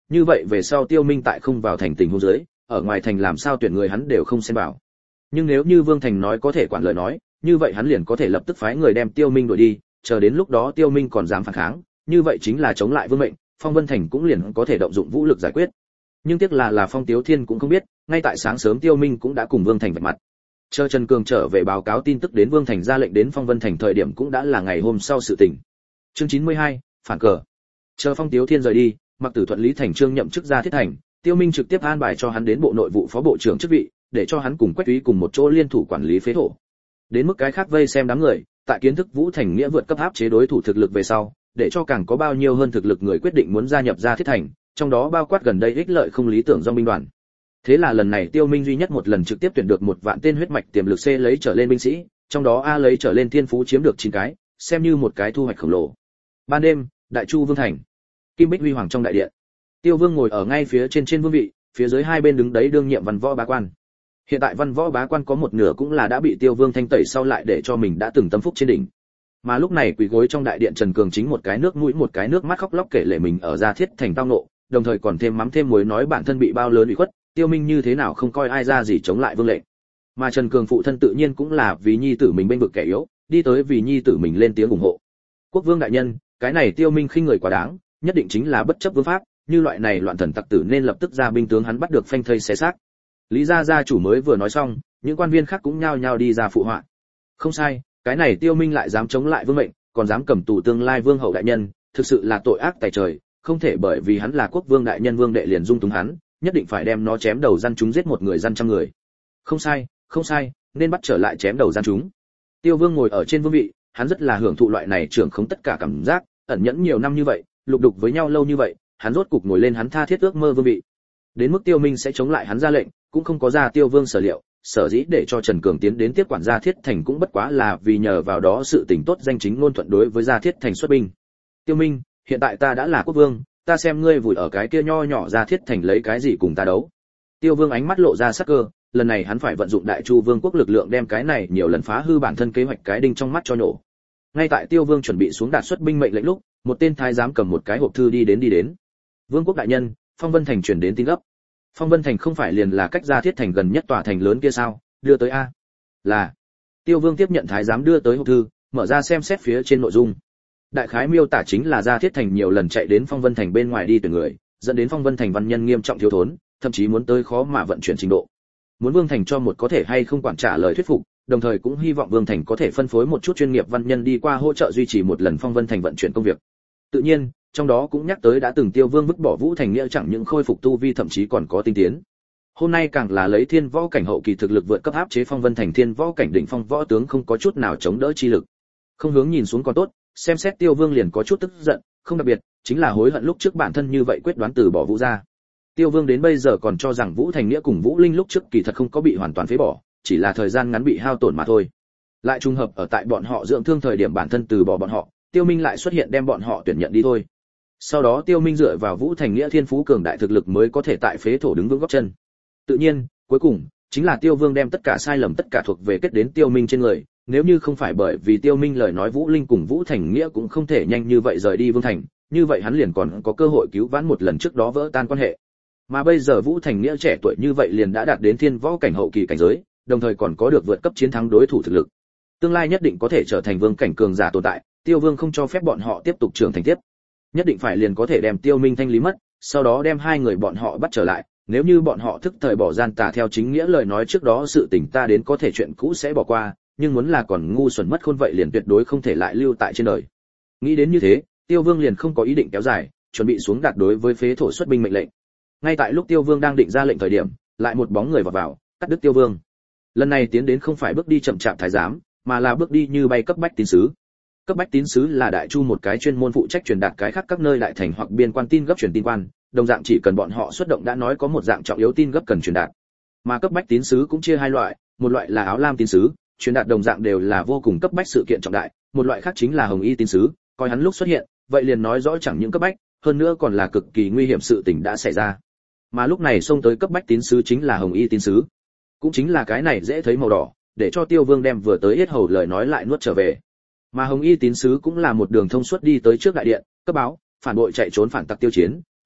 như vậy về sau Tiêu Minh tại không vào thành tình huống dưới, ở ngoài thành làm sao tuyển người hắn đều không xen vào. Nhưng nếu như Vương Thành nói có thể quản lời nói, như vậy hắn liền có thể lập tức phái người đem Tiêu Minh đuổi đi, chờ đến lúc đó Tiêu Minh còn dám phản kháng, như vậy chính là chống lại vương mệnh, Phong Vân Thành cũng liền có thể động dụng vũ lực giải quyết. Nhưng tiếc là là Phong Tiếu Thiên cũng không biết, ngay tại sáng sớm Tiêu Minh cũng đã cùng Vương Thành vạch mặt. Chờ Trần Cường trở về báo cáo tin tức đến Vương Thành ra lệnh đến Phong Vân Thành thời điểm cũng đã là ngày hôm sau sự tình. Chương chín mươi hai, phản cờ. Chờ Phong Tiếu Thiên rời đi, Mặc Tử thuận lý thành trương nhậm chức ra thiết thành, Tiêu Minh trực tiếp an bài cho hắn đến bộ nội vụ phó bộ trưởng chức vị, để cho hắn cùng Quách Túy cùng một chỗ liên thủ quản lý phế thổ. Đến mức cái khác vây xem đám người, tại kiến thức Vũ Thành Nghĩa vượt cấp áp chế đối thủ thực lực về sau, để cho càng có bao nhiêu hơn thực lực người quyết định muốn gia nhập ra thiết thành, trong đó bao quát gần đây ích lợi không lý tưởng do binh đoàn. Thế là lần này Tiêu Minh duy nhất một lần trực tiếp tuyển được một vạn tên huyết mạch tiềm lực C lấy trở lên binh sĩ, trong đó A lấy trở lên thiên phú chiếm được chín cái, xem như một cái thu hoạch khổng lồ. Ban đêm, Đại Chu Vương thành, Kim Bích huy hoàng trong đại điện. Tiêu Vương ngồi ở ngay phía trên trên vương vị, phía dưới hai bên đứng đấy đương nhiệm văn võ bá quan. Hiện tại văn võ bá quan có một nửa cũng là đã bị Tiêu Vương thanh tẩy sau lại để cho mình đã từng tâm phúc trên đỉnh. Mà lúc này quỳ gối trong đại điện Trần Cường chính một cái nước mũi một cái nước mắt khóc lóc kể lể mình ở Gia Thiết thành tao nộ, đồng thời còn thêm mắm thêm muối nói bản thân bị bao lớn ủy khuất, Tiêu Minh như thế nào không coi ai ra gì chống lại vương lệnh. Mà Trần Cường phụ thân tự nhiên cũng là vì nhi tử mình bên vực kẻ yếu, đi tới vì nhi tử mình lên tiếng ủng hộ. Quốc vương đại nhân, cái này Tiêu Minh khinh người quá đáng, nhất định chính là bất chấp vương pháp, như loại này loạn thần tặc tử nên lập tức ra binh tướng hắn bắt được phanh thây xé xác. Lý gia gia chủ mới vừa nói xong, những quan viên khác cũng nhao nhao đi ra phụ họa. Không sai, cái này Tiêu Minh lại dám chống lại vương mệnh, còn dám cầm tù tương lai vương hậu đại nhân, thực sự là tội ác tày trời, không thể bởi vì hắn là quốc vương đại nhân vương đệ liền dung túng hắn, nhất định phải đem nó chém đầu gian chúng giết một người gian trăm người. Không sai, không sai, nên bắt trở lại chém đầu gian chúng. Tiêu Vương ngồi ở trên vương vị, hắn rất là hưởng thụ loại này trưởng khống tất cả cảm giác, ẩn nhẫn nhiều năm như vậy, lục đục với nhau lâu như vậy, hắn rốt cục ngồi lên hắn tha thiết ước mơ vương vị. Đến mức Tiêu Minh sẽ chống lại hắn ra lệnh, cũng không có ra Tiêu Vương sở liệu, sở dĩ để cho Trần Cường tiến đến tiếp quản Gia Thiết thành cũng bất quá là vì nhờ vào đó sự tình tốt danh chính ngôn thuận đối với Gia Thiết thành xuất binh. Tiêu Minh, hiện tại ta đã là quốc vương, ta xem ngươi vùi ở cái kia nho nhỏ Gia Thiết thành lấy cái gì cùng ta đấu. Tiêu Vương ánh mắt lộ ra sắc cơ, lần này hắn phải vận dụng Đại Chu Vương quốc lực lượng đem cái này nhiều lần phá hư bản thân kế hoạch cái đinh trong mắt cho nổ. Ngay tại Tiêu Vương chuẩn bị xuống đạt xuất binh mệnh lệnh lúc, một tên thái giám cầm một cái hộp thư đi đến đi đến. Vương quốc đại nhân, Phong Vân thành truyền đến tin gấp. Phong Vân thành không phải liền là cách Gia Thiết thành gần nhất tòa thành lớn kia sao, đưa tới a. Là. Tiêu Vương tiếp nhận thái giám đưa tới hộp thư, mở ra xem xét phía trên nội dung. Đại khái miêu tả chính là Gia Thiết thành nhiều lần chạy đến Phong Vân thành bên ngoài đi tuyển người, dẫn đến Phong Vân thành văn nhân nghiêm trọng thiếu thốn, thậm chí muốn tới khó mà vận chuyển trình độ. Muốn Vương thành cho một có thể hay không quản trả lời thuyết phục, đồng thời cũng hy vọng Vương thành có thể phân phối một chút chuyên nghiệp văn nhân đi qua hỗ trợ duy trì một lần Phong Vân thành vận chuyển công việc. Tự nhiên, trong đó cũng nhắc tới đã từng Tiêu Vương vứt bỏ Vũ thành nghĩa chẳng những khôi phục tu vi thậm chí còn có tinh tiến. Hôm nay càng là lấy thiên võ cảnh hậu kỳ thực lực vượt cấp áp chế Phong Vân thành thiên võ cảnh đỉnh phong võ tướng không có chút nào chống đỡ chi lực. Không hướng nhìn xuống còn tốt, xem xét Tiêu Vương liền có chút tức giận, không đặc biệt, chính là hối hận lúc trước bản thân như vậy quyết đoán từ bỏ Vũ gia. Tiêu Vương đến bây giờ còn cho rằng Vũ Thành Nghĩa cùng Vũ Linh lúc trước kỳ thật không có bị hoàn toàn phế bỏ, chỉ là thời gian ngắn bị hao tổn mà thôi. Lại trùng hợp ở tại bọn họ dưỡng thương thời điểm bản thân từ bỏ bọn họ, Tiêu Minh lại xuất hiện đem bọn họ tuyển nhận đi thôi. Sau đó Tiêu Minh dựa vào Vũ Thành Nghĩa thiên phú cường đại thực lực mới có thể tại phế thổ đứng vững gót chân. Tự nhiên, cuối cùng chính là Tiêu Vương đem tất cả sai lầm tất cả thuộc về kết đến Tiêu Minh trên người, nếu như không phải bởi vì Tiêu Minh lời nói Vũ Linh cùng Vũ Thành Nghĩa cũng không thể nhanh như vậy rời đi Vương thành, như vậy hắn liền còn có cơ hội cứu vãn một lần trước đó vỡ tan quan hệ. Mà bây giờ Vũ Thành Nghĩa trẻ tuổi như vậy liền đã đạt đến thiên võ cảnh hậu kỳ cảnh giới, đồng thời còn có được vượt cấp chiến thắng đối thủ thực lực. Tương lai nhất định có thể trở thành vương cảnh cường giả tồn tại, Tiêu Vương không cho phép bọn họ tiếp tục trưởng thành tiếp. Nhất định phải liền có thể đem Tiêu Minh thanh lý mất, sau đó đem hai người bọn họ bắt trở lại, nếu như bọn họ thức thời bỏ gian tà theo chính nghĩa lời nói trước đó sự tình ta đến có thể chuyện cũ sẽ bỏ qua, nhưng muốn là còn ngu xuẩn mất khôn vậy liền tuyệt đối không thể lại lưu tại trên đời. Nghĩ đến như thế, Tiêu Vương liền không có ý định kéo dài, chuẩn bị xuống đạt đối với phế thổ xuất binh mệnh lệnh. Ngay tại lúc Tiêu Vương đang định ra lệnh thời điểm, lại một bóng người vào vào, cắt đứt Tiêu Vương. Lần này tiến đến không phải bước đi chậm chạp thái giám, mà là bước đi như bay cấp bách tín sứ. Cấp bách tín sứ là Đại Chu một cái chuyên môn phụ trách truyền đạt cái khác các nơi đại thành hoặc biên quan tin gấp truyền tin quan, đồng dạng chỉ cần bọn họ xuất động đã nói có một dạng trọng yếu tin gấp cần truyền đạt. Mà cấp bách tín sứ cũng chia hai loại, một loại là áo lam tín sứ, truyền đạt đồng dạng đều là vô cùng cấp bách sự kiện trọng đại, một loại khác chính là hồng y tín sứ, coi hắn lúc xuất hiện, vậy liền nói rõ chẳng những cấp bách, hơn nữa còn là cực kỳ nguy hiểm sự tình đã xảy ra. Mà lúc này xông tới cấp bách tín sứ chính là hồng y tín sứ, cũng chính là cái này dễ thấy màu đỏ, để cho Tiêu Vương đem vừa tới yết hầu lời nói lại nuốt trở về. Mà hồng y tín sứ cũng là một đường thông suốt đi tới trước đại điện, cấp báo, phản bội chạy trốn phản tặc tiêu chiến,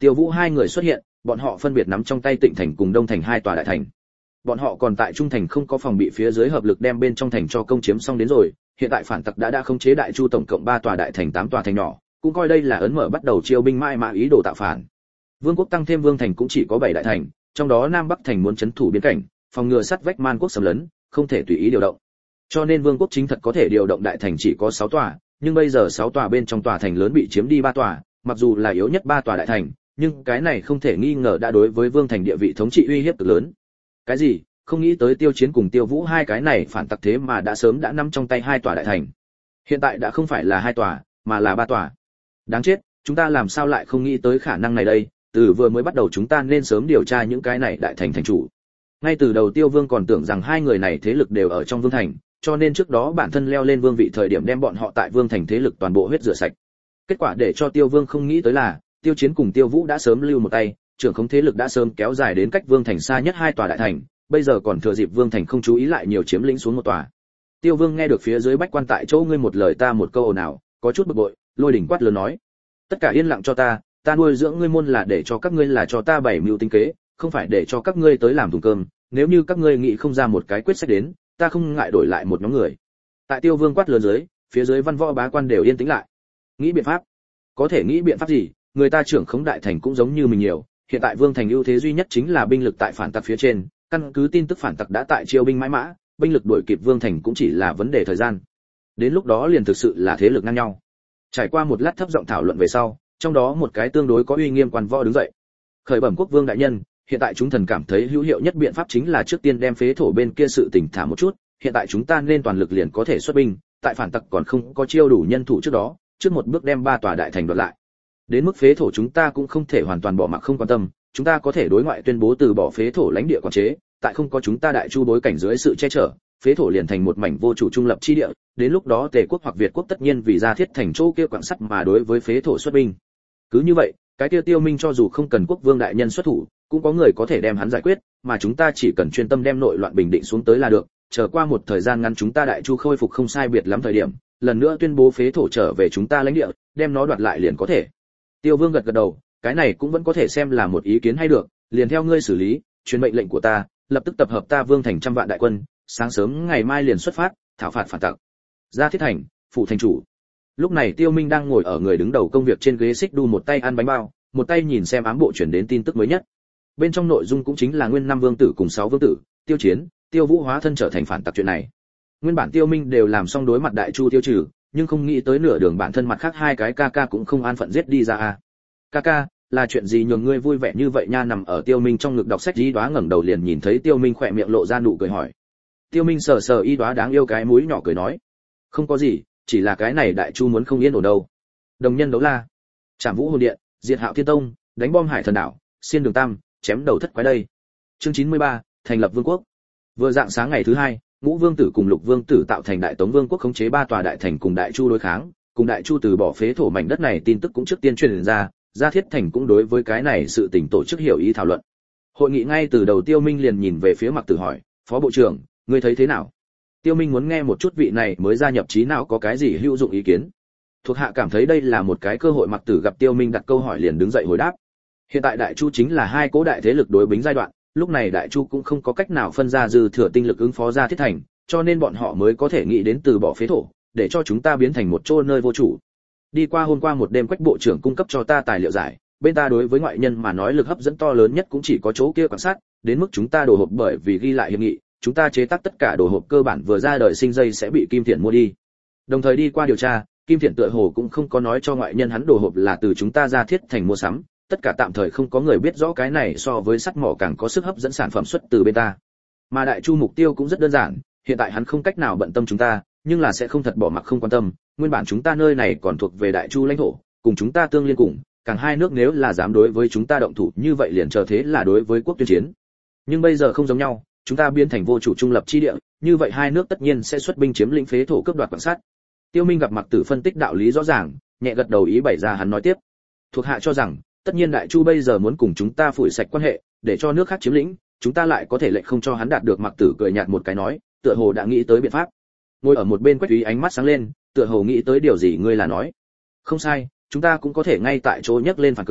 Tiêu Vũ hai người xuất hiện, bọn họ phân biệt nắm trong tay Tịnh thành cùng Đông thành hai tòa đại thành. Bọn họ còn tại Trung thành không có phòng bị phía dưới hợp lực đem bên trong thành cho công chiếm xong đến rồi, hiện tại phản tặc đã đã khống chế Đại Chu tổng cộng ba tòa đại thành tám tòa thành nhỏ, cũng coi đây là ấn mở bắt đầu chiêu binh mãi mã ý đồ tạo phản. Vương quốc tăng thêm Vương thành cũng chỉ có bảy đại thành, trong đó Nam Bắc thành muốn trấn thủ biên cảnh, phòng ngừa sắt vách Man quốc xâm lấn, không thể tùy ý điều động. Cho nên Vương quốc chính thật có thể điều động đại thành chỉ có sáu tòa, nhưng bây giờ sáu tòa bên trong tòa thành lớn bị chiếm đi ba tòa, mặc dù là yếu nhất ba tòa đại thành, nhưng cái này không thể nghi ngờ đã đối với Vương thành địa vị thống trị uy hiếp cực lớn. Cái gì? Không nghĩ tới Tiêu Chiến cùng Tiêu Vũ hai cái này phản tặc thế mà đã sớm đã nắm trong tay hai tòa đại thành. Hiện tại đã không phải là hai tòa, mà là ba tòa. Đáng chết, chúng ta làm sao lại không nghĩ tới khả năng này đây? Từ vừa mới bắt đầu chúng ta nên sớm điều tra những cái này đại thành thành chủ. Ngay từ đầu Tiêu Vương còn tưởng rằng hai người này thế lực đều ở trong Vương thành, cho nên trước đó bản thân leo lên vương vị thời điểm đem bọn họ tại Vương thành thế lực toàn bộ huyết rửa sạch. Kết quả để cho Tiêu Vương không nghĩ tới là, Tiêu Chiến cùng Tiêu Vũ đã sớm lưu một tay, trưởng không thế lực đã sớm kéo dài đến cách Vương thành xa nhất hai tòa đại thành, bây giờ còn thừa dịp Vương thành không chú ý lại nhiều chiếm lĩnh xuống một tòa. Tiêu Vương nghe được phía dưới bách quan tại chỗ ngươi một lời ta một câu ồn ào, có chút bực bội, lôi đỉnh quát lớn nói: "Tất cả yên lặng cho ta, ta nuôi dưỡng ngươi môn là để cho các ngươi là cho ta bảy mưu tính kế, không phải để cho các ngươi tới làm thùng cơm, nếu như các ngươi nghĩ không ra một cái quyết sách đến, ta không ngại đổi lại một nhóm người." Tại Tiêu Vương quát lớn dưới, phía dưới văn võ bá quan đều yên tĩnh lại. Nghĩ biện pháp? Có thể nghĩ biện pháp gì? Người ta trưởng khống đại thành cũng giống như mình nhiều, hiện tại Vương thành ưu thế duy nhất chính là binh lực tại phản tặc phía trên, căn cứ tin tức phản tặc đã tại chiêu binh mãi mã, binh lực đuổi kịp Vương thành cũng chỉ là vấn đề thời gian. Đến lúc đó liền thực sự là thế lực ngang nhau. Trải qua một lát thấp giọng thảo luận về sau, trong đó một cái tương đối có uy nghiêm quan võ đứng dậy. Khởi bẩm quốc vương đại nhân, hiện tại chúng thần cảm thấy hữu hiệu nhất biện pháp chính là trước tiên đem phế thổ bên kia sự tỉnh thả một chút, hiện tại chúng ta nên toàn lực liền có thể xuất binh, tại phản tặc còn không có chiêu đủ nhân thủ trước đó, trước một bước đem ba tòa đại thành đoạt lại. Đến mức phế thổ chúng ta cũng không thể hoàn toàn bỏ mặc không quan tâm, chúng ta có thể đối ngoại tuyên bố từ bỏ phế thổ lãnh địa quản chế, tại không có chúng ta Đại Chu bối cảnh dưới sự che chở, phế thổ liền thành một mảnh vô chủ trung lập chi địa, đến lúc đó Tề quốc hoặc Việt quốc tất nhiên vì ra thiết thành chỗ kia quặng sắt mà đối với phế thổ xuất binh. Cứ như vậy, cái kia Tiêu Minh cho dù không cần quốc vương đại nhân xuất thủ, cũng có người có thể đem hắn giải quyết, mà chúng ta chỉ cần chuyên tâm đem nội loạn bình định xuống tới là được, chờ qua một thời gian ngắn chúng ta Đại Chu khôi phục không sai biệt lắm thời điểm, lần nữa tuyên bố phế thổ trở về chúng ta lãnh địa, đem nó đoạt lại liền có thể. Tiêu Vương gật gật đầu, cái này cũng vẫn có thể xem là một ý kiến hay được, liền theo ngươi xử lý, truyền mệnh lệnh của ta, lập tức tập hợp ta Vương thành trăm vạn đại quân, sáng sớm ngày mai liền xuất phát, thảo phạt phản tặc. Ra Thiết thành, phủ thành chủ. Lúc này Tiêu Minh đang ngồi ở người đứng đầu công việc trên ghế xích đu, một tay ăn bánh bao, một tay nhìn xem ám bộ chuyển đến tin tức mới nhất. Bên trong nội dung cũng chính là nguyên năm vương tử cùng sáu vương tử, Tiêu Chiến, Tiêu Vũ hóa thân trở thành phản tặc chuyện này. Nguyên bản Tiêu Minh đều làm xong đối mặt Đại Chu tiêu trừ, nhưng không nghĩ tới nửa đường bản thân mặt khác hai cái ca ca cũng không an phận giết đi ra a. Ca ca, là chuyện gì nhường ngươi vui vẻ như vậy nha? Nằm ở Tiêu Minh trong ngực đọc sách Y Đóa ngẩng đầu liền nhìn thấy Tiêu Minh khỏe miệng lộ ra nụ cười hỏi. Tiêu Minh sờ sờ Y Đóa đáng yêu cái mũi nhỏ cười nói, không có gì, chỉ là cái này Đại Chu muốn không yên ổn đâu. Đồng nhân đấu la, Trảm Vũ hồn điện, diệt Hạo Thiên Tông, đánh bom Hải Thần đảo, xiên đường tam, chém đầu thất quái đây. Chương chín mươi ba, thành lập vương quốc. Vừa dạng sáng ngày thứ hai, Ngũ Vương tử cùng Lục Vương tử tạo thành Đại Tống Vương quốc khống chế ba tòa đại thành cùng Đại Chu đối kháng, cùng Đại Chu từ bỏ phế thổ mảnh đất này tin tức cũng trước tiên truyền ra, Gia Thiết thành cũng đối với cái này sự tình tổ chức hiểu ý thảo luận. Hội nghị ngay từ đầu Tiêu Minh liền nhìn về phía Mạc Tử hỏi, phó bộ trưởng, ngươi thấy thế nào? Tiêu Minh muốn nghe một chút vị này mới gia nhập trí nào có cái gì hữu dụng ý kiến. Thuộc hạ cảm thấy đây là một cái cơ hội. Mạc Tử gặp Tiêu Minh đặt câu hỏi liền đứng dậy hồi đáp. Hiện tại Đại Chu chính là hai cố đại thế lực đối bính giai đoạn, lúc này Đại Chu cũng không có cách nào phân ra dư thừa tinh lực ứng phó Gia Thiết thành, cho nên bọn họ mới có thể nghĩ đến từ bỏ phế thổ, để cho chúng ta biến thành một chỗ nơi vô chủ. Đi qua hôm qua một đêm Quách bộ trưởng cung cấp cho ta tài liệu giải, bên ta đối với ngoại nhân mà nói lực hấp dẫn to lớn nhất cũng chỉ có chỗ kia quan sát, đến mức chúng ta đồ hộp bởi vì ghi lại hiệp nghị, chúng ta chế tác tất cả đồ hộp cơ bản vừa ra đời sinh dây sẽ bị Kim Thiện mua đi. Đồng thời đi qua điều tra, Kim Thiện tựa hồ cũng không có nói cho ngoại nhân hắn đồ hộp là từ chúng ta Gia Thiết thành mua sắm, tất cả tạm thời không có người biết rõ cái này so với sắt mỏ càng có sức hấp dẫn sản phẩm xuất từ bên ta. Mà Đại Chu mục tiêu cũng rất đơn giản, hiện tại hắn không cách nào bận tâm chúng ta, nhưng là sẽ không thật bỏ mặc không quan tâm, nguyên bản chúng ta nơi này còn thuộc về Đại Chu lãnh thổ, cùng chúng ta tương liên cùng, càng hai nước nếu là dám đối với chúng ta động thủ như vậy liền chờ thế là đối với quốc tuyên chiến. Nhưng bây giờ không giống nhau, chúng ta biến thành vô chủ trung lập chi địa, như vậy hai nước tất nhiên sẽ xuất binh chiếm lĩnh phế thổ cướp đoạt quan sát. Tiêu Minh gặp Mạc Tử phân tích đạo lý rõ ràng, nhẹ gật đầu ý bày ra hắn nói tiếp. Thuộc hạ cho rằng, tất nhiên Đại Chu bây giờ muốn cùng chúng ta phủi sạch quan hệ, để cho nước khác chiếm lĩnh, chúng ta lại có thể lệnh không cho hắn đạt được. Mạc Tử cười nhạt một cái nói, tựa hồ đã nghĩ tới biện pháp. Ngồi ở một bên Quách Úy ánh mắt sáng lên, tựa hồ nghĩ tới điều gì. Ngươi là nói? Không sai, chúng ta cũng có thể ngay tại chỗ nhấc lên phản cờ,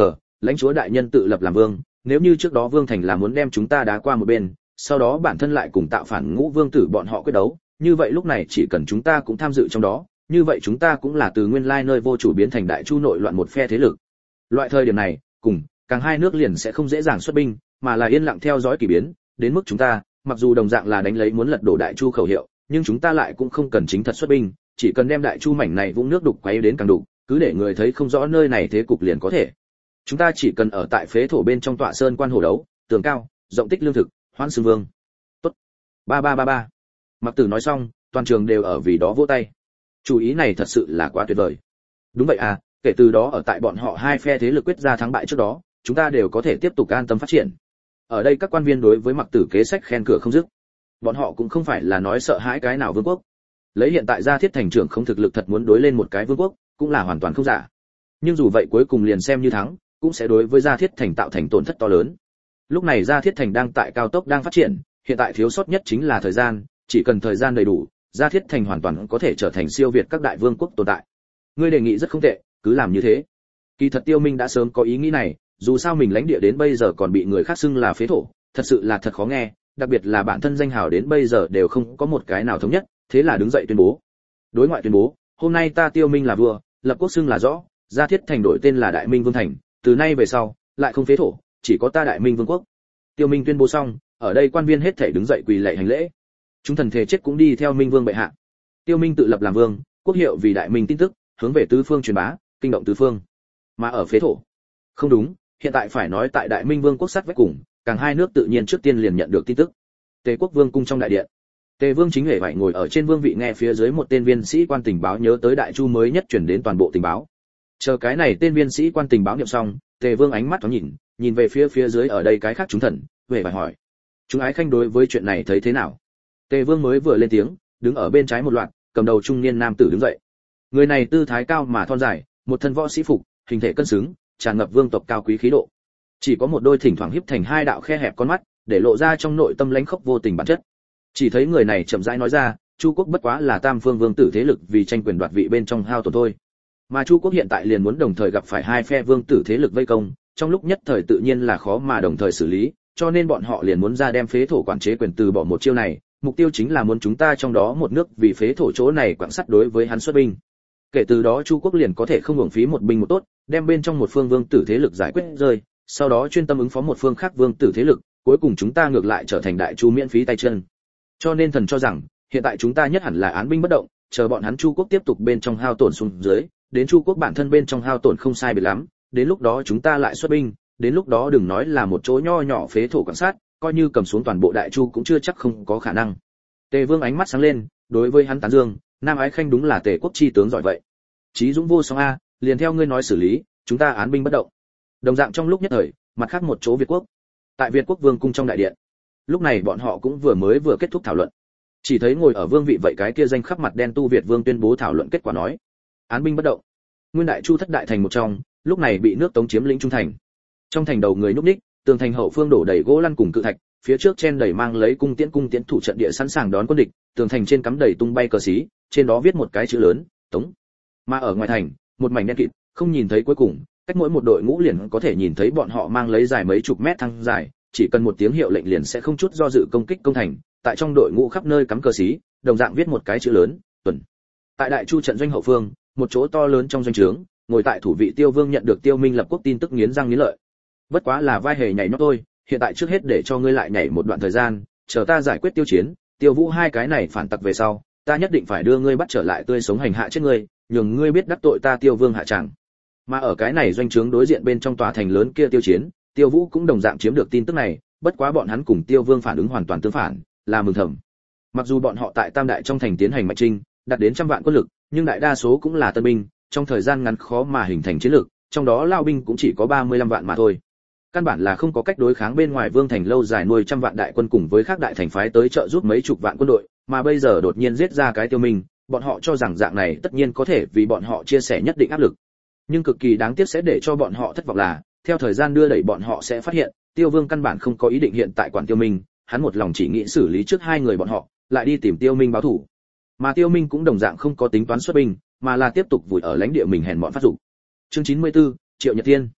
Lãnh chúa đại nhân tự lập làm vương, nếu như trước đó vương thành là muốn đem chúng ta đá qua một bên, sau đó bản thân lại cùng tạo phản ngũ vương tử bọn họ quyết đấu, như vậy lúc này chỉ cần chúng ta cũng tham dự trong đó, như vậy chúng ta cũng là từ nguyên lai nơi vô chủ biến thành đại chu nội loạn một phe thế lực. Loại thời điểm này, cùng càng hai nước liền sẽ không dễ dàng xuất binh, mà là yên lặng theo dõi kỳ biến, đến mức chúng ta, mặc dù đồng dạng là đánh lấy muốn lật đổ đại chu khẩu hiệu, nhưng chúng ta lại cũng không cần chính thật xuất binh, chỉ cần đem đại chu mảnh này vũng nước đục quấy đến càng đục, cứ để người thấy không rõ nơi này thế cục liền có thể. Chúng ta chỉ cần ở tại phế thổ bên trong tọa sơn quan hồ đấu, tường cao, rộng tích lương thực, hoan xưng vương. Tốt. Ba ba ba ba. Mặc Tử nói xong, toàn trường đều ở vì đó vỗ tay. Chủ ý này thật sự là quá tuyệt vời. Đúng vậy à, kể từ đó ở tại bọn họ hai phe thế lực quyết ra thắng bại trước đó, chúng ta đều có thể tiếp tục an tâm phát triển. Ở đây các quan viên đối với Mặc Tử kế sách khen cửa không dứt. Bọn họ cũng không phải là nói sợ hãi cái nào vương quốc. Lấy hiện tại Gia Thiết thành trưởng không thực lực thật muốn đối lên một cái vương quốc, cũng là hoàn toàn không giả. Nhưng dù vậy cuối cùng liền xem như thắng, cũng sẽ đối với Gia Thiết thành tạo thành tổn thất to lớn. Lúc này Gia Thiết thành đang tại cao tốc đang phát triển, hiện tại thiếu sót nhất chính là thời gian, chỉ cần thời gian đầy đủ, Gia Thiết thành hoàn toàn có thể trở thành siêu việt các đại vương quốc tồn tại. Ngươi đề nghị rất không tệ, cứ làm như thế. Kỳ thật Tiêu Minh đã sớm có ý nghĩ này, dù sao mình lãnh địa đến bây giờ còn bị người khác xưng là phế thổ, thật sự là thật khó nghe, đặc biệt là bản thân danh hào đến bây giờ đều không có một cái nào thống nhất, thế là đứng dậy tuyên bố. Đối ngoại tuyên bố, hôm nay ta Tiêu Minh là vua, lập quốc xưng là rõ, Gia Thiết thành đổi tên là Đại Minh Vương thành, từ nay về sau, lại không phế thổ, chỉ có ta Đại Minh Vương quốc. Tiêu Minh tuyên bố xong, ở đây quan viên hết thảy đứng dậy quỳ lạy hành lễ. Chúng thần thể chết cũng đi theo Minh Vương bệ hạ. Tiêu Minh tự lập làm vương, quốc hiệu vì Đại Minh tin tức, hướng về tứ phương truyền bá, kinh động tứ phương. Mà ở phế thổ, không đúng, hiện tại phải nói tại Đại Minh Vương quốc sát vách cùng, càng hai nước tự nhiên trước tiên liền nhận được tin tức. Tề Quốc Vương cung trong đại điện, Tề Vương chính hề phải ngồi ở trên vương vị nghe phía dưới một tên viên sĩ quan tình báo nhớ tới Đại Chu mới nhất truyền đến toàn bộ tình báo. Chờ cái này tên viên sĩ quan tình báo niệm xong, Tề Vương ánh mắt thoáng nhìn, nhìn về phía phía dưới ở đây cái khác chúng thần, về phải hỏi: chúng ái khanh đối với chuyện này thấy thế nào? Tề Vương mới vừa lên tiếng, đứng ở bên trái một loạt, cầm đầu trung niên nam tử đứng dậy. Người này tư thái cao mà thon dài, một thân võ sĩ phục, hình thể cân xứng, tràn ngập vương tộc cao quý khí độ. Chỉ có một đôi thỉnh thoảng híp thành hai đạo khe hẹp con mắt, để lộ ra trong nội tâm lãnh khốc vô tình bản chất. Chỉ thấy người này chậm rãi nói ra, Chu quốc bất quá là tam phương vương tử thế lực vì tranh quyền đoạt vị bên trong hao tổn thôi. Mà Chu quốc hiện tại liền muốn đồng thời gặp phải hai phe vương tử thế lực vây công, trong lúc nhất thời tự nhiên là khó mà đồng thời xử lý, cho nên bọn họ liền muốn ra đem phế thổ quản chế quyền từ bỏ một chiêu này, mục tiêu chính là muốn chúng ta trong đó một nước vì phế thổ chỗ này quảng sắt đối với hắn xuất binh. Kể từ đó Chu quốc liền có thể không hưởng phí một binh một tốt, đem bên trong một phương vương tử thế lực giải quyết rơi, sau đó chuyên tâm ứng phó một phương khác vương tử thế lực, cuối cùng chúng ta ngược lại trở thành đại chu miễn phí tay chân. Cho nên thần cho rằng, hiện tại chúng ta nhất hẳn là án binh bất động, chờ bọn hắn Chu quốc tiếp tục bên trong hao tổn xuống dưới, đến Chu quốc bản thân bên trong hao tổn không sai biệt lắm, đến lúc đó chúng ta lại xuất binh, đến lúc đó đừng nói là một chỗ nho nhỏ phế thổ quan sát, coi như cầm xuống toàn bộ đại chu cũng chưa chắc không có khả năng. Tề Vương ánh mắt sáng lên, đối với hắn tán dương, Nam Ái Khanh đúng là Tề quốc chi tướng giỏi vậy. Chí dũng vô song a, liền theo ngươi nói xử lý, chúng ta án binh bất động. Đồng dạng trong lúc nhất thời, mặt khác một chỗ Việt quốc, tại Việt quốc vương cung trong đại điện, lúc này bọn họ cũng vừa mới vừa kết thúc thảo luận. Chỉ thấy ngồi ở vương vị vậy cái kia danh khắp mặt đen tu Việt vương tuyên bố thảo luận kết quả nói: án binh bất động. Nguyên đại chu thất đại thành một trong, lúc này bị nước Tống chiếm lĩnh trung thành. Trong thành đầu người núp ních, tường thành hậu phương đổ đầy gỗ lăn cùng cự thạch, phía trước chen đầy mang lấy cung tiễn cung tiễn thủ trận địa sẵn sàng đón quân địch, tường thành trên cắm đầy tung bay cờ xí, trên đó viết một cái chữ lớn: Tống. Mà ở ngoài thành, một mảnh đen kịt, không nhìn thấy cuối cùng, cách mỗi một đội ngũ liền có thể nhìn thấy bọn họ mang lấy dài mấy chục mét thăng dài, chỉ cần một tiếng hiệu lệnh liền sẽ không chút do dự công kích công thành, tại trong đội ngũ khắp nơi cắm cờ xí, đồng dạng viết một cái chữ lớn: Tuần. Tại đại chu trận doanh hậu phương, một chỗ to lớn trong doanh trướng, ngồi tại thủ vị Tiêu Vương nhận được Tiêu Minh lập quốc tin tức nghiến răng nghiến lợi. Bất quá là vai hề nhảy nhót thôi, hiện tại trước hết để cho ngươi lại nhảy một đoạn thời gian, chờ ta giải quyết Tiêu Chiến, Tiêu Vũ hai cái này phản tặc về sau, ta nhất định phải đưa ngươi bắt trở lại tươi sống hành hạ chết ngươi, nhường ngươi biết đắc tội ta Tiêu Vương hạ tràng. Mà ở cái này doanh trướng đối diện bên trong tòa thành lớn kia Tiêu Chiến, Tiêu Vũ cũng đồng dạng chiếm được tin tức này, bất quá bọn hắn cùng Tiêu Vương phản ứng hoàn toàn tương phản, là mừng thầm. Mặc dù bọn họ tại Tam Đại trong thành tiến hành mạch trinh, đạt đến trăm vạn quân lực, nhưng đại đa số cũng là tân binh, trong thời gian ngắn khó mà hình thành chiến lược, trong đó lao binh cũng chỉ có ba mươi lăm vạn mà thôi. Căn bản là không có cách đối kháng bên ngoài Vương thành lâu dài nuôi trăm vạn đại quân cùng với các đại thành phái tới trợ giúp mấy chục vạn quân đội, mà bây giờ đột nhiên giết ra cái Tiêu Minh, bọn họ cho rằng dạng này tất nhiên có thể vì bọn họ chia sẻ nhất định áp lực. Nhưng cực kỳ đáng tiếc sẽ để cho bọn họ thất vọng là, theo thời gian đưa đẩy bọn họ sẽ phát hiện, Tiêu Vương căn bản không có ý định hiện tại quản Tiêu Minh, hắn một lòng chỉ nghĩ xử lý trước hai người bọn họ, lại đi tìm Tiêu Minh báo thù. Mà Tiêu Minh cũng đồng dạng không có tính toán xuất binh, mà là tiếp tục vùi ở lãnh địa mình hèn mọn phát dục. Chương chín mươi tư, Triệu Nhật Thiên.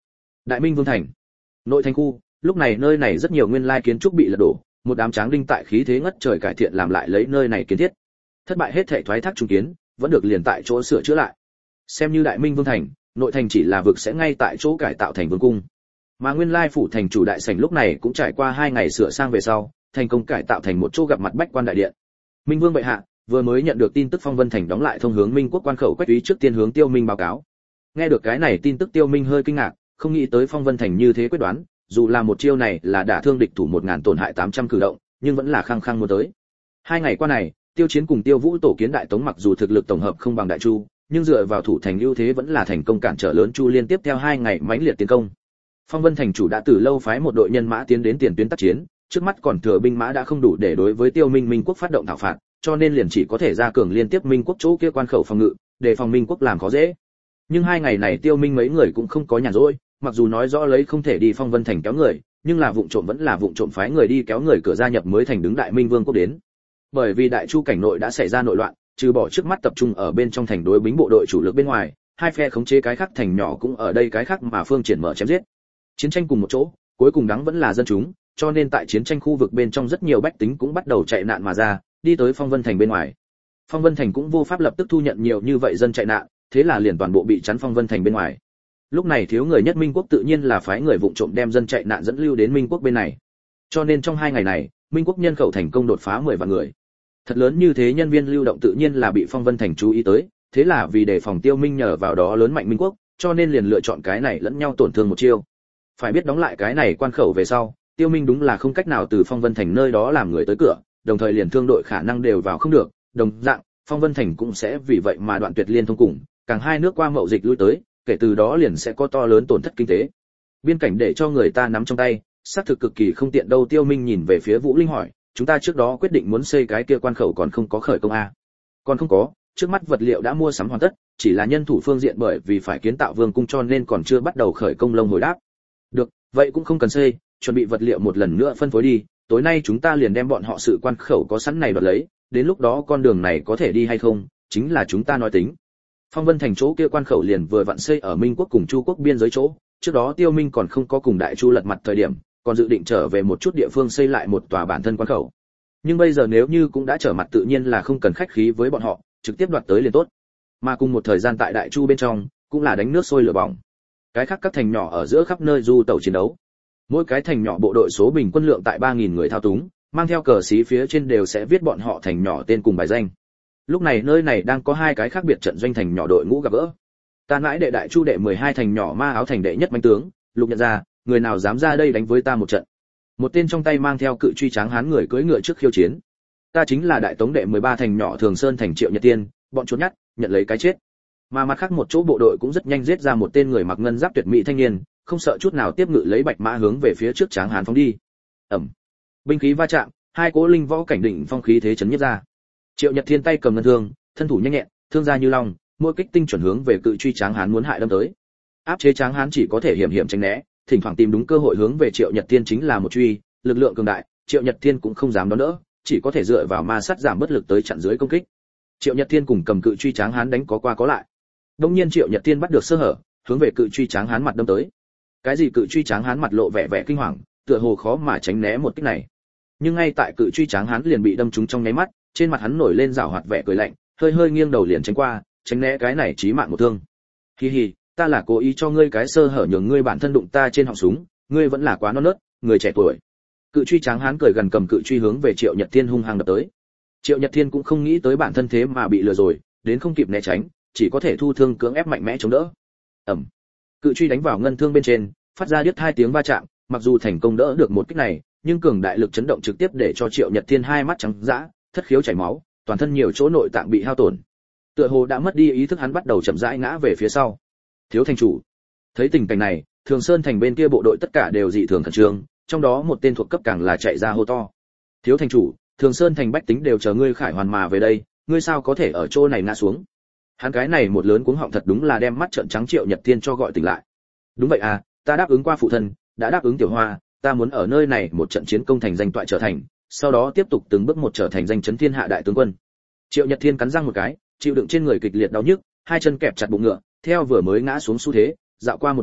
Đại Minh Vương thành, nội thành khu, lúc này nơi này rất nhiều nguyên lai kiến trúc bị lật đổ, một đám tráng đinh tại khí thế ngất trời cải thiện làm lại lấy nơi này kiến thiết. Thất bại hết thảy thoái thác trung kiến, vẫn được liền tại chỗ sửa chữa lại. Xem như Đại Minh Vương thành, nội thành chỉ là vực sẽ ngay tại chỗ cải tạo thành vương cung. Mà nguyên lai phủ thành chủ đại sảnh lúc này cũng trải qua hai ngày sửa sang về sau, thành công cải tạo thành một chỗ gặp mặt bách quan đại điện. Minh Vương bệ hạ vừa mới nhận được tin tức Phong Vân thành đóng lại thông hướng Minh quốc quan khẩu, Quách Úy trước tiên hướng Tiêu Minh báo cáo. Nghe được cái này tin tức Tiêu Minh hơi kinh ngạc, không nghĩ tới Phong Vân thành như thế quyết đoán, dù là một chiêu này là đả thương địch thủ một ngàn tổn hại tám trăm cử động, nhưng vẫn là khăng khăng muốn tới. Hai ngày qua này, Tiêu Chiến cùng Tiêu Vũ tổ kiến đại tống mặc dù thực lực tổng hợp không bằng Đại Chu, nhưng dựa vào thủ thành ưu thế vẫn là thành công cản trở lớn Chu liên tiếp theo hai ngày mãnh liệt tiến công. Phong Vân thành chủ đã từ lâu phái một đội nhân mã tiến đến tiền tuyến tác chiến, trước mắt còn thừa binh mã đã không đủ để đối với Tiêu Minh Minh quốc phát động thảo phạt, cho nên liền chỉ có thể ra cường liên tiếp Minh quốc chỗ kia quan khẩu phòng ngự, để phòng Minh quốc làm khó dễ. Nhưng hai ngày này Tiêu Minh mấy người cũng không có nhàn rỗi, mặc dù nói rõ lấy không thể đi Phong Vân thành kéo người, nhưng là vụng trộm vẫn là vụng trộm phái người đi kéo người cửa gia nhập mới thành đứng Đại Minh Vương quốc đến. Bởi vì Đại Chu cảnh nội đã xảy ra nội loạn, trừ bỏ trước mắt tập trung ở bên trong thành đối bính bộ đội chủ lực bên ngoài, hai phe khống chế cái khác thành nhỏ cũng ở đây cái khác mà phương triển mở chém giết. Chiến tranh cùng một chỗ, cuối cùng đắng vẫn là dân chúng, cho nên tại chiến tranh khu vực bên trong rất nhiều bách tính cũng bắt đầu chạy nạn mà ra, đi tới Phong Vân thành bên ngoài. Phong Vân thành cũng vô pháp lập tức thu nhận nhiều như vậy dân chạy nạn, thế là liền toàn bộ bị chắn Phong Vân thành bên ngoài. Lúc này thiếu người nhất Minh quốc tự nhiên là phái người vụng trộm đem dân chạy nạn dẫn lưu đến Minh quốc bên này. Cho nên trong hai ngày này, Minh quốc nhân khẩu thành công đột phá mười vạn người. Thật lớn như thế nhân viên lưu động tự nhiên là bị Phong Vân thành chú ý tới, thế là vì đề phòng Tiêu Minh nhờ vào đó lớn mạnh Minh quốc, cho nên liền lựa chọn cái này lẫn nhau tổn thương một chiêu. Phải biết đóng lại cái này quan khẩu về sau, Tiêu Minh đúng là không cách nào từ Phong Vân thành nơi đó làm người tới cửa, đồng thời liền thương đội khả năng đều vào không được, đồng dạng, Phong Vân thành cũng sẽ vì vậy mà đoạn tuyệt liên thông cùng, càng hai nước qua mậu dịch lui tới, kể từ đó liền sẽ có to lớn tổn thất kinh tế. Biên cảnh để cho người ta nắm trong tay, xác thực cực kỳ không tiện đâu. Tiêu Minh nhìn về phía Vũ Linh hỏi, chúng ta trước đó quyết định muốn xây cái kia quan khẩu còn không có khởi công a? Còn không có, trước mắt vật liệu đã mua sắm hoàn tất, chỉ là nhân thủ phương diện bởi vì phải kiến tạo vương cung cho nên còn chưa bắt đầu khởi công. Lông hồi đáp. Được, vậy cũng không cần xây, chuẩn bị vật liệu một lần nữa phân phối đi, tối nay chúng ta liền đem bọn họ sự quan khẩu có sẵn này đoạt lấy, đến lúc đó con đường này có thể đi hay không, chính là chúng ta nói tính. Phong Vân thành chỗ kia quan khẩu liền vừa vặn xây ở Minh quốc cùng Chu quốc biên giới chỗ, trước đó Tiêu Minh còn không có cùng Đại Chu lật mặt thời điểm, còn dự định trở về một chút địa phương xây lại một tòa bản thân quan khẩu. Nhưng bây giờ nếu như cũng đã trở mặt tự nhiên là không cần khách khí với bọn họ, trực tiếp đoạt tới liền tốt. Mà cùng một thời gian tại Đại Chu bên trong, cũng là đánh nước sôi lửa bỏng. Cái khác các thành nhỏ ở giữa khắp nơi du tẩu chiến đấu. Mỗi cái thành nhỏ bộ đội số bình quân lượng tại ba nghìn người thao túng, mang theo cờ xí phía trên đều sẽ viết bọn họ thành nhỏ tên cùng bài danh. Lúc này nơi này đang có hai cái khác biệt trận doanh thành nhỏ đội ngũ gặp gỡ. Ta mãi đệ Đại Chu đệ mười hai thành nhỏ ma áo thành đệ nhất manh tướng, Lục nhận ra, người nào dám ra đây đánh với ta một trận. Một tên trong tay mang theo cự truy tráng hán người cưỡi ngựa trước khiêu chiến. Ta chính là Đại Tống đệ mười ba thành nhỏ Thường Sơn thành Triệu Nhật Tiên, bọn trốn nhát, nhận lấy cái chết. Mà mặt khác một chỗ bộ đội cũng rất nhanh giết ra một tên người mặc ngân giáp tuyệt mỹ thanh niên, không sợ chút nào tiếp ngự lấy bạch mã hướng về phía trước tráng hán phóng đi. Ầm. Binh khí va chạm, hai cỗ linh võ cảnh đỉnh phong khí thế chấn nhất ra. Triệu Nhật Thiên tay cầm ngân thương, thân thủ nhanh nhẹn, thương ra như long, mỗi kích tinh chuẩn hướng về cự truy tráng hán muốn hại đâm tới. Áp chế tráng hán chỉ có thể hiểm hiểm tránh né, thỉnh thoảng tìm đúng cơ hội hướng về Triệu Nhật Thiên chính là một truy, lực lượng cường đại, Triệu Nhật Thiên cũng không dám đón đỡ, chỉ có thể dựa vào ma sát giảm bất lực tới chặn dưới công kích. Triệu Nhật Thiên cùng cầm cự truy tráng hán đánh có qua có lại. Đống nhiên Triệu Nhật Thiên bắt được sơ hở, hướng về cự truy tráng hán mặt đâm tới. Cái gì cự truy tráng hán mặt lộ vẻ vẻ kinh hoàng, tựa hồ khó mà tránh né một kích này. Nhưng ngay tại cự truy tráng hán liền bị đâm trúng trong nháy mắt, trên mặt hắn nổi lên rảo hoạt vẻ cười lạnh, hơi hơi nghiêng đầu liền tránh qua, tránh né cái này chí mạng một thương. Hi hi, ta là cố ý cho ngươi cái sơ hở nhường ngươi bản thân đụng ta trên họng súng, ngươi vẫn là quá non nớt, người trẻ tuổi. Cự truy tráng hán cười gần cầm cự truy hướng về Triệu Nhật Thiên hung hăng đập tới. Triệu Nhật Thiên cũng không nghĩ tới bản thân thế mà bị lừa rồi, đến không kịp né tránh, chỉ có thể thu thương cưỡng ép mạnh mẽ chống đỡ. Ầm. Cự truy đánh vào ngân thương bên trên, phát ra điếc hai tiếng va chạm, mặc dù thành công đỡ được một kích này, nhưng cường đại lực chấn động trực tiếp để cho Triệu Nhật Thiên hai mắt trắng dã, thất khiếu chảy máu, toàn thân nhiều chỗ nội tạng bị hao tổn. Tựa hồ đã mất đi ý thức hắn bắt đầu chậm rãi ngã về phía sau. Thiếu thành chủ. Thấy tình cảnh này, Thường Sơn thành bên kia bộ đội tất cả đều dị thường khẩn trương, trong đó một tên thuộc cấp càng là chạy ra hô to. Thiếu thành chủ, Thường Sơn thành bách tính đều chờ ngươi khải hoàn mà về đây, ngươi sao có thể ở chỗ này ngã xuống? Hắn cái này một lớn cuống họng thật đúng là đem mắt trợn trắng Triệu Nhật Thiên cho gọi tỉnh lại. Đúng vậy à, ta đáp ứng qua phụ thân, đã đáp ứng Tiểu Hoa, ta muốn ở nơi này một trận chiến công thành danh toại trở thành, sau đó tiếp tục từng bước một trở thành danh chấn thiên hạ đại tướng quân. Triệu Nhật Thiên cắn răng một cái, chịu đựng trên người kịch liệt đau nhức, hai chân kẹp chặt bụng ngựa, theo vừa mới ngã xuống xu thế, dạo qua một vòng,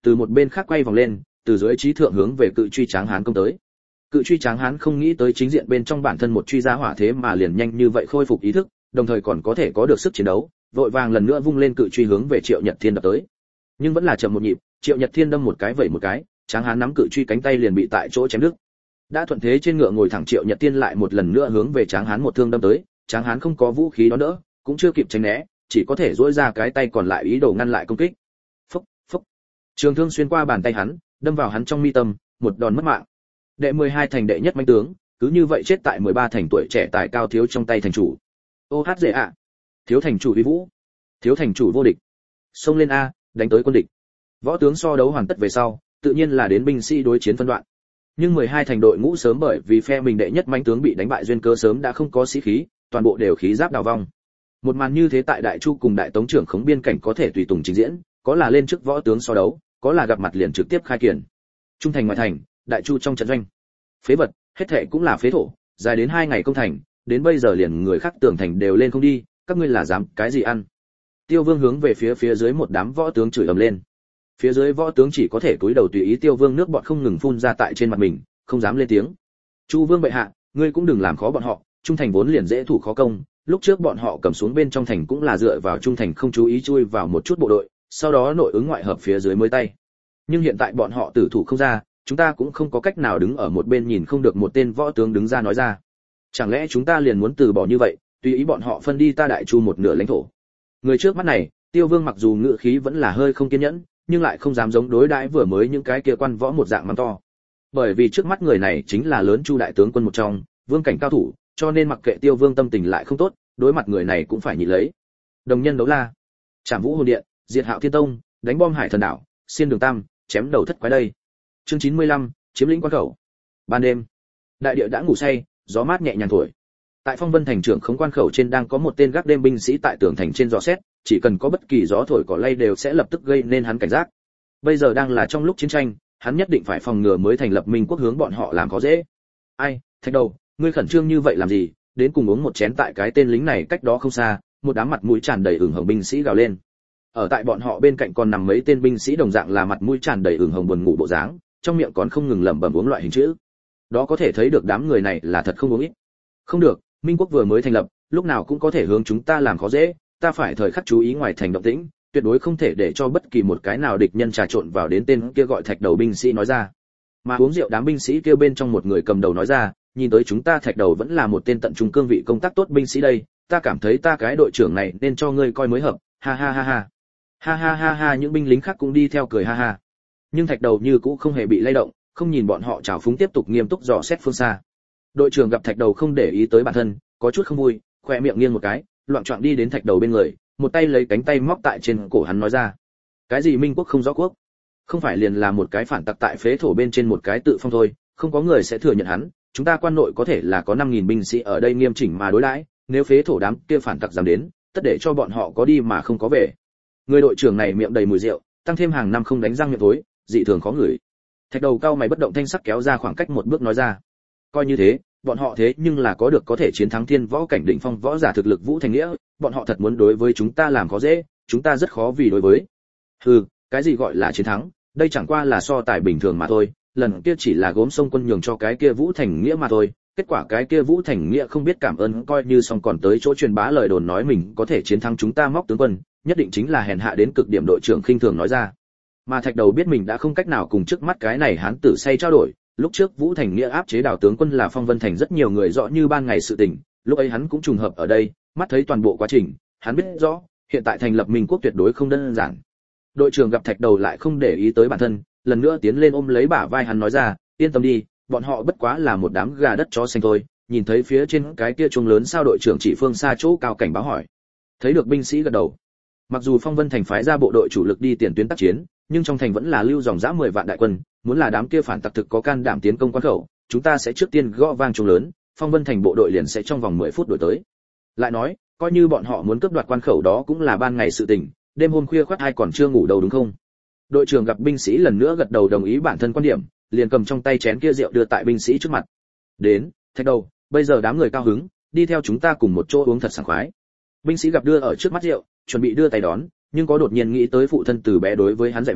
từ một bên khác quay vòng lên, từ dưới chí thượng hướng về cự truy tráng hán công tới. Cự truy tráng hán không nghĩ tới chính diện bên trong bản thân một truy giá hỏa thế mà liền nhanh như vậy khôi phục ý thức, đồng thời còn có thể có được sức chiến đấu, vội vàng lần nữa vung lên cự truy hướng về Triệu Nhật Thiên đập tới. Nhưng vẫn là chậm một nhịp, Triệu Nhật Thiên đâm một cái vẩy một cái, tráng hán nắm cự truy cánh tay liền bị tại chỗ chém đứt. Đã thuận thế trên ngựa ngồi thẳng Triệu Nhật Thiên lại một lần nữa hướng về tráng hán một thương đâm tới, tráng hán không có vũ khí đón đỡ, cũng chưa kịp tránh né, chỉ có thể duỗi ra cái tay còn lại ý đồ ngăn lại công kích. Phốc, phốc. Trường thương xuyên qua bàn tay hắn, đâm vào hắn trong mi tâm, một đòn mất mạng. Đệ mười hai thành đệ nhất mãnh tướng, cứ như vậy chết tại mười ba thành tuổi trẻ tài cao thiếu trong tay thành chủ. Ô hát dễ ạ. Thiếu thành chủ uy vũ. Thiếu thành chủ vô địch. Xông lên a, đánh tới quân địch. Võ tướng so đấu hoàn tất về sau, tự nhiên là đến binh sĩ đối chiến phân đoạn. Nhưng mười hai thành đội ngũ sớm bởi vì phe mình đệ nhất mãnh tướng bị đánh bại duyên cơ sớm đã không có sĩ khí, toàn bộ đều khí giáp đào vong. Một màn như thế tại Đại Chu cùng Đại Tống trưởng khống biên cảnh có thể tùy tùng trình diễn, có là lên trước võ tướng so đấu, có là gặp mặt liền trực tiếp khai kiển. Trung thành ngoại thành, Đại Chu trong trận doanh. Phế vật, hết thệ cũng là phế thổ, dài đến hai ngày công thành, đến bây giờ liền người khác tường thành đều lên không đi, các ngươi là dám cái gì ăn? Tiêu Vương hướng về phía phía dưới một đám võ tướng chửi ầm lên. Phía dưới võ tướng chỉ có thể cúi đầu tùy ý Tiêu Vương nước bọt không ngừng phun ra tại trên mặt mình, không dám lên tiếng. Chu Vương bệ hạ, ngươi cũng đừng làm khó bọn họ, trung thành vốn liền dễ thủ khó công, lúc trước bọn họ cầm xuống bên trong thành cũng là dựa vào trung thành không chú ý chui vào một chút bộ đội, sau đó nội ứng ngoại hợp phía dưới mới tay. Nhưng hiện tại bọn họ tử thủ không ra, chúng ta cũng không có cách nào đứng ở một bên nhìn không được một tên võ tướng đứng ra nói ra. Chẳng lẽ chúng ta liền muốn từ bỏ như vậy, tùy ý bọn họ phân đi ta Đại Chu một nửa lãnh thổ? Người trước mắt này, Tiêu Vương mặc dù ngự khí vẫn là hơi không kiên nhẫn, nhưng lại không dám giống đối đãi vừa mới những cái kia quan võ một dạng mắng to. Bởi vì trước mắt người này chính là lớn Chu đại tướng quân một trong, vương cảnh cao thủ, cho nên mặc kệ Tiêu Vương tâm tình lại không tốt, đối mặt người này cũng phải nhịn lấy. Đồng nhân đấu la, Trảm Vũ Hồn Điện, diệt Hạo Thiên Tông, đánh bom Hải Thần Đảo, xiên đường Tam, chém đầu thất quái đây. Chương chín mươi lăm, chiếm lĩnh quan khẩu. Ban đêm, đại địa đã ngủ say, gió mát nhẹ nhàng thổi. Tại Phong Vân thành trưởng khống quan khẩu trên đang có một tên gác đêm binh sĩ tại tường thành trên dò xét, chỉ cần có bất kỳ gió thổi cỏ lay đều sẽ lập tức gây nên hắn cảnh giác. Bây giờ đang là trong lúc chiến tranh, hắn nhất định phải phòng ngừa mới thành lập Minh quốc hướng bọn họ làm khó dễ. Ai, Thạch Đầu, ngươi khẩn trương như vậy làm gì? Đến cùng uống một chén tại cái tên lính này cách đó không xa, một đám mặt mũi tràn đầy ửng hồng binh sĩ gào lên. Ở tại bọn họ bên cạnh còn nằm mấy tên binh sĩ đồng dạng là mặt mũi tràn đầy ửng hồng buồn ngủ bộ dáng, trong miệng còn không ngừng lẩm bẩm uống loại hình chữ. Đó có thể thấy được đám người này là thật không uống ít. Không được, Minh quốc vừa mới thành lập, lúc nào cũng có thể hướng chúng ta làm khó dễ, ta phải thời khắc chú ý ngoài thành động tĩnh, tuyệt đối không thể để cho bất kỳ một cái nào địch nhân trà trộn vào đến tên kia gọi Thạch Đầu binh sĩ nói ra. Mà uống rượu đám binh sĩ kêu bên trong một người cầm đầu nói ra, nhìn tới chúng ta Thạch Đầu vẫn là một tên tận trung cương vị công tác tốt binh sĩ đây, ta cảm thấy ta cái đội trưởng này nên cho ngươi coi mới hợp, ha ha ha ha. Ha ha ha ha, những binh lính khác cũng đi theo cười ha ha. Nhưng Thạch Đầu như cũ không hề bị lay động, không nhìn bọn họ trào phúng tiếp tục nghiêm túc dò xét phương xa. Đội trưởng gặp Thạch Đầu không để ý tới bản thân, có chút không vui, khóe miệng nghiêng một cái, loạng choạng đi đến Thạch Đầu bên người, một tay lấy cánh tay móc tại trên cổ hắn nói ra: cái gì Minh quốc không rõ quốc, không phải liền là một cái phản tặc tại phế thổ bên trên một cái tự phong thôi, không có người sẽ thừa nhận hắn. Chúng ta quan nội có thể là có năm nghìn binh sĩ ở đây nghiêm chỉnh mà đối đãi, nếu phế thổ đám kia phản tặc dám đến, tất để cho bọn họ có đi mà không có về. Người đội trưởng này miệng đầy mùi rượu, tăng thêm hàng năm không đánh răng miệng thối, dị thường khó ngửi. Thạch Đầu cao mày bất động thanh sắc kéo ra khoảng cách một bước nói ra: coi như thế, bọn họ thế nhưng là có được có thể chiến thắng thiên võ cảnh đỉnh phong võ giả thực lực Vũ Thành Nghĩa, bọn họ thật muốn đối với chúng ta làm khó dễ, chúng ta rất khó vì đối với. Hừ, cái gì gọi là chiến thắng, đây chẳng qua là so tài bình thường mà thôi, lần kia chỉ là gốm sông quân nhường cho cái kia Vũ Thành Nghĩa mà thôi, kết quả cái kia Vũ Thành Nghĩa không biết cảm ơn coi như xong còn tới chỗ truyền bá lời đồn nói mình có thể chiến thắng chúng ta móc tướng quân, nhất định chính là hèn hạ đến cực điểm, đội trưởng khinh thường nói ra. Mà Thạch Đầu biết mình đã không cách nào cùng trước mắt cái này hán tử say trao đổi, lúc trước Vũ Thành Nghĩa áp chế Đào tướng quân là Phong Vân thành rất nhiều người rõ như ban ngày sự tình, lúc ấy hắn cũng trùng hợp ở đây, mắt thấy toàn bộ quá trình, hắn biết rõ, hiện tại thành lập Minh quốc tuyệt đối không đơn giản. Đội trưởng gặp Thạch Đầu lại không để ý tới bản thân, lần nữa tiến lên ôm lấy bả vai hắn nói ra: yên tâm đi, bọn họ bất quá là một đám gà đất chó xanh thôi. Nhìn thấy phía trên cái kia chuông lớn sao? Đội trưởng chỉ phương xa chỗ cao cảnh báo hỏi. Thấy được binh sĩ gật đầu. Mặc dù Phong Vân thành phái ra bộ đội chủ lực đi tiền tuyến tác chiến, nhưng trong thành vẫn là lưu dòng dã mười vạn đại quân, muốn là đám kia phản tặc thực có can đảm tiến công quan khẩu, chúng ta sẽ trước tiên gõ vang chuông lớn, Phong Vân thành bộ đội liền sẽ trong vòng mười phút đuổi tới. Lại nói, coi như bọn họ muốn cướp đoạt quan khẩu đó cũng là ban ngày sự tình, đêm hôm khuya khoắt ai còn chưa ngủ đâu đúng không? Đội trưởng gặp binh sĩ lần nữa gật đầu đồng ý bản thân quan điểm, liền cầm trong tay chén kia rượu đưa tại binh sĩ trước mặt. Đến, Thạch Đầu, bây giờ đám người cao hứng, đi theo chúng ta cùng một chỗ uống thật sảng khoái. Binh sĩ gặp đưa ở trước mắt rượu, chuẩn bị đưa tay đón, nhưng có đột nhiên nghĩ tới phụ thân từ bé đối với hắn dạy bảo,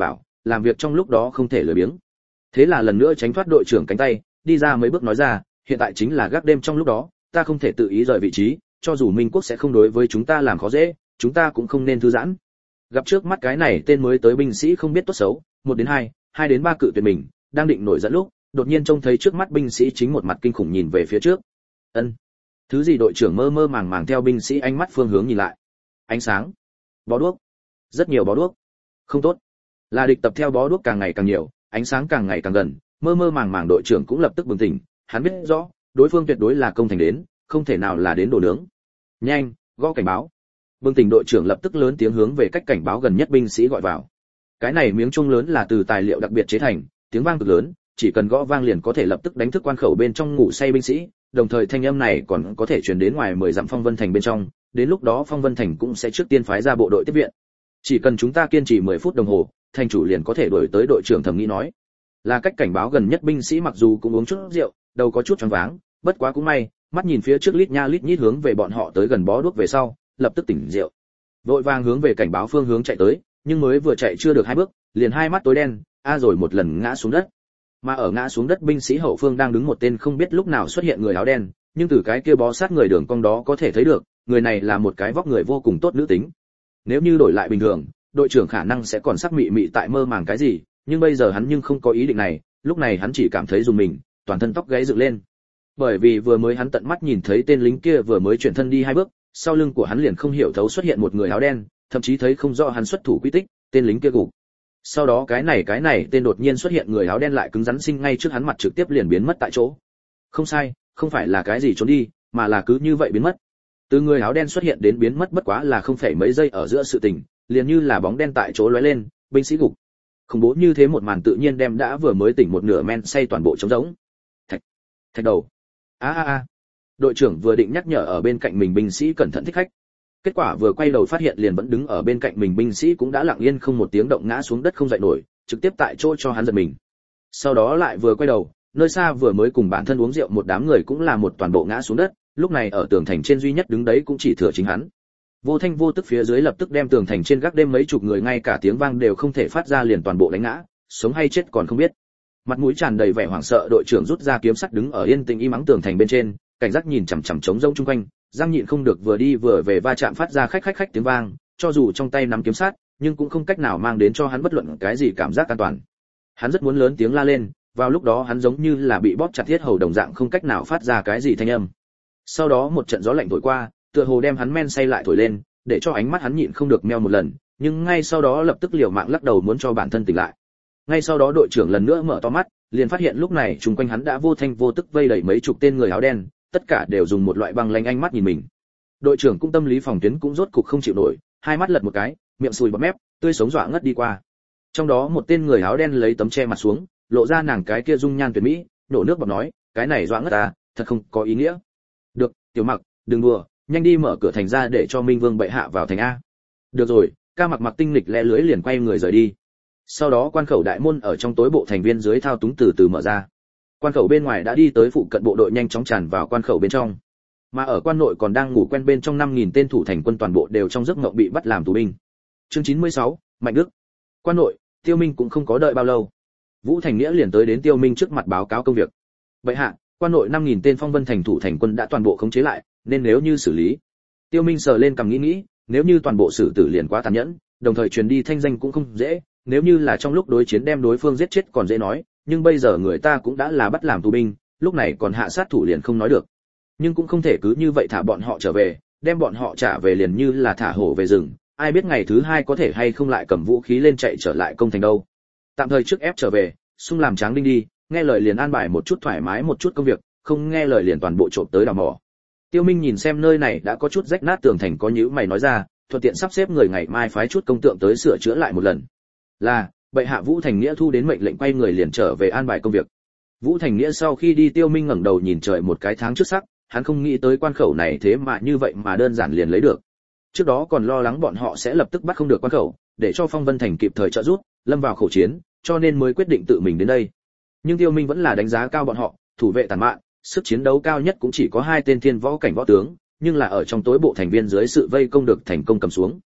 làm việc trong lúc đó không thể lười biếng. Thế là lần nữa tránh thoát đội trưởng cánh tay, đi ra mấy bước nói ra, hiện tại chính là gác đêm trong lúc đó, ta không thể tự ý rời vị trí, cho dù Minh quốc sẽ không đối với chúng ta làm khó dễ, chúng ta cũng không nên thư giãn. Gặp trước mắt cái này tên mới tới binh sĩ không biết tốt xấu, một đến hai, hai đến ba cự tuyệt mình, đang định nổi giận lúc, đột nhiên trông thấy trước mắt binh sĩ chính một mặt kinh khủng nhìn về phía trước. Ân, thứ gì? Đội trưởng mơ mơ màng màng theo binh sĩ ánh mắt phương hướng nhìn lại. Ánh sáng, bó đuốc, rất nhiều bó đuốc. Không tốt, là địch tập. Theo bó đuốc càng ngày càng nhiều, ánh sáng càng ngày càng gần, mơ mơ màng màng đội trưởng cũng lập tức bừng tỉnh, hắn biết rõ, đối phương tuyệt đối là công thành đến, không thể nào là đến đồ nướng. Nhanh, gõ cảnh báo. Bừng tỉnh đội trưởng lập tức lớn tiếng hướng về cách cảnh báo gần nhất binh sĩ gọi vào. Cái này miếng chuông lớn là từ tài liệu đặc biệt chế thành, tiếng vang cực lớn, chỉ cần gõ vang liền có thể lập tức đánh thức quan khẩu bên trong ngủ say binh sĩ, đồng thời thanh âm này còn có thể truyền đến ngoài mười dặm Phong Vân Thành bên trong, đến lúc đó Phong Vân Thành cũng sẽ trước tiên phái ra bộ đội tiếp viện. Chỉ cần chúng ta kiên trì mười phút đồng hồ, thành chủ liền có thể đuổi tới. Đội trưởng thầm nghĩ nói. Là cách cảnh báo gần nhất binh sĩ mặc dù cũng uống chút rượu, đầu có chút choáng váng, bất quá cũng may, mắt nhìn phía trước lít nha lít nhít hướng về bọn họ tới gần bó đuốc về sau, lập tức tỉnh rượu. Vội vàng hướng về cảnh báo phương hướng chạy tới, nhưng mới vừa chạy chưa được hai bước, liền hai mắt tối đen, a rồi một lần ngã xuống đất. Mà ở ngã xuống đất binh sĩ hậu phương đang đứng một tên không biết lúc nào xuất hiện người áo đen, nhưng từ cái kia bó sát người đường cong đó có thể thấy được, người này là một cái vóc người vô cùng tốt nữ tính. Nếu như đổi lại bình thường, đội trưởng khả năng sẽ còn sắc mị mị tại mơ màng cái gì, nhưng bây giờ hắn nhưng không có ý định này, lúc này hắn chỉ cảm thấy rùng mình, toàn thân tóc gáy dựng lên. Bởi vì vừa mới hắn tận mắt nhìn thấy tên lính kia vừa mới chuyển thân đi hai bước, sau lưng của hắn liền không hiểu thấu xuất hiện một người áo đen, thậm chí thấy không rõ hắn xuất thủ quy tích, tên lính kia gục. Sau đó cái này cái này tên đột nhiên xuất hiện người áo đen lại cứng rắn sinh ngay trước hắn mặt trực tiếp liền biến mất tại chỗ. Không sai, không phải là cái gì trốn đi, mà là cứ như vậy biến mất. Từ người áo đen xuất hiện đến biến mất bất quá là không phải mấy giây ở giữa sự tình, liền như là bóng đen tại chỗ lóe lên, binh sĩ gục. Khủng bố như thế một màn tự nhiên đem đã vừa mới tỉnh một nửa men say toàn bộ trống rỗng. Thạch, thạch đầu. A a a. Đội trưởng vừa định nhắc nhở ở bên cạnh mình binh sĩ cẩn thận thích khách. Kết quả vừa quay đầu phát hiện liền vẫn đứng ở bên cạnh mình binh sĩ cũng đã lặng yên không một tiếng động ngã xuống đất không dậy nổi, trực tiếp tại chỗ cho hắn giật mình. Sau đó lại vừa quay đầu, nơi xa vừa mới cùng bản thân uống rượu một đám người cũng là một toàn bộ ngã xuống đất, lúc này ở tường thành trên duy nhất đứng đấy cũng chỉ thừa chính hắn. Vô thanh vô tức phía dưới lập tức đem tường thành trên gác đêm mấy chục người ngay cả tiếng vang đều không thể phát ra liền toàn bộ đánh ngã, sống hay chết còn không biết. Mặt mũi tràn đầy vẻ hoảng sợ, đội trưởng rút ra kiếm sắt đứng ở yên tĩnh im ắng tường thành bên trên, cảnh giác nhìn chằm chằm trống rỗng chung quanh, Giang nhịn không được vừa đi vừa về va chạm phát ra khách khách khách tiếng vang, cho dù trong tay nắm kiếm sắt, nhưng cũng không cách nào mang đến cho hắn bất luận cái gì cảm giác an toàn. Hắn rất muốn lớn tiếng la lên, vào lúc đó hắn giống như là bị bóp chặt thiết hầu đồng dạng không cách nào phát ra cái gì thanh âm. Sau đó một trận gió lạnh thổi qua, tựa hồ đem hắn men say lại thổi lên, để cho ánh mắt hắn nhịn không được meo một lần, nhưng ngay sau đó lập tức liều mạng lắc đầu muốn cho bản thân tỉnh lại. Ngay sau đó đội trưởng lần nữa mở to mắt, liền phát hiện lúc này xung quanh hắn đã vô thanh vô tức vây đầy mấy chục tên người áo đen, tất cả đều dùng một loại băng lanh ánh mắt nhìn mình. Đội trưởng cũng tâm lý phòng tuyến cũng rốt cục không chịu nổi, hai mắt lật một cái, miệng sùi bọt mép, tươi sống dọa ngất đi qua. Trong đó một tên người áo đen lấy tấm che mặt xuống, lộ ra nàng cái kia dung nhan tuyệt mỹ, nổ nước bọt nói, cái này dọa ngất ta, thật không có ý nghĩa. Được, Tiểu Mặc, đừng đùa, nhanh đi mở cửa thành ra để cho Minh Vương bệ hạ vào thành a. Được rồi, Ca Mặc mặc tinh lịch lẽ lưới liền quay người rời đi. Sau đó quan khẩu đại môn ở trong tối bộ thành viên dưới thao túng từ từ mở ra. Quan khẩu bên ngoài đã đi tới phụ cận bộ đội nhanh chóng tràn vào quan khẩu bên trong. Mà ở quan nội còn đang ngủ quen bên trong năm nghìn tên thủ thành quân toàn bộ đều trong giấc mộng bị bắt làm tù binh. Chương chín mươi sáu, Mạnh Đức. Quan nội, Tiêu Minh cũng không có đợi bao lâu. Vũ Thành Nghĩa liền tới đến Tiêu Minh trước mặt báo cáo công việc. Bệ hạ, quan nội năm nghìn tên Phong Vân thành thủ thành quân đã toàn bộ khống chế lại, nên nếu như xử lý. Tiêu Minh sờ lên cằm nghĩ nghĩ, nếu như toàn bộ xử tử liền quá tàn nhẫn, đồng thời truyền đi thanh danh cũng không dễ, nếu như là trong lúc đối chiến đem đối phương giết chết còn dễ nói, nhưng bây giờ người ta cũng đã là bắt làm tù binh, lúc này còn hạ sát thủ liền không nói được. Nhưng cũng không thể cứ như vậy thả bọn họ trở về, đem bọn họ trả về liền như là thả hổ về rừng, ai biết ngày thứ hai có thể hay không lại cầm vũ khí lên chạy trở lại công thành đâu. Tạm thời trước ép trở về, xung làm tráng đinh đi, nghe lời liền an bài một chút thoải mái một chút công việc, không nghe lời liền toàn bộ trộm tới đào mỏ. Tiêu Minh nhìn xem nơi này đã có chút rách nát tường thành có nhíu mày nói ra, thuận tiện sắp xếp người ngày mai phái chút công tượng tới sửa chữa lại một lần. Là, bệ hạ. Vũ Thành Nghĩa thu đến mệnh lệnh quay người liền trở về an bài công việc. Vũ Thành Nghĩa sau khi đi, Tiêu Minh ngẩng đầu nhìn trời một cái tháng trước sắc, hắn không nghĩ tới quan khẩu này thế mà như vậy mà đơn giản liền lấy được. Trước đó còn lo lắng bọn họ sẽ lập tức bắt không được quan khẩu, để cho Phong Vân thành kịp thời trợ giúp, lâm vào khẩu chiến, cho nên mới quyết định tự mình đến đây. Nhưng Tiêu Minh vẫn là đánh giá cao bọn họ, thủ vệ tàn mạn, sức chiến đấu cao nhất cũng chỉ có hai tên thiên võ cảnh võ tướng, nhưng là ở trong tối bộ thành viên dưới sự vây công được thành công cầm xuống.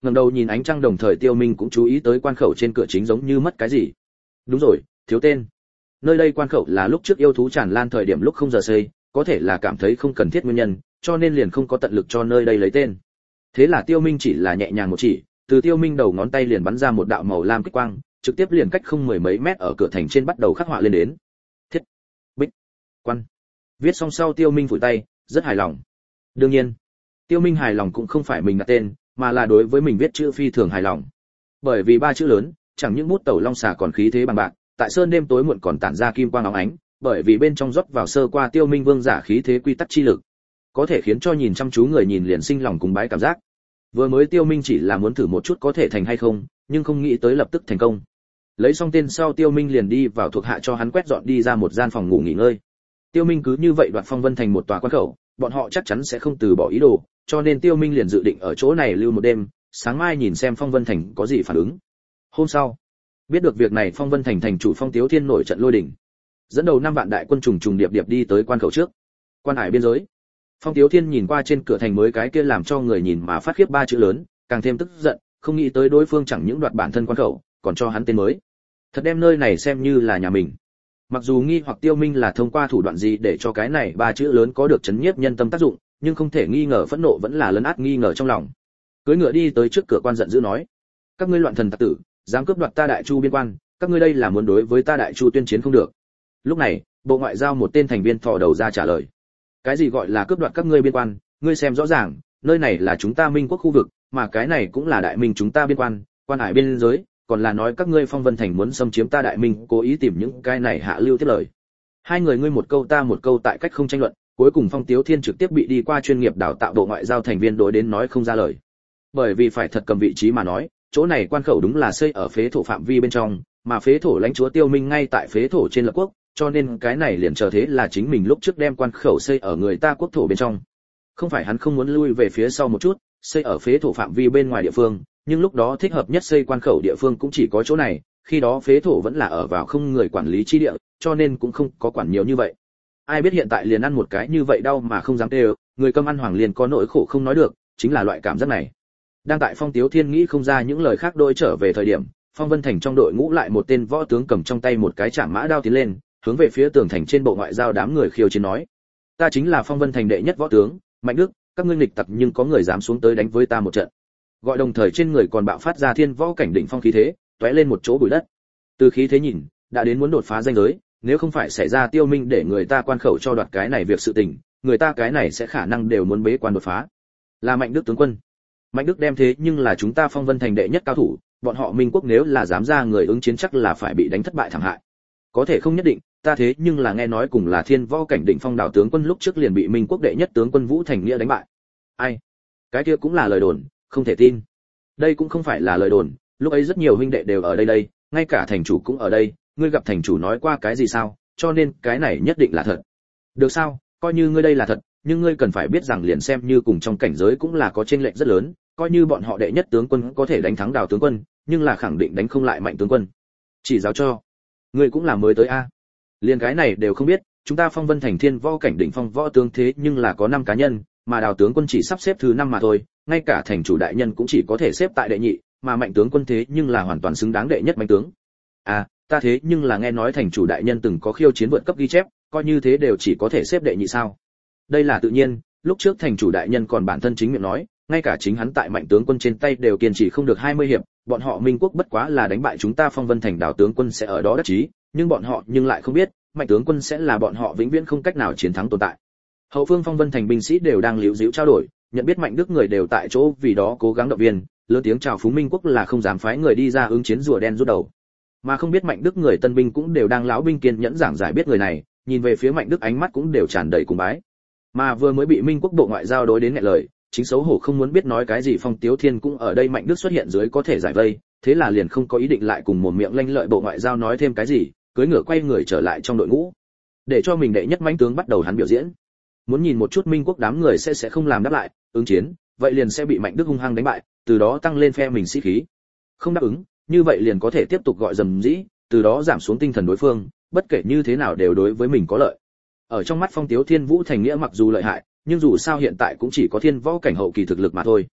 Ngẩng đầu nhìn ánh trăng, đồng thời Tiêu Minh cũng chú ý tới quan khẩu trên cửa chính giống như mất cái gì. Đúng rồi, thiếu tên. Nơi đây quan khẩu là lúc trước yêu thú tràn lan thời điểm lúc không giờ xây, có thể là cảm thấy không cần thiết nguyên nhân, cho nên liền không có tận lực cho nơi đây lấy tên. Thế là Tiêu Minh chỉ là nhẹ nhàng một chỉ, từ Tiêu Minh đầu ngón tay liền bắn ra một đạo màu lam kích quang, trực tiếp liền cách không mười mấy mét ở cửa thành trên bắt đầu khắc họa lên đến. Thiết, Bích, Quan. Viết xong sau Tiêu Minh phủi tay, rất hài lòng. Đương nhiên, Tiêu Minh hài lòng cũng không phải mình đặt tên, mà là đối với mình viết chữ phi thường hài lòng. Bởi vì ba chữ lớn, chẳng những bút tẩu long xà còn khí thế bằng bạc, tại sơn đêm tối muộn còn tản ra kim quang óng ánh, bởi vì bên trong rót vào sơ qua Tiêu Minh vương giả khí thế quy tắc chi lực, có thể khiến cho nhìn chăm chú người nhìn liền sinh lòng cúng bái cảm giác. Vừa mới Tiêu Minh chỉ là muốn thử một chút có thể thành hay không, nhưng không nghĩ tới lập tức thành công. Lấy xong tên sau Tiêu Minh liền đi vào thuộc hạ cho hắn quét dọn đi ra một gian phòng ngủ nghỉ ngơi. Tiêu Minh cứ như vậy đoạt Phong Vân thành một tòa quan khẩu, bọn họ chắc chắn sẽ không từ bỏ ý đồ, cho nên Tiêu Minh liền dự định ở chỗ này lưu một đêm, sáng mai nhìn xem Phong Vân thành có gì phản ứng. Hôm sau, biết được việc này, Phong Vân thành thành chủ Phong Tiếu Thiên nổi trận lôi đình, dẫn đầu năm vạn đại quân trùng trùng điệp điệp đi tới quan khẩu trước. Quan hải biên giới. Phong Tiếu Thiên nhìn qua trên cửa thành mới cái kia làm cho người nhìn mà phát khiếp ba chữ lớn, càng thêm tức giận, không nghĩ tới đối phương chẳng những đoạt bản thân quan khẩu, còn cho hắn tên mới. Thật đem nơi này xem như là nhà mình. Mặc dù nghi hoặc Tiêu Minh là thông qua thủ đoạn gì để cho cái này ba chữ lớn có được chấn nhiếp nhân tâm tác dụng, nhưng không thể nghi ngờ phẫn nộ vẫn là lấn át nghi ngờ trong lòng. Cưỡi ngựa đi tới trước cửa quan giận dữ nói: "Các ngươi loạn thần tặc tử, dám cướp đoạt ta Đại Chu biên quan, các ngươi đây là muốn đối với ta Đại Chu tuyên chiến không được." Lúc này, Bộ Ngoại giao một tên thành viên thò đầu ra trả lời: "Cái gì gọi là cướp đoạt các ngươi biên quan, ngươi xem rõ ràng, nơi này là chúng ta Minh quốc khu vực, mà cái này cũng là Đại Minh chúng ta biên quan, quan hải biên giới, còn là nói các ngươi Phong Vân thành muốn xâm chiếm ta Đại Minh, cố ý tìm những cái này hạ lưu tiếp lời." Hai người ngươi một câu ta một câu tại cách không tranh luận, cuối cùng Phong Tiếu Thiên trực tiếp bị đi qua chuyên nghiệp đào tạo Bộ Ngoại giao thành viên đối đến nói không ra lời. Bởi vì phải thật cầm vị trí mà nói, chỗ này quan khẩu đúng là xây ở phế thổ phạm vi bên trong, mà phế thổ lãnh chúa Tiêu Minh ngay tại phế thổ trên lập quốc, cho nên cái này liền chờ thế là chính mình lúc trước đem quan khẩu xây ở người ta quốc thổ bên trong. Không phải hắn không muốn lui về phía sau một chút, xây ở phế thổ phạm vi bên ngoài địa phương, nhưng lúc đó thích hợp nhất xây quan khẩu địa phương cũng chỉ có chỗ này, khi đó phế thổ vẫn là ở vào không người quản lý chi địa, cho nên cũng không có quản nhiều như vậy. Ai biết hiện tại liền ăn một cái như vậy đau mà không dám tê, người cơm ăn hoàng liền có nỗi khổ không nói được, chính là loại cảm giác này. Đang tại Phong Tiếu Thiên nghĩ không ra những lời khác đôi trở về thời điểm, Phong Vân thành trong đội ngũ lại một tên võ tướng cầm trong tay một cái trảm mã đao tiến lên, hướng về phía tường thành trên Bộ Ngoại giao đám người khiêu chiến nói: "Ta chính là Phong Vân thành đệ nhất võ tướng, Mạnh Đức, các ngươi nghịch tặc nhưng có người dám xuống tới đánh với ta một trận." Gọi đồng thời trên người còn bạo phát ra thiên võ cảnh đỉnh phong khí thế, tóe lên một chỗ bụi đất. Từ khí thế nhìn, đã đến muốn đột phá danh giới, nếu không phải xảy ra Tiêu Minh để người ta quan khẩu cho đoạt cái này việc sự tình, người ta cái này sẽ khả năng đều muốn bế quan đột phá. Là Mạnh Đức tướng quân. Mạnh Đức đem thế nhưng là chúng ta Phong Vân thành đệ nhất cao thủ, bọn họ Minh quốc nếu là dám ra người ứng chiến chắc là phải bị đánh thất bại thảm hại. Có thể không nhất định, ta thế nhưng là nghe nói cùng là thiên võ cảnh đỉnh phong đảo tướng quân lúc trước liền bị Minh quốc đệ nhất tướng quân Vũ Thành Nghĩa đánh bại. Ai? Cái kia cũng là lời đồn, không thể tin. Đây cũng không phải là lời đồn, lúc ấy rất nhiều huynh đệ đều ở đây đây, ngay cả thành chủ cũng ở đây, ngươi gặp thành chủ nói qua cái gì sao, cho nên cái này nhất định là thật. Được sao, coi như ngươi đây là thật, nhưng ngươi cần phải biết rằng liền xem như cùng trong cảnh giới cũng là có chênh lệch rất lớn, coi như bọn họ đệ nhất tướng quân có thể đánh thắng Đào tướng quân, nhưng là khẳng định đánh không lại Mạnh tướng quân. Chỉ giáo cho, ngươi cũng là mới tới a. Liên cái này đều không biết, chúng ta Phong Vân thành thiên võ cảnh đỉnh phong võ tướng thế nhưng là có năm cá nhân, mà Đào tướng quân chỉ sắp xếp thứ năm mà thôi, ngay cả thành chủ đại nhân cũng chỉ có thể xếp tại đệ nhị, mà Mạnh tướng quân thế nhưng là hoàn toàn xứng đáng đệ nhất Mạnh tướng. À, ta thế nhưng là nghe nói thành chủ đại nhân từng có khiêu chiến vượt cấp ghi chép, coi như thế đều chỉ có thể xếp đệ nhị sao? Đây là tự nhiên, lúc trước thành chủ đại nhân còn bản thân chính miệng nói, ngay cả chính hắn tại Mạnh tướng quân trên tay đều kiên trì không được hai mươi hiệp, bọn họ Minh quốc bất quá là đánh bại chúng ta Phong Vân thành, Đào tướng quân sẽ ở đó đắc chí, nhưng bọn họ nhưng lại không biết, Mạnh tướng quân sẽ là bọn họ vĩnh viễn không cách nào chiến thắng tồn tại. Hậu phương Phong Vân thành binh sĩ đều đang liễu díu trao đổi, nhận biết Mạnh Đức người đều tại chỗ vì đó cố gắng động viên, lớn tiếng chào phúng Minh quốc là không dám phái người đi ra ứng chiến rùa đen rút đầu. Mà không biết Mạnh Đức người tân binh cũng đều đang lão binh kiên nhẫn giảng giải biết người này, nhìn về phía Mạnh Đức ánh mắt cũng đều tràn đầy cung bái. Mà vừa mới bị Minh quốc Bộ Ngoại giao đối đến nghẹn lời, chính xấu hổ không muốn biết nói cái gì Phong Tiếu Thiên cũng ở đây Mạnh Đức xuất hiện dưới có thể giải vây, thế là liền không có ý định lại cùng một miệng lanh lợi Bộ Ngoại giao nói thêm cái gì, cưỡi ngựa quay người trở lại trong đội ngũ, để cho mình đệ nhất mãnh tướng bắt đầu hắn biểu diễn. Muốn nhìn một chút Minh quốc đám người sẽ sẽ không làm đáp lại, ứng chiến, vậy liền sẽ bị Mạnh Đức hung hăng đánh bại, từ đó tăng lên phe mình sĩ khí. Không đáp ứng, như vậy liền có thể tiếp tục gọi dầm dĩ, từ đó giảm xuống tinh thần đối phương, bất kể như thế nào đều đối với mình có lợi. Ở trong mắt Phong Tiếu Thiên, Vũ Thành Nghĩa mặc dù lợi hại, nhưng dù sao hiện tại cũng chỉ có thiên võ cảnh hậu kỳ thực lực mà thôi.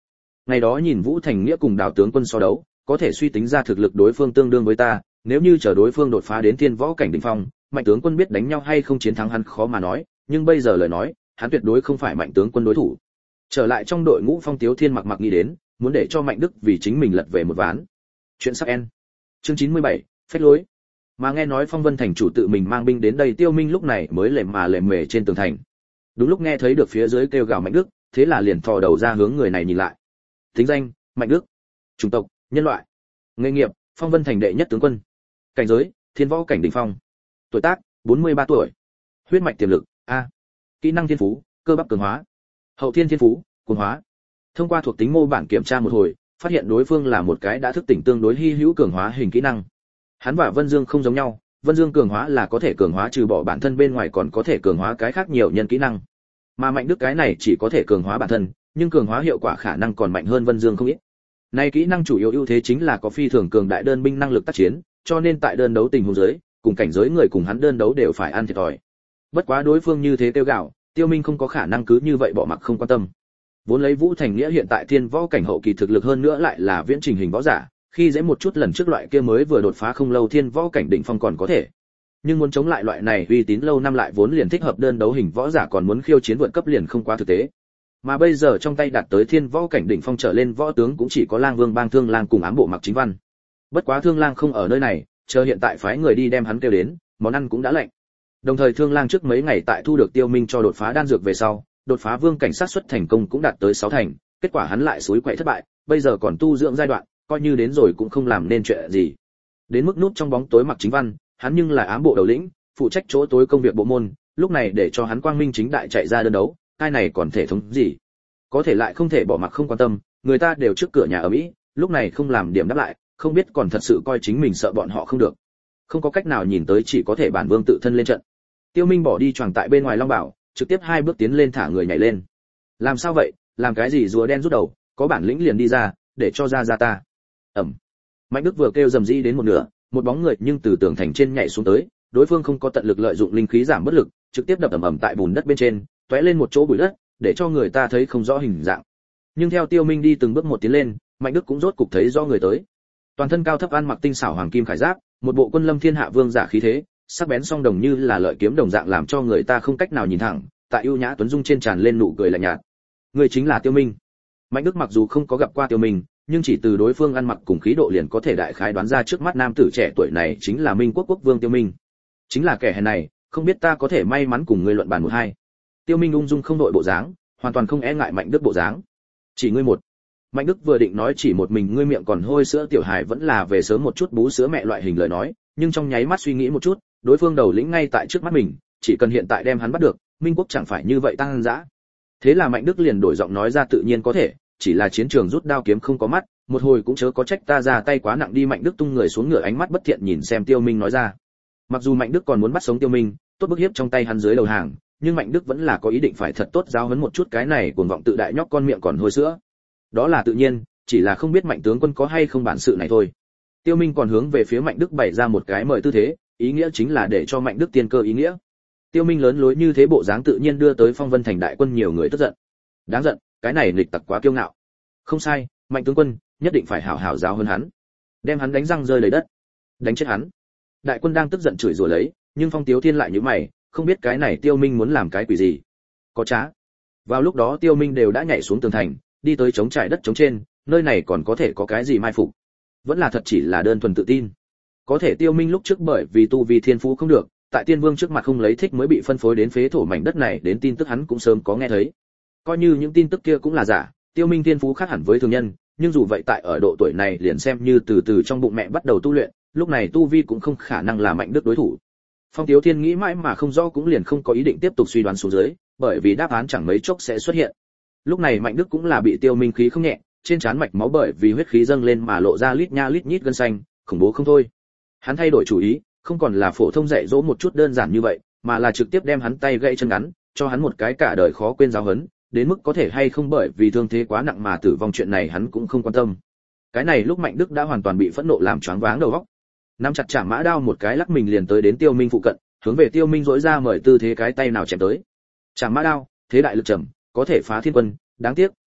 Ngày đó nhìn Vũ Thành Nghĩa cùng Đào tướng quân so đấu, có thể suy tính ra thực lực đối phương tương đương với ta, nếu như chờ đối phương đột phá đến thiên võ cảnh đỉnh phong, Mạnh tướng quân biết đánh nhau hay không chiến thắng hắn khó mà nói, nhưng bây giờ lời nói, hắn tuyệt đối không phải Mạnh tướng quân đối thủ. Trở lại trong đội ngũ, Phong Tiếu Thiên mặc mặc nghĩ đến, muốn để cho Mạnh Đức vì chính mình lật về một ván. Chuyện sắp en. Chương chín mươi bảy, phách lối. Mà nghe nói Phong Vân thành chủ tự mình mang binh đến đây, Tiêu Minh lúc này mới lềm mà lềm mề trên tường thành. Đúng lúc nghe thấy được phía dưới kêu gào Mạnh Đức, thế là liền thò đầu ra hướng người này nhìn lại. Tính danh: Mạnh Đức. Chủng tộc: nhân loại. Nghề nghiệp: Phong Vân thành đệ nhất tướng quân. Cảnh giới: thiên võ cảnh đỉnh phong. Tuổi tác: bốn mươi ba tuổi. Huyết mạch tiềm lực: A. Kỹ năng thiên phú: cơ bắp cường hóa. Hậu thiên thiên phú: cuồng hóa. Thông qua thuộc tính mô bản kiểm tra một hồi, phát hiện đối phương là một cái đã thức tỉnh tương đối hy hữu cường hóa hình kỹ năng. Hắn và Vân Dương không giống nhau, Vân Dương cường hóa là có thể cường hóa trừ bỏ bản thân bên ngoài còn có thể cường hóa cái khác nhiều nhân kỹ năng. Mà Mạnh Đức cái này chỉ có thể cường hóa bản thân, nhưng cường hóa hiệu quả khả năng còn mạnh hơn Vân Dương không ít. Này kỹ năng chủ yếu ưu thế chính là có phi thường cường đại đơn binh năng lực tác chiến, cho nên tại đơn đấu tình huống dưới, cùng cảnh giới người cùng hắn đơn đấu đều phải ăn thiệt thòi. Bất quá đối phương như thế tiêu gạo, Tiêu Minh không có khả năng cứ như vậy bỏ mặc không quan tâm. Vốn lấy Vũ Thành Nghĩa hiện tại thiên võ cảnh hậu kỳ thực lực hơn nữa lại là viễn trình hình võ giả, khi dễ một chút lần trước loại kia mới vừa đột phá không lâu thiên võ cảnh đỉnh phong còn có thể. Nhưng muốn chống lại loại này uy tín lâu năm lại vốn liền thích hợp đơn đấu hình võ giả còn muốn khiêu chiến vượt cấp liền không quá thực tế. Mà bây giờ trong tay đạt tới thiên võ cảnh đỉnh phong trở lên võ tướng cũng chỉ có Lang Vương Bang Thương Lang cùng ám bộ Mặc Chính Văn. Bất quá Thương Lang không ở nơi này, chờ hiện tại phái người đi đem hắn kêu đến, món ăn cũng đã lạnh. Đồng thời Thương Lang trước mấy ngày tại thu được Tiêu Minh cho đột phá đan dược về sau, đột phá vương cảnh sát xuất thành công cũng đạt tới sáu thành, kết quả hắn lại suối quậy thất bại, bây giờ còn tu dưỡng giai đoạn, coi như đến rồi cũng không làm nên chuyện gì. Đến mức núp trong bóng tối Mặc Chính Văn, hắn nhưng là ám bộ đầu lĩnh, phụ trách chỗ tối công việc bộ môn, lúc này để cho hắn quang minh chính đại chạy ra đơn đấu, cái này còn thể thống gì? Có thể lại không thể bỏ mặc không quan tâm, người ta đều trước cửa nhà ở Mỹ, lúc này không làm điểm đáp lại, không biết còn thật sự coi chính mình sợ bọn họ không được. Không có cách nào nhìn tới chỉ có thể bản vương tự thân lên trận. Tiêu Minh bỏ đi choàng tại bên ngoài Long Bảo, trực tiếp hai bước tiến lên thả người nhảy lên. Làm sao vậy, làm cái gì rùa đen rút đầu, có bản lĩnh liền đi ra, để cho ra ra ta. Ẩm. Mạnh Đức vừa kêu rầm rĩ đến một nửa, một bóng người nhưng từ tường thành trên nhảy xuống tới, đối phương không có tận lực lợi dụng linh khí giảm bất lực, trực tiếp đập ầm ầm tại bùn đất bên trên, tóe lên một chỗ bụi đất, để cho người ta thấy không rõ hình dạng. Nhưng theo Tiêu Minh đi từng bước một tiến lên, Mạnh Đức cũng rốt cục thấy rõ người tới. Toàn thân cao thấp ăn mặc tinh xảo hoàng kim khải giáp, một bộ quân lâm thiên hạ vương giả khí thế, sắc bén song đồng như là lợi kiếm đồng dạng làm cho người ta không cách nào nhìn thẳng, tại ưu nhã tuấn dung trên tràn lên nụ cười lạnh nhạt. Người chính là Tiêu Minh. Mạnh Đức mặc dù không có gặp qua Tiêu Minh, nhưng chỉ từ đối phương ăn mặc cùng khí độ liền có thể đại khái đoán ra trước mắt nam tử trẻ tuổi này chính là Minh Quốc quốc vương Tiêu Minh. Chính là kẻ hèn này, không biết ta có thể may mắn cùng ngươi luận bàn một hai. Tiêu Minh ung dung không đội bộ dáng, hoàn toàn không e ngại Mạnh Đức bộ dáng. Chỉ ngươi một. Mạnh Đức vừa định nói chỉ một mình ngươi miệng còn hôi sữa tiểu hài vẫn là về sớm một chút bú sữa mẹ loại hình lời nói, nhưng trong nháy mắt suy nghĩ một chút, đối phương đầu lĩnh ngay tại trước mắt mình, chỉ cần hiện tại đem hắn bắt được, Minh Quốc chẳng phải như vậy tăng dã. Thế là Mạnh Đức liền đổi giọng nói ra tự nhiên có thể, chỉ là chiến trường rút đao kiếm không có mắt, một hồi cũng chớ có trách ta ra tay quá nặng đi. Mạnh Đức tung người xuống ngựa, ánh mắt bất thiện nhìn xem Tiêu Minh nói ra. Mặc dù Mạnh Đức còn muốn bắt sống Tiêu Minh, tốt bức hiếp trong tay hắn dưới đầu hàng, nhưng Mạnh Đức vẫn là có ý định phải thật tốt giáo huấn một chút cái này cuồng vọng tự đại nhóc con miệng còn hôi sữa. Đó là tự nhiên, chỉ là không biết Mạnh tướng quân có hay không bản sự này thôi. Tiêu Minh còn hướng về phía Mạnh Đức bày ra một cái mời tư thế, ý nghĩa chính là để cho Mạnh Đức tiên cơ ý nghĩa. Tiêu Minh lớn lối như thế bộ dáng tự nhiên đưa tới Phong Vân thành đại quân nhiều người tức giận. Đáng giận, cái này nghịch tặc quá kiêu ngạo. Không sai, Mạnh tướng quân nhất định phải hảo hảo giáo hơn hắn, đem hắn đánh răng rơi lấy đất, đánh chết hắn. Đại quân đang tức giận chửi rủa lấy, nhưng Phong Tiếu Thiên lại nhíu mày, không biết cái này Tiêu Minh muốn làm cái quỷ gì. Có trá. Vào lúc đó Tiêu Minh đều đã nhảy xuống tường thành, đi tới chống trải đất chống trên, nơi này còn có thể có cái gì mai phục? Vẫn là thật chỉ là đơn thuần tự tin. Có thể Tiêu Minh lúc trước bởi vì tu vi thiên phú không được, tại Tiên Vương trước mặt không lấy thích mới bị phân phối đến phế thổ mảnh đất này, đến tin tức hắn cũng sớm có nghe thấy. Coi như những tin tức kia cũng là giả, Tiêu Minh thiên phú khác hẳn với thường nhân, nhưng dù vậy tại ở độ tuổi này liền xem như từ từ trong bụng mẹ bắt đầu tu luyện, lúc này tu vi cũng không khả năng là Mạnh Đức đối thủ. Phong Tiếu Thiên nghĩ mãi mà không rõ cũng liền không có ý định tiếp tục suy đoán xuống dưới, bởi vì đáp án chẳng mấy chốc sẽ xuất hiện. Lúc này Mạnh Đức cũng là bị Tiêu Minh khí không nhẹ, trên trán mạch máu bởi vì huyết khí dâng lên mà lộ ra lít nha lít nhít gân xanh, khủng bố không thôi. Hắn thay đổi chủ ý, không còn là phổ thông dạy dỗ một chút đơn giản như vậy, mà là trực tiếp đem hắn tay gãy chân ngắn, cho hắn một cái cả đời khó quên giáo huấn, đến mức có thể hay không bởi vì thương thế quá nặng mà tử vong chuyện này hắn cũng không quan tâm. Cái này lúc Mạnh Đức đã hoàn toàn bị phẫn nộ làm choáng váng đầu óc. Nắm chặt chạm mã đao một cái lắc mình liền tới đến Tiêu Minh phụ cận, hướng về Tiêu Minh giỗi ra mời tư thế cái tay nào chém tới. Chạm mã đao, thế đại lực trầm, có thể phá thiên quân, đáng tiếc,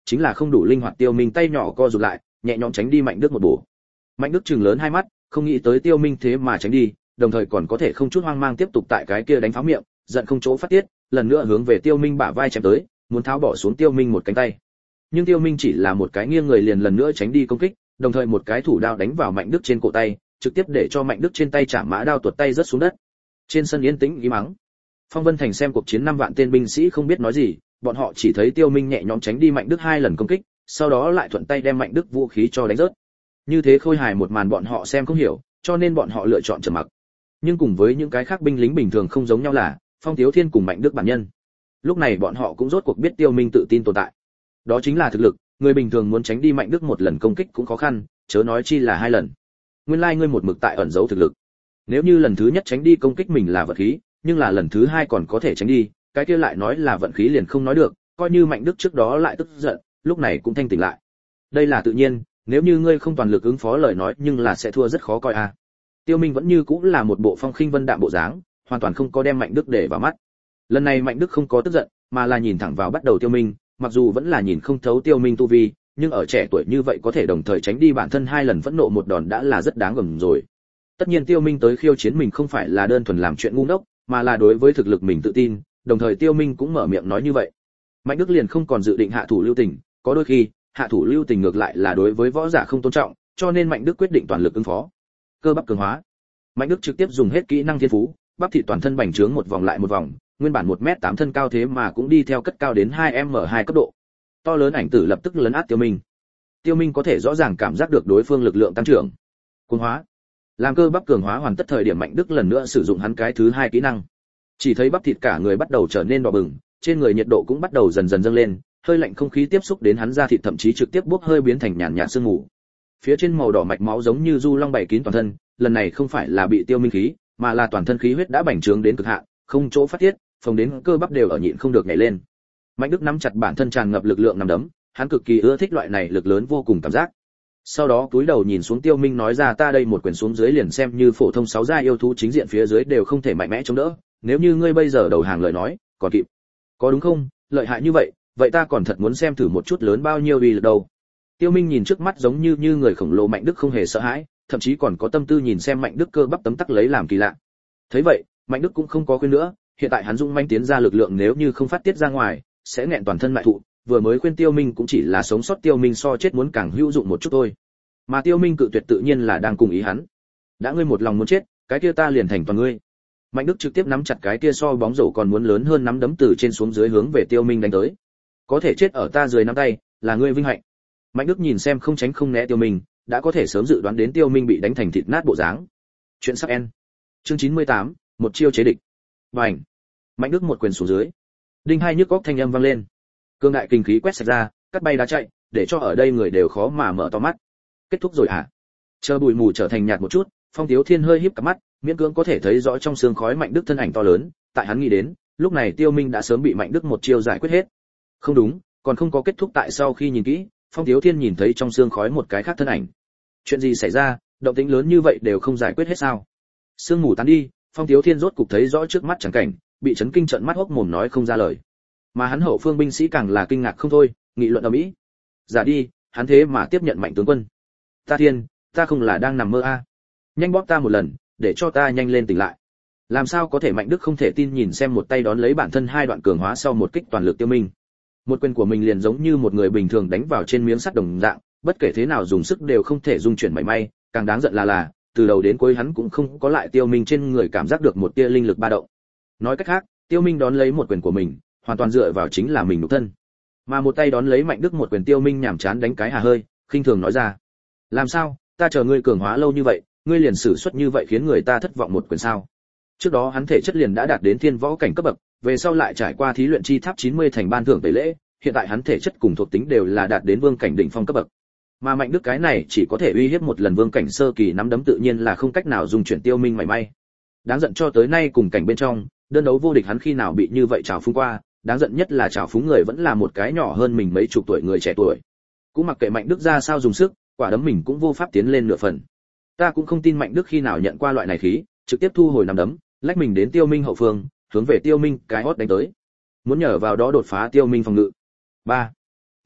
chính là không đủ linh hoạt. Tiêu Minh tay nhỏ co rụt lại, nhẹ nhõm tránh đi Mạnh Đức một bổ. Mạnh Đức trừng lớn hai mắt, không nghĩ tới Tiêu Minh thế mà tránh đi, đồng thời còn có thể không chút hoang mang tiếp tục tại cái kia đánh pháo miệng, giận không chỗ phát tiết, lần nữa hướng về Tiêu Minh bả vai chém tới, muốn tháo bỏ xuống Tiêu Minh một cánh tay. Nhưng Tiêu Minh chỉ là một cái nghiêng người liền lần nữa tránh đi công kích, đồng thời một cái thủ đao đánh vào Mạnh Đức trên cổ tay, trực tiếp để cho Mạnh Đức trên tay chạm mã đao tuột tay rớt xuống đất. Trên sân yên tĩnh ý mắng. Phong Vân Thành xem cuộc chiến năm vạn tên binh sĩ không biết nói gì, bọn họ chỉ thấy Tiêu Minh nhẹ nhõm tránh đi Mạnh Đức hai lần công kích, sau đó lại thuận tay đem Mạnh Đức vũ khí cho đánh rớt. Như thế khôi hài một màn bọn họ xem không hiểu, cho nên bọn họ lựa chọn trầm mặc. Nhưng cùng với những cái khác binh lính bình thường không giống nhau là, Phong Tiếu Thiên cùng Mạnh Đức bản nhân. Lúc này bọn họ cũng rốt cuộc biết Tiêu Minh tự tin tồn tại. Đó chính là thực lực, người bình thường muốn tránh đi Mạnh Đức một lần công kích cũng khó khăn, chớ nói chi là hai lần. Nguyên lai like ngươi một mực tại ẩn giấu thực lực. Nếu như lần thứ nhất tránh đi công kích mình là vận khí, nhưng là lần thứ hai còn có thể tránh đi, cái kia lại nói là vận khí liền không nói được, coi như Mạnh Đức trước đó lại tức giận, lúc này cũng thanh tỉnh lại. Đây là tự nhiên, nếu như ngươi không toàn lực ứng phó lời nói, nhưng là sẽ thua rất khó coi a. À. Tiêu Minh vẫn như cũng là một bộ phong khinh vân đạm bộ dáng, hoàn toàn không có đem Mạnh Đức để vào mắt. Lần này Mạnh Đức không có tức giận, mà là nhìn thẳng vào bắt đầu Tiêu Minh, mặc dù vẫn là nhìn không thấu Tiêu Minh tu vi, nhưng ở trẻ tuổi như vậy có thể đồng thời tránh đi bản thân hai lần phẫn nộ một đòn đã là rất đáng gờm rồi. Tất nhiên Tiêu Minh tới khiêu chiến mình không phải là đơn thuần làm chuyện ngu ngốc, mà là đối với thực lực mình tự tin, đồng thời Tiêu Minh cũng mở miệng nói như vậy. Mạnh Đức liền không còn dự định hạ thủ lưu tình, có đôi khi, hạ thủ lưu tình ngược lại là đối với võ giả không tôn trọng, cho nên Mạnh Đức quyết định toàn lực ứng phó. Cơ bắp cường hóa. Mạnh Đức trực tiếp dùng hết kỹ năng thiên phú, bắp thịt toàn thân bành trướng một vòng lại một vòng, nguyên bản một mét tám thân cao thế mà cũng đi theo cất cao đến hai mét hai cấp độ. To lớn ảnh tử lập tức lấn át Tiêu Minh. Tiêu Minh có thể rõ ràng cảm giác được đối phương lực lượng tăng trưởng. Cuồng hóa. Làm cơ bắp cường hóa hoàn tất thời điểm Mạnh Đức lần nữa sử dụng hắn cái thứ hai kỹ năng. Chỉ thấy bắp thịt cả người bắt đầu trở nên đỏ bừng, trên người nhiệt độ cũng bắt đầu dần dần dâng lên, hơi lạnh không khí tiếp xúc đến hắn da thịt thậm chí trực tiếp bốc hơi biến thành nhàn nhạt sương mù. Phía trên màu đỏ mạch máu giống như du long bảy kín toàn thân, lần này không phải là bị Tiêu Minh khí, mà là toàn thân khí huyết đã bành trướng đến cực hạn, không chỗ phát tiết, phồng đến cơ bắp đều ở nhịn không được nhảy lên. Mạnh Đức nắm chặt bản thân tràn ngập lực lượng nắm đấm, hắn cực kỳ ưa thích loại này lực lớn vô cùng cảm giác. Sau đó cúi đầu nhìn xuống Tiêu Minh nói ra ta đây một quyền xuống dưới liền xem như phổ thông sáu gia yêu thú chính diện phía dưới đều không thể mạnh mẽ chống đỡ, nếu như ngươi bây giờ đầu hàng lời nói, còn kịp. Có đúng không? Lợi hại như vậy, vậy ta còn thật muốn xem thử một chút lớn bao nhiêu uy lực đâu. Tiêu Minh nhìn trước mắt giống như như người khổng lồ Mạnh Đức không hề sợ hãi, thậm chí còn có tâm tư nhìn xem Mạnh Đức cơ bắp tấm tắc lấy làm kỳ lạ. Thấy vậy, Mạnh Đức cũng không có khuyên nữa, hiện tại hắn dũng mãnh tiến ra lực lượng nếu như không phát tiết ra ngoài, sẽ nghẹn toàn thân mại thụ, vừa mới khuyên Tiêu Minh cũng chỉ là sống sót Tiêu Minh so chết muốn càng hữu dụng một chút thôi. Mà Tiêu Minh cự tuyệt tự nhiên là đang cùng ý hắn. Đã ngươi một lòng muốn chết, cái kia ta liền thành toàn ngươi. Mạnh Đức trực tiếp nắm chặt cái kia so bóng rổ còn muốn lớn hơn nắm đấm từ trên xuống dưới hướng về Tiêu Minh đánh tới. Có thể chết ở ta dưới nắm tay, là ngươi vinh hạnh. Mạnh Đức nhìn xem không tránh không né Tiêu Minh, đã có thể sớm dự đoán đến Tiêu Minh bị đánh thành thịt nát bộ dáng. Chuyện sắp end. Chương chín mươi tám, một chiêu chế địch. Bành. Mạnh Đức một quyền xuống dưới. Đinh hai nhức óc thanh âm vang lên. Cương đại kinh khí quét sạch ra, cắt bay đá chạy, để cho ở đây người đều khó mà mở to mắt. Kết thúc rồi hả? Chờ bụi mù trở thành nhạt một chút, Phong Tiếu Thiên hơi híp cặp mắt, miễn cưỡng có thể thấy rõ trong sương khói Mạnh Đức thân ảnh to lớn, tại hắn nghĩ đến, lúc này Tiêu Minh đã sớm bị Mạnh Đức một chiêu giải quyết hết. Không đúng, còn không có kết thúc tại sau khi nhìn kỹ, Phong Tiếu Thiên nhìn thấy trong sương khói một cái khác thân ảnh. Chuyện gì xảy ra, động tĩnh lớn như vậy đều không giải quyết hết sao? Sương mù tán đi, Phong Tiếu Thiên rốt cục thấy rõ trước mắt chẳng cảnh, bị chấn kinh trợn mắt hốc mồm nói không ra lời. Mà hắn hậu phương binh sĩ càng là kinh ngạc không thôi, nghị luận ầm ĩ. Giả đi, hắn thế mà tiếp nhận Mạnh tướng quân. Ta thiên, ta không là đang nằm mơ a? À. Nhanh bóp ta một lần, để cho ta nhanh lên tỉnh lại. Làm sao có thể Mạnh Đức không thể tin nhìn xem một tay đón lấy bản thân hai đoạn cường hóa sau một kích toàn lực Tiêu Minh. Một quyền của mình liền giống như một người bình thường đánh vào trên miếng sắt đồng dạng, bất kể thế nào dùng sức đều không thể dung chuyển mảy may, càng đáng giận là là, từ đầu đến cuối hắn cũng không có lại Tiêu Minh trên người cảm giác được một tia linh lực ba động. Nói cách khác, Tiêu Minh đón lấy một quyền của mình, hoàn toàn dựa vào chính là mình nhục thân. Mà một tay đón lấy Mạnh Đức một quyền Tiêu Minh nhảm chán đánh cái hà hơi, khinh thường nói ra: "Làm sao, ta chờ ngươi cường hóa lâu như vậy, ngươi liền sử xuất như vậy khiến người ta thất vọng một quyền sao?" Trước đó hắn thể chất liền đã đạt đến thiên võ cảnh cấp bậc, về sau lại trải qua thí luyện chi tháp chín mươi thành ban thưởng tẩy lễ, hiện tại hắn thể chất cùng thuộc tính đều là đạt đến vương cảnh đỉnh phong cấp bậc. Mà Mạnh Đức cái này chỉ có thể uy hiếp một lần vương cảnh sơ kỳ nắm đấm tự nhiên là không cách nào dùng chuyển Tiêu Minh mảy may. Đáng giận cho tới nay cùng cảnh bên trong, đơn đấu vô địch hắn khi nào bị như vậy trào phúng qua, đáng giận nhất là trào phúng người vẫn là một cái nhỏ hơn mình mấy chục tuổi người trẻ tuổi. Cũng mặc kệ Mạnh Đức ra sao dùng sức, quả đấm mình cũng vô pháp tiến lên nửa phần. Ta cũng không tin Mạnh Đức khi nào nhận qua loại này khí, trực tiếp thu hồi nắm đấm, lách mình đến Tiêu Minh hậu phương, hướng về Tiêu Minh cái hót đánh tới. Muốn nhờ vào đó đột phá Tiêu Minh phòng ngự. ba.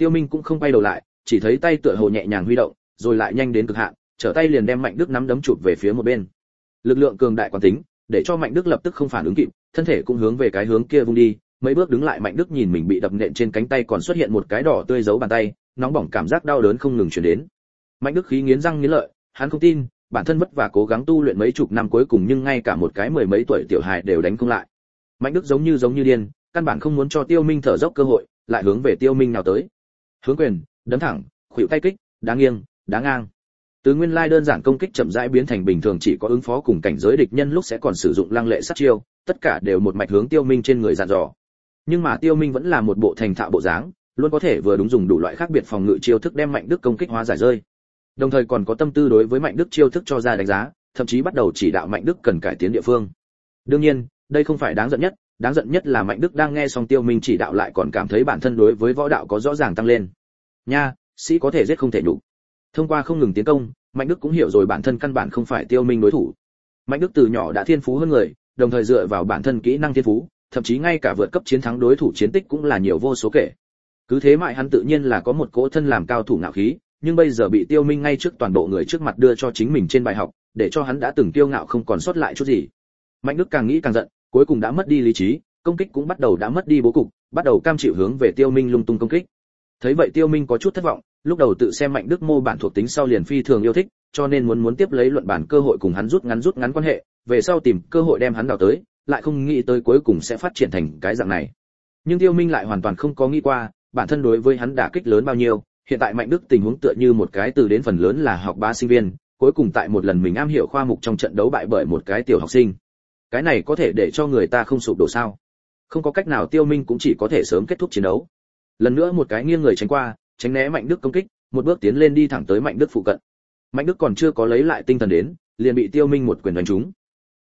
Tiêu Minh cũng không quay đầu lại, chỉ thấy tay tựa hồ nhẹ nhàng huy động, rồi lại nhanh đến cực hạn, trở tay liền đem Mạnh Đức nắm đấm chụp về phía một bên. Lực lượng cường đại quán tính, để cho Mạnh Đức lập tức không phản ứng kịp, thân thể cũng hướng về cái hướng kia vung đi, mấy bước đứng lại Mạnh Đức nhìn mình bị đập nện trên cánh tay còn xuất hiện một cái đỏ tươi dấu bàn tay, nóng bỏng cảm giác đau đớn không ngừng truyền đến. Mạnh Đức khí nghiến răng nghiến lợi, hắn không tin, bản thân vất vả cố gắng tu luyện mấy chục năm cuối cùng nhưng ngay cả một cái mười mấy tuổi tiểu hài đều đánh không lại. Mạnh Đức giống như giống như điên, căn bản không muốn cho Tiêu Minh thở dốc cơ hội, lại hướng về Tiêu Minh nào tới. Hướng quyền, đấm thẳng, khuỷu tay kích, đá nghiêng, đá ngang. Từ nguyên lai đơn giản công kích chậm rãi biến thành bình thường chỉ có ứng phó cùng cảnh giới địch nhân lúc sẽ còn sử dụng lăng lệ sát chiêu, tất cả đều một mạch hướng Tiêu Minh trên người dàn dò. Nhưng mà Tiêu Minh vẫn là một bộ thành thạo bộ dáng, luôn có thể vừa đúng dùng đủ loại khác biệt phòng ngự chiêu thức đem Mạnh Đức công kích hóa giải rơi. Đồng thời còn có tâm tư đối với Mạnh Đức chiêu thức cho ra đánh giá, thậm chí bắt đầu chỉ đạo Mạnh Đức cần cải tiến địa phương. Đương nhiên, đây không phải đáng giận nhất, đáng giận nhất là Mạnh Đức đang nghe xong Tiêu Minh chỉ đạo lại còn cảm thấy bản thân đối với võ đạo có rõ ràng tăng lên. Nha, sĩ có thể giết không thể nhục. Thông qua không ngừng tiến công, Mạnh Đức cũng hiểu rồi bản thân căn bản không phải Tiêu Minh đối thủ. Mạnh Đức từ nhỏ đã thiên phú hơn người, đồng thời dựa vào bản thân kỹ năng thiên phú, thậm chí ngay cả vượt cấp chiến thắng đối thủ chiến tích cũng là nhiều vô số kể. Cứ thế mãi hắn tự nhiên là có một cỗ thân làm cao thủ ngạo khí, nhưng bây giờ bị Tiêu Minh ngay trước toàn bộ người trước mặt đưa cho chính mình trên bài học, để cho hắn đã từng kiêu ngạo không còn sót lại chút gì. Mạnh Đức càng nghĩ càng giận, cuối cùng đã mất đi lý trí, công kích cũng bắt đầu đã mất đi bố cục, bắt đầu cam chịu hướng về Tiêu Minh lung tung công kích. Thấy vậy Tiêu Minh có chút thất vọng, lúc đầu tự xem Mạnh Đức mô bản thuộc tính sau liền phi thường yêu thích, cho nên muốn muốn tiếp lấy luận bản cơ hội cùng hắn rút ngắn rút ngắn quan hệ, về sau tìm cơ hội đem hắn đào tới, lại không nghĩ tới cuối cùng sẽ phát triển thành cái dạng này. Nhưng Tiêu Minh lại hoàn toàn không có nghĩ qua, bản thân đối với hắn đả kích lớn bao nhiêu, hiện tại Mạnh Đức tình huống tựa như một cái từ đến phần lớn là học bá sinh viên, cuối cùng tại một lần mình am hiểu khoa mục trong trận đấu bại bởi một cái tiểu học sinh. Cái này có thể để cho người ta không sụp đổ sao? Không có cách nào, Tiêu Minh cũng chỉ có thể sớm kết thúc chiến đấu. Lần nữa một cái nghiêng người tránh qua, tránh né Mạnh Đức công kích, một bước tiến lên đi thẳng tới Mạnh Đức phụ cận. Mạnh Đức còn chưa có lấy lại tinh thần đến, liền bị Tiêu Minh một quyền đánh trúng.